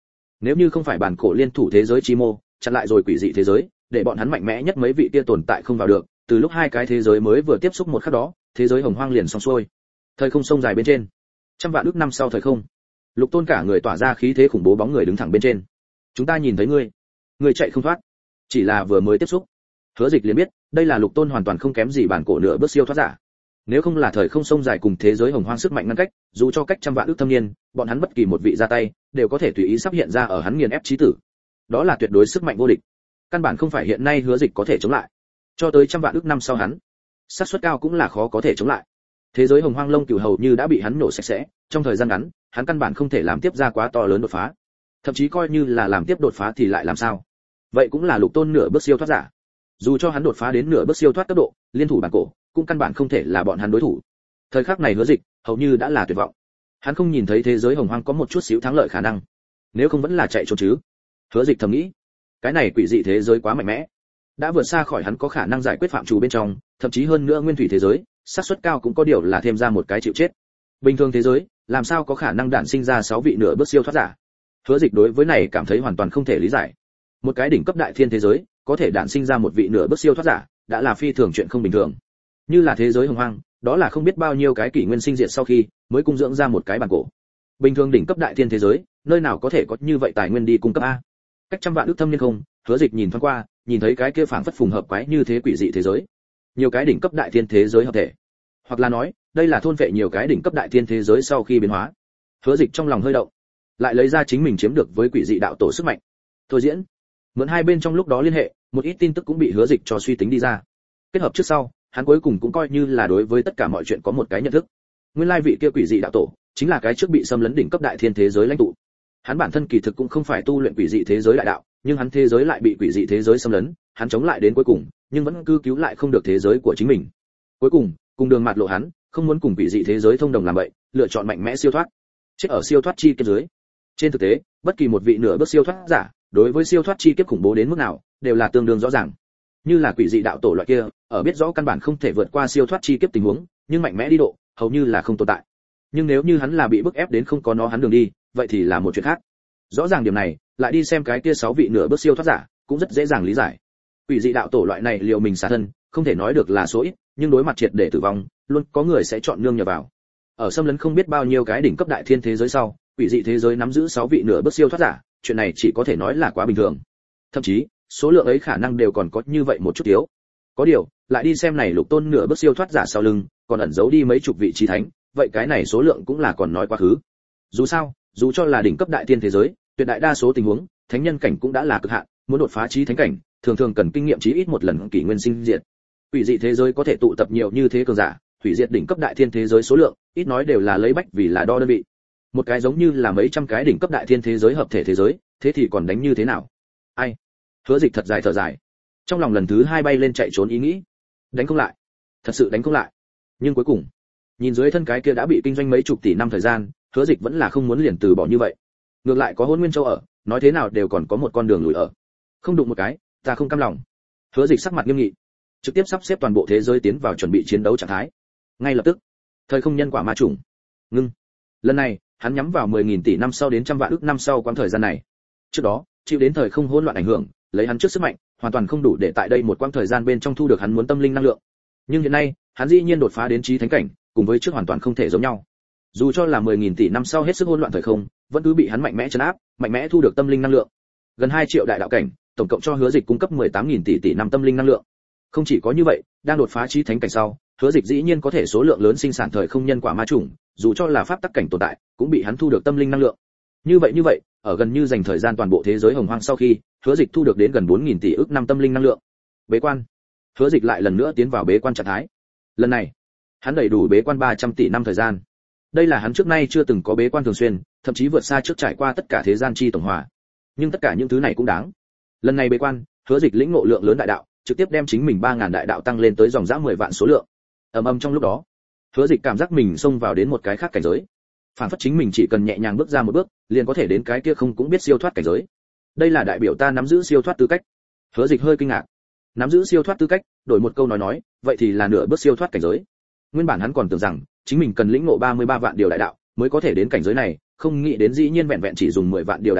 Nếu như không phải bản cổ liên thủ thế giới chi mô, chặn lại rồi quỷ dị thế giới, để bọn hắn mạnh mẽ nhất mấy vị kia tồn tại không vào được, từ lúc hai cái thế giới mới vừa tiếp xúc một khắc đó, thế giới hồng hoang liền xong xuôi. Thời không sông dài bên trên, trăm vạn ước năm sau thời không, Lục Tôn cả người tỏa ra khí thế khủng bố bóng người đứng thẳng bên trên. Chúng ta nhìn thấy ngươi, ngươi chạy không thoát. Chỉ là vừa mới tiếp xúc, Hứa Dịch liền biết, đây là Lục Tôn hoàn toàn không kém gì bản cổ nửa bước siêu thoát giả. Nếu không là thời không sông dài cùng thế giới hồng hoang sức mạnh ngăn cách, dù cho cách trăm vạn ước thâm niên, bọn hắn bất kỳ một vị ra tay, đều có thể tùy ý sắp hiện ra ở hắn nghiền ép chí tử. Đó là tuyệt đối sức mạnh vô địch. Căn bản không phải hiện nay Hứa Dịch có thể chống lại. Cho tới trăm vạn ước năm sau hắn, xác suất cao cũng là khó có thể chống lại. Thế giới hồng hoang lông cừu hầu như đã bị hắn nổ sạch sẽ, trong thời gian ngắn, hắn căn bản không thể làm tiếp ra quá to lớn đột phá. Thậm chí coi như là làm tiếp đột phá thì lại làm sao? Vậy cũng là Lục Tôn nửa bước siêu thoát giả. Dù cho hắn đột phá đến nửa bước siêu thoát cấp độ, liên thủ bản cổ, cũng căn bản không thể là bọn hắn đối thủ. Thời khắc này Hứa Dịch, hầu như đã là tuyệt vọng. Hắn không nhìn thấy thế giới hồng hoang có một chút xíu thắng lợi khả năng. Nếu không vẫn là chạy trốn chứ? Hứa Dịch thầm nghĩ. Cái này quỷ dị thế giới quá mạnh mẽ, đã vượt xa khỏi hắn có khả năng giải quyết phạm trù bên trong, thậm chí hơn nữa nguyên thủy thế giới, xác suất cao cũng có điều là thêm ra một cái chịu chết. Bình thường thế giới, làm sao có khả năng đản sinh ra sáu vị nửa bước siêu thoát giả? Hứa Dịch đối với này cảm thấy hoàn toàn không thể lý giải. Một cái đỉnh cấp đại thiên thế giới, có thể đản sinh ra một vị nửa bước siêu thoát giả, đã là phi thường chuyện không bình thường. Như là thế giới hồng hoang, đó là không biết bao nhiêu cái kỷ nguyên sinh diệt sau khi, mới cung dưỡng ra một cái bản cổ. Bình thường đỉnh cấp đại thiên thế giới, nơi nào có thể có như vậy tài nguyên đi cung cấp a? Cách trăm vạn ước thâm niên không, Hứa Dịch nhìn thoáng qua, nhìn thấy cái kia phảng phất phùng hợp quái như thế quỷ dị thế giới. Nhiều cái đỉnh cấp đại thiên thế giới hợp thể. Hoặc là nói, đây là thôn vệ nhiều cái đỉnh cấp đại thiên thế giới sau khi biến hóa. Hứa Dịch trong lòng hơi động, lại lấy ra chính mình chiếm được với quỷ dị đạo tổ sức mạnh. Thôi diễn, mượn hai bên trong lúc đó liên hệ, một ít tin tức cũng bị Hứa Dịch cho suy tính đi ra. Kết hợp trước sau, hắn cuối cùng cũng coi như là đối với tất cả mọi chuyện có một cái nhận thức. Nguyên lai vị kia quỷ dị đạo tổ, chính là cái trước bị xâm lấn đỉnh cấp đại thiên thế giới lãnh tụ. Hắn bản thân kỳ thực cũng không phải tu luyện quỷ dị thế giới đại đạo, nhưng hắn thế giới lại bị quỷ dị thế giới xâm lấn, hắn chống lại đến cuối cùng, nhưng vẫn cứ cứu lại không được thế giới của chính mình. Cuối cùng, cùng đường mạt lộ hắn, không muốn cùng quỷ dị thế giới thông đồng làm vậy, lựa chọn mạnh mẽ siêu thoát. Chết ở siêu thoát chi kiếp dưới. Trên thực tế, bất kỳ một vị nửa bước siêu thoát giả, đối với siêu thoát chi kiếp khủng bố đến mức nào, đều là tương đương rõ ràng. Như là quỷ dị đạo tổ loại kia, ở biết rõ căn bản không thể vượt qua siêu thoát chi kiếp tình huống, nhưng mạnh mẽ đi độ, hầu như là không tồn tại. Nhưng nếu như hắn là bị bức ép đến không có nó hắn đường đi, vậy thì là một chuyện khác. Rõ ràng điểm này, lại đi xem cái kia sáu vị nửa bước siêu thoát giả, cũng rất dễ dàng lý giải. Quỷ dị đạo tổ loại này liều mình xả thân, không thể nói được là số ít, nhưng đối mặt triệt để tử vong, luôn có người sẽ chọn nương nhờ vào. Ở xâm lấn không biết bao nhiêu cái đỉnh cấp đại thiên thế giới sau, quỷ dị thế giới nắm giữ sáu vị nửa bước siêu thoát giả, chuyện này chỉ có thể nói là quá bình thường. Thậm chí, số lượng ấy khả năng đều còn có như vậy một chút yếu. Có điều, lại đi xem này Lục Tôn nửa bước siêu thoát giả sau lưng, còn ẩn giấu đi mấy chục vị chí thánh, vậy cái này số lượng cũng là còn nói quá khứ. Dù sao, dù cho là đỉnh cấp đại thiên thế giới, tuyệt đại đa số tình huống, thánh nhân cảnh cũng đã là cực hạn, muốn đột phá chí thánh cảnh, thường thường cần kinh nghiệm chí ít một lần kỷ nguyên sinh diệt. Quỷ dị thế giới có thể tụ tập nhiều như thế cường giả, hủy diệt đỉnh cấp đại thiên thế giới số lượng, ít nói đều là lấy bách vì là đo đơn vị. Một cái giống như là mấy trăm cái đỉnh cấp đại thiên thế giới hợp thể thế giới, thế thì còn đánh như thế nào? Ai? Hứa Dịch thật dài thở dài, trong lòng lần thứ hai bay lên chạy trốn ý nghĩ. Đánh không lại, thật sự đánh không lại. Nhưng cuối cùng, nhìn dưới thân cái kia đã bị kinh doanh mấy chục tỷ năm thời gian, Hứa Dịch vẫn là không muốn liền từ bỏ như vậy. Ngược lại có Hỗn Nguyên Châu ở, nói thế nào đều còn có một con đường lùi ở. Không đụng một cái, ta không cam lòng. Hứa Dịch sắc mặt nghiêm nghị, trực tiếp sắp xếp toàn bộ thế giới tiến vào chuẩn bị chiến đấu trạng thái. Ngay lập tức, thời không nhân quả ma trùng ngưng. Lần này, hắn nhắm vào mười nghìn tỷ năm sau đến trăm vạn ức năm sau quãng thời gian này. Trước đó, chịu đến thời không hỗn loạn ảnh hưởng, lấy hắn trước sức mạnh, hoàn toàn không đủ để tại đây một quãng thời gian bên trong thu được hắn muốn tâm linh năng lượng. Nhưng hiện nay, hắn dĩ nhiên đột phá đến chí thánh cảnh, cùng với trước hoàn toàn không thể giống nhau. Dù cho là mười nghìn tỷ năm sau hết sức hỗn loạn thời không, vẫn cứ bị hắn mạnh mẽ trấn áp, mạnh mẽ thu được tâm linh năng lượng. Gần hai triệu đại đạo cảnh, tổng cộng cho Hứa Dịch cung cấp mười tám nghìn tỷ tỷ năm tâm linh năng lượng. Không chỉ có như vậy, đang đột phá chí thánh cảnh sau, Hứa Dịch dĩ nhiên có thể số lượng lớn sinh sản thời không nhân quả ma trùng, dù cho là pháp tắc cảnh tồn tại, cũng bị hắn thu được tâm linh năng lượng. Như vậy như vậy, ở gần như dành thời gian toàn bộ thế giới hồng hoang sau khi, Hứa Dịch thu được đến gần bốn nghìn tỷ ức năm tâm linh năng lượng. Bế quan. Hứa Dịch lại lần nữa tiến vào bế quan trạng thái. Lần này, hắn đầy đủ bế quan ba trăm tỷ năm thời gian. Đây là hắn trước nay chưa từng có bế quan thường xuyên, thậm chí vượt xa trước trải qua tất cả thế gian chi tổng hòa. Nhưng tất cả những thứ này cũng đáng. Lần này bế quan, Hứa Dịch lĩnh ngộ lượng lớn đại đạo, trực tiếp đem chính mình ba ngàn đại đạo tăng lên tới dòng dã mười vạn số lượng. Ầm ầm trong lúc đó, Hứa Dịch cảm giác mình xông vào đến một cái khác cảnh giới. Phản phất chính mình chỉ cần nhẹ nhàng bước ra một bước, liền có thể đến cái kia không cũng biết siêu thoát cảnh giới. Đây là đại biểu ta nắm giữ siêu thoát tư cách. Hứa Dịch hơi kinh ngạc. Nắm giữ siêu thoát tư cách, đổi một câu nói nói, vậy thì là nửa bước siêu thoát cảnh giới. Nguyên bản hắn còn tưởng rằng chính mình cần lĩnh ngộ ba mươi ba vạn điều đại đạo mới có thể đến cảnh giới này, không nghĩ đến dĩ nhiên vẹn vẹn chỉ dùng mười vạn điều đại đạo,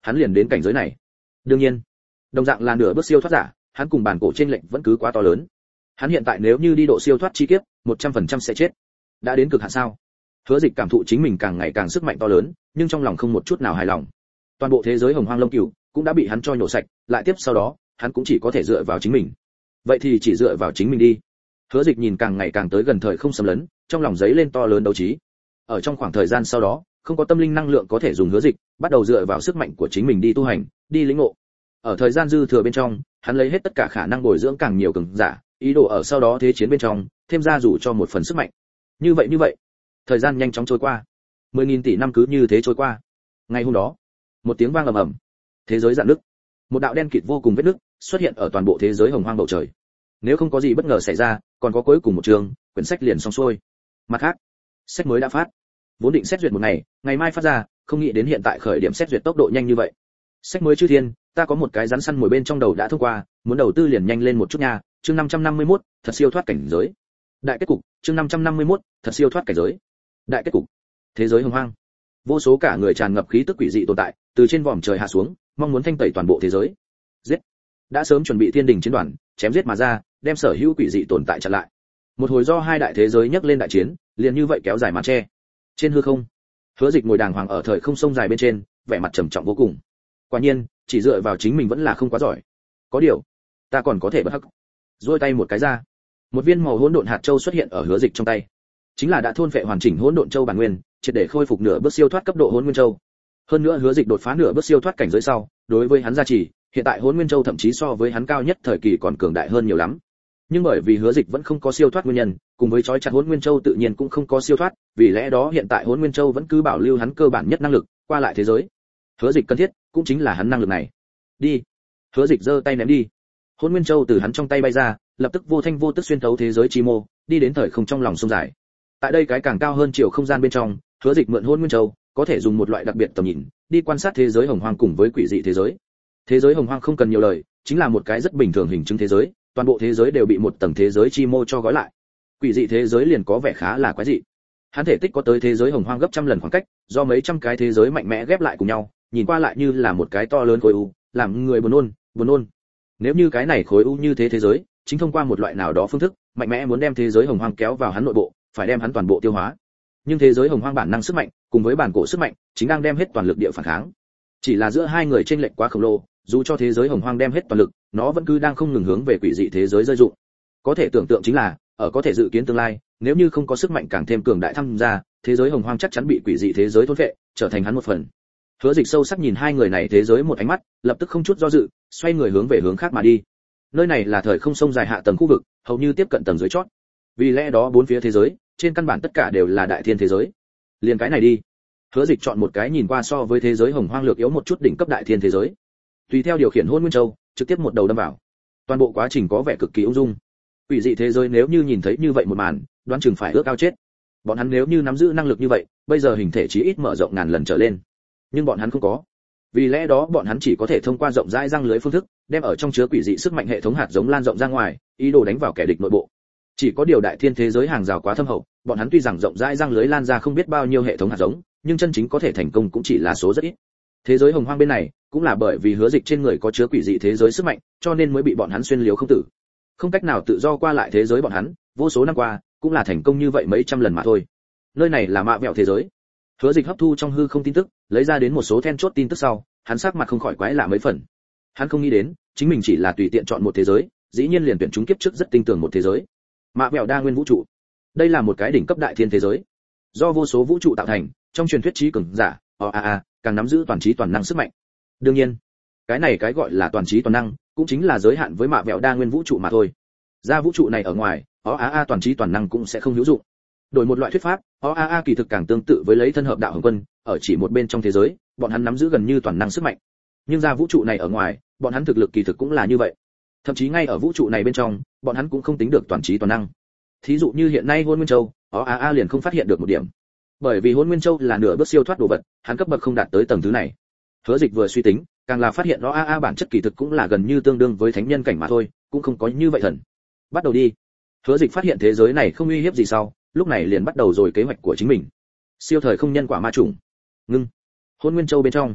hắn liền đến cảnh giới này. Đương nhiên, đồng dạng là nửa bước siêu thoát giả, hắn cùng bản cổ trên lệnh vẫn cứ quá to lớn. Hắn hiện tại nếu như đi độ siêu thoát chi kiếp, một trăm phần trăm sẽ chết. Đã đến cực hạn sao? Hứa Dịch cảm thụ chính mình càng ngày càng sức mạnh to lớn, nhưng trong lòng không một chút nào hài lòng. Toàn bộ thế giới hồng hoang lông cừu cũng đã bị hắn cho nhổ sạch, lại tiếp sau đó, hắn cũng chỉ có thể dựa vào chính mình. Vậy thì chỉ dựa vào chính mình đi. Hứa Dịch nhìn càng ngày càng tới gần thời không xâm lấn, trong lòng giấy lên to lớn đấu trí. Ở trong khoảng thời gian sau đó, không có tâm linh năng lượng có thể dùng Hứa Dịch, bắt đầu dựa vào sức mạnh của chính mình đi tu hành, đi lĩnh ngộ. Ở thời gian dư thừa bên trong, hắn lấy hết tất cả khả năng bồi dưỡng càng nhiều cường giả, ý đồ ở sau đó thế chiến bên trong, thêm ra dù cho một phần sức mạnh. Như vậy như vậy, thời gian nhanh chóng trôi qua. mười nghìn tỷ năm cứ như thế trôi qua. Ngày hôm đó, một tiếng vang ầm ầm, thế giới rạn nứt. Một đạo đen kịt vô cùng vết nứt xuất hiện ở toàn bộ thế giới hồng hoang bầu trời. Nếu không có gì bất ngờ xảy ra, còn có cuối cùng một chương, quyển sách liền xong xuôi. Mặt khác, sách mới đã phát. Vốn định xét duyệt một ngày, ngày mai phát ra, không nghĩ đến hiện tại khởi điểm xét duyệt tốc độ nhanh như vậy. Sách mới chư thiên, ta có một cái rắn săn mồi bên trong đầu đã thông qua, muốn đầu tư liền nhanh lên một chút nha. Chương năm trăm năm mươi mốt, thật siêu thoát cảnh giới. Đại kết cục, chương năm trăm năm mươi mốt, thật siêu thoát cảnh giới. Đại kết cục. Thế giới hồng hoang. Vô số cả người tràn ngập khí tức quỷ dị tồn tại, từ trên vòm trời hạ xuống, mong muốn thanh tẩy toàn bộ thế giới. Giết. Đã sớm chuẩn bị thiên đình chiến đoàn, chém giết mà ra, đem sở hữu quỷ dị tồn tại chặn lại. Một hồi do hai đại thế giới nhấc lên đại chiến, liền như vậy kéo dài màn che. Trên hư không, Hứa Dịch ngồi đàng hoàng ở thời không sông dài bên trên, vẻ mặt trầm trọng vô cùng. Quả nhiên, chỉ dựa vào chính mình vẫn là không quá giỏi. Có điều, ta còn có thể bất hắc. Duỗi tay một cái ra, một viên màu hỗn độn hạt châu xuất hiện ở Hứa Dịch trong tay. Chính là đã thôn phệ hoàn chỉnh hỗn độn châu bản nguyên, triệt để khôi phục nửa bước siêu thoát cấp độ hỗn nguyên châu. Hơn nữa Hứa Dịch đột phá nửa bước siêu thoát cảnh giới sau, đối với hắn gia trì, hiện tại hỗn nguyên châu thậm chí so với hắn cao nhất thời kỳ còn cường đại hơn nhiều lắm. Nhưng bởi vì Hứa Dịch vẫn không có siêu thoát nguyên nhân, cùng với chói chặt hỗn nguyên châu tự nhiên cũng không có siêu thoát, vì lẽ đó hiện tại hỗn nguyên châu vẫn cứ bảo lưu hắn cơ bản nhất năng lực, qua lại thế giới. Hứa Dịch cần thiết, cũng chính là hắn năng lực này. Đi. Hứa Dịch giơ tay ném đi. Hỗn nguyên châu từ hắn trong tay bay ra, lập tức vô thanh vô tức xuyên thấu thế giới chi mô, đi đến thời không trong lòng sông dài. Tại đây cái càng cao hơn chiều không gian bên trong, Hứa Dịch mượn hỗn nguyên châu, có thể dùng một loại đặc biệt tầm nhìn, đi quan sát thế giới hồng hoang cùng với quỷ dị thế giới. Thế giới hồng hoang không cần nhiều lời, chính là một cái rất bình thường hình chứng thế giới, toàn bộ thế giới đều bị một tầng thế giới chi mô cho gói lại. Quỷ dị thế giới liền có vẻ khá là quái dị. Hắn thể tích có tới thế giới hồng hoang gấp trăm lần khoảng cách, do mấy trăm cái thế giới mạnh mẽ ghép lại cùng nhau, nhìn qua lại như là một cái to lớn khối u, làm người buồn nôn, buồn nôn. Nếu như cái này khối u như thế thế giới, chính thông qua một loại nào đó phương thức, mạnh mẽ muốn đem thế giới hồng hoang kéo vào hắn nội bộ, phải đem hắn toàn bộ tiêu hóa. Nhưng thế giới hồng hoang bản năng sức mạnh, cùng với bản cổ sức mạnh, chính đang đem hết toàn lực địa phản kháng. Chỉ là giữa hai người chênh lệch quá khổng lồ, dù cho thế giới hồng hoang đem hết toàn lực, nó vẫn cứ đang không ngừng hướng về quỷ dị thế giới rơi dụng. Có thể tưởng tượng chính là, ở có thể dự kiến tương lai, nếu như không có sức mạnh càng thêm cường đại tham gia, thế giới hồng hoang chắc chắn bị quỷ dị thế giới thôn phệ, trở thành hắn một phần. Hứa Dịch sâu sắc nhìn hai người này thế giới một ánh mắt, lập tức không chút do dự, xoay người hướng về hướng khác mà đi. Nơi này là thời không sông dài hạ tầng khu vực, hầu như tiếp cận tầng dưới chót. Vì lẽ đó bốn phía thế giới, trên căn bản tất cả đều là đại thiên thế giới. Liền cái này đi. Hứa Dịch chọn một cái nhìn qua so với thế giới hồng hoang lược yếu một chút đỉnh cấp đại thiên thế giới. Tùy theo điều khiển hôn nguyên châu, trực tiếp một đầu đâm vào. Toàn bộ quá trình có vẻ cực kỳ ung dung. Quỷ dị thế giới nếu như nhìn thấy như vậy một màn, đoán chừng phải ước ao chết. Bọn hắn nếu như nắm giữ năng lực như vậy, bây giờ hình thể chí ít mở rộng ngàn lần trở lên. Nhưng bọn hắn không có. Vì lẽ đó bọn hắn chỉ có thể thông qua rộng rãi răng lưới phương thức, đem ở trong chứa quỷ dị sức mạnh hệ thống hạt giống lan rộng ra ngoài, ý đồ đánh vào kẻ địch nội bộ. Chỉ có điều đại thiên thế giới hàng rào quá thâm hậu, bọn hắn tuy rằng rộng rãi răng lưới lan ra không biết bao nhiêu hệ thống hạt giống, nhưng chân chính có thể thành công cũng chỉ là số rất ít. Thế giới hồng hoang bên này, cũng là bởi vì Hứa Dịch trên người có chứa quỷ dị thế giới sức mạnh, cho nên mới bị bọn hắn xuyên liếu không tử. Không cách nào tự do qua lại thế giới bọn hắn, vô số năm qua, cũng là thành công như vậy mấy trăm lần mà thôi. Nơi này là mạ vẹo thế giới. Hứa Dịch hấp thu trong hư không tin tức, lấy ra đến một số then chốt tin tức sau, hắn sắc mặt không khỏi quái lạ mấy phần. Hắn không nghĩ đến, chính mình chỉ là tùy tiện chọn một thế giới, dĩ nhiên liền tuyển trúng kiếp trước rất tinh tường một thế giới. Mạ vẹo đa nguyên vũ trụ. Đây là một cái đỉnh cấp đại thiên thế giới, do vô số vũ trụ tạo thành, trong truyền thuyết trí cường giả, o a a, càng nắm giữ toàn trí toàn năng sức mạnh. Đương nhiên, cái này cái gọi là toàn trí toàn năng, cũng chính là giới hạn với mạ vẹo đa nguyên vũ trụ mà thôi. Ra vũ trụ này ở ngoài, o a a toàn trí toàn năng cũng sẽ không hữu dụng. Đổi một loại thuyết pháp, o a a kỳ thực càng tương tự với lấy thân hợp đạo hồng quân, ở chỉ một bên trong thế giới, bọn hắn nắm giữ gần như toàn năng sức mạnh. Nhưng ra vũ trụ này ở ngoài, bọn hắn thực lực kỳ thực cũng là như vậy. Thậm chí ngay ở vũ trụ này bên trong, bọn hắn cũng không tính được toàn trí toàn năng. Thí dụ như hiện nay Hôn Nguyên Châu, o a a liền không phát hiện được một điểm. Bởi vì Hôn Nguyên Châu là nửa bước siêu thoát đồ vật, hắn cấp bậc không đạt tới tầng thứ này. Hứa Dịch vừa suy tính, càng là phát hiện o a a bản chất kỳ thực cũng là gần như tương đương với thánh nhân cảnh mà thôi, cũng không có như vậy thần. Bắt đầu đi. Hứa Dịch phát hiện thế giới này không uy hiếp gì sau, lúc này liền bắt đầu rồi kế hoạch của chính mình. Siêu thời không nhân quả ma chủng. Ngưng. Hôn Nguyên Châu bên trong,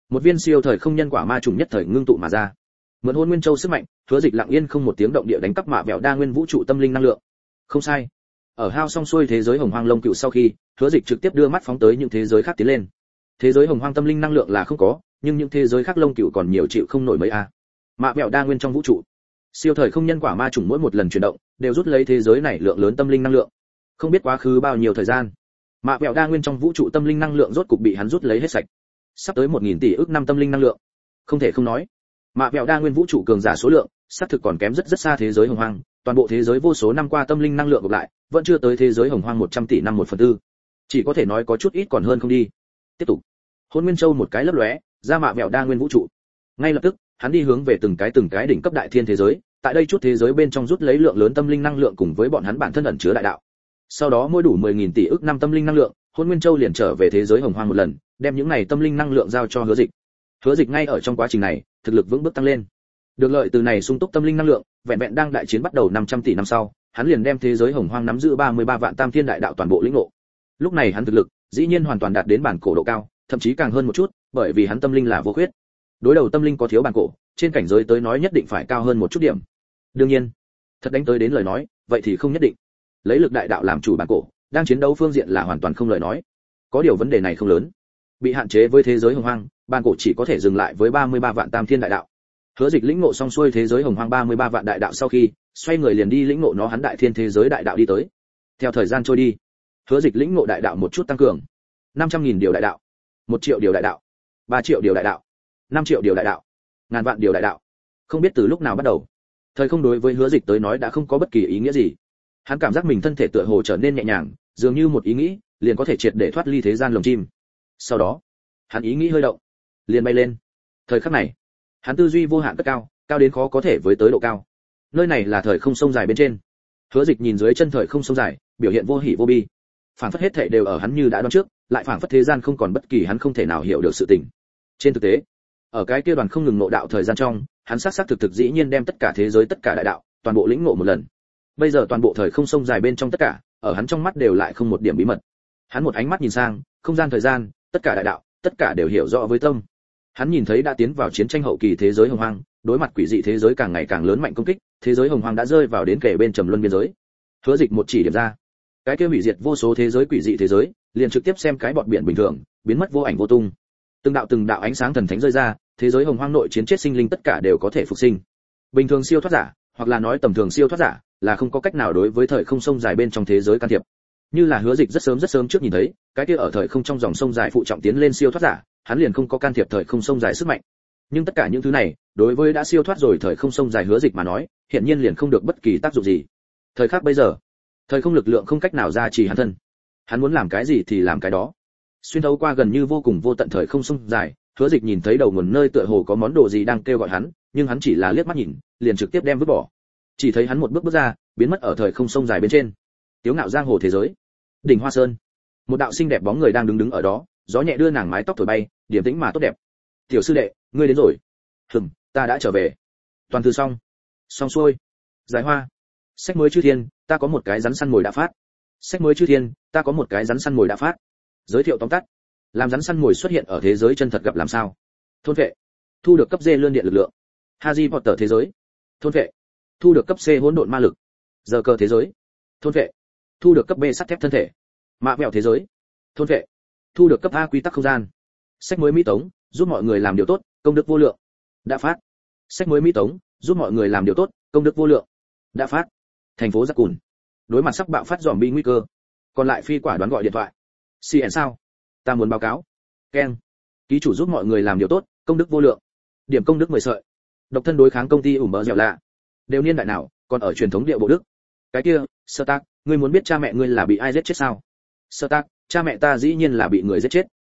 Một viên siêu thời không nhân quả ma trùng nhất thời ngưng tụ mà ra. Mượn Hôn Nguyên Châu sức mạnh, Hứa Dịch lặng yên không một tiếng động địa đánh cắp mạ vẹo đa nguyên vũ trụ tâm linh năng lượng. Không sai. Ở hao xong xuôi thế giới Hồng Hoang Long Cựu sau khi, Hứa Dịch trực tiếp đưa mắt phóng tới những thế giới khác tiến lên. Thế giới Hồng Hoang tâm linh năng lượng là không có, nhưng những thế giới khác Long Cựu còn nhiều chịu không nổi mấy a. Mạ vẹo đa nguyên trong vũ trụ, siêu thời không nhân quả ma trùng mỗi một lần chuyển động, đều rút lấy thế giới này lượng lớn tâm linh năng lượng. Không biết quá khứ bao nhiêu thời gian, mạ vẹo đa nguyên trong vũ trụ tâm linh năng lượng rốt cục bị hắn rút lấy hết sạch. Sắp tới một nghìn tỷ ức năm tâm linh năng lượng. Không thể không nói, mạ vẹo đa nguyên vũ trụ cường giả số lượng, xác thực còn kém rất rất xa thế giới Hồng Hoang, toàn bộ thế giới vô số năm qua tâm linh năng lượng gộp lại, vẫn chưa tới thế giới Hồng Hoang một trăm tỷ năm một phần tư. Chỉ có thể nói có chút ít còn hơn không đi. Tiếp tục. Hôn Nguyên Châu một cái lấp lóe, ra mạ vẹo đa nguyên vũ trụ. Ngay lập tức, hắn đi hướng về từng cái từng cái đỉnh cấp đại thiên thế giới, tại đây chút thế giới bên trong rút lấy lượng lớn tâm linh năng lượng cùng với bọn hắn bản thân ẩn chứa đại đạo. Sau đó mỗi đủ mười nghìn tỷ ức năm tâm linh năng lượng, Hôn Nguyên Châu liền trở về thế giới Hồng Hoang một lần, đem những này tâm linh năng lượng giao cho Hứa Dịch. Hứa Dịch ngay ở trong quá trình này, thực lực vững bước tăng lên. Được lợi từ này sung túc tâm linh năng lượng, vẹn vẹn đang đại chiến bắt đầu năm trăm tỷ năm sau, hắn liền đem thế giới Hồng Hoang nắm giữ ba mươi ba vạn tam thiên đại đạo toàn bộ lĩnh ngộ. Lúc này hắn thực lực, dĩ nhiên hoàn toàn đạt đến bản cổ độ cao, thậm chí càng hơn một chút, bởi vì hắn tâm linh là vô khuyết. Đối đầu tâm linh có thiếu bản cổ, trên cảnh giới tới nói nhất định phải cao hơn một chút điểm. Đương nhiên, thật đánh tới đến lời nói, vậy thì không nhất định. Lấy lực đại đạo làm chủ bản cổ, đang chiến đấu phương diện là hoàn toàn không lời nói. Có điều vấn đề này không lớn. Bị hạn chế với thế giới Hồng Hoang, bản cổ chỉ có thể dừng lại với ba mươi ba vạn tam thiên đại đạo. Hứa Dịch lĩnh ngộ xong xuôi thế giới Hồng Hoang ba mươi ba vạn đại đạo sau khi, xoay người liền đi lĩnh ngộ nó hắn đại thiên thế giới đại đạo đi tới. Theo thời gian trôi đi, Hứa Dịch lĩnh ngộ đại đạo một chút tăng cường. năm trăm nghìn điều đại đạo, một triệu điều đại đạo, ba triệu điều đại đạo, năm triệu điều đại đạo, ngàn vạn điều đại đạo. Không biết từ lúc nào bắt đầu, thời không đối với Hứa Dịch tới nói đã không có bất kỳ ý nghĩa gì. Hắn cảm giác mình thân thể tựa hồ trở nên nhẹ nhàng, dường như một ý nghĩ, liền có thể triệt để thoát ly thế gian lồng chim. Sau đó, hắn ý nghĩ hơi động, liền bay lên. Thời khắc này, hắn tư duy vô hạn cất cao, cao đến khó có thể với tới độ cao. Nơi này là thời không sông dài bên trên. Hứa Dịch nhìn dưới chân thời không sông dài, biểu hiện vô hỉ vô bi. Phảng phất hết thảy đều ở hắn như đã đoán trước, lại phảng phất thế gian không còn bất kỳ hắn không thể nào hiểu được sự tình. Trên thực tế, ở cái kia đoàn không ngừng ngộ đạo thời gian trong, hắn xác xác thực thực dĩ nhiên đem tất cả thế giới tất cả đại đạo, toàn bộ lĩnh ngộ một lần. Bây giờ toàn bộ thời không sông dài bên trong tất cả, ở hắn trong mắt đều lại không một điểm bí mật. Hắn một ánh mắt nhìn sang, không gian thời gian, tất cả đại đạo, tất cả đều hiểu rõ với tâm. Hắn nhìn thấy đã tiến vào chiến tranh hậu kỳ thế giới Hồng Hoang, đối mặt quỷ dị thế giới càng ngày càng lớn mạnh công kích, thế giới Hồng Hoang đã rơi vào đến kề bên trầm luân biên giới. Hứa Dịch một chỉ điểm ra, cái kia hủy diệt vô số thế giới quỷ dị thế giới, liền trực tiếp xem cái bọt biển bình thường, biến mất vô ảnh vô tung. Từng đạo từng đạo ánh sáng thần thánh rơi ra, thế giới Hồng Hoang nội chiến chết sinh linh tất cả đều có thể phục sinh. Bình thường siêu thoát giả, hoặc là nói tầm thường siêu thoát giả, là không có cách nào đối với thời không sông dài bên trong thế giới can thiệp. Như là Hứa Dịch rất sớm rất sớm trước nhìn thấy, cái kia ở thời không trong dòng sông dài phụ trọng tiến lên siêu thoát giả, hắn liền không có can thiệp thời không sông dài sức mạnh. Nhưng tất cả những thứ này, đối với đã siêu thoát rồi thời không sông dài Hứa Dịch mà nói, hiện nhiên liền không được bất kỳ tác dụng gì. Thời khắc bây giờ, thời không lực lượng không cách nào ra trì hắn thân. Hắn muốn làm cái gì thì làm cái đó. Xuyên thấu qua gần như vô cùng vô tận thời không sông dài, Hứa Dịch nhìn thấy đầu nguồn nơi tựa hồ có món đồ gì đang kêu gọi hắn, nhưng hắn chỉ là liếc mắt nhìn, liền trực tiếp đem vứt bỏ. Chỉ thấy hắn một bước bước ra, biến mất ở thời không sông dài bên trên. Tiếu ngạo giang hồ thế giới, đỉnh Hoa Sơn. Một đạo xinh đẹp bóng người đang đứng đứng ở đó, gió nhẹ đưa nàng mái tóc thổi bay, điềm tĩnh mà tốt đẹp. "Tiểu sư đệ, ngươi đến rồi." "Hừm, ta đã trở về." "Toàn thư xong." "Xong xuôi." "Giải hoa." "Sách mới chư thiên, ta có một cái rắn săn mồi đã phát." "Sách mới chư thiên, ta có một cái rắn săn mồi đã phát." Giới thiệu tóm tắt. Làm rắn săn mồi xuất hiện ở thế giới chân thật gặp làm sao? Thôn vệ. Thu được cấp D lươn điện lực lượng. Harry Potter thế giới. Thôn vệ. Thu được cấp C hỗn độn ma lực. Giờ cơ thế giới. Thôn vệ. Thu được cấp B sắt thép thân thể. Mạ mẹo thế giới. Thôn vệ. Thu được cấp A quy tắc không gian. Sách mới mỹ tống, giúp mọi người làm điều tốt, công đức vô lượng. Đã phát. Sách mới mỹ tống, giúp mọi người làm điều tốt, công đức vô lượng. Đã phát. Thành phố Giặc Cùn. Đối mặt sắp bạo phát zombie nguy cơ. Còn lại phi quả đoán gọi điện thoại. xê en sao? Ta muốn báo cáo. Ken. Ký chủ giúp mọi người làm điều tốt, công đức vô lượng. Điểm công đức mười sợi. Độc thân đối kháng công ty ủm bờ dẻo lạ. Đều niên đại nào, còn ở truyền thống địa bộ Đức. Cái kia, Sơ Tác, ngươi muốn biết cha mẹ ngươi là bị ai giết chết sao? Sơ Tác, cha mẹ ta dĩ nhiên là bị người giết chết.